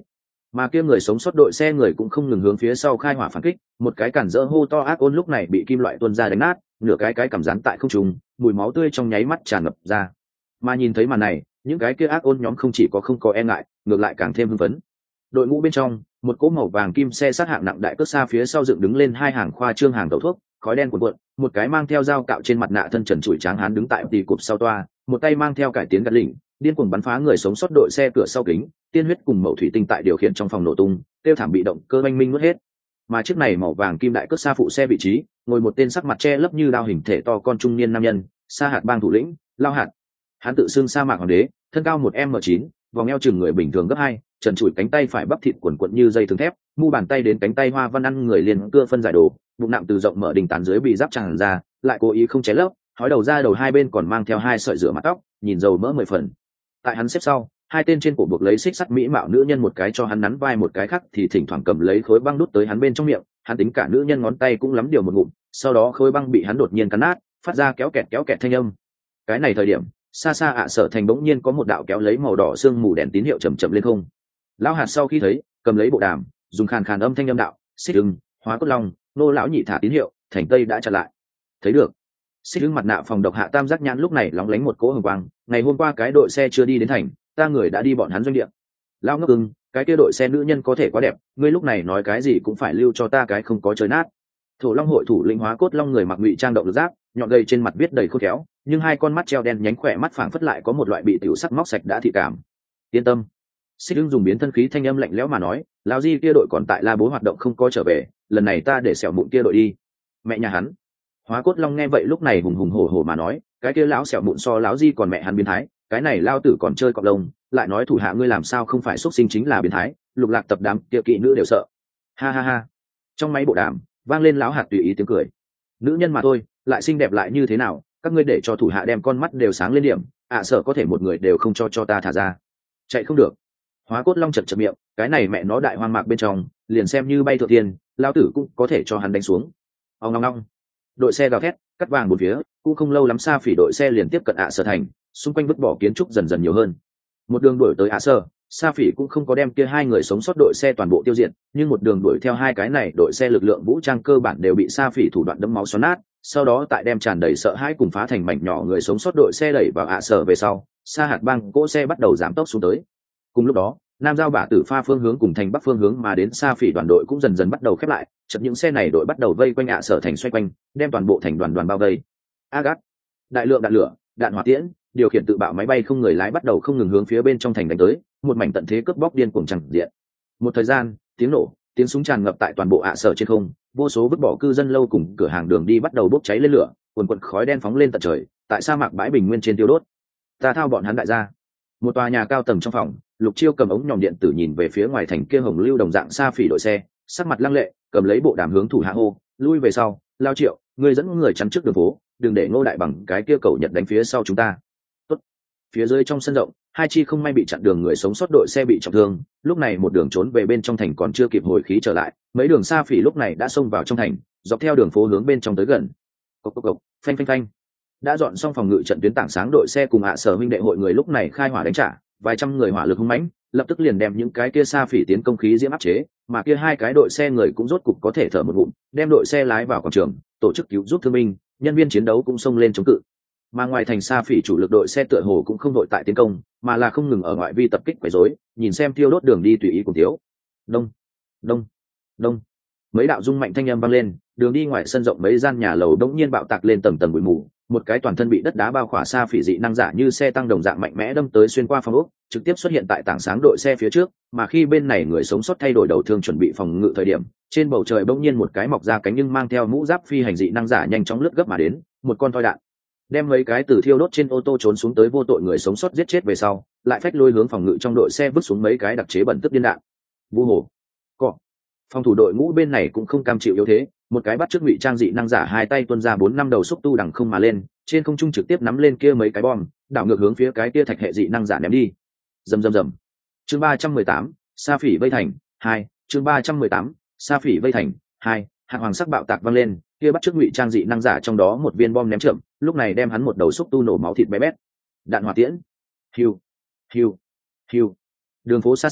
mà kia người sống sót đội xe người cũng không ngừng hướng phía sau khai hỏa phản kích, một cái cản rỡ hô to ác ôn lúc này bị kim loại tuôn ra đánh nát, nửa cái cái cảm rán tại không trung, mùi máu tươi trong nháy mắt tràn ngập ra. Mà nhìn thấy màn này, những cái kia ác ôn nhóm không chỉ có không có e ngại, ngược lại càng thêm hưng phấn. Đội ngũ bên trong, một cỗ màu vàng kim xe sát hạng nặng đại cất xa phía sau dựng đứng lên hai hàng khoa trương hàng tẩu thuốc, khói đen cuộn cuộn, một cái mang theo dao cạo trên mặt nạ thân trần trụi tráng hán đứng tại tỉ cụp sau toa, một tay mang theo cải tiến gạt lỉnh, điên cuồng bắn phá người sống sót đội xe cửa sau kính, tiên huyết cùng mẩu thủy tinh tại điều khiển trong phòng nổ tung, tiêu thảm bị động cơ oanh minh mất hết. Mà chiếc này màu vàng kim đại cất xa phụ xe vị trí, ngồi một tên sắc mặt che lấp như đao hình thể to con trung niên nam nhân, Sa Hạt bang thủ lĩnh, Lao Hạt. Hắn tự xưng sa mạc hoàng đế, thân cao một m chín, vòng eo chừng người bình thường gấp hai, trần trụi cánh tay phải bắp thịt quần quận như dây thừng thép, mu bàn tay đến cánh tay hoa văn ăn người liền cưa phân giải đồ, bụng nặng từ rộng mở đỉnh tán dưới bị giáp tràn ra, lại cố ý không ché lấp, hói đầu ra đầu hai bên còn mang theo hai sợi rửa mặt tóc, nhìn dầu mỡ mười phần. Tại hắn xếp sau, hai tên trên cổ buộc lấy xích sắt mỹ mạo nữ nhân, một cái cho hắn nắn vai, một cái khác thì thỉnh thoảng cầm lấy khối băng đút tới hắn bên trong miệng, hắn tính cả nữ nhân ngón tay cũng lắm điều một ngụm, sau đó khối băng bị hắn đột nhiên cắn nát, phát ra kéo kẹt kéo kẹt thanh âm. Cái này thời điểm, xa xa ạ Sở Thành bỗng nhiên có một đạo kéo lấy màu đỏ sương mù đèn tín hiệu chậm chậm lên không. Lão Hạt sau khi thấy, cầm lấy bộ đàm, dùng khàn khàn âm thanh âm đạo, xích hưng, hóa cốt long, nô lão nhị thả tín hiệu, thành tây đã chặn lại. Thấy được. Xích hưng mặt nạ phòng độc hạ tam giác nhãn lúc này lóng lánh một cỗ hồng quang, ngày hôm qua cái đội xe chưa đi đến thành, ta người đã đi bọn hắn doanh địa. Lão ngốc ưng, cái kia đội xe nữ nhân có thể quá đẹp, ngươi lúc này nói cái gì cũng phải lưu cho ta cái không có chơi nát. Thổ Long hội thủ lĩnh hóa cốt long người mặc ngụy trang động lực giáp, nhọn gầy trên mặt viết đầy khôn khéo, nhưng hai con mắt treo đen nhánh khỏe mắt phảng phất lại có một loại bị tiểu sắc móc sạch đã thị cảm. Yên tâm. Xích Hưng dùng biến thân khí thanh âm lạnh lẽo mà nói, lão Di kia đội còn tại La Bố hoạt động không có trở về, lần này ta để xẻo mụn kia đội đi. Mẹ nhà hắn. Hóa cốt long nghe vậy lúc này hùng hùng hổ hổ mà nói, cái kia lão xẻo mụn so lão Di còn mẹ hắn biến thái, cái này lao tử còn chơi cọp lông, lại nói thủ hạ ngươi làm sao không phải xuất sinh chính là biến thái, lục lạc tập đám kia kỵ nữ đều sợ. Ha ha ha. Trong máy bộ đàm vang lên lão Hạt tùy ý tiếng cười. Nữ nhân mà thôi, lại xinh đẹp lại như thế nào, các ngươi để cho thủ hạ đem con mắt đều sáng lên điểm, ạ sợ có thể một người đều không cho cho ta thả ra. Chạy không được. Hóa cốt long chật chật miệng, cái này mẹ nó đại hoang mạc bên trong, liền xem như bay thượng tiên, lão tử cũng có thể cho hắn đánh xuống. Ông ngong ngong. Đội xe gào thét, cắt vàng một phía, cũng không lâu lắm xa phỉ đội xe liền tiếp cận ạ sở thành, xung quanh vứt bỏ kiến trúc dần dần nhiều hơn. Một đường đuổi tới ạ sở, Sa Phỉ cũng không có đem kia hai người sống sót đội xe toàn bộ tiêu diệt, nhưng một đường đuổi theo hai cái này đội xe lực lượng vũ trang cơ bản đều bị Sa Phỉ thủ đoạn đẫm máu xoắn nát, sau đó tại đem tràn đầy sợ hãi cùng phá thành mảnh nhỏ người sống sót đội xe đẩy vào ạ sở về sau, Sa Hạt bang cỗ xe bắt đầu giảm tốc xuống tới. Cùng lúc đó, Nam Giao Bả Tử Pha phương hướng cùng thành Bắc phương hướng mà đến Sa Phỉ đoàn đội cũng dần dần bắt đầu khép lại, chợt những xe này đội bắt đầu vây quanh ạ sở thành xoay quanh, đem toàn bộ thành đoàn đoàn bao vây. Agat, đại lượng đạn lửa, đạn hỏa tiễn, điều khiển tự bạo máy bay không người lái bắt đầu không ngừng hướng phía bên trong thành đánh tới, một mảnh tận thế cướp bóc điên cuồng chẳng diện. Một thời gian, tiếng nổ, tiếng súng tràn ngập tại toàn bộ ạ sở trên không, vô số vứt bỏ cư dân lâu cùng cửa hàng đường đi bắt đầu bốc cháy lên lửa, quần quần khói đen phóng lên tận trời, tại sa mạc bãi bình nguyên trên tiêu đốt. Ta thao bọn hắn đại gia. Một tòa nhà cao tầng trong phòng, Lục Chiêu cầm ống nhòm điện tử nhìn về phía ngoài thành kia hồng lưu đồng dạng Sa Phỉ đội xe, sắc mặt lăng lệ, cầm lấy bộ đàm hướng thủ hạ hô, lui về sau, Lao Triệu, ngươi dẫn người chắn trước đường phố, đừng để Ngô Đại Bằng cái kia cầu Nhật đánh phía sau chúng ta. Tốt. Phía dưới trong sân rộng, hai chi không may bị chặn đường người sống sót đội xe bị trọng thương, lúc này một đường trốn về bên trong thành còn chưa kịp hồi khí trở lại, mấy đường Sa Phỉ lúc này đã xông vào trong thành, dọc theo đường phố hướng bên trong tới gần. Cộc cộc cộc, phanh phanh phanh. Đã dọn xong phòng ngự trận tuyến tảng sáng đội xe cùng ạ sở huynh đệ hội người lúc này khai hỏa đánh trả, vài trăm người hỏa lực hung mãnh, lập tức liền đem những cái kia Sa Phỉ tiến công khí diễm áp chế, mà kia hai cái đội xe người cũng rốt cục có thể thở một ngụm, đem đội xe lái vào quảng trường, tổ chức cứu giúp thương binh, nhân viên chiến đấu cũng xông lên chống cự. Mà ngoài thành Sa Phỉ chủ lực đội xe tựa hồ cũng không đội tại tiến công, mà là không ngừng ở ngoại vi tập kích quấy rối, nhìn xem tiêu đốt đường đi tùy ý cùng thiếu. Đông, đông, đông. Mấy đạo rung mạnh thanh âm vang lên, đường đi ngoài sân rộng mấy gian nhà lầu đống nhiên bạo tạc lên tầng tầng bụi mù, một cái toàn thân bị đất đá bao khỏa Sa Phỉ dị năng giả như xe tăng đồng dạng mạnh mẽ đâm tới xuyên qua phòng ốc, trực tiếp xuất hiện tại tảng sáng đội xe phía trước, mà khi bên này người sống sót thay đổi đầu thương chuẩn bị phòng ngự thời điểm, trên bầu trời bỗng nhiên một cái mọc ra cánh nhưng mang theo mũ giáp phi hành dị năng giả nhanh chóng lướt gấp mà đến, một con toi đạn đem mấy cái từ thiêu đốt trên ô tô trốn xuống tới vô tội người sống sót giết chết về sau, lại phách lôi hướng phòng ngự trong đội xe vứt xuống mấy cái đặc chế bẩn tức điên đạn. Vu hồ, cọ. Phòng thủ đội ngũ bên này cũng không cam chịu yếu thế, một cái bắt trước ngụy trang dị năng giả hai tay tuôn ra bốn năm đầu xúc tu đằng không mà lên, trên không trung trực tiếp nắm lên kia mấy cái bom, đảo ngược hướng phía cái kia thạch hệ dị năng giả ném đi. Rầm rầm rầm. Chương ba trăm mười tám, Sa Phỉ vây thành hai, chương ba trăm mười tám, Sa Phỉ vây thành hai, hạt hoàng sắc bạo tạc vang lên, kia bắt trước ngụy trang dị năng giả trong đó một viên bom ném chậm, lúc này đem hắn một đầu xúc tu nổ máu thịt bé bét. Đạn hỏa tiễn. Hiu, hiu, hiu. Đường phố xa xa,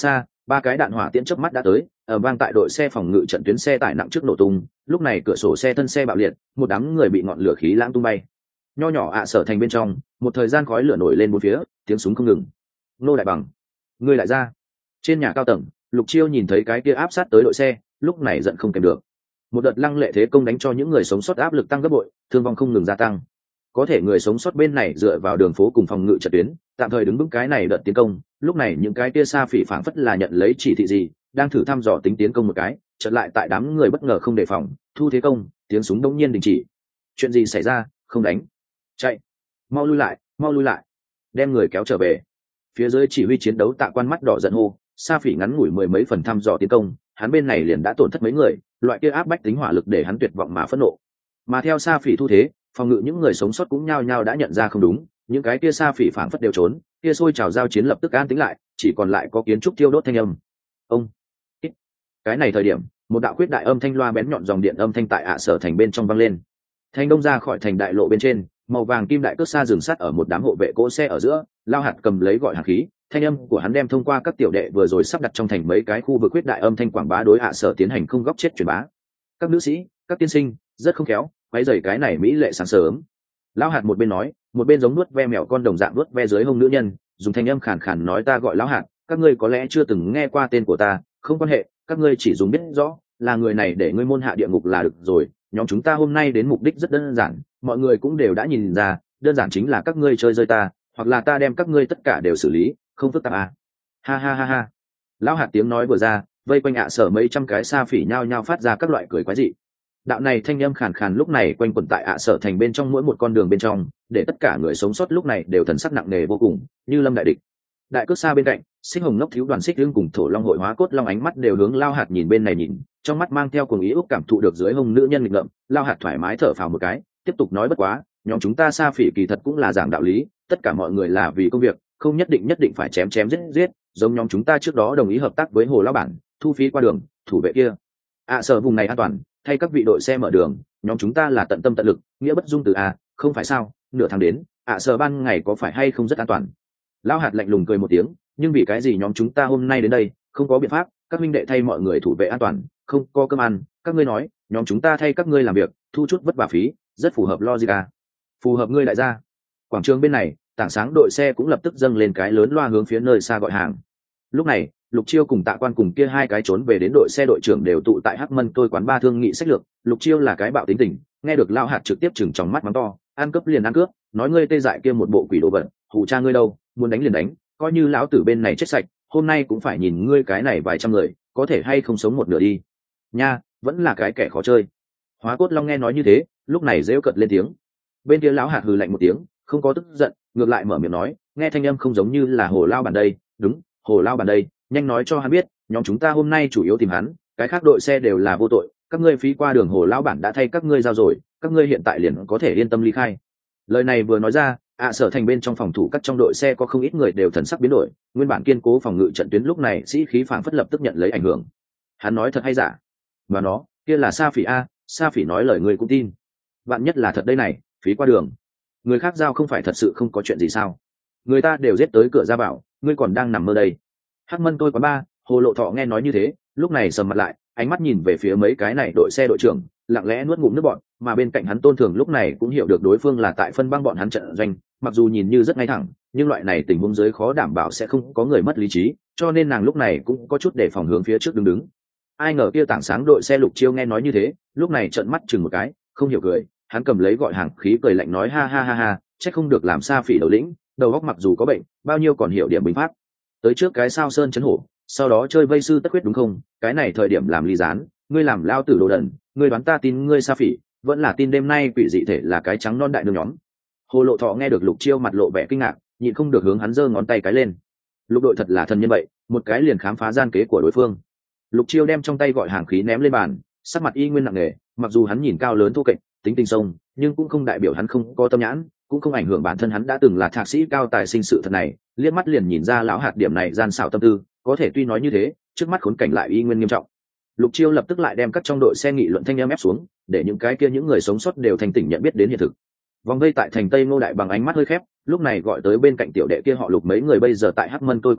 Ba cái đạn hỏa tiễn chớp mắt đã tới, ở vang tại đội xe phòng ngự trận tuyến xe tải nặng trước nổ tung, lúc này cửa sổ xe thân xe bạo liệt, một đám người bị ngọn lửa khí lãng tung bay. Nho nhỏ ạ sở thành bên trong, một thời gian khói lửa nổi lên bốn phía, tiếng súng không ngừng. Nô đại bằng, ngươi lại ra. Trên nhà cao tầng, Lục Chiêu nhìn thấy cái kia áp sát tới đội xe, lúc này giận không kèm được. Một đợt lăng lệ thế công đánh cho những người sống sót áp lực tăng gấp bội, thương vong không ngừng gia tăng. Có thể người sống sót bên này dựa vào đường phố cùng phòng ngự trận tuyến, tạm thời đứng vững cái này đợt tiến công. Lúc này những cái kia Sa Phỉ phảng phất là nhận lấy chỉ thị gì, đang thử thăm dò tính tiến công một cái, chợt lại tại đám người bất ngờ không đề phòng, thu thế công, tiếng súng đống nhiên đình chỉ. Chuyện gì xảy ra? Không đánh, chạy, mau lui lại, mau lui lại, đem người kéo trở về. Phía dưới chỉ huy chiến đấu Tạ Quan mắt đỏ giận hô, Sa Phỉ ngắn ngủi mười mấy phần thăm dò tiến công, hắn bên này liền đã tổn thất mấy người, loại kia áp bách tính hỏa lực để hắn tuyệt vọng mà phẫn nộ. Mà theo Sa Phỉ thu thế, phòng ngự những người sống sót cũng nhao nhao đã nhận ra không đúng, những cái kia Sa Phỉ phảng phất đều trốn, kia sôi trào giao chiến lập tức an tĩnh lại, chỉ còn lại có kiến trúc tiêu đốt thanh âm. Ông, cái này thời điểm, một đạo quyết đại âm thanh loa bén nhọn dòng điện âm thanh tại ạ sở thành bên trong vang lên. Thành đông ra khỏi thành đại lộ bên trên, màu vàng kim đại cước xa dừng sát ở một đám hộ vệ cỗ xe ở giữa, Lao Hạt cầm lấy gọi hạt khí, thanh âm của hắn đem thông qua các tiểu đệ vừa rồi sắp đặt trong thành mấy cái khu vực quyết đại âm thanh quảng bá đối ạ sở tiến hành không góc chết truyền bá. Các nữ sĩ, các tiên sinh, rất không khéo, quấy rầy cái này mỹ lệ sáng sớm. Lão Hạt một bên nói, một bên giống nuốt ve mèo con đồng dạng nuốt ve dưới hông nữ nhân, dùng thanh âm khàn khàn nói ta gọi Lão Hạt, các ngươi có lẽ chưa từng nghe qua tên của ta, không quan hệ, các ngươi chỉ dùng biết rõ, là người này để ngươi môn hạ địa ngục là được rồi. Nhóm chúng ta hôm nay đến mục đích rất đơn giản, mọi người cũng đều đã nhìn ra, đơn giản chính là các ngươi chơi rơi ta, hoặc là ta đem các ngươi tất cả đều xử lý, không phức tạp à. Ha ha ha ha. Lão Hạt tiếng nói vừa ra, vây quanh ạ sở mấy trăm cái Sa Phỉ nhao nhao phát ra các loại cười quái dị. Đạo này thanh âm khàn khàn lúc này quanh quẩn tại ạ sở thành bên trong mỗi một con đường bên trong, để tất cả người sống sót lúc này đều thần sắc nặng nề vô cùng, như lâm đại địch. Đại cước xa bên cạnh, Xích Hồng Ngốc thiếu đoàn Xích Hương cùng Thổ Long hội hóa cốt long ánh mắt đều hướng Lao Hạt nhìn bên này nhìn, trong mắt mang theo cuồng ý úc cảm thụ được dưới hông nữ nhân nghịch ngợm. Lao Hạt thoải mái thở phào một cái, tiếp tục nói bất quá, nhóm chúng ta Sa Phỉ kỳ thật cũng là giảng đạo lý, tất cả mọi người là vì công việc, không nhất định nhất định phải chém chém giết giết, giống nhóm chúng ta trước đó đồng ý hợp tác với Hồ lão bản, thu phí qua đường, thủ vệ kia. ạ sở vùng này an toàn, thay các vị đội xe mở đường, nhóm chúng ta là tận tâm tận lực, nghĩa bất dung từ a, không phải sao? Nửa tháng đến, ạ sở ban ngày có phải hay không rất an toàn? Lão Hạt lạnh lùng cười một tiếng, nhưng vì cái gì nhóm chúng ta hôm nay đến đây, không có biện pháp, các minh đệ thay mọi người thủ vệ an toàn, không có cơm ăn, các ngươi nói, nhóm chúng ta thay các ngươi làm việc, thu chút vất vả phí, rất phù hợp logic à. Phù hợp ngươi đại gia. Quảng trường bên này, tảng sáng đội xe cũng lập tức dâng lên cái lớn loa hướng phía nơi xa gọi hàng. Lúc này, Lục Chiêu cùng Tạ Quan cùng kia hai cái trốn về đến đội xe đội trưởng đều tụ tại Hắc Mân tôi quán ba thương nghị sách lược. Lục Chiêu là cái bạo tính tình, nghe được Lao Hạt trực tiếp chừng trong mắt mắng to, ăn cướp liền ăn cướp, nói ngươi tê dại kia một bộ quỷ đồ vật, hù cha ngươi đâu, muốn đánh liền đánh, coi như lão tử bên này chết sạch, hôm nay cũng phải nhìn ngươi cái này vài trăm người, có thể hay không sống một nửa đi. Nha, vẫn là cái kẻ khó chơi. Hóa Cốt Long nghe nói như thế, lúc này rêu cợt lên tiếng. Bên kia lão Hạt hừ lạnh một tiếng, không có tức giận, ngược lại mở miệng nói, nghe thanh âm không giống như là Hồ Lao bản đây, đúng, Hồ Lao bản đây, nhanh nói cho hắn biết, nhóm chúng ta hôm nay chủ yếu tìm hắn, cái khác đội xe đều là vô tội, các ngươi phí qua đường Hồ Lao bản đã thay các ngươi giao rồi, các ngươi hiện tại liền có thể yên tâm ly khai. Lời này vừa nói ra, ạ sở thành bên trong phòng thủ các trong đội xe có không ít người đều thần sắc biến đổi, nguyên bản kiên cố phòng ngự trận tuyến lúc này sĩ khí phảng phất lập tức nhận lấy ảnh hưởng. Hắn nói thật hay giả? Và nó, kia là Sa Phỉ a, Sa Phỉ nói lời người cũng tin. Bạn nhất là thật đây này, phí qua đường. Người khác giao không phải thật sự không có chuyện gì sao? Người ta đều giết tới cửa ra bảo, ngươi còn đang nằm mơ đây. Hắc Mân tôi quán ba, Hồ Lộ Thọ nghe nói như thế, lúc này sầm mặt lại, ánh mắt nhìn về phía mấy cái này đội xe đội trưởng, lặng lẽ nuốt ngụm nước bọt, mà bên cạnh hắn Tôn Thường lúc này cũng hiểu được đối phương là tại phân băng bọn hắn trận doanh, mặc dù nhìn như rất ngay thẳng, nhưng loại này tình huống dưới khó đảm bảo sẽ không có người mất lý trí, cho nên nàng lúc này cũng có chút để phòng hướng phía trước đứng đứng. Ai ngờ kia tảng sáng đội xe Lục Chiêu nghe nói như thế, lúc này trợn mắt chừng một cái, không hiểu cười, hắn cầm lấy gọi hàng khí cười lạnh nói ha ha ha ha, chắc không được làm Sa Phỉ đầu lĩnh, đầu óc mặc dù có bệnh, bao nhiêu còn hiểu điểm binh pháp. Tới trước cái sao sơn chấn hổ, sau đó chơi vây sư tất quyết đúng không? Cái này thời điểm làm ly gián, ngươi làm lao tử đồ đần, ngươi đoán ta tin ngươi Sa Phỉ, vẫn là tin đêm nay quỷ dị thể là cái trắng non đại nương nhóm. Hồ Lộ Thọ nghe được Lục Chiêu mặt lộ vẻ kinh ngạc, nhịn không được hướng hắn giơ ngón tay cái lên. Lục đội thật là thần nhân vậy, một cái liền khám phá gian kế của đối phương. Lục Chiêu đem trong tay gọi hàng khí ném lên bàn, sắc mặt y nguyên nặng nề, mặc dù hắn nhìn cao lớn thô kệch, tính tình sông, nhưng cũng không đại biểu hắn không có tâm nhãn, cũng không ảnh hưởng bản thân hắn đã từng là thạc sĩ cao tài sinh sự thật này, liếc mắt liền nhìn ra lão hạt điểm này gian xảo tâm tư, có thể tuy nói như thế, trước mắt khốn cảnh lại y nguyên nghiêm trọng. Lục Chiêu lập tức lại đem các trong đội xe nghị luận thanh âm ép xuống, để những cái kia những người sống sót đều thành tỉnh nhận biết đến hiện thực. Vòng vây tại thành Tây Ngô Đại bằng ánh mắt hơi khép, lúc này gọi tới bên cạnh tiểu đệ kia họ Lục mấy người bây giờ tại Hắc Mân tôi quán ba,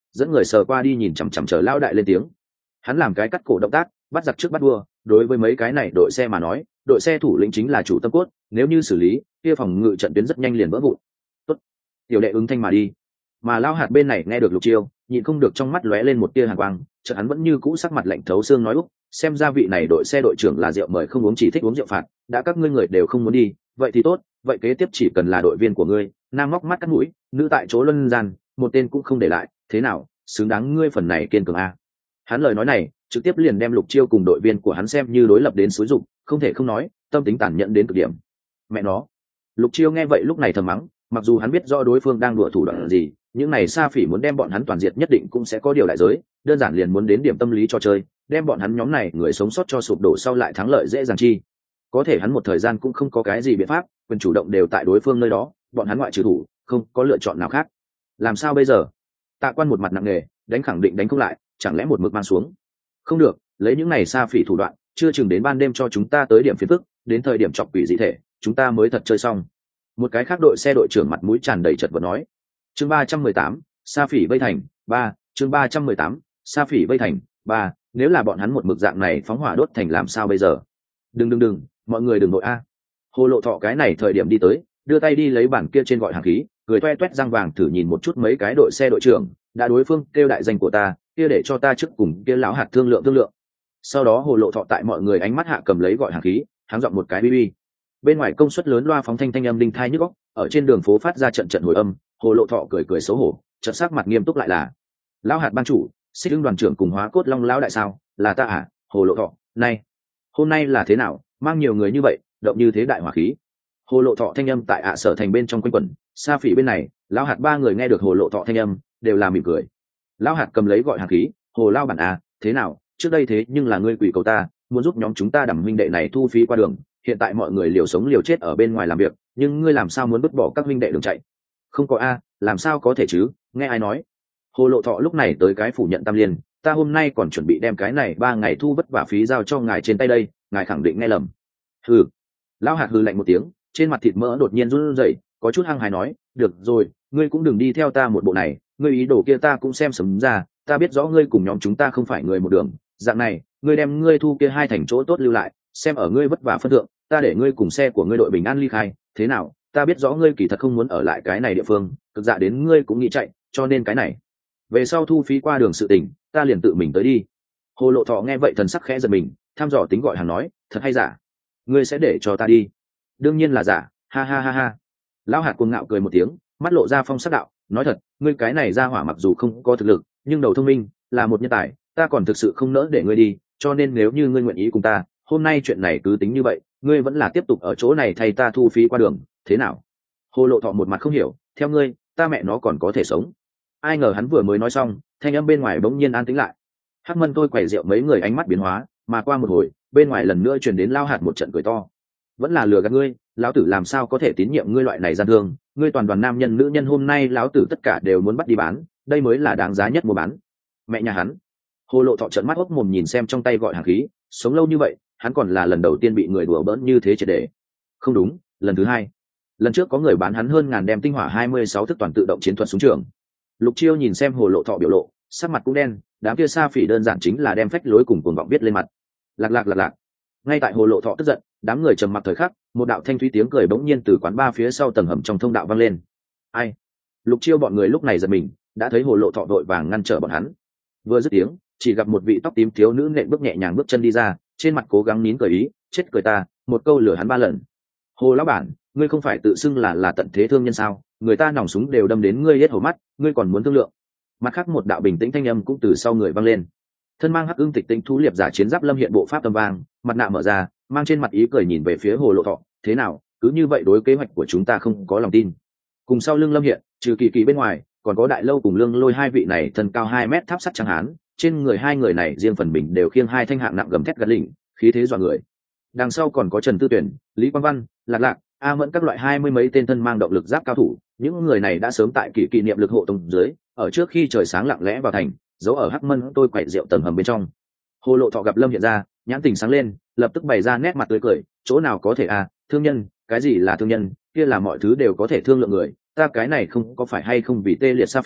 dẫn người sờ qua đi nhìn chằm chằm chờ lao đại lên tiếng. Hắn làm cái cắt cổ động tác, bắt giặc trước bắt vua. Đối với mấy cái này đội xe mà nói, đội xe thủ lĩnh chính là chủ tâm cốt, nếu như xử lý kia phòng ngự trận tuyến rất nhanh liền vỡ vụn. Tốt, tiểu đệ ứng thanh mà đi. Mà lao hạt bên này nghe được Lục Chiêu, nhịn không được trong mắt lóe lên một tia hàn quang, chợt hắn vẫn như cũ sắc mặt lạnh thấu xương nói: "Úc, xem ra vị này đội xe đội trưởng là rượu mời không uống, chỉ thích uống rượu phạt, đã các ngươi người đều không muốn đi, vậy thì tốt, vậy kế tiếp chỉ cần là đội viên của ngươi, nam móc mắt cắt mũi, nữ tại chỗ luân gian, một tên cũng không để lại, thế nào, xứng đáng ngươi phần này kiên cường a." Hắn lời nói này trực tiếp liền đem Lục Chiêu cùng đội viên của hắn xem như đối lập đến xúi dục, không thể không nói, tâm tính tàn nhẫn đến cực điểm. Mẹ nó. Lục Chiêu nghe vậy lúc này thầm mắng, mặc dù hắn biết rõ đối phương đang đùa thủ đoạn gì, những này Sa Phỉ muốn đem bọn hắn toàn diệt nhất định cũng sẽ có điều đại giới, đơn giản liền muốn đến điểm tâm lý cho chơi, đem bọn hắn nhóm này người sống sót cho sụp đổ sau lại thắng lợi dễ dàng chi. Có thể hắn một thời gian cũng không có cái gì biện pháp, quyền chủ động đều tại đối phương nơi đó, bọn hắn ngoại trừ thủ, không có lựa chọn nào khác. Làm sao bây giờ? Tạ Quan một mặt nặng nề, đánh khẳng định đánh không lại, chẳng lẽ một mực mang xuống? Không được, lấy những này Sa Phỉ thủ đoạn, chưa chừng đến ban đêm cho chúng ta tới điểm phiền phức, đến thời điểm chọc quỷ dị thể, chúng ta mới thật chơi xong. Một cái khác đội xe đội trưởng mặt mũi tràn đầy chật vật nói. Chương ba trăm mười tám, Sa Phỉ vây thành, ba, chương ba trăm mười tám, Sa Phỉ vây thành, ba, nếu là bọn hắn một mực dạng này phóng hỏa đốt thành làm sao bây giờ? Đừng đừng đừng, mọi người đừng nội a. Hồ Lộ Thọ cái này thời điểm đi tới, đưa tay đi lấy bản kia trên gọi hàng khí, cười toe toét răng vàng thử nhìn một chút mấy cái đội xe đội trưởng, đã đối phương kêu đại danh của ta, kia để cho ta trước cùng kia lão hạt thương lượng thương lượng. Sau đó Hồ Lộ Thọ tại mọi người ánh mắt hạ cầm lấy gọi hàng khí, háng giọng một cái bi bi. Bên ngoài công suất lớn loa phóng thanh thanh âm đinh thai nhức óc, ở trên đường phố phát ra trận trận hồi âm. Hồ Lộ Thọ cười cười xấu hổ, chợt sắc mặt nghiêm túc lại là: "Lão hạt ban chủ, Xích Hưng đoàn trưởng cùng Hóa Cốt Long lão đại sao? Là ta à, Hồ Lộ Thọ, này, hôm nay là thế nào, mang nhiều người như vậy, động như thế đại hỏa khí." Hồ Lộ Thọ thanh âm tại ạ sở thành bên trong quanh quẩn, Sa Phỉ bên này, lão hạt ba người nghe được Hồ Lộ Thọ thanh âm, đều là mỉm cười. Lão hạt cầm lấy gọi hàng khí, "Hồ lão bản à, thế nào, trước đây thế nhưng là ngươi quỷ cầu ta, muốn giúp nhóm chúng ta đầm huynh đệ này thu phí qua đường, hiện tại mọi người liều sống liều chết ở bên ngoài làm việc, nhưng ngươi làm sao muốn vứt bỏ các huynh đệ đường chạy?" "Không có a, làm sao có thể chứ, nghe ai nói." Hồ Lộ Thọ lúc này tới cái phủ nhận tam liên, "Ta hôm nay còn chuẩn bị đem cái này ba ngày thu vất vả phí giao cho ngài trên tay đây, ngài khẳng định nghe lầm." "Hừ." Lão hạt hừ lạnh một tiếng, trên mặt thịt mỡ đột nhiên run rẩy, có chút hăng hái nói: "Được rồi, ngươi cũng đừng đi theo ta một bộ này, ngươi ý đồ kia ta cũng xem sớm ra, ta biết rõ ngươi cùng nhóm chúng ta không phải người một đường, dạng này, ngươi đem ngươi thu kia hai thành chỗ tốt lưu lại, xem ở ngươi vất vả phân thượng, ta để ngươi cùng xe của ngươi đội bình an ly khai, thế nào? Ta biết rõ ngươi kỳ thật không muốn ở lại cái này địa phương, thực dạ đến ngươi cũng nghĩ chạy, cho nên cái này, về sau thu phí qua đường sự tình, ta liền tự mình tới đi." Hồ Lộ Thọ nghe vậy thần sắc khẽ giật mình, thăm dò tính gọi hàng nói: "Thật hay giả? Ngươi sẽ để cho ta đi?" "Đương nhiên là giả, ha ha ha ha." Lão hạt cuồng ngạo cười một tiếng, mắt lộ ra phong sắc đạo: "Nói thật, ngươi cái này ra hỏa mặc dù không có thực lực, nhưng đầu thông minh, là một nhân tài, ta còn thực sự không nỡ để ngươi đi, cho nên nếu như ngươi nguyện ý cùng ta, hôm nay chuyện này cứ tính như vậy, ngươi vẫn là tiếp tục ở chỗ này thay ta thu phí qua đường, thế nào?" Hồ Lộ Thọ một mặt không hiểu, "Theo ngươi, ta mẹ nó còn có thể sống." Ai ngờ hắn vừa mới nói xong, thanh âm bên ngoài bỗng nhiên an tĩnh lại. Hắc Mân tôi quẩy rượu mấy người ánh mắt biến hóa, mà qua một hồi, bên ngoài lần nữa truyền đến lao hạt một trận cười to. "Vẫn là lừa gạt ngươi, lão tử làm sao có thể tín nhiệm ngươi loại này gian thương, ngươi toàn đoàn nam nhân nữ nhân hôm nay lão tử tất cả đều muốn bắt đi bán, đây mới là đáng giá nhất mua bán." Mẹ nhà hắn. Hồ Lộ Thọ trợn mắt ốc mồm nhìn xem trong tay gọi hàng khí, sống lâu như vậy, hắn còn là lần đầu tiên bị người đùa bỡn như thế triệt để. Không đúng, lần thứ hai. Lần trước có người bán hắn hơn ngàn đem tinh hỏa hai mươi sáu thức toàn tự động chiến thuật súng trường. Lục Chiêu nhìn xem Hồ Lộ Thọ biểu lộ, sắc mặt cũng đen, đám kia Sa Phỉ đơn giản chính là đem phách lối cùng cuồng vọng viết lên mặt. Lạc lạc lạc lạc. Ngay tại Hồ Lộ Thọ tức giận, đám người trầm mặc thời khắc, một đạo thanh thúy tiếng cười bỗng nhiên từ quán ba phía sau tầng hầm trong thông đạo vang lên. "Ai?" Lục Chiêu bọn người lúc này giật mình, đã thấy Hồ Lộ Thọ đội vàng ngăn trở bọn hắn. Vừa dứt tiếng, chỉ gặp một vị tóc tím thiếu nữ nện bước nhẹ nhàng bước chân đi ra, trên mặt cố gắng nín cười ý, "Chết cười ta, một câu lừa hắn ba lần." "Hồ lão bản, ngươi không phải tự xưng là là tận thế thương nhân sao? Người ta nòng súng đều đâm đến ngươi hết hầu mắt, ngươi còn muốn thương lượng?" Mặt khác một đạo bình tĩnh thanh âm cũng từ sau người vang lên. Thân mang hắc ưng tịch tĩnh thú liệp giả chiến giáp Lâm Hiện bộ pháp tầm vang, mặt nạ mở ra, mang trên mặt ý cười nhìn về phía Hồ Lộ Thọ, "Thế nào, cứ như vậy đối kế hoạch của chúng ta không có lòng tin?" Cùng sau lưng Lâm Hiện, trừ Kỳ Kỳ bên ngoài, còn có Đại Lâu cùng Lương Lôi hai vị này thân cao hai mét tháp sắt trắng hán, trên người hai người này riêng phần mình đều khiêng hai thanh hạng nặng gầm thét gật lỉnh, khí thế dọa người. Đằng sau còn có Trần Tư Tuyển, Lý Quang Văn, Lạc Lạc, A Mẫn các loại hai mươi mấy tên thân mang động lực giáp cao thủ, những người này đã sớm tại Kỳ Kỳ niệm lực hộ tông dưới, ở trước khi trời sáng lặng lẽ vào thành, giấu ở Hắc Mân tôi quẩy rượu tầng hầm bên trong. Hồ Lộ Thọ gặp Lâm Hiện ra, nhãn tình sáng lên, lập tức bày ra nét mặt tươi cười, "Chỗ nào có thể à, thương nhân, cái gì là thương nhân, kia là mọi thứ đều có thể thương lượng người, ta cái này không có phải hay không vì tê liệt Sa Phỉ,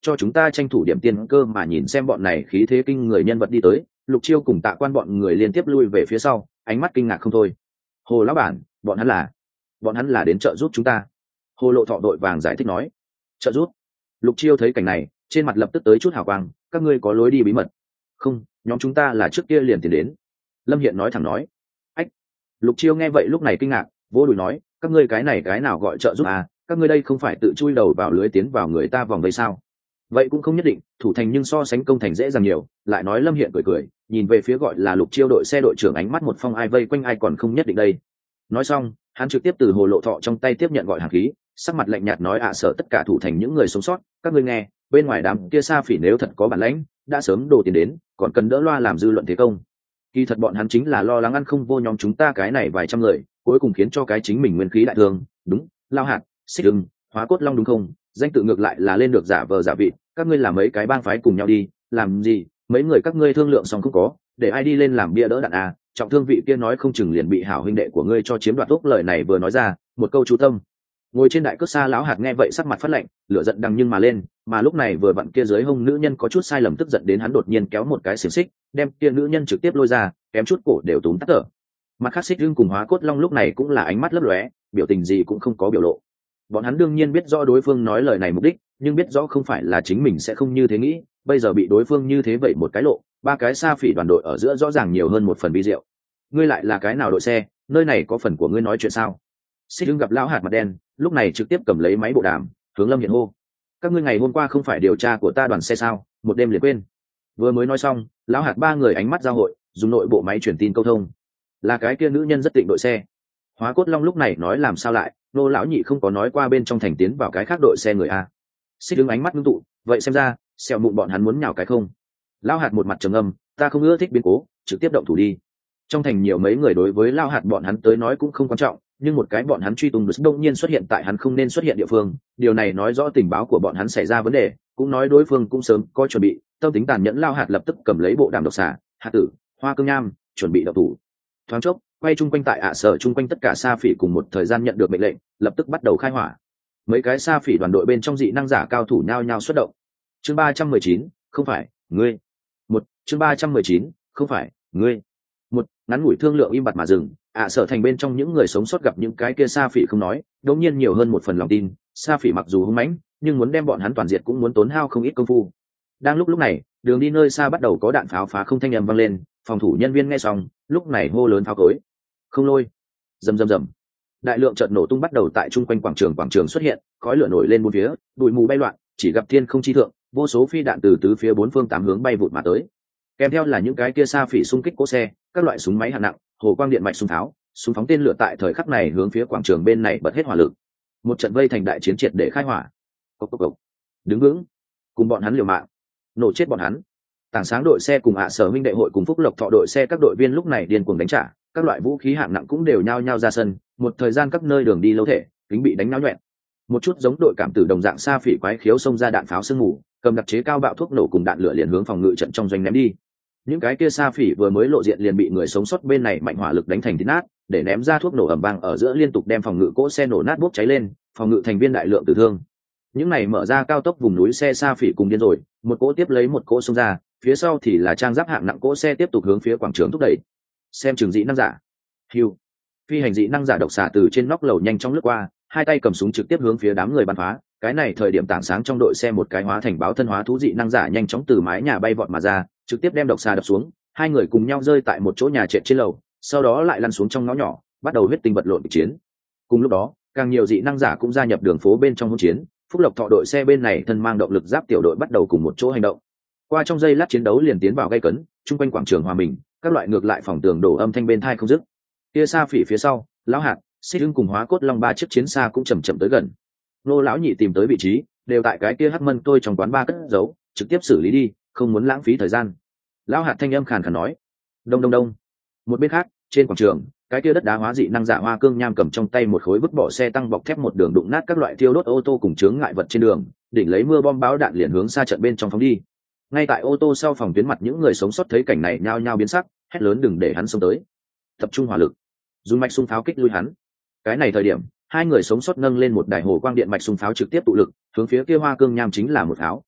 cho chúng ta tranh thủ điểm tiền cơ mà nhìn xem bọn này khí thế kinh người nhân vật đi tới. Lục Chiêu cùng Tạ Quan bọn người liên tiếp lui về phía sau, ánh mắt kinh ngạc không thôi. Hồ lão bản, bọn hắn là bọn hắn là đến trợ giúp chúng ta. Hồ Lộ Thọ đội vàng giải thích nói. Trợ giúp? Lục Chiêu thấy cảnh này, trên mặt lập tức tới chút hào quang. Các ngươi có lối đi bí mật? Không, nhóm chúng ta là trước kia liền tiền đến. Lâm Hiện nói thẳng nói. Ách! Lục Chiêu nghe vậy lúc này kinh ngạc, vỗ đùi nói, các ngươi cái này cái nào gọi trợ giúp à? Các ngươi đây không phải tự chui đầu vào lưới tiến vào người ta vòng vây sao? Vậy cũng không nhất định, thủ thành nhưng so sánh công thành dễ dàng nhiều. Lại nói Lâm Hiện cười cười, nhìn về phía gọi là Lục Chiêu đội xe đội trưởng, ánh mắt một phong ai vây quanh ai còn không nhất định đây. Nói xong, hắn trực tiếp từ Hồ Lộ Thọ trong tay tiếp nhận gọi hàng khí, sắc mặt lạnh nhạt nói ạ à, sợ tất cả thủ thành những người sống sót, các ngươi nghe, bên ngoài đám kia Sa Phỉ nếu thật có bản lãnh, đã sớm đổ tiền đến, còn cần đỡ loa làm dư luận thế công. Kỳ thật bọn hắn chính là lo lắng ăn không vô nhóm chúng ta cái này vài trăm người, cuối cùng khiến cho cái chính mình nguyên khí đại thương. Đúng, Lao Hạt, Xích Ưng, Hóa Cốt Long đúng không? Danh tự ngược lại là lên được giả vờ giả vị, các ngươi làm mấy cái bang phái cùng nhau đi, làm gì? Mấy người các ngươi thương lượng xong không có, để ai đi lên làm bia đỡ đạn à? Trọng thương vị kia nói không chừng liền bị hảo huynh đệ của ngươi cho chiếm đoạt. Tốt lời này vừa nói ra, một câu chú tâm. Ngồi trên đại cước xa lão Hạt nghe vậy sắc mặt phát lạnh, lửa giận đằng nhưng mà lên, mà lúc này vừa vặn kia dưới hông nữ nhân có chút sai lầm, tức giận đến hắn đột nhiên kéo một cái xiềng xích, đem kia nữ nhân trực tiếp lôi ra, kém chút cổ đều túm tắt thở. Mặt khác Xích Hưng cùng Hóa Cốt Long lúc này cũng là ánh mắt lấp lóe, biểu tình gì cũng không có biểu lộ. Bọn hắn đương nhiên biết rõ đối phương nói lời này mục đích, nhưng biết rõ không phải là chính mình sẽ không như thế nghĩ, bây giờ bị đối phương như thế vậy một cái lộ, ba cái Sa Phỉ đoàn đội ở giữa rõ ràng nhiều hơn một phần vi diệu. Ngươi lại là cái nào đội xe, nơi này có phần của ngươi nói chuyện sao? Xích Hưng gặp lão Hạt mặt đen, lúc này trực tiếp cầm lấy máy bộ đàm, hướng Lâm Hiện hô. Các ngươi ngày hôm qua không phải điều tra của ta đoàn xe sao, một đêm liền quên. Vừa mới nói xong, lão Hạt ba người ánh mắt giao hội, dùng nội bộ máy truyền tin câu thông. Là cái kia nữ nhân rất tịnh đội xe. Hóa Cốt Long lúc này nói làm sao lại, nô lão nhị không có nói qua bên trong thành tiến vào cái khác đội xe người a. Xích Hưng ánh mắt ngưng tụ, vậy xem ra, sẹo mụn bọn hắn muốn nhào cái không. Lão Hạt một mặt trầm âm, ta không ưa thích biến cố, trực tiếp động thủ đi. Trong thành nhiều mấy người đối với Lão Hạt bọn hắn tới nói cũng không quan trọng, nhưng một cái bọn hắn truy tung được đông nhiên xuất hiện tại hắn không nên xuất hiện địa phương, điều này nói rõ tình báo của bọn hắn xảy ra vấn đề, cũng nói đối phương cũng sớm có chuẩn bị. Tâm tính tàn nhẫn Lao Hạt lập tức cầm lấy bộ đàm độc xà, hạt tử, hoa cương nham, chuẩn bị đậu thủ. Thoáng chốc, quay chung quanh tại ạ sở chung quanh tất cả Sa Phỉ cùng một thời gian nhận được mệnh lệnh, lập tức bắt đầu khai hỏa. Mấy cái Sa Phỉ đoàn đội bên trong dị năng giả cao thủ nhao nhao xuất động. Chương ba trăm mười chín, không phải ngươi. Một, chương ba trăm mười chín, không phải ngươi. Một, ngắn ngủi thương lượng im bặt mà dừng. ạ sở thành bên trong những người sống sót gặp những cái kia Sa Phỉ không nói, đột nhiên nhiều hơn một phần lòng tin. Sa Phỉ mặc dù hung mãnh, nhưng muốn đem bọn hắn toàn diệt cũng muốn tốn hao không ít công phu. Đang lúc lúc này, đường đi nơi xa bắt đầu có đạn pháo phá không thanh âm vang lên, phòng thủ nhân viên nghe xong, lúc này hô lớn pháo cối. Không lôi. Rầm rầm rầm. Đại lượng trận nổ tung bắt đầu tại trung quanh quảng trường quảng trường xuất hiện, khói lửa nổi lên bốn phía, bụi mù bay loạn, chỉ gặp thiên không chi thượng, vô số phi đạn từ tứ phía bốn phương tám hướng bay vụt mà tới. Kèm theo là những cái kia Sa Phỉ xung kích cỗ xe, các loại súng máy hạng nặng, hồ quang điện mạch súng tháo, súng phóng tên lửa tại thời khắc này hướng phía quảng trường bên này bật hết hỏa lực. Một trận vây thành đại chiến triệt để khai hỏa. Cốc cốc cốc. Đứng vững, cùng bọn hắn liều mạng, nổ chết bọn hắn. Tảng sáng đội xe cùng ạ sở minh đệ hội cùng Phúc Lộc Thọ đội xe các đội viên lúc này điên cuồng đánh trả, các loại vũ khí hạng nặng cũng đều nhao nhao ra sân, một thời gian các nơi đường đi lâu thể, kính bị đánh náo nhuẹn. Một chút giống đội cảm tử đồng dạng Sa Phỉ quái khiếu xông ra đạn pháo sương mù, cầm đặc chế cao bạo thuốc nổ cùng đạn lửa liền hướng phòng ngự trận trong doanh ném đi. Những cái kia Sa Phỉ vừa mới lộ diện liền bị người sống sót bên này mạnh hỏa lực đánh thành thít nát, để ném ra thuốc nổ ầm vang ở giữa liên tục đem phòng ngự cỗ xe nổ nát bốc cháy lên, phòng ngự thành viên đại lượng tử thương. Những này mở ra cao tốc vùng núi xe Sa Phỉ cùng điên rồi, một cỗ tiếp lấy một cỗ xông ra, phía sau thì là trang giáp hạng nặng cỗ xe tiếp tục hướng phía quảng trường thúc đẩy. Xem trường dị năng giả. Hưu. Phi hành dị năng giả độc xạ từ trên nóc lầu nhanh chóng lướt qua, hai tay cầm súng trực tiếp hướng phía đám người bắn phá. Cái này thời điểm tảng sáng trong đội xe một cái hóa thành báo thân hóa thú dị năng giả nhanh chóng từ mái nhà bay vọt mà ra, trực tiếp đem độc xà đập xuống, hai người cùng nhau rơi tại một chỗ nhà trệt trên lầu, sau đó lại lăn xuống trong ngõ nhỏ, bắt đầu huyết tinh vật lộn chiến. Cùng lúc đó, càng nhiều dị năng giả cũng gia nhập đường phố bên trong hỗn chiến. Phúc Lộc Thọ đội xe bên này thân mang động lực giáp tiểu đội bắt đầu cùng một chỗ hành động. Qua trong giây lát chiến đấu liền tiến vào gay cấn, chung quanh quảng trường hòa mình, các loại ngược lại phòng tường đổ âm thanh bên tai không dứt. Kia Sa Phỉ phía sau, lão Hạt, Xích Hưng cùng Hóa Cốt Long ba chiếc chiến xa cũng chậm chậm tới gần. Nô lão nhị tìm tới vị trí, đều tại cái kia hắc mân tôi trong quán ba cất giấu, trực tiếp xử lý đi, không muốn lãng phí thời gian. Lão Hạt thanh âm khàn khàn nói. Đông đông đông. Một bên khác, trên quảng trường, cái kia đất đá hóa dị năng giả Hoa Cương Nham cầm trong tay một khối vứt bỏ xe tăng bọc thép một đường đụng nát các loại thiêu đốt ô tô cùng chướng ngại vật trên đường, đỉnh lấy mưa bom báo đạn liền hướng xa trận bên trong phóng đi. Ngay tại ô tô sau phòng tuyến mặt những người sống sót thấy cảnh này nhao nhao biến sắc, hét lớn đừng để hắn xông tới, tập trung hỏa lực, dùng mạch xung pháo kích lui hắn. Cái này thời điểm, hai người sống sót nâng lên một đài hồ quang điện mạch xung pháo trực tiếp tụ lực, hướng phía kia Hoa Cương Nham chính là một pháo.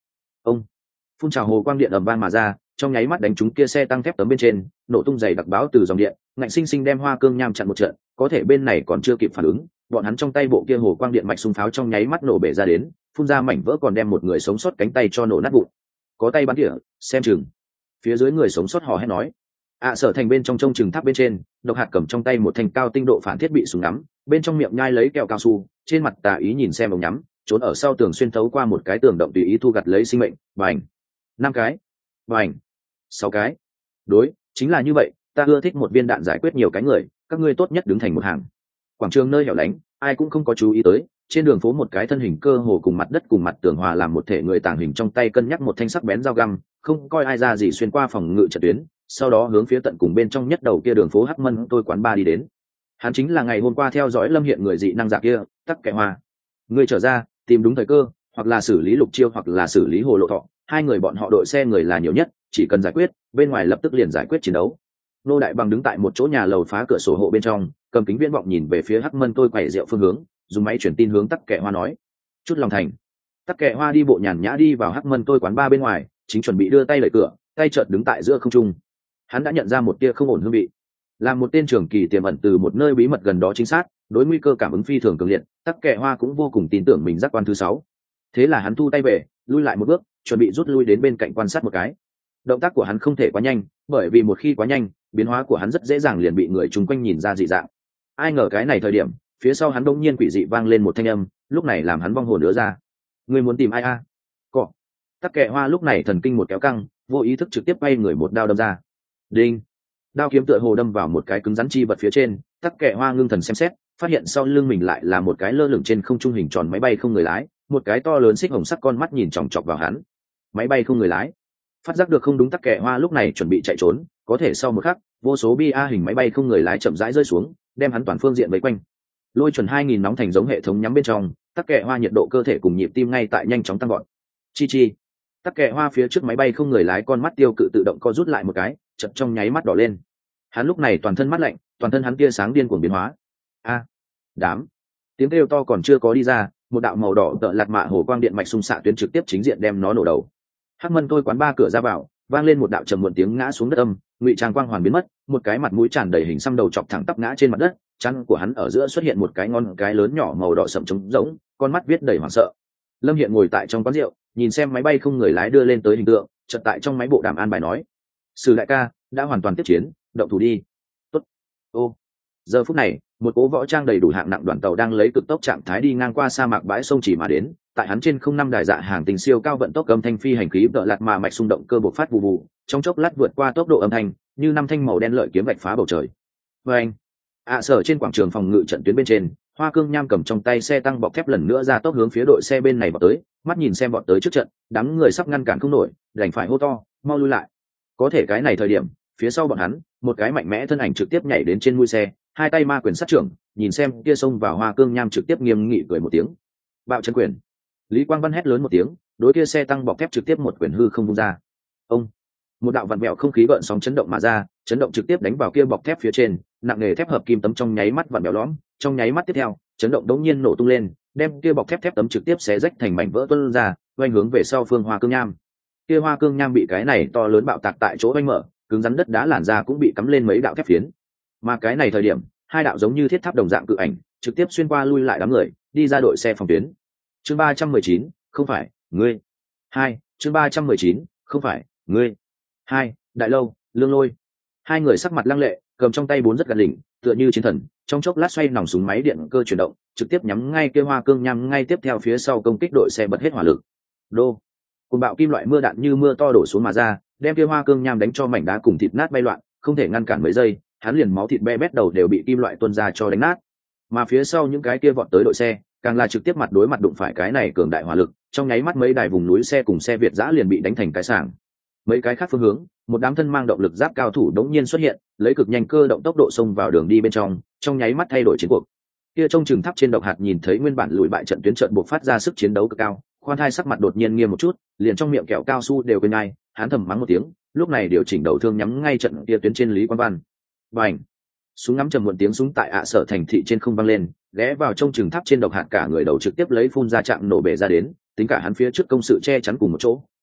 ông phun trào hồ quang điện ầm vang mà ra, trong nháy mắt đánh trúng kia xe tăng thép tấm bên trên, nổ tung dày đặc báo từ dòng điện, ngạnh sinh sinh đem Hoa Cương Nham chặn một trận. Có thể bên này còn chưa kịp phản ứng, bọn hắn trong tay bộ kia hồ quang điện mạch xung pháo trong nháy mắt nổ bể ra đến, phun ra mảnh vỡ còn đem một người sống sót cánh tay cho nổ nát vụn. Có tay bắn tỉa, xem chừng. Phía dưới người sống sót hò hét nói. ạ Sở Thành bên trong trông chừng tháp bên trên, Độc Hạt cầm trong tay một thanh cao tinh độ phản thiết bị súng ngắm, bên trong miệng nhai lấy kẹo cao su, trên mặt tà ý nhìn xem ống nhắm, trốn ở sau tường xuyên thấu qua một cái tường động tùy ý thu gặt lấy sinh mệnh. Bành, năm cái, bành, sáu cái. Đối, chính là như vậy, ta ưa thích một viên đạn giải quyết nhiều cái người, các ngươi tốt nhất đứng thành một hàng. Quảng trường nơi hẻo lánh, ai cũng không có chú ý tới, trên đường phố một cái thân hình cơ hồ cùng mặt đất cùng mặt tường hòa làm một thể người tàng hình trong tay cân nhắc một thanh sắc bén dao găm, không coi ai ra gì xuyên qua phòng ngự trận tuyến, sau đó hướng phía tận cùng bên trong nhất đầu kia đường phố Hắc Mân tôi quán ba đi đến. Hắn chính là ngày hôm qua theo dõi Lâm Hiện người dị năng giả kia, Tắc Kẻ Hoa. Người trở ra, tìm đúng thời cơ, hoặc là xử lý Lục Chiêu hoặc là xử lý Hồ Lộ Thọ, hai người bọn họ đội xe người là nhiều nhất, chỉ cần giải quyết, bên ngoài lập tức liền giải quyết chiến đấu. Nô Đại Bằng đứng tại một chỗ nhà lầu phá cửa sổ hộ bên trong, cầm kính viễn vọng nhìn về phía Hắc Mân tôi quẩy rượu phương hướng, dùng máy truyền tin hướng Tắc Kẻ Hoa nói: "Chút lòng thành." Tắc Kẻ Hoa đi bộ nhàn nhã đi vào Hắc Mân tôi quán ba bên ngoài, chính chuẩn bị đưa tay đẩy cửa, tay chợt đứng tại giữa không trung. Hắn đã nhận ra một tia không ổn hương vị, là một tên trưởng kỳ tiềm ẩn từ một nơi bí mật gần đó chính xác, đối nguy cơ cảm ứng phi thường cường liệt. Tắc Kẻ Hoa cũng vô cùng tin tưởng mình giác quan thứ sáu, thế là hắn thu tay về, lui lại một bước, chuẩn bị rút lui đến bên cạnh quan sát một cái. Động tác của hắn không thể quá nhanh, bởi vì một khi quá nhanh, biến hóa của hắn rất dễ dàng liền bị người chung quanh nhìn ra dị dạng. Ai ngờ cái này thời điểm, phía sau hắn đột nhiên quỷ dị vang lên một thanh âm, lúc này làm hắn vong hồn nữa ra. Người muốn tìm ai a? À? Cọ. Tắc Kẻ Hoa lúc này thần kinh một kéo căng, vô ý thức trực tiếp bay người một đao đâm ra. Đinh. Đao kiếm tựa hồ đâm vào một cái cứng rắn chi vật phía trên, Tắc Kẻ Hoa ngưng thần xem xét, phát hiện sau lưng mình lại là một cái lơ lửng trên không trung hình tròn máy bay không người lái, một cái to lớn xích hồng sắc con mắt nhìn chòng chọc vào hắn. Máy bay không người lái. Phát giác được không đúng, Tắc Kẻ Hoa lúc này chuẩn bị chạy trốn, có thể sau một khắc, vô số bi a hình máy bay không người lái chậm rãi rơi xuống, đem hắn toàn phương diện vây quanh. Lôi chuẩn hai nghìn nóng thành giống hệ thống nhắm bên trong, Tắc Kẻ Hoa nhiệt độ cơ thể cùng nhịp tim ngay tại nhanh chóng tăng gọn. Chi chi. Tắc Kẻ Hoa phía trước máy bay không người lái con mắt tiêu cự tự động co rút lại một cái, chợt trong nháy mắt đỏ lên. Hắn lúc này toàn thân mắt lạnh, toàn thân hắn tia sáng điên cuồng biến hóa. A, đám. Tiếng kêu to còn chưa có đi ra, một đạo màu đỏ tợ lạt mạ hồ quang điện mạch xung xạ tuyến trực tiếp chính diện đem nó nổ đầu. Hắc Mân tôi quán ba cửa ra vào, vang lên một đạo trầm muộn tiếng ngã xuống đất âm, ngụy trang quang hoàn biến mất, một cái mặt mũi tràn đầy hình xăm đầu chọc thẳng tắp ngã trên mặt đất, chắn của hắn ở giữa xuất hiện một cái ngon cái lớn nhỏ màu đỏ sậm trống rỗng, con mắt viết đầy hoảng sợ. Lâm Hiện ngồi tại trong quán rượu, nhìn xem máy bay không người lái đưa lên tới hình tượng, chợt tại trong máy bộ đàm an bài nói: "Sử đại ca, đã hoàn toàn tiếp chiến, động thủ đi." Tốt. Ô. Giờ phút này, một cố võ trang đầy đủ hạng nặng đoàn tàu đang lấy cực tốc trạng thái đi ngang qua sa mạc bãi sông chỉ mà đến, tại hắn trên không năm đài dạ hàng tình siêu cao vận tốc âm thanh phi hành khí đỡ lạt mà mạch xung động cơ bộc phát vụ vụ, trong chốc lát vượt qua tốc độ âm thanh, như năm thanh màu đen lợi kiếm vạch phá bầu trời. Và anh, ạ sở trên quảng trường phòng ngự trận tuyến bên trên, Hoa Cương Nham cầm trong tay xe tăng bọc thép lần nữa ra tốc hướng phía đội xe bên này vọt tới, mắt nhìn xem vọt tới trước trận, đám người sắp ngăn cản không nổi, đành phải hô to, mau lui lại. Có thể cái này thời điểm, phía sau bọn hắn, một cái mạnh mẽ thân ảnh trực tiếp nhảy đến trên mui xe, hai tay ma quyền sát trưởng, nhìn xem kia xông vào Hoa Cương Nham trực tiếp nghiêm nghị cười một tiếng. Bạo chân quyền. Lý Quang Văn hét lớn một tiếng, đối kia xe tăng bọc thép trực tiếp một quyền hư không vung ra. Ông. Một đạo vặn vẹo không khí gợn sóng chấn động mà ra, chấn động trực tiếp đánh vào kia bọc thép phía trên, nặng nghề thép hợp kim tấm trong nháy mắt vặn vẹo lõm, trong nháy mắt tiếp theo, chấn động đống nhiên nổ tung lên, đem kia bọc thép thép tấm trực tiếp xé rách thành mảnh vỡ tuôn ra, quay hướng về sau phương Hoa Cương Nham. Kia Hoa Cương Nham bị cái này to lớn bạo tạc tại chỗ vanh mở, cứng rắn đất đá làn ra cũng bị cắm lên mấy đạo thép phiến. Mà cái này thời điểm, hai đạo giống như thiết tháp đồng dạng cự ảnh, trực tiếp xuyên qua lui lại đám người, đi ra đội xe phòng tuyến. Chương ba trăm mười chín, không phải, ngươi. Hai, chương ba trăm mười chín, không phải, ngươi. Hai, Đại Lâu, Lương Lôi. Hai người sắc mặt lăng lệ, cầm trong tay bốn rất gần đỉnh, tựa như chiến thần, trong chốc lát xoay nòng súng máy điện cơ chuyển động, trực tiếp nhắm ngay kia Hoa Cương Nham, ngay tiếp theo phía sau công kích đội xe bật hết hỏa lực. Đô. Cùng bạo kim loại mưa đạn như mưa to đổ xuống mà ra, đem kia Hoa Cương Nham đánh cho mảnh đá cùng thịt nát bay loạn, không thể ngăn cản mấy giây, hắn liền máu thịt be bét đầu đều bị kim loại tuôn ra cho đánh nát. Mà phía sau những cái kia vọt tới đội xe, càng là trực tiếp mặt đối mặt đụng phải cái này cường đại hỏa lực, trong nháy mắt mấy đài vùng núi xe cùng xe Việt dã liền bị đánh thành cái sảng. Mấy cái khác phương hướng, một đám thân mang động lực giáp cao thủ đống nhiên xuất hiện, lấy cực nhanh cơ động tốc độ xông vào đường đi bên trong, trong nháy mắt thay đổi chiến cuộc. Kia trông chừng tháp trên Độc Hạt nhìn thấy nguyên bản lùi bại trận tuyến trận buộc phát ra sức chiến đấu cực cao, khoan thai sắc mặt đột nhiên nghiêm một chút, liền trong miệng kẹo cao su đều quên ngay, hắn thầm mắng một tiếng, lúc này điều chỉnh đầu thương nhắm ngay trận kia tuyến trên Lý Quang Văn. Bành! Súng ngắm trầm muộn tiếng súng tại ạ sở thành thị trên không vang lên, ghé vào trông chừng tháp trên Độc Hạt cả người đầu trực tiếp lấy phun ra chạm nổ bể ra đến, tính cả hắn phía trước công sự che chắn cùng một chỗ,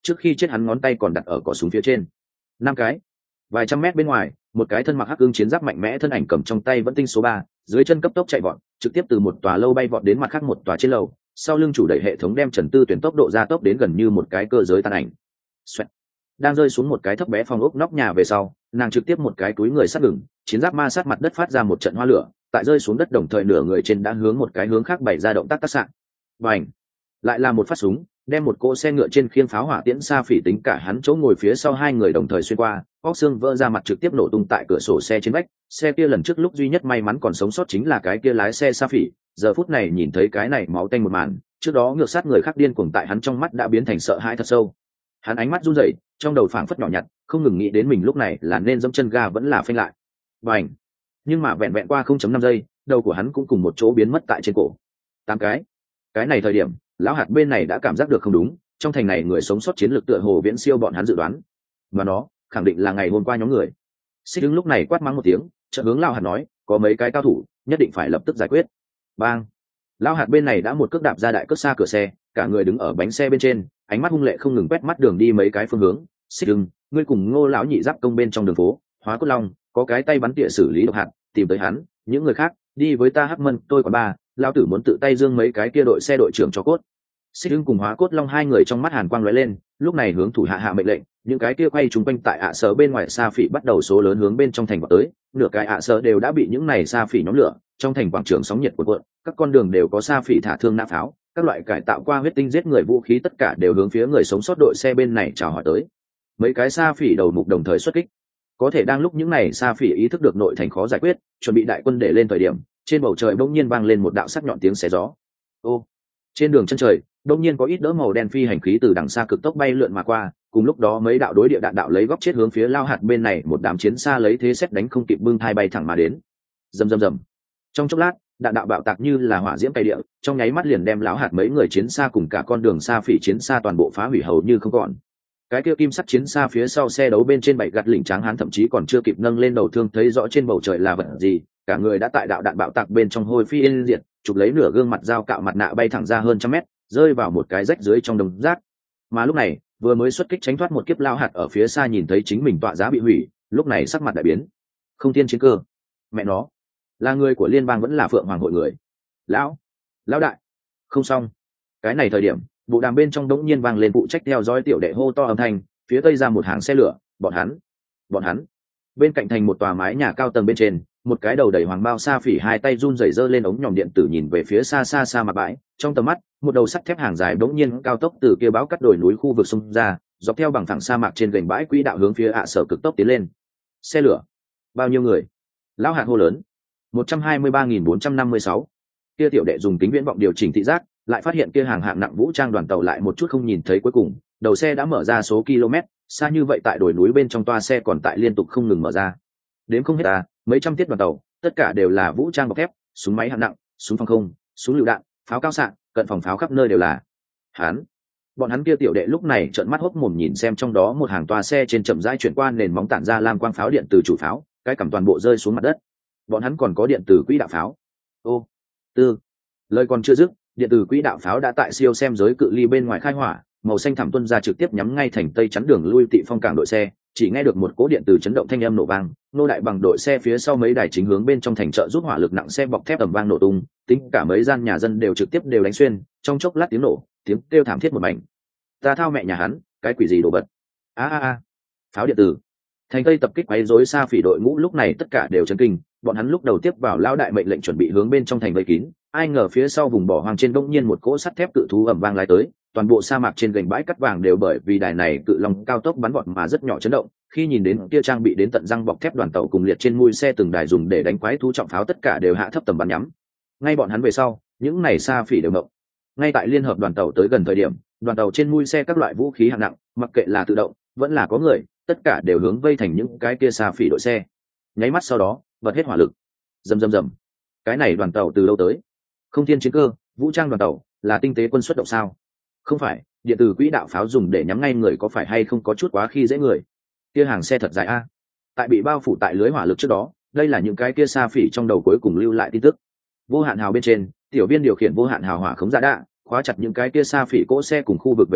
trước khi chết hắn ngón tay còn đặt ở cỏ súng phía trên. Năm cái. Vài trăm mét bên ngoài, một cái thân mặc hắc ưng chiến giáp mạnh mẽ thân ảnh cầm trong tay vẫn tinh số ba, dưới chân cấp tốc chạy vọt, trực tiếp từ một tòa lâu bay vọt đến mặt khác một tòa trên lầu, sau lưng chủ đẩy hệ thống đem Trần Tư Tuyển tốc độ gia tốc đến gần như một cái cơ giới tàn ảnh. Xoẹt. Đang rơi xuống một cái thấp bé phòng ốc nóc nhà về sau, nàng trực tiếp một cái túi người sát ngừng, chiến giáp ma sát mặt đất phát ra một trận hoa lửa, tại rơi xuống đất đồng thời nửa người trên đã hướng một cái hướng khác bày ra động tác tác sạn. Bành. Lại là một phát súng, đem một cỗ xe ngựa trên khiêng pháo hỏa tiễn xa phỉ tính cả hắn chỗ ngồi phía sau hai người đồng thời xuyên qua, óc xương vỡ ra mặt trực tiếp nổ tung tại cửa sổ xe trên vách. Xe kia lần trước lúc duy nhất may mắn còn sống sót chính là cái kia lái xe xa phỉ, giờ phút này nhìn thấy cái này máu tanh một màn, trước đó ngược sát người khác điên cuồng tại hắn trong mắt đã biến thành sợ hãi thật sâu. Hắn ánh mắt run rẩy, trong đầu phảng phất nhỏ nhặt, không ngừng nghĩ đến mình lúc này là nên dẫm chân ga vẫn là phanh lại. Bành. Nhưng mà vẹn vẹn qua không phẩy năm giây, đầu của hắn cũng cùng một chỗ biến mất tại trên cổ. Tám cái. Cái này thời điểm, lão hạt bên này đã cảm giác được không đúng, trong thành này người sống sót chiến lược tựa hồ viễn siêu bọn hắn dự đoán, và nó khẳng định là ngày hôm qua nhóm người. Xích đứng lúc này quát mắng một tiếng, chợt hướng lão hạt nói, có mấy cái cao thủ, nhất định phải lập tức giải quyết. Bang. Lão hạt bên này đã một cước đạp ra đại cước xa cửa xe, cả người đứng ở bánh xe bên trên, ánh mắt hung lệ không ngừng quét mắt đường đi mấy cái phương hướng. Xích đứng, ngươi cùng Ngô lão nhị giáp công bên trong đường phố, Hóa Cốt Long, có cái tay bắn tỉa xử lý độc hạt, tìm tới hắn, những người khác đi với ta Hắc Mân, tôi còn ba, lão tử muốn tự tay dương mấy cái kia đội xe đội trưởng cho cốt. Xích Ưng cùng Hóa Cốt Long hai người trong mắt hàn quang lóe lên, lúc này hướng thủ hạ hạ mệnh lệnh, những cái kia quay trúng quanh tại ạ sở bên ngoài sa phỉ bắt đầu số lớn hướng bên trong thành vào tới, nửa cái ạ sở đều đã bị những này sa phỉ nhóm lửa, trong thành quảng trường sóng nhiệt cuộn cuộn, các con đường đều có sa phỉ thả thương nã pháo, các loại cải tạo qua huyết tinh giết người vũ khí tất cả đều hướng phía người sống sót đội xe bên này chào hỏi tới. Mấy cái sa phỉ đầu mục đồng thời xuất kích. Có thể đang lúc những này sa phỉ ý thức được nội thành khó giải quyết, chuẩn bị đại quân để lên thời điểm, trên bầu trời bỗng nhiên vang lên một đạo sắc nhọn tiếng xé gió. Ô, trên đường chân trời đông nhiên có ít đỡ màu đen phi hành khí từ đằng xa cực tốc bay lượn mà qua, cùng lúc đó mấy đạo đối địa đạn đạo lấy góc chết hướng phía lao hạt bên này một đám chiến xa lấy thế xét đánh không kịp bưng thai bay thẳng mà đến. Rầm rầm rầm. Trong chốc lát, đạn đạo bạo tạc như là hỏa diễm cây địa, trong nháy mắt liền đem lão hạt mấy người chiến xa cùng cả con đường xa phỉ chiến xa toàn bộ phá hủy hầu như không còn. Cái kia kim sắt chiến xa phía sau xe đấu bên trên bảy gạt lỉnh tráng hán thậm chí còn chưa kịp nâng lên đầu thương thấy rõ trên bầu trời là vật gì, cả người đã tại đạo đạn bạo tạc bên trong hôi phi yên diệt, chụp lấy nửa gương mặt dao cạo mặt nạ bay thẳng ra hơn trăm mét, rơi vào một cái rách dưới trong đồng rác. Mà lúc này, vừa mới xuất kích tránh thoát một kiếp lao hạt ở phía xa nhìn thấy chính mình tọa giá bị hủy, lúc này sắc mặt đại biến. Không tiên chiến cơ, mẹ nó, là người của liên bang vẫn là Phượng Hoàng hội người. Lão, lão đại, không xong. Cái này thời điểm, bộ đàm bên trong đống nhiên vang lên phụ trách theo dõi tiểu đệ hô to âm thanh, phía tây ra một hàng xe lửa, bọn hắn, bọn hắn. Bên cạnh thành một tòa mái nhà cao tầng bên trên, một cái đầu đầy hoàng bao sa phỉ hai tay run rẩy giơ lên ống nhòm điện tử nhìn về phía xa xa xa mặt bãi, trong tầm mắt, một đầu sắt thép hàng dài bỗng nhiên cao tốc từ kia báo cắt đồi núi khu vực xông ra, dọc theo bằng phẳng sa mạc trên gành bãi quỹ đạo hướng phía ạ sở cực tốc tiến lên. Xe lửa, bao nhiêu người? Lão hạt hô lớn. một trăm hai mươi ba nghìn bốn trăm năm mươi sáu. Kia tiểu đệ dùng kính viễn vọng điều chỉnh thị giác, lại phát hiện kia hàng hạng nặng vũ trang đoàn tàu lại một chút không nhìn thấy cuối cùng, đầu xe đã mở ra số km, xa như vậy tại đồi núi bên trong toa xe còn tại liên tục không ngừng mở ra. Đến không hết à, mấy trăm tiết đoàn tàu, tất cả đều là vũ trang bọc thép, súng máy hạng nặng, súng phòng không, súng lựu đạn, pháo cao xạ, cận phòng pháo khắp nơi đều là. Hắn, bọn hắn kia tiểu đệ lúc này trợn mắt hốc mồm nhìn xem trong đó một hàng toa xe trên chậm rãi chuyển qua nền móng tản ra lam quang pháo điện từ chủ pháo, cái cầm toàn bộ rơi xuống mặt đất. Bọn hắn còn có điện từ quỹ đạo pháo. Ô, tư, lời còn chưa dứt, điện từ quỹ đạo pháo đã tại siêu xem giới cự ly bên ngoài khai hỏa, màu xanh thẳm tuân ra trực tiếp nhắm ngay thành tây chắn đường lui Tị Phong cảng đội xe, chỉ nghe được một cỗ điện từ chấn động thanh âm nổ vang, nô đại bằng đội xe phía sau mấy đài chính hướng bên trong thành trợ giúp hỏa lực nặng xe bọc thép tầm vang nổ tung, tính cả mấy gian nhà dân đều trực tiếp đều đánh xuyên, trong chốc lát tiếng nổ, tiếng kêu thảm thiết một mảnh. Ta thao mẹ nhà hắn, cái quỷ gì đồ vật? A a a. Pháo điện tử. Thành tây tập kích quấy rối xa phỉ đội ngũ lúc này tất cả đều chấn kinh, bọn hắn lúc đầu tiếp vào lão đại mệnh lệnh chuẩn bị hướng bên trong thành vây kín, ai ngờ phía sau vùng bỏ hoang trên bỗng nhiên một cỗ sắt thép cự thú ầm vang lái tới, toàn bộ sa mạc trên gành bãi cắt vàng đều bởi vì đài này cự long cao tốc bắn vọt mà rất nhỏ chấn động. Khi nhìn đến kia trang bị đến tận răng bọc thép đoàn tàu cùng liệt trên mui xe từng đài dùng để đánh quái thú trọng pháo tất cả đều hạ thấp tầm bắn nhắm. Ngay bọn hắn về sau, những này sa phỉ đều ngộng. Ngay tại liên hợp đoàn tàu tới gần thời điểm, đoàn tàu trên mui xe các loại vũ khí hạng nặng, mặc kệ là tự động, vẫn là có người, tất cả đều hướng vây thành những cái kia sa phỉ đội xe. Nháy mắt sau đó, bật hết hỏa lực. Rầm rầm rầm. Cái này đoàn tàu từ đâu tới? Không thiên chiến cơ, vũ trang đoàn tàu, là tinh tế quân xuất động sao? Không phải, điện tử quỹ đạo pháo dùng để nhắm ngay người có phải hay không có chút quá khi dễ người. Kia hàng xe thật dài a. Tại bị bao phủ tại lưới hỏa lực trước đó, đây là những cái kia sa phỉ trong đầu cuối cùng lưu lại tin tức. Vô hạn hào bên trên, tiểu viên điều khiển vô hạn hào hỏa khống giả đạ, khóa chặt những cái kia sa phỉ cỗ xe cùng khu vực về sau,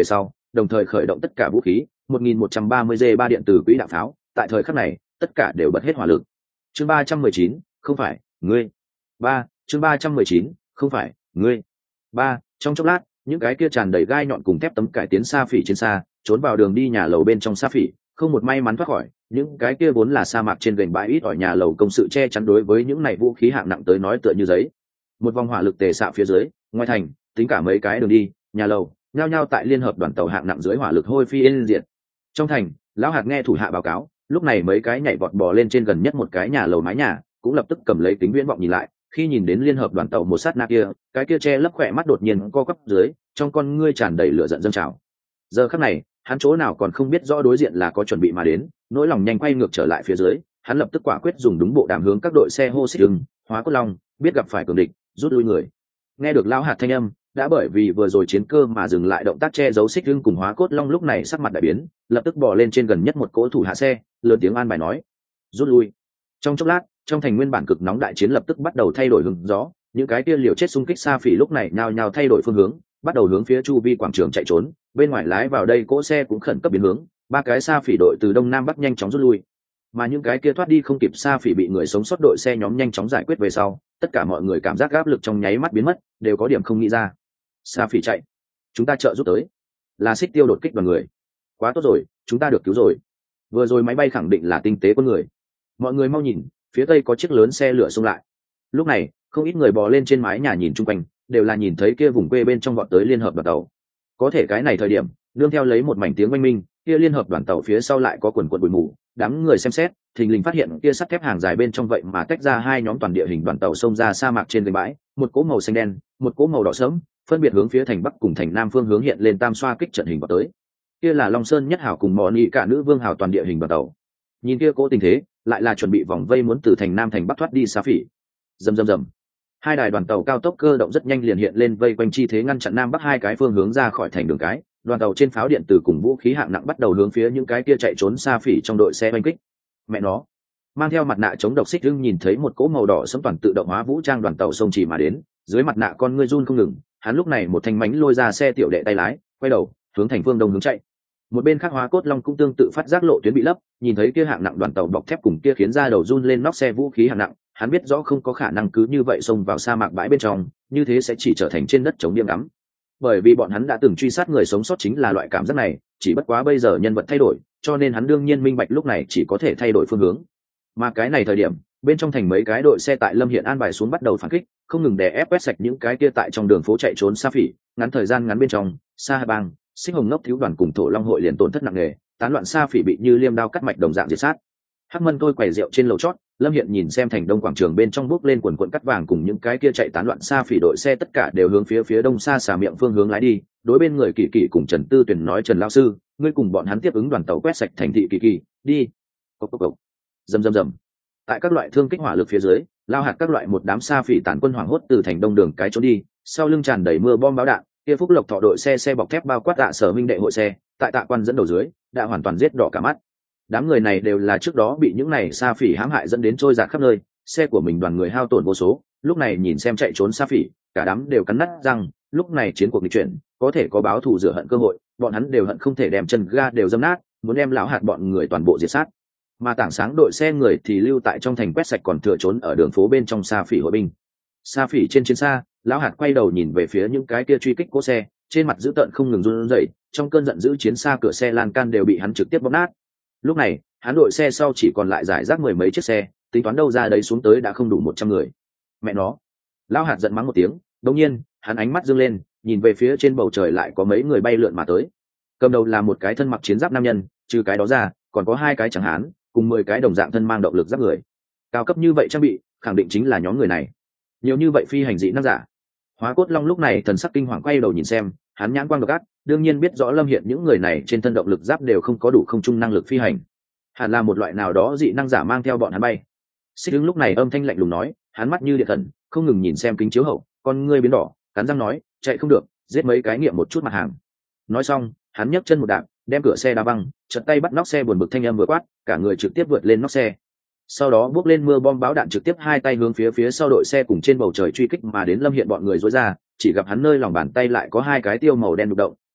đồng thời khởi động tất cả vũ khí một nghìn một trăm ba mươi g ba điện từ quỹ đạo pháo, tại thời khắc này tất cả đều bật hết hỏa lực. Chương ba trăm mười chín, không phải ngươi. Ba, chương ba trăm mười chín, không phải ngươi. Ba, trong chốc lát, những cái kia tràn đầy gai nhọn cùng thép tấm cải tiến sa phỉ trên xa, trốn vào đường đi nhà lầu bên trong sa phỉ, không một may mắn thoát khỏi. Những cái kia vốn là sa mạc trên gành bãi ít ỏi nhà lầu công sự che chắn đối với những này vũ khí hạng nặng tới nói tựa như giấy. Một vòng hỏa lực tề xạ phía dưới, ngoài thành, tính cả mấy cái đường đi, nhà lầu, nhao nhao tại liên hợp đoàn tàu hạng nặng dưới hỏa lực hôi phi yên diệt. Trong thành, lão hạt nghe thủ hạ báo cáo, lúc này mấy cái nhảy vọt bò lên trên gần nhất một cái nhà lầu mái nhà, cũng lập tức cầm lấy kính viễn vọng nhìn lại. Khi nhìn đến liên hợp đoàn tàu một sát na kia, cái kia che lấp khỏe mắt đột nhiên co quắp dưới, trong con ngươi tràn đầy lửa giận dâng trào. Giờ khắc này, hắn chỗ nào còn không biết rõ đối diện là có chuẩn bị mà đến, nỗi lòng nhanh quay ngược trở lại phía dưới, hắn lập tức quả quyết dùng đúng bộ đàm hướng các đội xe hô xích hưng, hóa cốt long, biết gặp phải cường địch, rút lui người. Nghe được lão hạt thanh âm, đã bởi vì vừa rồi chiến cơ mà dừng lại động tác che giấu xích hưng cùng hóa cốt long lúc này sắc mặt đại biến, lập tức bò lên trên gần nhất một cỗ thủ hạ xe, lớn tiếng an bài nói: rút lui. Trong chốc lát, trong thành nguyên bản cực nóng đại chiến lập tức bắt đầu thay đổi hướng gió, những cái kia liều chết xung kích xa phỉ lúc này nhao nhao thay đổi phương hướng, bắt đầu hướng phía chu vi quảng trường chạy trốn. Bên ngoài lái vào đây cỗ xe cũng khẩn cấp biến hướng, ba cái xa phỉ đội từ đông nam bắc nhanh chóng rút lui. Mà những cái kia thoát đi không kịp xa phỉ bị người sống sót đội xe nhóm nhanh chóng giải quyết về sau, tất cả mọi người cảm giác áp lực trong nháy mắt biến mất, đều có điểm không nghĩ ra. Xa phỉ chạy, chúng ta trợ giúp tới, là Xích Tiêu đột kích đoàn người. Quá tốt rồi, chúng ta được cứu rồi. Vừa rồi máy bay khẳng định là tinh tế con người. Mọi người mau nhìn, phía tây có chiếc lớn xe lửa xông lại. Lúc này, không ít người bò lên trên mái nhà nhìn chung quanh, đều là nhìn thấy kia vùng quê bên trong vọt tới liên hợp đoàn tàu. Có thể cái này thời điểm, nương theo lấy một mảnh tiếng oanh minh, kia liên hợp đoàn tàu phía sau lại có quần quần bụi mù. Đám người xem xét, thình lình phát hiện kia sắt thép hàng dài bên trong vậy mà tách ra hai nhóm toàn địa hình đoàn tàu xông ra sa mạc trên gành bãi, một cỗ màu xanh đen, một cỗ màu đỏ sẫm, phân biệt hướng phía thành bắc cùng thành nam phương hướng hiện lên tam xoa kích trận hình vào tới. Kia là Long Sơn Nhất Hảo cùng Mộ Nghị cả nữ vương hào toàn địa hình đoàn tàu. Nhìn kia cỗ tình thế, lại là chuẩn bị vòng vây muốn từ thành nam thành bắc thoát đi xa phỉ. Rầm rầm rầm. Hai đài đoàn tàu cao tốc cơ động rất nhanh liền hiện lên vây quanh chi thế ngăn chặn nam bắc hai cái phương hướng ra khỏi thành đường cái. Đoàn tàu trên pháo điện tử cùng vũ khí hạng nặng bắt đầu hướng phía những cái kia chạy trốn xa phỉ trong đội xe oanh kích. Mẹ nó, mang theo mặt nạ chống độc Xích Hưng nhìn thấy một cỗ màu đỏ sẫm toàn tự động hóa vũ trang đoàn tàu xông chỉ mà đến, dưới mặt nạ con ngươi run không ngừng, hắn lúc này một thanh mánh lôi ra xe tiểu đệ tay lái, quay đầu hướng thành phương đông hướng chạy. Một bên khác hóa cốt long cũng tương tự phát giác lộ tuyến bị lấp, nhìn thấy kia hạng nặng đoàn tàu bọc thép cùng kia khiến ra đầu run lên nóc xe vũ khí hạng nặng, hắn biết rõ không có khả năng cứ như vậy xông vào sa mạc bãi bên trong, như thế sẽ chỉ trở thành trên đất chống điểm ngắm. Bởi vì bọn hắn đã từng truy sát người sống sót chính là loại cảm giác này, chỉ bất quá bây giờ nhân vật thay đổi, cho nên hắn đương nhiên minh bạch lúc này chỉ có thể thay đổi phương hướng. Mà cái này thời điểm, bên trong thành mấy cái đội xe tại Lâm Hiện an bài xuống bắt đầu phản kích, không ngừng đè ép quét sạch những cái kia tại trong đường phố chạy trốn sa phỉ, ngắn thời gian ngắn bên trong, Sa Hà Bang, Xích Hồng Ngốc thiếu đoàn cùng Thổ Long hội liền tổn thất nặng nề, tán loạn sa phỉ bị như liêm đao cắt mạch đồng dạng diệt sát. Hắc Mân tôi quầy rượu trên lầu chót, Lâm Hiện nhìn xem thành đông quảng trường bên trong bước lên quần quần cắt vàng cùng những cái kia chạy tán loạn sa phỉ đội xe tất cả đều hướng phía phía đông xa xà miệng phương hướng lái đi. Đối bên người Kỳ Kỳ cùng Trần Tư Tuyền nói: Trần lão sư, ngươi cùng bọn hắn tiếp ứng đoàn tàu quét sạch thành thị Kỳ Kỳ, đi. Cốc cốc cốc. Rầm rầm rầm. Tại các loại thương kích hỏa lực phía dưới, lao hạt các loại một đám sa phỉ tản quân hoảng hốt từ thành đông đường cái trốn đi, sau lưng tràn đầy mưa bom báo đạn. Kia Phúc Lộc Thọ đội xe xe bọc thép bao quát Tạ Sở Minh đệ hội xe, tại Tạ Quan dẫn đầu dưới, đã hoàn toàn giết đỏ cả mắt. Đám người này đều là trước đó bị những này sa phỉ hãm hại dẫn đến trôi dạt khắp nơi, xe của mình đoàn người hao tổn vô số, lúc này nhìn xem chạy trốn sa phỉ, cả đám đều cắn nát răng, lúc này chiến cuộc nghịch chuyển, có thể có báo thù rửa hận cơ hội, bọn hắn đều hận không thể đem chân ga đều dâm nát, muốn đem lão hạt bọn người toàn bộ diệt sát. Mà tảng sáng đội xe người thì lưu tại trong thành quét sạch còn thừa trốn ở đường phố bên trong sa phỉ hội binh. Sa phỉ trên chiến xa, lão hạt quay đầu nhìn về phía những cái kia truy kích cố xe, trên mặt dữ tợn không ngừng run rẩy, trong cơn giận dữ chiến xa cửa xe lan can đều bị hắn trực tiếp bóp nát. Lúc này, hắn đội xe sau chỉ còn lại giải rác mười mấy chiếc xe, tính toán đâu ra đấy xuống tới đã không đủ một trăm người. Mẹ nó! Lão hạt giận mắng một tiếng, đột nhiên, hắn ánh mắt dương lên, nhìn về phía trên bầu trời lại có mấy người bay lượn mà tới. Cầm đầu là một cái thân mặc chiến giáp nam nhân, trừ cái đó ra, còn có hai cái chẳng hán, cùng mười cái đồng dạng thân mang động lực giáp người. Cao cấp như vậy trang bị, khẳng định chính là nhóm người này. Nhiều như vậy phi hành dị năng giả. Hóa Cốt Long lúc này thần sắc kinh hoàng quay đầu nhìn xem, hắn nhãn quang độc ác, đương nhiên biết rõ Lâm Hiện những người này trên thân động lực giáp đều không có đủ không trung năng lực phi hành. Hẳn là một loại nào đó dị năng giả mang theo bọn hắn bay. Xích Hưng lúc này âm thanh lạnh lùng nói, hắn mắt như điện thần, không ngừng nhìn xem kính chiếu hậu, con ngươi biến đỏ, cắn răng nói, chạy không được, giết mấy cái nghiệm một chút mặt hàng. Nói xong, hắn nhấc chân một đạp, đem cửa xe đá văng, chợt tay bắt nóc xe buồn bực thanh âm vừa quát, cả người trực tiếp vượt lên nóc xe. Sau đó bước lên mưa bom báo đạn trực tiếp hai tay hướng phía phía sau đội xe cùng trên bầu trời truy kích mà đến Lâm Hiện bọn người rối ra, chỉ gặp hắn nơi lòng bàn tay lại có hai cái tiêu màu đen đục động,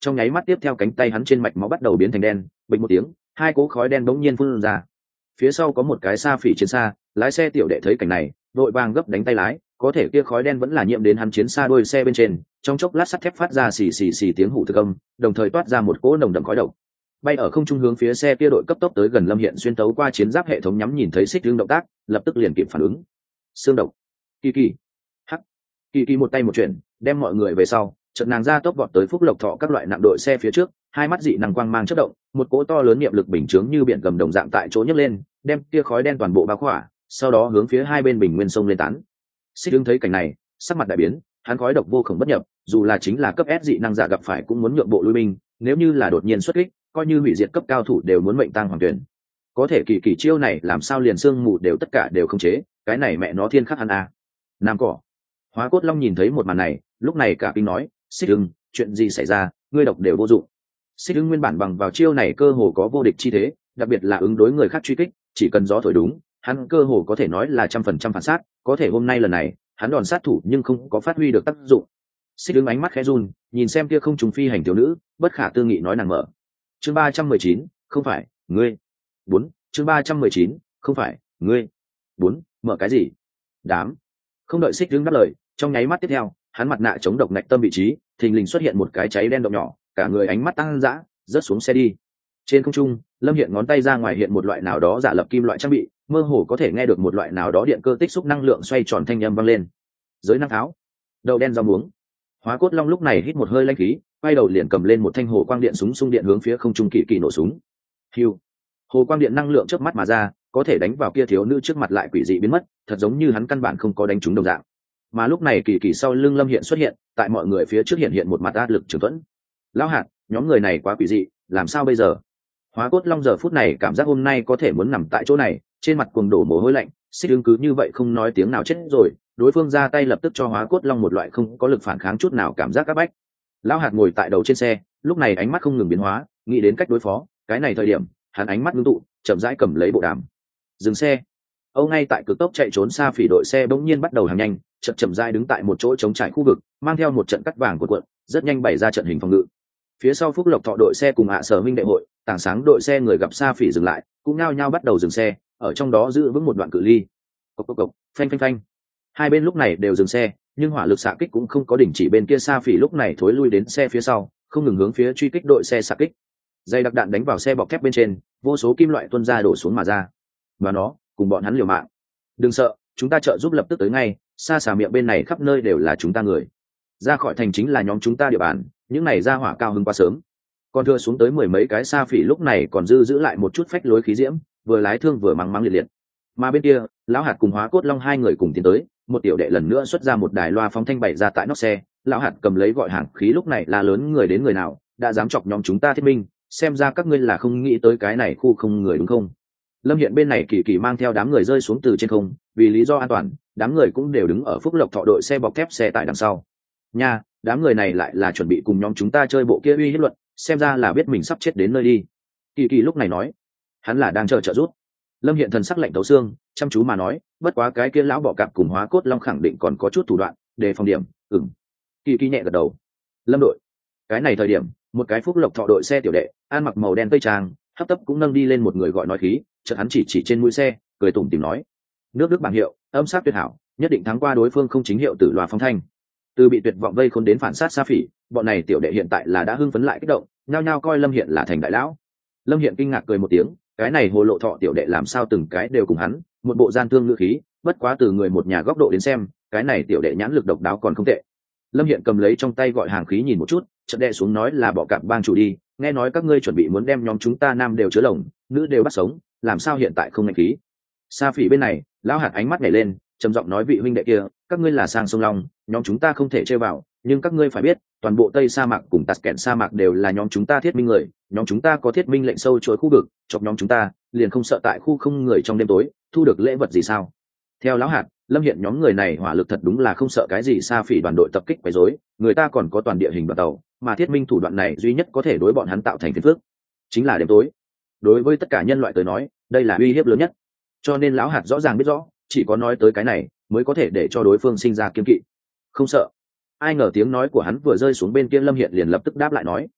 trong nháy mắt tiếp theo cánh tay hắn trên mạch máu bắt đầu biến thành đen, bình một tiếng, hai cỗ khói đen bỗng nhiên phun ra. Phía sau có một cái xa phỉ chiến xa, lái xe tiểu đệ thấy cảnh này, vội vàng gấp đánh tay lái, có thể kia khói đen vẫn là nhiễm đến hắn chiến xa đuôi xe bên trên, trong chốc lát sắt thép phát ra xì xì xì tiếng hủ thực âm, đồng thời toát ra một cỗ nồng đậm khói độc. Bay ở không trung hướng phía xe kia đội cấp tốc tới gần Lâm Hiện xuyên tấu qua chiến giáp hệ thống nhắm nhìn thấy xích hưng động tác, lập tức liền kịp phản ứng. Xương độc. Kỳ kỳ. Hắc. Kỳ kỳ một tay một chuyển, đem mọi người về sau, chợt nàng ra tốc vọt tới Phúc Lộc Thọ các loại nặng đội xe phía trước, hai mắt dị năng quang mang chớp động, một cỗ to lớn niệm lực bình chướng như biển gầm đồng dạng tại chỗ nhấc lên, đem kia khói đen toàn bộ bao khỏa, sau đó hướng phía hai bên bình nguyên sông lên tán. Xích hưng thấy cảnh này, sắc mặt đại biến, hắn khói độc vô cùng bất nhập, dù là chính là cấp S dị năng giả gặp phải cũng muốn nhượng bộ lui binh, nếu như là đột nhiên xuất kích, coi như hủy diệt cấp cao thủ đều muốn mệnh tang hoàng tuyển. Có thể kỳ kỳ chiêu này làm sao liền xương mù đều tất cả đều không chế, cái này mẹ nó thiên khắc hắn a. Nam cỏ. Hóa Cốt Long nhìn thấy một màn này, lúc này cả kinh nói, Xích Hưng, chuyện gì xảy ra, ngươi độc đều vô dụng. Xích Hưng nguyên bản bằng vào chiêu này cơ hồ có vô địch chi thế, đặc biệt là ứng đối người khác truy kích, chỉ cần gió thổi đúng, hắn cơ hồ có thể nói là trăm phần trăm phản sát, có thể hôm nay lần này, hắn đòn sát thủ nhưng không có phát huy được tác dụng. Xích Hưng ánh mắt khẽ run, nhìn xem kia không trùng phi hành thiếu nữ, bất khả tư nghị nói nàng mở. Chương ba trăm mười chín, không phải, ngươi. Bốn, chương ba trăm mười chín, không phải, ngươi. Bốn, mở cái gì? Đám. Không đợi Xích Hưng đáp lời, trong nháy mắt tiếp theo, hắn mặt nạ chống độc nạch tâm vị trí, thình lình xuất hiện một cái cháy đen động nhỏ, cả người ánh mắt tăng dã, rớt xuống xe đi. Trên không trung, Lâm Hiện ngón tay ra ngoài hiện một loại nào đó giả lập kim loại trang bị, mơ hồ có thể nghe được một loại nào đó điện cơ tích xúc năng lượng xoay tròn thanh âm vang lên. Giới năng tháo, đầu đen rau muống. Hóa Cốt Long lúc này hít một hơi lãnh khí, quay đầu liền cầm lên một thanh hồ quang điện súng xung điện hướng phía không trung kỳ kỳ nổ súng. Hưu. Hồ quang điện năng lượng chớp mắt mà ra, có thể đánh vào kia thiếu nữ trước mặt lại quỷ dị biến mất, thật giống như hắn căn bản không có đánh trúng đồng dạng. Mà lúc này kỳ kỳ sau lưng Lâm Hiện xuất hiện, tại mọi người phía trước hiện hiện một mặt áp lực trường thuẫn. Lão hạt, nhóm người này quá quỷ dị, làm sao bây giờ? Hóa Cốt Long giờ phút này cảm giác hôm nay có thể muốn nằm tại chỗ này, trên mặt cuồng đổ mồ hôi lạnh, Xích Hưng cứ như vậy không nói tiếng nào chết rồi, đối phương ra tay lập tức cho Hóa Cốt Long một loại không có lực phản kháng chút nào cảm giác áp bách. Lão hạt ngồi tại đầu trên xe, lúc này ánh mắt không ngừng biến hóa, nghĩ đến cách đối phó, cái này thời điểm, hắn ánh mắt ngưng tụ, chậm rãi cầm lấy bộ đàm. Dừng xe. Âu ngay tại cực tốc chạy trốn xa phỉ đội xe bỗng nhiên bắt đầu hàng nhanh, chậm chậm rãi đứng tại một chỗ trống trải khu vực, mang theo một trận cắt vàng của cuộn, rất nhanh bày ra trận hình phòng ngự. Phía sau Phúc Lộc Thọ đội xe cùng ạ sở minh đệ hội, tảng sáng đội xe người gặp xa phỉ dừng lại, cũng nao nhao bắt đầu dừng xe, ở trong đó giữ vững một đoạn cự ly. Cộc cộc cộc, phanh phanh phanh. Hai bên lúc này đều dừng xe, nhưng hỏa lực xạ kích cũng không có đình chỉ, bên kia xa phỉ lúc này thối lui đến xe phía sau, không ngừng hướng phía truy kích đội xe xạ kích. Dây đặc đạn đánh vào xe bọc thép bên trên, vô số kim loại tuôn ra đổ xuống mà ra. Và nó, cùng bọn hắn liều mạng. Đừng sợ, chúng ta trợ giúp lập tức tới ngay, xa xà miệng bên này khắp nơi đều là chúng ta người. Ra khỏi thành chính là nhóm chúng ta địa bàn, những này ra hỏa cao hứng quá sớm. Còn thưa xuống tới mười mấy cái xa phỉ lúc này còn dư giữ lại một chút phách lối khí diễm, vừa lái thương vừa mắng mắng liệt liệt. Mà bên kia, lão hạt cùng Hóa Cốt Long hai người cùng tiến tới, một tiểu đệ lần nữa xuất ra một đài loa phóng thanh bày ra tại nóc xe, lão hạt cầm lấy gọi hàng khí lúc này là lớn người đến người nào, đã dám chọc nhóm chúng ta thiết minh, xem ra các ngươi là không nghĩ tới cái này khu không người đúng không? Lâm Hiện bên này kỳ kỳ mang theo đám người rơi xuống từ trên không, vì lý do an toàn, đám người cũng đều đứng ở Phúc Lộc Thọ đội xe bọc thép xe tại đằng sau. Nha, đám người này lại là chuẩn bị cùng nhóm chúng ta chơi bộ kia uy hiếp luận, xem ra là biết mình sắp chết đến nơi đi. Kỳ kỳ lúc này nói, hắn là đang chờ trợ giúp. Lâm Hiện thần sắc lạnh tấu xương, chăm chú mà nói, bất quá cái kia lão bọ cạp cùng Hóa Cốt Long khẳng định còn có chút thủ đoạn, đề phòng điểm. Ừm. Kỳ kỳ nhẹ gật đầu. Lâm đội. Cái này thời điểm, một cái Phúc Lộc Thọ đội xe tiểu đệ, ăn mặc màu đen tây trang, hấp tấp cũng nâng đi lên một người gọi nói khí, chợt hắn chỉ chỉ trên mũi xe, cười tủm tỉm nói, nước Đức bảng hiệu, âm sát tuyệt hảo, nhất định thắng qua đối phương không chính hiệu tử loa phong thanh. Từ bị tuyệt vọng vây khốn đến phản sát xa phỉ, bọn này tiểu đệ hiện tại là đã hưng phấn lại kích động, nhao nhao coi Lâm Hiện là thành đại lão. Lâm Hiện kinh ngạc cười một tiếng, cái này Hồ Lộ Thọ tiểu đệ làm sao từng cái đều cùng hắn, một bộ gian thương ngữ khí, bất quá từ người một nhà góc độ đến xem, cái này tiểu đệ nhãn lực độc đáo còn không tệ. Lâm Hiện cầm lấy trong tay gọi hàng khí nhìn một chút, chợt đè xuống nói là bỏ cạp bang chủ đi, nghe nói các ngươi chuẩn bị muốn đem nhóm chúng ta nam đều chứa lồng, nữ đều bắt sống, làm sao hiện tại không ngạch khí? Sa phỉ bên này, lão hạt ánh mắt nhảy lên, trầm giọng nói vị huynh đệ kia, các ngươi là sang sông Long, nhóm chúng ta không thể chơi vào, nhưng các ngươi phải biết, toàn bộ Tây sa mạc cùng Tạt Kẹn sa mạc đều là nhóm chúng ta thiết minh người, nhóm chúng ta có thiết minh lệnh sâu chuỗi khu vực, chọc nhóm chúng ta, liền không sợ tại khu không người trong đêm tối, thu được lễ vật gì sao? Theo lão hạt, Lâm Hiện nhóm người này hỏa lực thật đúng là không sợ cái gì sa phỉ đoàn đội tập kích quấy rối, người ta còn có toàn địa hình đoàn tàu, mà thiết minh thủ đoạn này duy nhất có thể đối bọn hắn tạo thành phiền phức, chính là đêm tối. Đối với tất cả nhân loại tới nói, đây là uy hiếp lớn nhất. Cho nên lão hạt rõ ràng biết rõ, chỉ có nói tới cái này mới có thể để cho đối phương sinh ra kiêng kỵ. Không sợ. Ai ngờ tiếng nói của hắn vừa rơi xuống bên kia, Lâm Hiện liền lập tức đáp lại nói,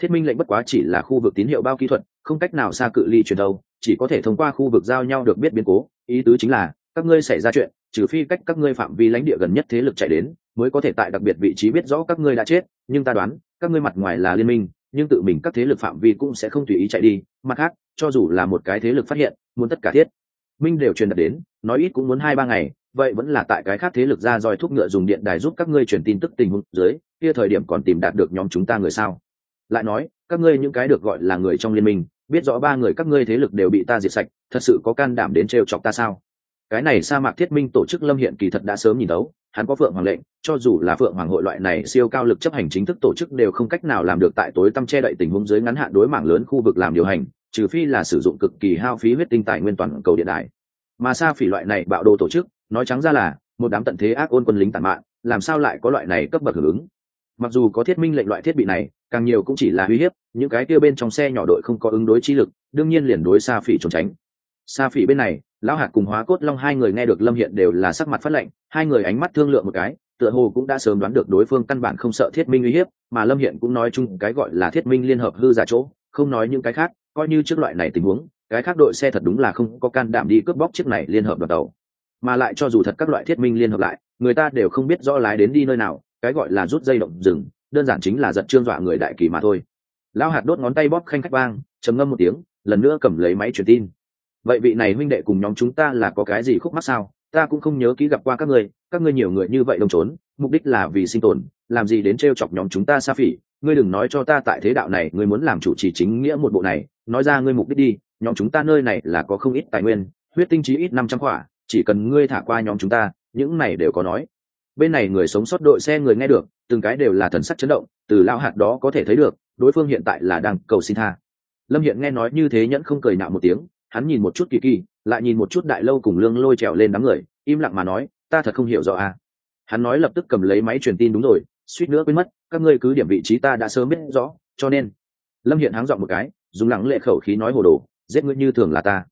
thiết minh lệnh bất quá chỉ là khu vực tín hiệu bao kỹ thuật, không cách nào xa cự ly truyền thâu, chỉ có thể thông qua khu vực giao nhau được biết biến cố. Ý tứ chính là các ngươi xảy ra chuyện, trừ phi cách các ngươi phạm vi lãnh địa gần nhất thế lực chạy đến, mới có thể tại đặc biệt vị trí biết rõ các ngươi đã chết. Nhưng ta đoán các ngươi mặt ngoài là liên minh, nhưng tự mình các thế lực phạm vi cũng sẽ không tùy ý chạy đi. Mặt khác, cho dù là một cái thế lực phát hiện muốn tất cả thiết minh đều truyền đạt đến, nói ít cũng muốn hai ba ngày, vậy vẫn là tại cái khác thế lực ra roi thúc ngựa dùng điện đài giúp các ngươi truyền tin tức tình huống dưới, kia thời điểm còn tìm đạt được nhóm chúng ta người sao? Lại nói các ngươi những cái được gọi là người trong liên minh, biết rõ ba người các ngươi thế lực đều bị ta diệt sạch, thật sự có can đảm đến trêu chọc ta sao? Cái này sa mạc thiết minh tổ chức Lâm Hiện kỳ thật đã sớm nhìn thấu, hắn có Phượng Hoàng lệnh, cho dù là Phượng Hoàng hội loại này siêu cao lực chấp hành chính thức tổ chức đều không cách nào làm được tại tối tăm che đậy tình huống dưới ngắn hạn đối mảng lớn khu vực làm điều hành, trừ phi là sử dụng cực kỳ hao phí huyết tinh tài nguyên toàn cầu điện đại. Mà sa phỉ loại này bạo đồ tổ chức, nói trắng ra là một đám tận thế ác ôn quân lính tàn mạn, làm sao lại có loại này cấp bậc hưởng ứng? Mặc dù có thiết minh lệnh loại thiết bị này, càng nhiều cũng chỉ là uy hiếp, những cái kia bên trong xe nhỏ đội không có ứng đối chi lực, đương nhiên liền đối sa phỉ trốn tránh. Sa phỉ bên này, lão hạt cùng Hóa Cốt Long hai người nghe được Lâm Hiện đều là sắc mặt phát lạnh, hai người ánh mắt thương lượng một cái, tựa hồ cũng đã sớm đoán được đối phương căn bản không sợ thiết minh uy hiếp, mà Lâm Hiện cũng nói chung cái gọi là thiết minh liên hợp hư giả chỗ, không nói những cái khác, coi như trước loại này tình huống, cái khác đội xe thật đúng là không có can đảm đi cướp bóc chiếc này liên hợp đoàn tàu. Mà lại cho dù thật các loại thiết minh liên hợp lại, người ta đều không biết rõ lái đến đi nơi nào, cái gọi là rút dây động rừng, đơn giản chính là giật trương dọa người đại kỳ mà thôi. Lão hạt đốt ngón tay bóp khanh khách vang, trầm ngâm một tiếng, lần nữa cầm lấy máy truyền tin. Vậy vị này huynh đệ cùng nhóm chúng ta là có cái gì khúc mắc sao? Ta cũng không nhớ kỹ gặp qua các ngươi, các ngươi nhiều người như vậy đồng trốn, mục đích là vì sinh tồn, làm gì đến trêu chọc nhóm chúng ta sa phỉ? Ngươi đừng nói cho ta tại thế đạo này ngươi muốn làm chủ trì chính nghĩa một bộ này, nói ra ngươi mục đích đi. Nhóm chúng ta nơi này là có không ít tài nguyên, huyết tinh chí ít năm trăm quả, chỉ cần ngươi thả qua nhóm chúng ta, những này đều có nói. Bên này người sống sót đội xe người nghe được, từng cái đều là thần sắc chấn động, từ lão hạt đó có thể thấy được, đối phương hiện tại là đang cầu xin tha. Lâm Hiện nghe nói như thế nhẫn không cười nạo một tiếng, hắn nhìn một chút Kỳ Kỳ, lại nhìn một chút Đại Lâu cùng Lương Lôi trèo lên đám người, im lặng mà nói, ta thật không hiểu rõ à. Hắn nói lập tức cầm lấy máy truyền tin, đúng rồi, suýt nữa quên mất, các ngươi cứ điểm vị trí ta đã sớm biết rõ, cho nên. Lâm Hiện háng giọng một cái, dùng lẳng lệ khẩu khí nói hồ đồ, giết ngươi như thường là ta.